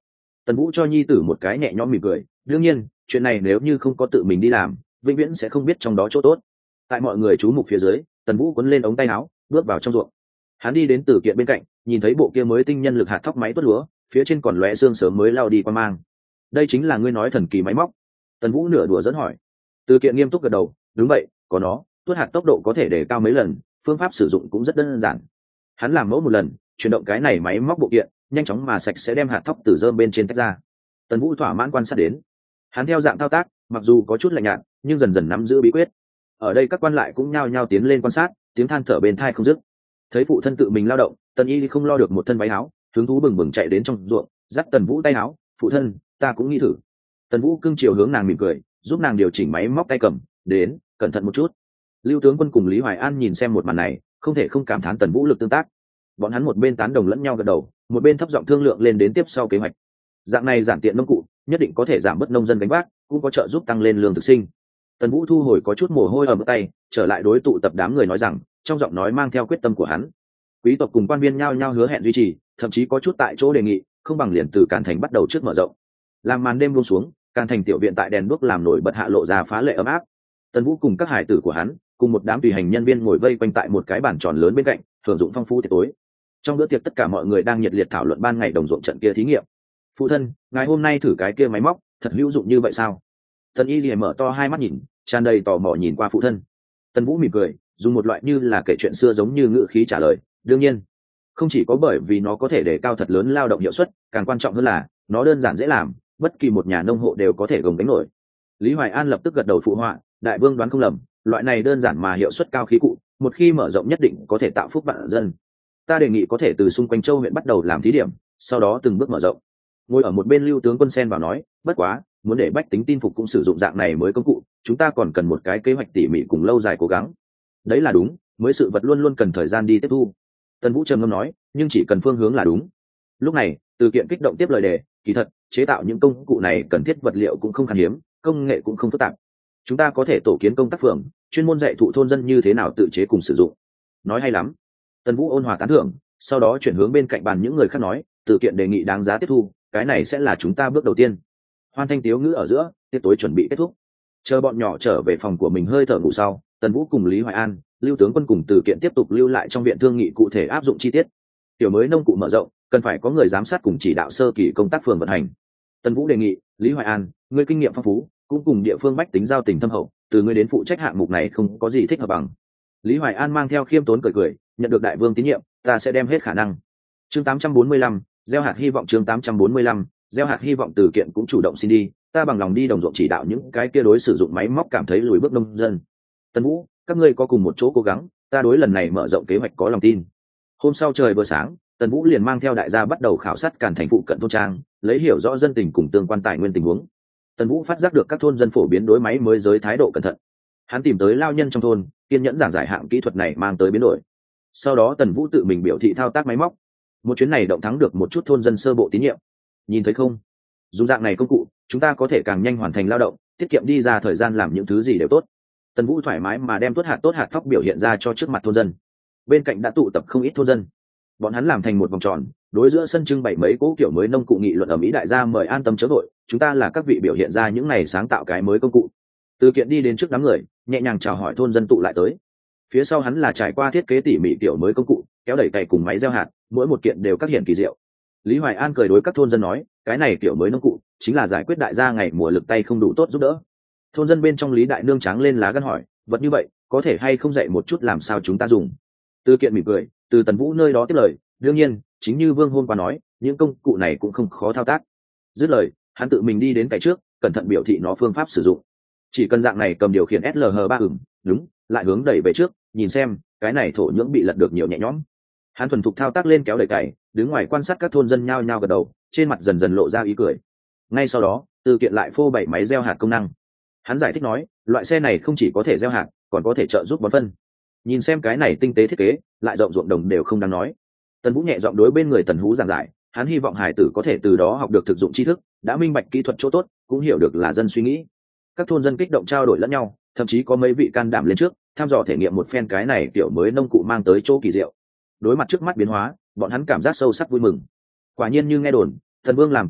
Tần Vũ cho nhi tử một cái nhẹ nhõm mỉm cười, đương nhiên chuyện này nếu như không có tự mình đi làm vĩnh viễn sẽ không biết trong đó chỗ tốt. Tại mọi người chú mục phía dưới, Tần Vũ quấn lên ống tay áo bước vào trong ruộng. Hắn đi đến Từ Kiện bên cạnh, nhìn thấy bộ kia mới tinh nhân lực hạt thóc máy tuốt lúa, phía trên còn lóe xương sớm mới lao đi qua mang. Đây chính là ngươi nói thần kỳ máy móc? Tần Vũ nửa đùa dẫn hỏi. Từ Kiện nghiêm túc gật đầu, đúng vậy, có nó tuốt hạt tốc độ có thể để cao mấy lần, phương pháp sử dụng cũng rất đơn giản. Hắn làm mẫu một lần, chuyển động cái này máy móc bộ kiện nhanh chóng mà sạch sẽ đem hạt thóc từ rơm bên trên tách ra. Tần Vũ thỏa mãn quan sát đến, hắn theo dạng thao tác mặc dù có chút lạnh nhạt nhưng dần dần nắm giữ bí quyết. Ở đây các quan lại cũng nhao nhao tiến lên quan sát, tiếng than thở bên thai không dứt. Thấy phụ thân tự mình lao động, Tần Y không lo được một thân váy áo, hứng thú bừng bừng chạy đến trong ruộng, dắt Tần Vũ tay áo, phụ thân, ta cũng nghĩ thử. Tần Vũ cưng chiều hướng nàng mỉm cười, giúp nàng điều chỉnh máy móc tay cầm, đến, cẩn thận một chút. Lưu Tướng Quân cùng Lý Hoài An nhìn xem một màn này, không thể không cảm thán Tần Vũ lực tương tác. Bọn hắn một bên tán đồng lẫn nhau gật đầu, một bên thấp giọng thương lượng lên đến tiếp sau kế hoạch. Dạng này giản tiện nông cụ, nhất định có thể giảm bớt nông dân gánh vác, cũng có trợ giúp tăng lên lương thực sinh. Tần Vũ thu hồi có chút mồ hôi ở mức tay, trở lại đối tụ tập đám người nói rằng, trong giọng nói mang theo quyết tâm của hắn. Quý tộc cùng quan viên nhao nhao hứa hẹn duy trì, thậm chí có chút tại chỗ đề nghị, không bằng liền từ Càn Thành bắt đầu trước mở rộng. Làm màn đêm buông xuống, Càn Thành tiểu viện tại đèn đuốc làm nổi bật hạ lộ ra phá lệ ấm áp. Tần Vũ cùng các hải tử của hắn, cùng một đám tùy hành nhân viên ngồi vây quanh tại một cái bàn tròn lớn bên cạnh, hưởng dụng phong phú tiệc tối. Trong bữa tiệc tất cả mọi người đang nhiệt liệt thảo luận ban ngày đồng ruộng trận kia thí nghiệm. Phụ thân, ngày hôm nay thử cái kia máy móc, thật hữu dụng như vậy sao? Tần Y liền mở to hai mắt nhìn, tràn đầy tò mò nhìn qua phụ thân. Tần Vũ mỉm cười, dùng một loại như là kể chuyện xưa giống như ngữ khí trả lời, đương nhiên, không chỉ có bởi vì nó có thể để cao thật lớn lao động hiệu suất, càng quan trọng hơn là nó đơn giản dễ làm, bất kỳ một nhà nông hộ đều có thể gồng gánh nổi. Lý Hoài An lập tức gật đầu phụ họa, đại vương đoán không lầm, loại này đơn giản mà hiệu suất cao khí cụ, một khi mở rộng nhất định có thể tạo phúc vạn dân. Ta đề nghị có thể từ xung quanh châu huyện bắt đầu làm thí điểm, sau đó từng bước mở rộng. Ngồi ở một bên Lưu Tướng Quân xen vào nói, bất quá, muốn để bách tính tin phục cũng sử dụng dạng này mới công cụ, chúng ta còn cần một cái kế hoạch tỉ mỉ cùng lâu dài cố gắng. Đấy là đúng, mới sự vật luôn luôn cần thời gian đi tiếp thu. Tần Vũ trầm ngâm nói, nhưng chỉ cần phương hướng là đúng. Lúc này, Từ Kiện kích động tiếp lời đề, kỳ thật, chế tạo những công cụ này cần thiết vật liệu cũng không khan hiếm, công nghệ cũng không phức tạp. Chúng ta có thể tổ kiến công tác phường, chuyên môn dạy thụ thôn dân như thế nào tự chế cùng sử dụng. Nói hay lắm. Tần Vũ ôn hòa tán thưởng, sau đó chuyển hướng bên cạnh bàn những người khác nói, Từ Kiện đề nghị đáng giá tiếp thu, cái này sẽ là chúng ta bước đầu tiên. Hoan thanh tiếu ngữ ở giữa, tiệc tối chuẩn bị kết thúc. Chờ bọn nhỏ trở về phòng của mình hơi thở ngủ sau, Tần Vũ cùng Lý Hoài An, Lưu Tướng Quân cùng Từ Kiện tiếp tục lưu lại trong viện thương nghị cụ thể áp dụng chi tiết. Tiểu mới nông cụ mở rộng, cần phải có người giám sát cùng chỉ đạo sơ kỳ công tác phường vận hành. Tần Vũ đề nghị, Lý Hoài An, ngươi kinh nghiệm phong phú, cũng cùng địa phương bách tính giao tình thâm hậu, từ ngươi đến phụ trách hạng mục này không có gì thích hợp bằng. Lý Hoài An mang theo khiêm tốn cười cười, nhận được đại vương tín nhiệm, ta sẽ đem hết khả năng. Chương 845, gieo hạt hy vọng. Chương 845, gieo hạt hy vọng. Từ Kiện cũng chủ động xin đi, ta bằng lòng đi đồng ruộng chỉ đạo những cái kia đối sử dụng máy móc cảm thấy lùi bước nông dân. Tần Vũ, các ngươi có cùng một chỗ cố gắng, ta đối lần này mở rộng kế hoạch có lòng tin. Hôm sau trời vừa sáng, Tần Vũ liền mang theo đại gia bắt đầu khảo sát Càn Thành phụ cận thôn trang, lấy hiểu rõ dân tình cùng tương quan tài nguyên tình huống. Tần Vũ phát giác được các thôn dân phổ biến đối máy mới giới thái độ cẩn thận. Hắn tìm tới lao nhân trong thôn, kiên nhẫn giảng giải hạng kỹ thuật này mang tới biến đổi. Sau đó Tần Vũ tự mình biểu thị thao tác máy móc. Một chuyến này động thắng được một chút thôn dân sơ bộ tín nhiệm. Nhìn thấy không? Dùng dạng này công cụ, chúng ta có thể càng nhanh hoàn thành lao động, tiết kiệm đi ra thời gian làm những thứ gì đều tốt. Tần Vũ thoải mái mà đem tốt hạt thóc biểu hiện ra cho trước mặt thôn dân. Bên cạnh đã tụ tập không ít thôn dân. Bọn hắn làm thành một vòng tròn, đối giữa sân trưng bày mấy cỗ kiểu mới nông cụ nghị luận ở mỹ, đại gia mời an tâm chớ vội, chúng ta là các vị biểu hiện ra những này sáng tạo cái mới công cụ. Từ Kiện đi đến trước đám người, nhẹ nhàng chào hỏi thôn dân tụ lại tới. Phía sau hắn là trải qua thiết kế tỉ mỉ kiểu mới công cụ, kéo đẩy cày cùng máy gieo hạt, mỗi một kiện đều các hiện kỳ diệu. Lý Hoài An cười đối các thôn dân nói, cái này kiểu mới nông cụ chính là giải quyết đại gia ngày mùa lực tay không đủ tốt giúp đỡ. Thôn dân bên trong Lý Đại Nương tráng lên lá gan hỏi, vật như vậy có thể hay không dạy một chút làm sao chúng ta dùng. Từ Kiện mỉm cười, từ Tần Vũ nơi đó tiếp lời, đương nhiên, chính như Vương hôm qua nói, những công cụ này cũng không khó thao tác. Dứt lời, hắn tự mình đi đến cày trước, cẩn thận biểu thị nó phương pháp sử dụng. Chỉ cần dạng này cầm điều khiển SLH3 đúng, lại hướng đẩy về trước, nhìn xem, cái này thổ nhưỡng bị lật được nhiều nhẹ nhõm. Hắn thuần thục thao tác lên kéo đẩy cày, đứng ngoài quan sát các thôn dân nhao nhao gật đầu, trên mặt dần dần lộ ra ý cười. Ngay sau đó, Từ Kiện lại phô bày máy gieo hạt công năng. Hắn giải thích nói, loại xe này không chỉ có thể gieo hạt, còn có thể trợ giúp bón phân. Nhìn xem cái này tinh tế thiết kế, lại rộng ruộng đồng đều không đáng nói. Tần Vũ nhẹ giọng đối bên người Tần Hú giảng giải, hắn hy vọng hải tử có thể từ đó học được thực dụng tri thức, đã minh bạch kỹ thuật chỗ tốt, cũng hiểu được là dân suy nghĩ. Các thôn dân kích động trao đổi lẫn nhau, thậm chí có mấy vị can đảm lên trước, tham dò thể nghiệm một phen cái này kiểu mới nông cụ mang tới chỗ kỳ diệu. Đối mặt trước mắt biến hóa, bọn hắn cảm giác sâu sắc vui mừng. Quả nhiên như nghe đồn, Thần Vương làm tất cả,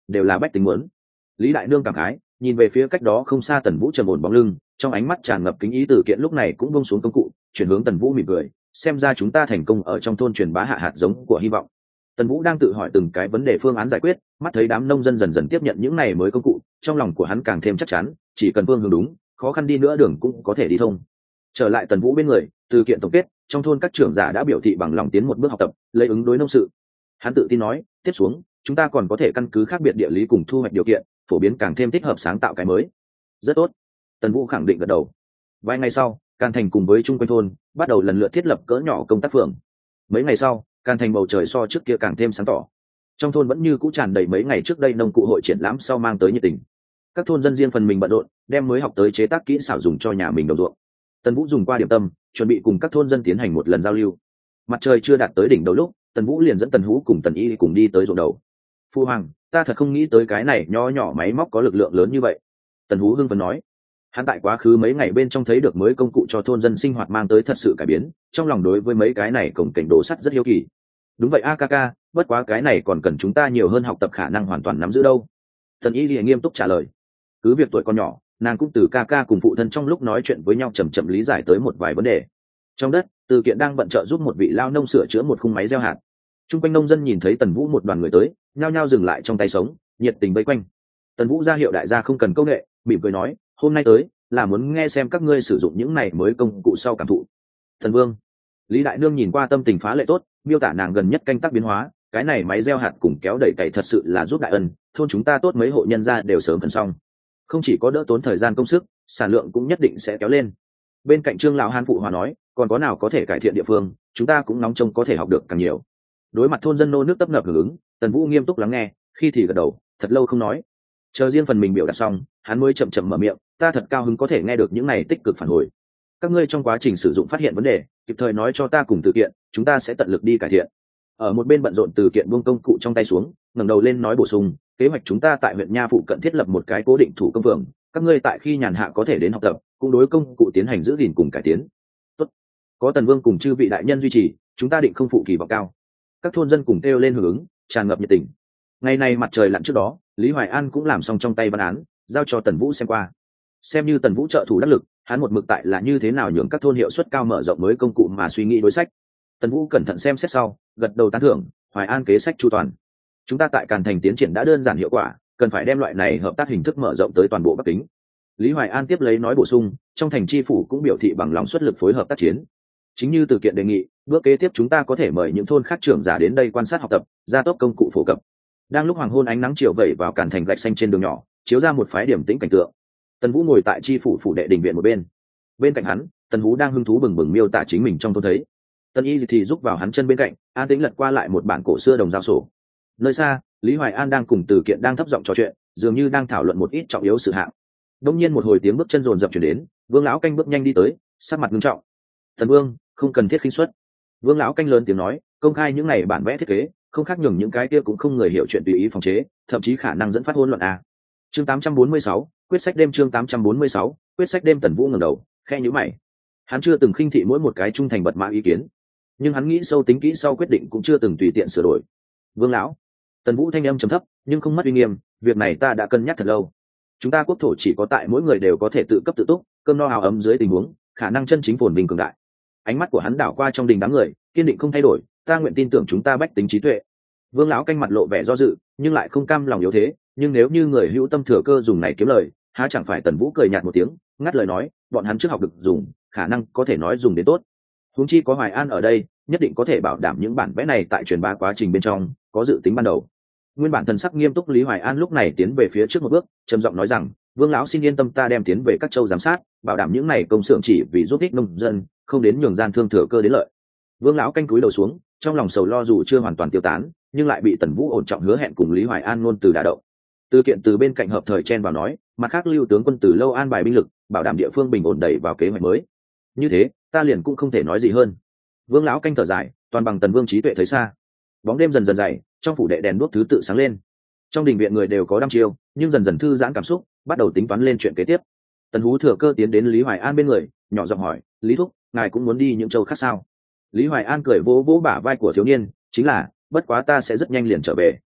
đều là bách tính muốn. Lý đại nương cảm khái nhìn về phía cách đó không xa Tần Vũ trầm ổn bóng lưng, trong ánh mắt tràn ngập kính ý. Từ kiện lúc này cũng buông xuống công cụ, chuyển hướng Tần Vũ mỉm cười, xem ra chúng ta thành công ở trong thôn truyền bá hạ hạt giống của hy vọng. Tần Vũ đang tự hỏi từng cái vấn đề phương án giải quyết, mắt thấy đám nông dân dần dần tiếp nhận những này mới công cụ, trong lòng của hắn càng thêm chắc chắn, chỉ cần phương hướng đúng, khó khăn đi nữa đường cũng có thể đi thông. Trở lại Tần Vũ bên người, Từ kiện tổng kết, trong thôn các trưởng giả đã biểu thị bằng lòng tiến một bước học tập, lấy ứng đối nông sự. Hắn tự tin nói, tiếp xuống, chúng ta còn có thể căn cứ khác biệt địa lý cùng thu hoạch điều kiện, phổ biến càng thêm thích hợp sáng tạo cái mới. Rất tốt. Tần Vũ khẳng định gật đầu. Vài ngày sau, Càn Thành cùng với chung quanh thôn bắt đầu lần lượt thiết lập cỡ nhỏ công tác phường. Mấy ngày sau, Càn Thành bầu trời so trước kia càng thêm sáng tỏ. Trong thôn vẫn như cũ tràn đầy mấy ngày trước đây nông cụ hội triển lãm sau mang tới nhiệt tình. Các thôn dân riêng phần mình bận rộn, đem mới học tới chế tác kỹ xảo dùng cho nhà mình đồng ruộng. Tần Vũ dùng qua điểm tâm, chuẩn bị cùng các thôn dân tiến hành một lần giao lưu. Mặt trời chưa đạt tới đỉnh đầu lúc, Tần Vũ liền dẫn Tần Hú cùng Tần Y cùng đi tới ruộng đầu. Phu hoàng, ta thật không nghĩ tới cái này nho nhỏ máy móc có lực lượng lớn như vậy. Tần Hú hưng phấn nói. Hắn tại quá khứ mấy ngày bên trong thấy được mới công cụ cho thôn dân sinh hoạt mang tới thật sự cải biến, trong lòng đối với mấy cái này cổng cảnh đồ sắt rất hiếu kỳ. Đúng vậy a ca, bất quá cái này còn cần chúng ta nhiều hơn học tập khả năng hoàn toàn nắm giữ đâu. Tần Y liền nghiêm túc trả lời. Cứ việc tuổi còn nhỏ, nàng cũng từ ca cùng phụ thân trong lúc nói chuyện với nhau chậm chậm lý giải tới một vài vấn đề. Trong đất, Từ kiện đang bận trợ giúp một vị lao nông sửa chữa một khung máy gieo hạt. Trung quanh nông dân nhìn thấy Tần Vũ một đoàn người tới, nhao nhao dừng lại trong tay sống, nhiệt tình vây quanh. Tần Vũ ra hiệu đại gia không cần công nghệ, mỉm cười nói, hôm nay tới là muốn nghe xem các ngươi sử dụng những này mới công cụ sau cảm thụ. Thần Vương, Lý đại nương nhìn qua tâm tình phá lệ tốt, miêu tả nàng gần nhất canh tác biến hóa, cái này máy gieo hạt cùng kéo đẩy cày thật sự là giúp đại ân, thôn chúng ta tốt mấy hộ nhân gia đều sớm phần xong. Không chỉ có đỡ tốn thời gian công sức, sản lượng cũng nhất định sẽ kéo lên. Bên cạnh Trương lão hán phụ hòa nói, còn có nào có thể cải thiện địa phương, chúng ta cũng nóng trông có thể học được càng nhiều. Đối mặt thôn dân nô nước tấp nập hưởng ứng, Tần Vũ nghiêm túc lắng nghe, khi thì gật đầu, thật lâu không nói. Chờ riêng phần mình biểu đạt xong, hắn mới chậm chậm mở miệng, ta thật cao hứng có thể nghe được những này tích cực phản hồi. Các ngươi trong quá trình sử dụng phát hiện vấn đề, kịp thời nói cho ta cùng Từ kiện, chúng ta sẽ tận lực đi cải thiện. Ở một bên bận rộn Từ kiện buông công cụ trong tay xuống, ngẩng đầu lên nói bổ sung, kế hoạch chúng ta tại huyện Nha phụ cận thiết lập một cái cố định thủ công phường, các ngươi tại khi nhàn hạ có thể đến học tập, cũng đối công cụ tiến hành giữ gìn cùng cải tiến. Tốt, có Tần Vương cùng chư vị đại nhân duy trì, chúng ta định không phụ kỳ vọng cao. Các thôn dân cùng kêu lên hưởng ứng, tràn ngập nhiệt tình. Ngày nay mặt trời lặn trước đó, Lý Hoài An cũng làm xong trong tay văn án, giao cho Tần Vũ xem qua. Xem như Tần Vũ trợ thủ đắc lực, hắn một mực tại là như thế nào nhường các thôn hiệu suất cao mở rộng mới công cụ mà suy nghĩ đối sách. Tần Vũ cẩn thận xem xét sau, gật đầu tán thưởng, Hoài An kế sách chu toàn. Chúng ta tại Càn Thành tiến triển đã đơn giản hiệu quả, cần phải đem loại này hợp tác hình thức mở rộng tới toàn bộ Bắc Kính. Lý Hoài An tiếp lấy nói bổ sung, trong thành chi phủ cũng biểu thị bằng lòng xuất lực phối hợp tác chiến. Chính như Từ kiện đề nghị, bước kế tiếp chúng ta có thể mời những thôn khác trưởng giả đến đây quan sát học tập, gia tốc công cụ phổ cập. Đang lúc hoàng hôn ánh nắng chiều vẩy vào Càn Thành gạch xanh trên đường nhỏ, chiếu ra một phái điểm tĩnh cảnh tượng. Tần Vũ ngồi tại chi phủ phủ đệ đình viện một bên. Bên cạnh hắn, Tần Vũ đang hứng thú bừng bừng miêu tả chính mình trong thôn thấy. Tần Y thì giúp vào hắn chân bên cạnh, an tĩnh lật qua lại một bản cổ xưa đồng giao sổ. Nơi xa, Lý Hoài An đang cùng Từ kiện đang thấp giọng trò chuyện, dường như đang thảo luận một ít trọng yếu sự hạng. Đông nhiên một hồi tiếng bước chân rồn rập chuyển đến, Vương lão canh bước nhanh đi tới, sắc mặt nghiêm trọng. Tần Vương, không cần thiết khinh suất. Vương lão canh lớn tiếng nói, công khai những này bản vẽ thiết kế, không khác nhường những cái kia cũng không người hiểu chuyện tùy ý phòng chế, thậm chí khả năng dẫn phát hỗn loạn a. Chương 846, quyết sách đêm chương 846, quyết sách đêm. Tần Vũ ngẩng đầu, khẽ nhíu mày. Hắn chưa từng khinh thị mỗi một cái trung thành bật mã ý kiến, nhưng hắn nghĩ sâu tính kỹ sau quyết định cũng chưa từng tùy tiện sửa đổi. Vương lão, Tần Vũ thanh âm trầm thấp, nhưng không mất uy nghiêm, việc này ta đã cân nhắc thật lâu. Chúng ta quốc thổ chỉ có tại mỗi người đều có thể tự cấp tự túc, cơm no áo ấm dưới tình huống, khả năng chân chính phồn bình cường đại. Ánh mắt của hắn đảo qua trong đình đám người, kiên định không thay đổi, ta nguyện tin tưởng chúng ta bách tính trí tuệ. Vương lão canh mặt lộ vẻ do dự, nhưng lại không cam lòng yếu thế, nhưng nếu như người hữu tâm thừa cơ dùng này kiếm lời, há chẳng phải. Tần Vũ cười nhạt một tiếng, ngắt lời nói, bọn hắn trước học được dùng, khả năng có thể nói dùng đến tốt. Huống chi có Hoài An ở đây, nhất định có thể bảo đảm những bản vẽ này tại truyền bá quá trình bên trong có dự tính ban đầu. Nguyên bản thần sắc nghiêm túc Lý Hoài An lúc này tiến về phía trước một bước, trầm giọng nói rằng, Vương lão xin yên tâm, ta đem tiến về các châu giám sát, bảo đảm những này công xưởng chỉ vì giúp ích nông dân, không đến nhường gian thương thừa cơ đến lợi. Vương lão canh cúi đầu xuống, trong lòng sầu lo dù chưa hoàn toàn tiêu tán, nhưng lại bị Tần Vũ ổn trọng hứa hẹn cùng Lý Hoài An ngôn từ đả động. Từ kiện từ bên cạnh hợp thời chen vào nói, mặt khác Lưu tướng quân từ lâu an bài binh lực, bảo đảm địa phương bình ổn đẩy vào kế hoạch mới. Như thế, ta liền cũng không thể nói gì hơn. Vương lão canh thở dài, toàn bằng Tần Vương trí tuệ thấy xa. Bóng đêm dần dần dày, trong phủ đệ đèn đuốc thứ tự sáng lên. Trong đình viện người đều có đăm chiêu, nhưng dần dần thư giãn cảm xúc, bắt đầu tính toán lên chuyện kế tiếp. Tần Hú thừa cơ tiến đến Lý Hoài An bên người, nhỏ giọng hỏi, Lý thúc, ngài cũng muốn đi những châu khác sao? Lý Hoài An cười vỗ vỗ bả vai của thiếu niên, chính là, bất quá ta sẽ rất nhanh liền trở về.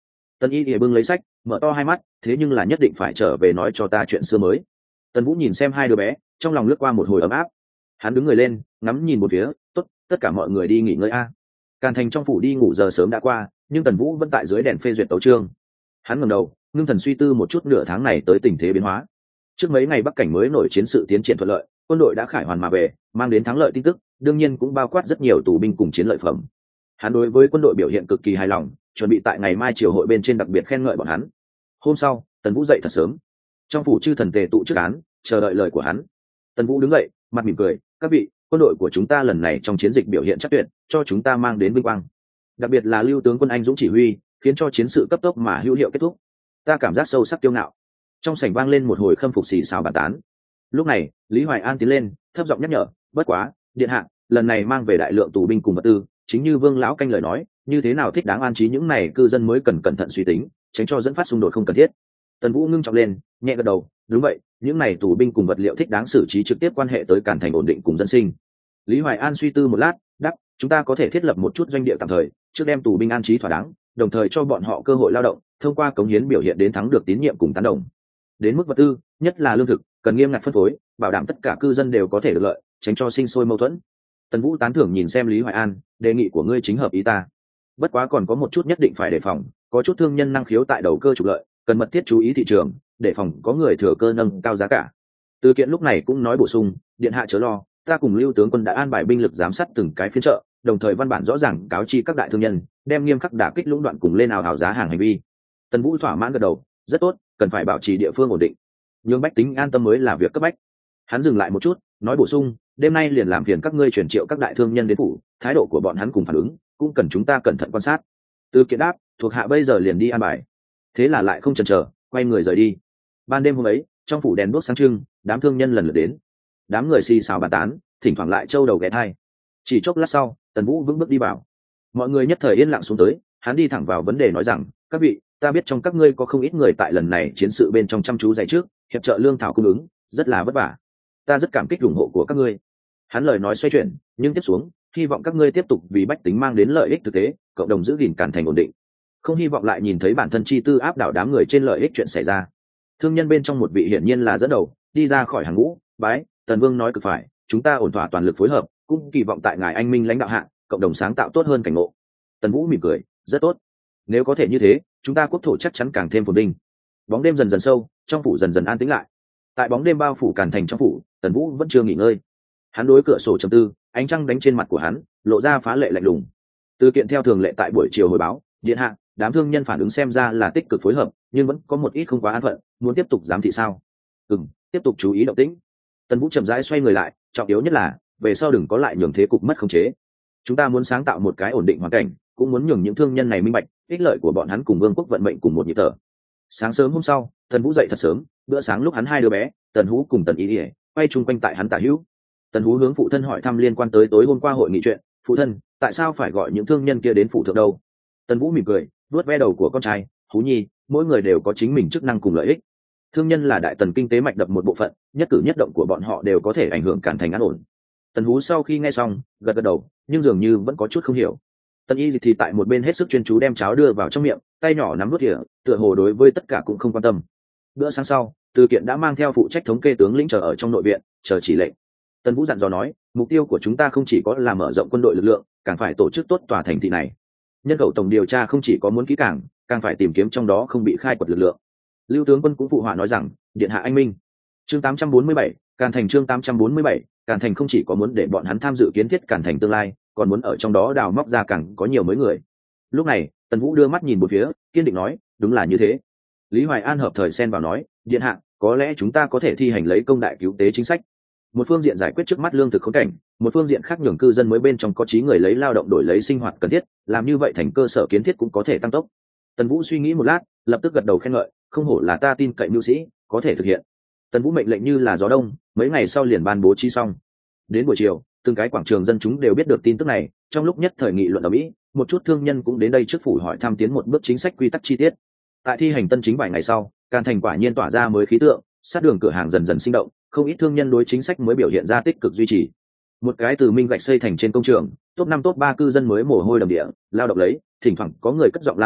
Tần Y thì bưng lấy sách, mở to hai mắt, thế nhưng là nhất định phải trở về nói cho ta chuyện xưa mới. Tần Vũ nhìn xem hai đứa bé, trong lòng lướt qua một hồi ấm áp. Hắn đứng người lên, ngắm nhìn một phía, tốt, tất cả mọi người đi nghỉ ngơi a. Càn Thành trong phủ đi ngủ giờ sớm đã qua, nhưng Tần Vũ vẫn tại dưới đèn phê duyệt tấu chương. Hắn ngẩng đầu, ngưng thần suy tư một chút nửa tháng này tới tình thế biến hóa. Trước mấy ngày Bắc cảnh mới nổi chiến sự tiến triển thuận lợi, quân đội đã khải hoàn mà về, mang đến thắng lợi tin tức, đương nhiên cũng bao quát rất nhiều tù binh cùng chiến lợi phẩm. Hắn đối với quân đội biểu hiện cực kỳ hài lòng, chuẩn bị tại ngày mai triều hội bên trên đặc biệt khen ngợi bọn hắn. Hôm sau, Tần Vũ dậy thật sớm. Trong phủ chư thần tề tụ trước án, chờ đợi lời của hắn. Tần Vũ đứng dậy, mặt mỉm cười, các vị, quân đội của chúng ta lần này trong chiến dịch biểu hiện chắc tuyệt, cho chúng ta mang đến vinh quang. Đặc biệt là Lưu tướng quân anh dũng chỉ huy, khiến cho chiến sự cấp tốc mà hữu hiệu kết thúc. Ta cảm giác sâu sắc kiêu ngạo. Trong sảnh vang lên một hồi khâm phục xì xào bàn tán. Lúc này, Lý Hoài An tiến lên, thấp giọng nhắc nhở, bất quá, điện hạ, lần này mang về đại lượng tù binh cùng vật tư, chính như Vương lão canh lời nói, như thế nào thích đáng an trí những này cư dân mới cần cẩn thận suy tính, tránh cho dẫn phát xung đột không cần thiết. Tần Vũ ngưng trọng lên, nhẹ gật đầu, đúng vậy, những này tù binh cùng vật liệu thích đáng xử trí trực tiếp quan hệ tới Càn Thành ổn định cùng dân sinh. Lý Hoài An suy tư một lát, đáp, chúng ta có thể thiết lập một chút doanh địa tạm thời, trước đem tù binh an trí thỏa đáng, đồng thời cho bọn họ cơ hội lao động, thông qua cống hiến biểu hiện đến thắng được tín nhiệm cùng tán đồng. Đến mức vật tư, nhất là lương thực, cần nghiêm ngặt phân phối, bảo đảm tất cả cư dân đều có thể được lợi, tránh cho sinh sôi mâu thuẫn. Tần Vũ tán thưởng nhìn xem Lý Hoài An, đề nghị của ngươi chính hợp ý ta. Bất quá còn có một chút nhất định phải đề phòng, có chút thương nhân năng khiếu tại đầu cơ trục lợi, cần mật thiết chú ý thị trường, để phòng có người thừa cơ nâng cao giá cả. Từ Kiện lúc này cũng nói bổ sung, điện hạ chớ lo, ta cùng Lưu tướng quân đã an bài binh lực giám sát từng cái phiên chợ, đồng thời văn bản rõ ràng cáo chi các đại thương nhân, đem nghiêm khắc đả kích lũng đoạn cùng lên ào ào giá hàng hành vi. Tần Vũ thỏa mãn gật đầu, rất tốt, cần phải bảo trì địa phương ổn định, nhưng bách tính an tâm mới là việc cấp bách. Hắn dừng lại một chút, nói bổ sung, đêm nay liền làm phiền các ngươi truyền triệu các đại thương nhân đến phủ, thái độ của bọn hắn cùng phản ứng cũng cần chúng ta cẩn thận quan sát. Từ Kiện đáp, thuộc hạ bây giờ liền đi an bài. Thế là lại không chần chờ, quay người rời đi. Ban đêm hôm ấy, trong phủ đèn đuốc sáng trưng, đám thương nhân lần lượt đến. Đám người xì xào bàn tán, thỉnh thoảng lại trâu đầu ghé thai. Chỉ chốc lát sau, Tần Vũ vững bước đi vào. Mọi người nhất thời yên lặng xuống tới, hắn đi thẳng vào vấn đề nói rằng, các vị, ta biết trong các ngươi có không ít người tại lần này chiến sự bên trong chăm chú dạy trước, hiệp trợ lương thảo cung ứng, rất là vất vả. Ta rất cảm kích ủng hộ của các ngươi. Hắn lời nói xoay chuyển, nhưng tiếp xuống, hy vọng các ngươi tiếp tục vì bách tính mang đến lợi ích thực tế, cộng đồng giữ gìn Càn Thành ổn định. Không hy vọng lại nhìn thấy bản thân chi tư áp đảo đám người trên lợi ích chuyện xảy ra. Thương nhân bên trong một vị hiển nhiên là dẫn đầu, đi ra khỏi hàng ngũ, bái, Tần Vương nói cực phải, chúng ta ổn thỏa toàn lực phối hợp, cũng kỳ vọng tại ngài anh minh lãnh đạo hạ, cộng đồng sáng tạo tốt hơn cảnh ngộ. Tần Vũ mỉm cười, rất tốt. Nếu có thể như thế, chúng ta quốc thổ chắc chắn càng thêm phồn vinh. Bóng đêm dần dần sâu, trong phủ dần dần an tĩnh lại. Tại bóng đêm bao phủ Càn Thành trong phủ, Tần Vũ vẫn chưa nghỉ ngơi. Hắn đối cửa sổ trầm tư, ánh trăng đánh trên mặt của hắn, lộ ra phá lệ lạnh lùng. Từ Kiện theo thường lệ tại buổi chiều hồi báo, điện hạ, đám thương nhân phản ứng xem ra là tích cực phối hợp, nhưng vẫn có một ít không quá an phận, muốn tiếp tục giám thị sao? Tiếp tục chú ý động tĩnh. Tần Vũ chậm rãi xoay người lại, trọng yếu nhất là về sau đừng có lại nhường thế cục mất khống chế. Chúng ta muốn sáng tạo một cái ổn định hoàn cảnh, cũng muốn nhường những thương nhân này minh bạch, ích lợi của bọn hắn cùng vương quốc vận mệnh cùng một nhịp thở. Sáng sớm hôm sau, Tần Vũ dậy thật sớm, bữa sáng lúc hắn hai đứa bé, Tần Hú cùng Tần Ý Ỉa, quay chung quanh tại hắn tả hữu. Tần Hú hướng phụ thân hỏi thăm liên quan tới tối hôm qua hội nghị chuyện, phụ thân, tại sao phải gọi những thương nhân kia đến phủ thượng đâu? Tần Vũ mỉm cười, vuốt ve đầu của con trai, Hú nhi, mỗi người đều có chính mình chức năng cùng lợi ích. Thương nhân là đại tần kinh tế mạch đập một bộ phận, nhất cử nhất động của bọn họ đều có thể ảnh hưởng Càn Thành an ổn. Tần Hú sau khi nghe xong, gật gật đầu, nhưng dường như vẫn có chút không hiểu. Tần Y thì tại một bên hết sức chuyên chú đem cháo đưa vào trong miệng, tay nhỏ nắm nuốt thìa, tựa hồ đối với tất cả cũng không quan tâm. Bữa sáng sau, Từ Kiện đã mang theo phụ trách thống kê tướng lĩnh chờ ở trong nội viện, chờ chỉ lệnh. Tần Vũ dặn dò nói, mục tiêu của chúng ta không chỉ có là mở rộng quân đội lực lượng, càng phải tổ chức tốt tòa thành thị này. Nhân khẩu tổng điều tra không chỉ có muốn kỹ càng phải tìm kiếm trong đó không bị khai quật lực lượng. Lưu tướng quân cũng phụ họa nói rằng, điện hạ anh minh. Chương 847, Càn Thành chương 847, Càn Thành không chỉ có muốn để bọn hắn tham dự kiến thiết Càn Thành tương lai, còn muốn ở trong đó đào móc ra càng có nhiều mới người. Lúc này, Tần Vũ đưa mắt nhìn một phía, kiên định nói, đúng là như thế. Lý Hoài An hợp thời xen vào nói, điện hạ, có lẽ chúng ta có thể thi hành lấy công đại cứu tế chính sách. Một phương diện giải quyết trước mắt lương thực khốn cảnh, một phương diện khác nhường cư dân mới bên trong có trí người lấy lao động đổi lấy sinh hoạt cần thiết, làm như vậy thành cơ sở kiến thiết cũng có thể tăng tốc. Tần Vũ suy nghĩ một lát, lập tức gật đầu khen ngợi, không hổ là ta tin cậy mưu sĩ, có thể thực hiện. Tần Vũ mệnh lệnh như là gió đông, mấy ngày sau liền ban bố trí xong. Đến buổi chiều, từng cái quảng trường dân chúng đều biết được tin tức này, trong lúc nhất thời nghị luận ở Mỹ, một chút thương nhân cũng đến đây trước phủ hỏi thăm tiến một bước chính sách quy tắc chi tiết. Tại thi hành tân chính vài ngày sau, Càn Thành quả nhiên tỏa ra mới khí tượng, sát đường cửa hàng dần dần sinh động, không ít thương nhân đối chính sách mới biểu hiện ra tích cực duy trì. Một cái từ minh gạch xây thành trên công trường, top 5 top 3 cư dân mới mồ hôi đầm địa, lao động lấy, thỉnh thoảng có người cất giọng la lên,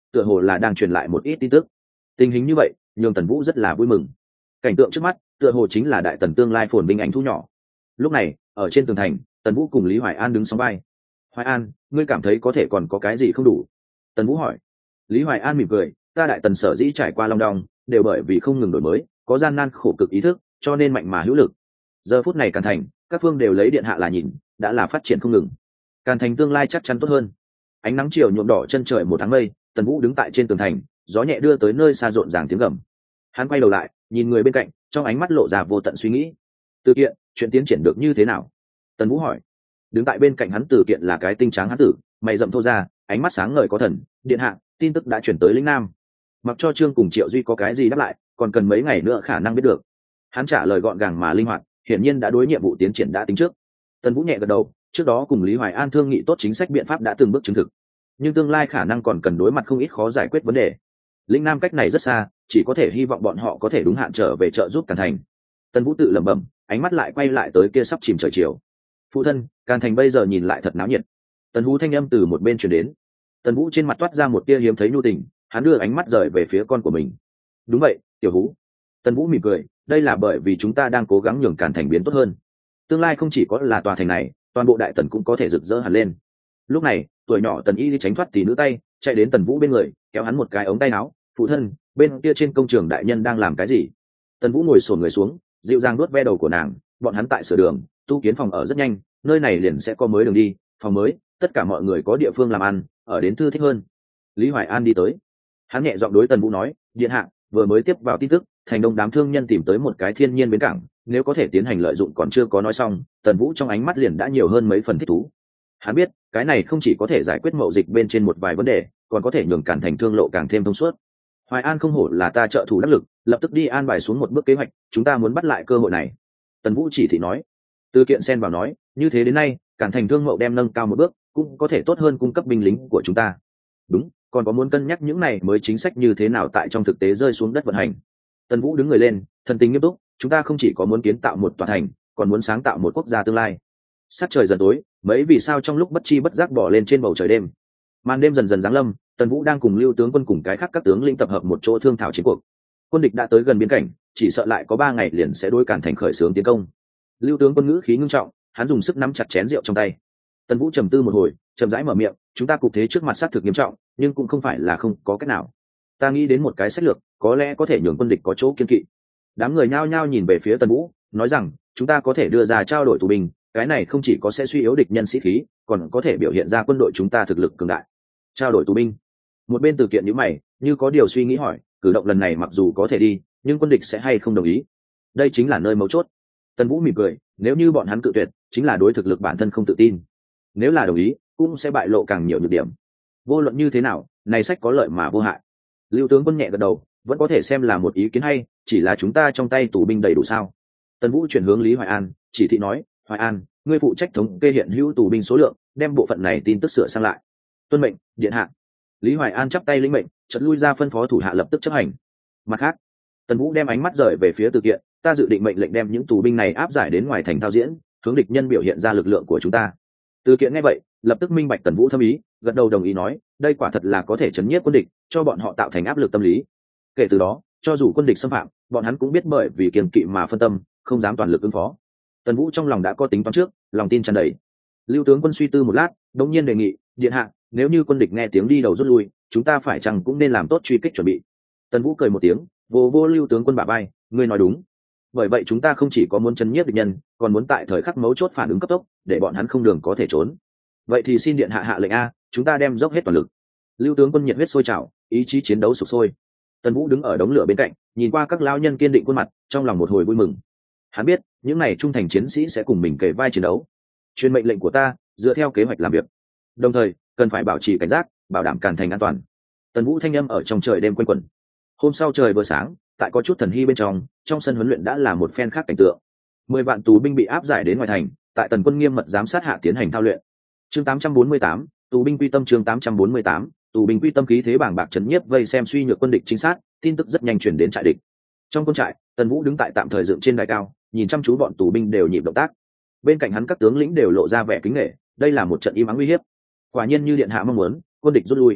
tựa hồ là đang truyền lại một ít tin tức. Tình hình như vậy nhường Tần Vũ rất là vui mừng. Cảnh tượng trước mắt tựa hồ chính là đại tần tương lai phồn vinh ảnh thu nhỏ. Lúc này ở trên tường thành, Tần Vũ cùng Lý Hoài An đứng song vai. Hoài An, ngươi cảm thấy có thể còn có cái gì không đủ? Tần Vũ hỏi. Lý Hoài An mỉm cười, ta đại tần sở dĩ trải qua long đong đều bởi vì không ngừng đổi mới, có gian nan khổ cực ý thức, cho nên mạnh mà hữu lực. Giờ phút này Càn Thành, các phương đều lấy điện hạ là nhìn, đã là phát triển không ngừng. Càn Thành tương lai chắc chắn tốt hơn. Ánh nắng chiều nhuộm đỏ chân trời một tháng mây, Tần Vũ đứng tại trên tường thành, gió nhẹ đưa tới nơi xa rộn ràng tiếng gầm. Hắn quay đầu lại, nhìn người bên cạnh, trong ánh mắt lộ ra vô tận suy nghĩ. Từ Kiện, chuyện tiến triển được như thế nào? Tần Vũ hỏi. Đứng tại bên cạnh hắn Từ Kiện là cái tinh tráng hán tử, mày rậm thô ra, ánh mắt sáng ngời có thần. Điện hạ, tin tức đã chuyển tới lĩnh Nam. Mặc cho Trương cùng Triệu Duy có cái gì đáp lại, còn cần mấy ngày nữa khả năng biết được. Hắn trả lời gọn gàng mà linh hoạt, hiển nhiên đã đối nhiệm vụ tiến triển đã tính trước. Tần Vũ nhẹ gật đầu, trước đó cùng Lý Hoài An thương nghị tốt chính sách biện pháp đã từng bước chứng thực, nhưng tương lai khả năng còn cần đối mặt không ít khó giải quyết vấn đề. Lĩnh Nam cách này rất xa, chỉ có thể hy vọng bọn họ có thể đúng hạn trở về trợ giúp Càn Thành. Tần Vũ tự lẩm bẩm, ánh mắt lại quay lại tới kia sắp chìm trời chiều. Phụ thân, Càn Thành bây giờ nhìn lại thật náo nhiệt. Tần Vũ thanh âm từ một bên truyền đến. Tần Vũ trên mặt toát ra một tia hiếm thấy nhu tình, hắn đưa ánh mắt rời về phía con của mình. Đúng vậy, tiểu Hú. Tần Vũ mỉm cười, đây là bởi vì chúng ta đang cố gắng nhường Càn Thành biến tốt hơn. Tương lai không chỉ có là tòa thành này, toàn bộ đại tần cũng có thể rực rỡ hẳn lên. Lúc này, tuổi nhỏ Tần Y đi tránh thoát tỷ nữ tay, chạy đến Tần Vũ bên người, kéo hắn một cái ống tay áo. Phụ thân, bên kia trên công trường đại nhân đang làm cái gì? Tần Vũ ngồi xổm người xuống, dịu dàng nuốt ve đầu của nàng. Bọn hắn tại sửa đường, tu kiến phòng ở rất nhanh, nơi này liền sẽ có mới đường đi, phòng mới, tất cả mọi người có địa phương làm ăn, ở đến thư thích hơn. Lý Hoài An đi tới, hắn nhẹ giọng đối Tần Vũ nói, điện hạ vừa mới tiếp vào tin tức, thành đông đám thương nhân tìm tới một cái thiên nhiên bến cảng, nếu có thể tiến hành lợi dụng còn chưa có nói xong. Tần Vũ trong ánh mắt liền đã nhiều hơn mấy phần thích thú. Hắn biết cái này không chỉ có thể giải quyết mậu dịch bên trên một vài vấn đề, còn có thể nhường Càn Thành thương lộ càng thêm thông suốt. Hoài An không hổ là ta trợ thủ đắc lực, lập tức đi an bài xuống một bước kế hoạch, chúng ta muốn bắt lại cơ hội này. Tần Vũ chỉ thị nói. Từ Kiện xen vào nói, như thế đến nay Càn Thành thương mậu đem nâng cao một bước, cũng có thể tốt hơn cung cấp binh lính của chúng ta. Đúng, còn có muốn cân nhắc những này mới chính sách như thế nào tại trong thực tế rơi xuống đất vận hành. Tần Vũ đứng người lên, thần tình nghiêm túc, chúng ta không chỉ có muốn kiến tạo một tòa thành, còn muốn sáng tạo một quốc gia tương lai. Sát trời dần tối, mấy vì sao trong lúc bất chi bất giác bỏ lên trên bầu trời đêm. Màn đêm dần dần giáng lâm, Tần Vũ đang cùng Lưu tướng quân cùng cái khác các tướng lĩnh tập hợp một chỗ thương thảo chiến cuộc. Quân địch đã tới gần biên cảnh, chỉ sợ lại có 3 ngày liền sẽ đối Càn Thành khởi xướng tiến công. Lưu tướng quân ngữ khí ngưng trọng, hắn dùng sức nắm chặt chén rượu trong tay. Tần Vũ trầm tư một hồi, chậm rãi mở miệng, chúng ta cục thế trước mặt sát thực nghiêm trọng, nhưng cũng không phải là không có cách nào. Ta nghĩ đến một cái sách lược, có lẽ có thể nhường quân địch có chỗ kiên kỵ. Đám người nhao nhao nhìn về phía Tần Vũ, nói rằng chúng ta có thể đưa ra trao đổi tù binh, cái này không chỉ có sẽ suy yếu địch nhân sĩ khí, còn có thể biểu hiện ra quân đội chúng ta thực lực cường đại. Trao đổi tù binh. Một bên Từ Kiện nhíu mày, như có điều suy nghĩ hỏi, cử động lần này mặc dù có thể đi, nhưng quân địch sẽ hay không đồng ý? Đây chính là nơi mấu chốt. Tần Vũ mỉm cười, nếu như bọn hắn cự tuyệt, chính là đối thực lực bản thân không tự tin. Nếu là đồng ý, cũng sẽ bại lộ càng nhiều nhược điểm. Vô luận như thế nào, này sách có lợi mà vô hại. Lưu tướng quân nhẹ gật đầu, vẫn có thể xem là một ý kiến hay, chỉ là chúng ta trong tay tù binh đầy đủ sao? Tần Vũ chuyển hướng Lý Hoài An, chỉ thị nói, Hoài An, ngươi phụ trách thống kê hiện hữu tù binh số lượng, đem bộ phận này tin tức sửa sang lại. Tuân mệnh, điện hạ. Lý Hoài An chắp tay lĩnh mệnh, chợt lui ra phân phó thủ hạ lập tức chấp hành. Mặt khác, Tần Vũ đem ánh mắt rời về phía Từ Kiện, ta dự định mệnh lệnh đem những tù binh này áp giải đến ngoài thành thao diễn, hướng địch nhân biểu hiện ra lực lượng của chúng ta. Từ Kiện nghe vậy, lập tức minh bạch Tần Vũ thâm ý, gật đầu đồng ý nói, đây quả thật là có thể chấn nhiếp quân địch, cho bọn họ tạo thành áp lực tâm lý. Kể từ đó, cho dù quân địch xâm phạm, bọn hắn cũng biết bởi vì kiêng kỵ mà phân tâm, không dám toàn lực ứng phó. Tần Vũ trong lòng đã có tính toán trước, lòng tin tràn đầy. Lưu tướng quân suy tư một lát, đột nhiên đề nghị, điện hạ, nếu như quân địch nghe tiếng đi đầu rút lui, chúng ta phải chăng cũng nên làm tốt truy kích chuẩn bị. Tần Vũ cười một tiếng, vô vô Lưu tướng quân bả vai, ngươi nói đúng. Bởi vậy chúng ta không chỉ có muốn chấn nhiếp địch nhân, còn muốn tại thời khắc mấu chốt phản ứng cấp tốc, để bọn hắn không đường có thể trốn. Vậy thì xin điện hạ hạ lệnh a, chúng ta đem dốc hết toàn lực. Lưu tướng quân nhiệt huyết sôi trào, ý chí chiến đấu sục sôi. Tần Vũ đứng ở đống lửa bên cạnh, nhìn qua các lão nhân kiên định khuôn mặt, trong lòng một hồi vui mừng. Hắn biết, những này trung thành chiến sĩ sẽ cùng mình kề vai chiến đấu. Truyền mệnh lệnh của ta, dựa theo kế hoạch làm việc. Đồng thời, cần phải bảo trì cảnh giác, bảo đảm Càn Thành an toàn. Tần Vũ thanh âm ở trong trời đêm quanh quẩn. Hôm sau trời vừa sáng, tại có chút thần hy bên trong sân huấn luyện đã là một phen khác cảnh tượng. 10 vạn tù binh bị áp giải đến ngoài thành, tại Tần Quân nghiêm mật giám sát hạ tiến hành thao luyện. Chương 848, tù binh quy tâm. Chương 848, tù binh quy tâm. Khí thế bàng bạc chấn nhiếp vây xem suy nhược quân địch chính sát, tin tức rất nhanh truyền đến trại địch. Trong quân trại, Tần Vũ đứng tại tạm thời dựng trên đài cao, nhìn chăm chú bọn tù binh đều nhịp động tác. Bên cạnh hắn các tướng lĩnh đều lộ ra vẻ kính nể, đây là một trận im ắng uy hiếp. Quả nhiên như điện hạ mong muốn, quân địch rút lui.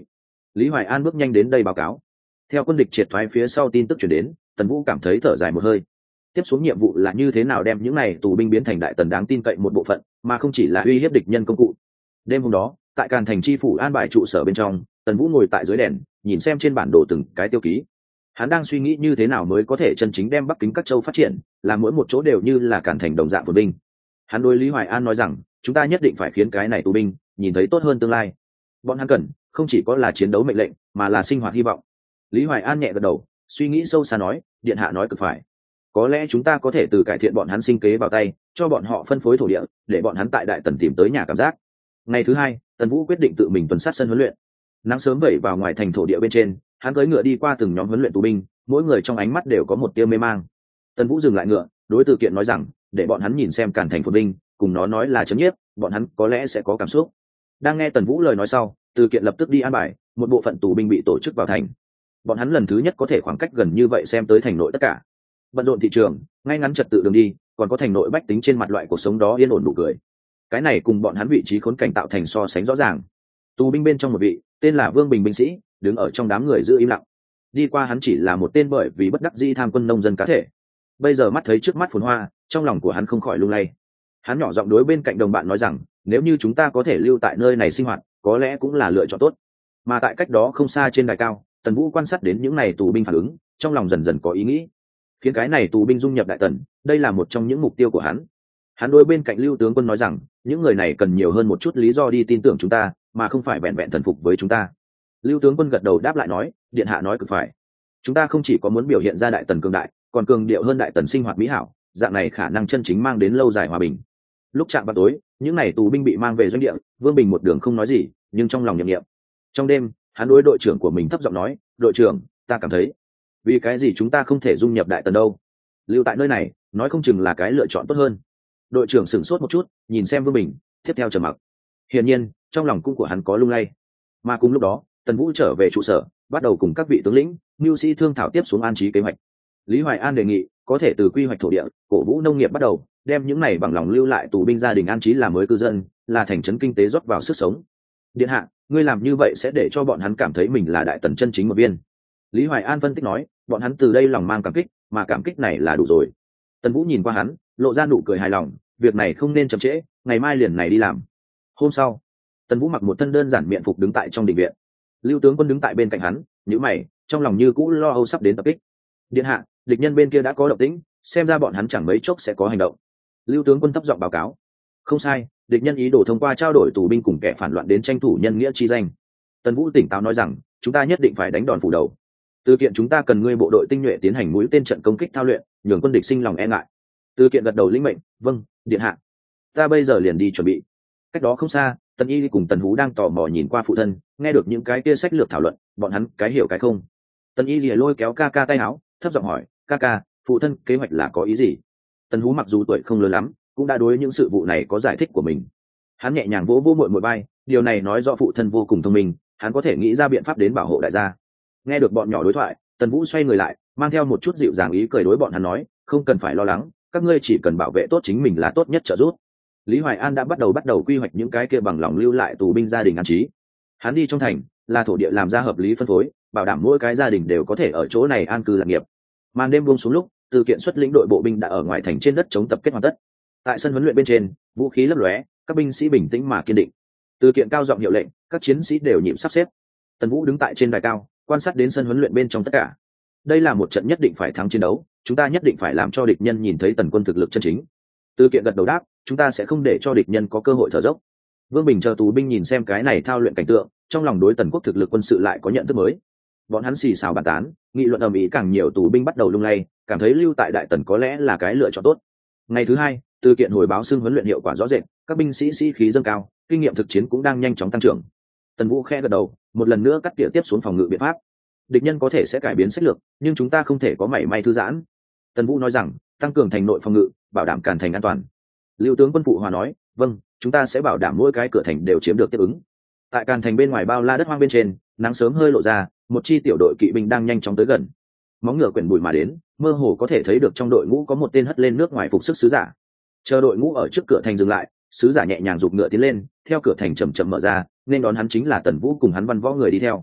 Lý Hoài An bước nhanh đến đây báo cáo. Theo quân địch triệt thoái phía sau tin tức chuyển đến, Tần Vũ cảm thấy thở dài một hơi. Tiếp xuống nhiệm vụ là như thế nào đem những này tù binh biến thành đại tần đáng tin cậy một bộ phận, mà không chỉ là uy hiếp địch nhân công cụ. Đêm hôm đó, tại Càn Thành chi phủ an bài trụ sở bên trong, Tần Vũ ngồi tại dưới đèn, nhìn xem trên bản đồ từng cái tiêu ký. Hắn đang suy nghĩ như thế nào mới có thể chân chính đem Bắc Kính các châu phát triển, làm mỗi một chỗ đều như là Càn Thành đồng dạng phồn binh. Hắn đối Lý Hoài An nói rằng, chúng ta nhất định phải khiến cái này tù binh nhìn thấy tốt hơn tương lai. Bọn hắn cần không chỉ có là chiến đấu mệnh lệnh, mà là sinh hoạt hy vọng. Lý Hoài An nhẹ gật đầu, suy nghĩ sâu xa nói, điện hạ nói cực phải. Có lẽ chúng ta có thể từ cải thiện bọn hắn sinh kế vào tay, cho bọn họ phân phối thổ địa, để bọn hắn tại đại tần tìm tới nhà cảm giác. Ngày thứ hai, Tần Vũ quyết định tự mình tuần sát sân huấn luyện. Nắng sớm vẩy vào ngoài thành thổ địa bên trên, hắn cưỡi ngựa đi qua từng nhóm huấn luyện tù binh, mỗi người trong ánh mắt đều có một tia mê mang. Tần Vũ dừng lại ngựa, đối Từ Kiện nói rằng, để bọn hắn nhìn xem Càn Thành phồn binh, cùng nó nói là chấn nhiếp, bọn hắn có lẽ sẽ có cảm xúc. Đang nghe Tần Vũ lời nói sau, Từ Kiện lập tức đi an bài, một bộ phận tù binh bị tổ chức vào thành. Bọn hắn lần thứ nhất có thể khoảng cách gần như vậy xem tới thành nội tất cả. Bận rộn thị trường, ngay ngắn trật tự đường đi, còn có thành nội bách tính trên mặt loại cuộc sống đó yên ổn nụ cười. Cái này cùng bọn hắn vị trí khốn cảnh tạo thành so sánh rõ ràng. Tù binh bên trong một vị, tên là Vương Bình binh sĩ, đứng ở trong đám người giữ im lặng. Đi qua hắn chỉ là một tên bởi vì bất đắc dĩ tham quân nông dân cá thể. Bây giờ mắt thấy trước mắt phồn hoa, trong lòng của hắn không khỏi lung lay. Hắn nhỏ giọng đối bên cạnh đồng bạn nói rằng, nếu như chúng ta có thể lưu tại nơi này sinh hoạt, có lẽ cũng là lựa chọn tốt. Mà tại cách đó không xa trên đài cao, Tần Vũ quan sát đến những này tù binh phản ứng, trong lòng dần dần có ý nghĩ. Khiến cái này tù binh dung nhập đại tần, đây là một trong những mục tiêu của hắn. Hắn đối bên cạnh Lưu tướng quân nói rằng, những người này cần nhiều hơn một chút lý do đi tin tưởng chúng ta, mà không phải vẹn vẹn thần phục với chúng ta. Lưu tướng quân gật đầu đáp lại nói, điện hạ nói cực phải. Chúng ta không chỉ có muốn biểu hiện ra đại tần cường đại, còn cường điệu hơn đại tần sinh hoạt mỹ hảo, dạng này khả năng chân chính mang đến lâu dài hòa bình. Lúc chạm vào tối, những này tù binh bị mang về doanh địa, Vương Bình một đường không nói gì, nhưng trong lòng nhậm nghiệm. Trong đêm, hắn đối đội trưởng của mình thấp giọng nói, đội trưởng, ta cảm thấy, vì cái gì chúng ta không thể dung nhập đại tần đâu? Lưu tại nơi này, nói không chừng là cái lựa chọn tốt hơn. Đội trưởng sửng sốt một chút, nhìn xem Vương Bình, tiếp theo trầm mặc. Hiển nhiên, trong lòng cung của hắn có lung lay. Mà cùng lúc đó, Tần Vũ trở về trụ sở, bắt đầu cùng các vị tướng lĩnh, mưu sĩ thương thảo tiếp xuống an trí kế hoạch. Lý Hoài An đề nghị, có thể từ quy hoạch thổ địa, cổ vũ nông nghiệp bắt đầu, đem những này bằng lòng lưu lại tù binh gia đình an trí làm mới cư dân, là thành trấn kinh tế rót vào sức sống. Điện hạ, ngươi làm như vậy sẽ để cho bọn hắn cảm thấy mình là đại tần chân chính một viên. Lý Hoài An phân tích nói, bọn hắn từ đây lòng mang cảm kích, mà cảm kích này là đủ rồi. Tần Vũ nhìn qua hắn, lộ ra nụ cười hài lòng, việc này không nên chậm trễ, ngày mai liền này đi làm. Hôm sau, Tần Vũ mặc một thân đơn giản miện phục đứng tại trong đình viện. Lưu tướng quân đứng tại bên cạnh hắn, nhíu mày, trong lòng như cũ lo âu sắp đến tập kích. Điện hạ, địch nhân bên kia đã có động tĩnh, xem ra bọn hắn chẳng mấy chốc sẽ có hành động. Lưu tướng quân thấp giọng báo cáo. Không sai, địch nhân ý đồ thông qua trao đổi tù binh cùng kẻ phản loạn đến tranh thủ nhân nghĩa chi danh. Tần Vũ tỉnh táo nói rằng, chúng ta nhất định phải đánh đòn phủ đầu. Từ Kiện, chúng ta cần ngươi bộ đội tinh nhuệ tiến hành mũi tên trận công kích thao luyện, nhường quân địch sinh lòng e ngại. Từ Kiện gật đầu lĩnh mệnh, vâng, điện hạ. Ta bây giờ liền đi chuẩn bị. Cách đó không xa, Tần Y cùng Tần Hú đang tò mò nhìn qua phụ thân, nghe được những cái kia sách lược thảo luận, bọn hắn cái hiểu cái không. Tần Y lìa lôi kéo ca ca tay áo, thấp giọng hỏi, ca ca, phụ thân kế hoạch là có ý gì? Tần Hú mặc dù tuổi không lớn lắm, cũng đã đối những sự vụ này có giải thích của mình. Hắn nhẹ nhàng vỗ vỗ muội muội vai, điều này nói rõ phụ thân vô cùng thông minh, hắn có thể nghĩ ra biện pháp đến bảo hộ đại gia. Nghe được bọn nhỏ đối thoại, Tần Vũ xoay người lại, mang theo một chút dịu dàng ý cười đối bọn hắn nói, không cần phải lo lắng, các ngươi chỉ cần bảo vệ tốt chính mình là tốt nhất trợ giúp. Lý Hoài An đã bắt đầu quy hoạch những cái kia bằng lòng lưu lại tù binh gia đình an trí. Hắn đi trong thành, là thổ địa làm ra hợp lý phân phối, bảo đảm mỗi cái gia đình đều có thể ở chỗ này an cư lạc nghiệp. Màn đêm buông xuống lúc, Từ Kiện xuất lĩnh đội bộ binh đã ở ngoài thành trên đất chống tập kết hoàn tất. Tại sân huấn luyện bên trên, vũ khí lấp lóe, các binh sĩ bình tĩnh mà kiên định. Từ Kiện cao giọng hiệu lệnh, các chiến sĩ đều nhịp sắp xếp. Tần Vũ đứng tại trên đài cao, quan sát đến sân huấn luyện bên trong tất cả. Đây là một trận nhất định phải thắng chiến đấu, chúng ta nhất định phải làm cho địch nhân nhìn thấy tần quân thực lực chân chính. Từ Kiện gật đầu đáp, chúng ta sẽ không để cho địch nhân có cơ hội thở dốc. Vương Bình chờ tù binh nhìn xem cái này thao luyện cảnh tượng, trong lòng đối tần quốc thực lực quân sự lại có nhận thức mới. Bọn hắn xì xào bàn tán, nghị luận ầm ĩ, càng nhiều tù binh bắt đầu lung lay, cảm thấy lưu tại đại tần có lẽ là cái lựa chọn tốt. Ngày thứ hai, Từ Kiện hồi báo xưng huấn luyện hiệu quả rõ rệt, các binh sĩ sĩ khí dâng cao, kinh nghiệm thực chiến cũng đang nhanh chóng tăng trưởng. Tần Vũ khẽ gật đầu, một lần nữa cắt tỉa tiếp xuống phòng ngự biện pháp. Địch nhân có thể sẽ cải biến sách lược, nhưng chúng ta không thể có mảy may thư giãn. Tần Vũ nói rằng, tăng cường thành nội phòng ngự, bảo đảm Càn Thành an toàn. Lưu tướng quân phụ hòa nói, vâng, chúng ta sẽ bảo đảm mỗi cái cửa thành đều chiếm được tiếp ứng. Tại Càn Thành bên ngoài bao la đất hoang bên trên, nắng sớm hơi lộ ra, một chi tiểu đội kỵ binh đang nhanh chóng tới gần. Móng ngựa quyển bụi mà đến, mơ hồ có thể thấy được trong đội ngũ có một tên hất lên nước ngoài phục sức sứ giả. Chờ đội ngũ ở trước cửa thành dừng lại, sứ giả nhẹ nhàng giục ngựa tiến lên, theo cửa thành chậm chậm mở ra, nên đón hắn chính là Tần Vũ cùng hắn văn võ người đi theo.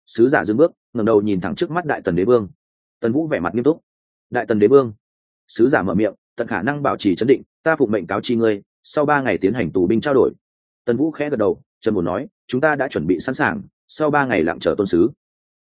Sứ giả dừng bước, ngẩng đầu nhìn thẳng trước mắt đại tần đế vương. Tần Vũ vẻ mặt nghiêm túc. Đại tần đế vương. Sứ giả mở miệng, tận khả năng bảo trì trấn định, ta phụng mệnh cáo chi ngươi, sau 3 ngày tiến hành tù binh trao đổi. Tần Vũ khẽ gật đầu, trầm ổn nói, chúng ta đã chuẩn bị sẵn sàng, sau 3 ngày lặng chờ tôn sứ.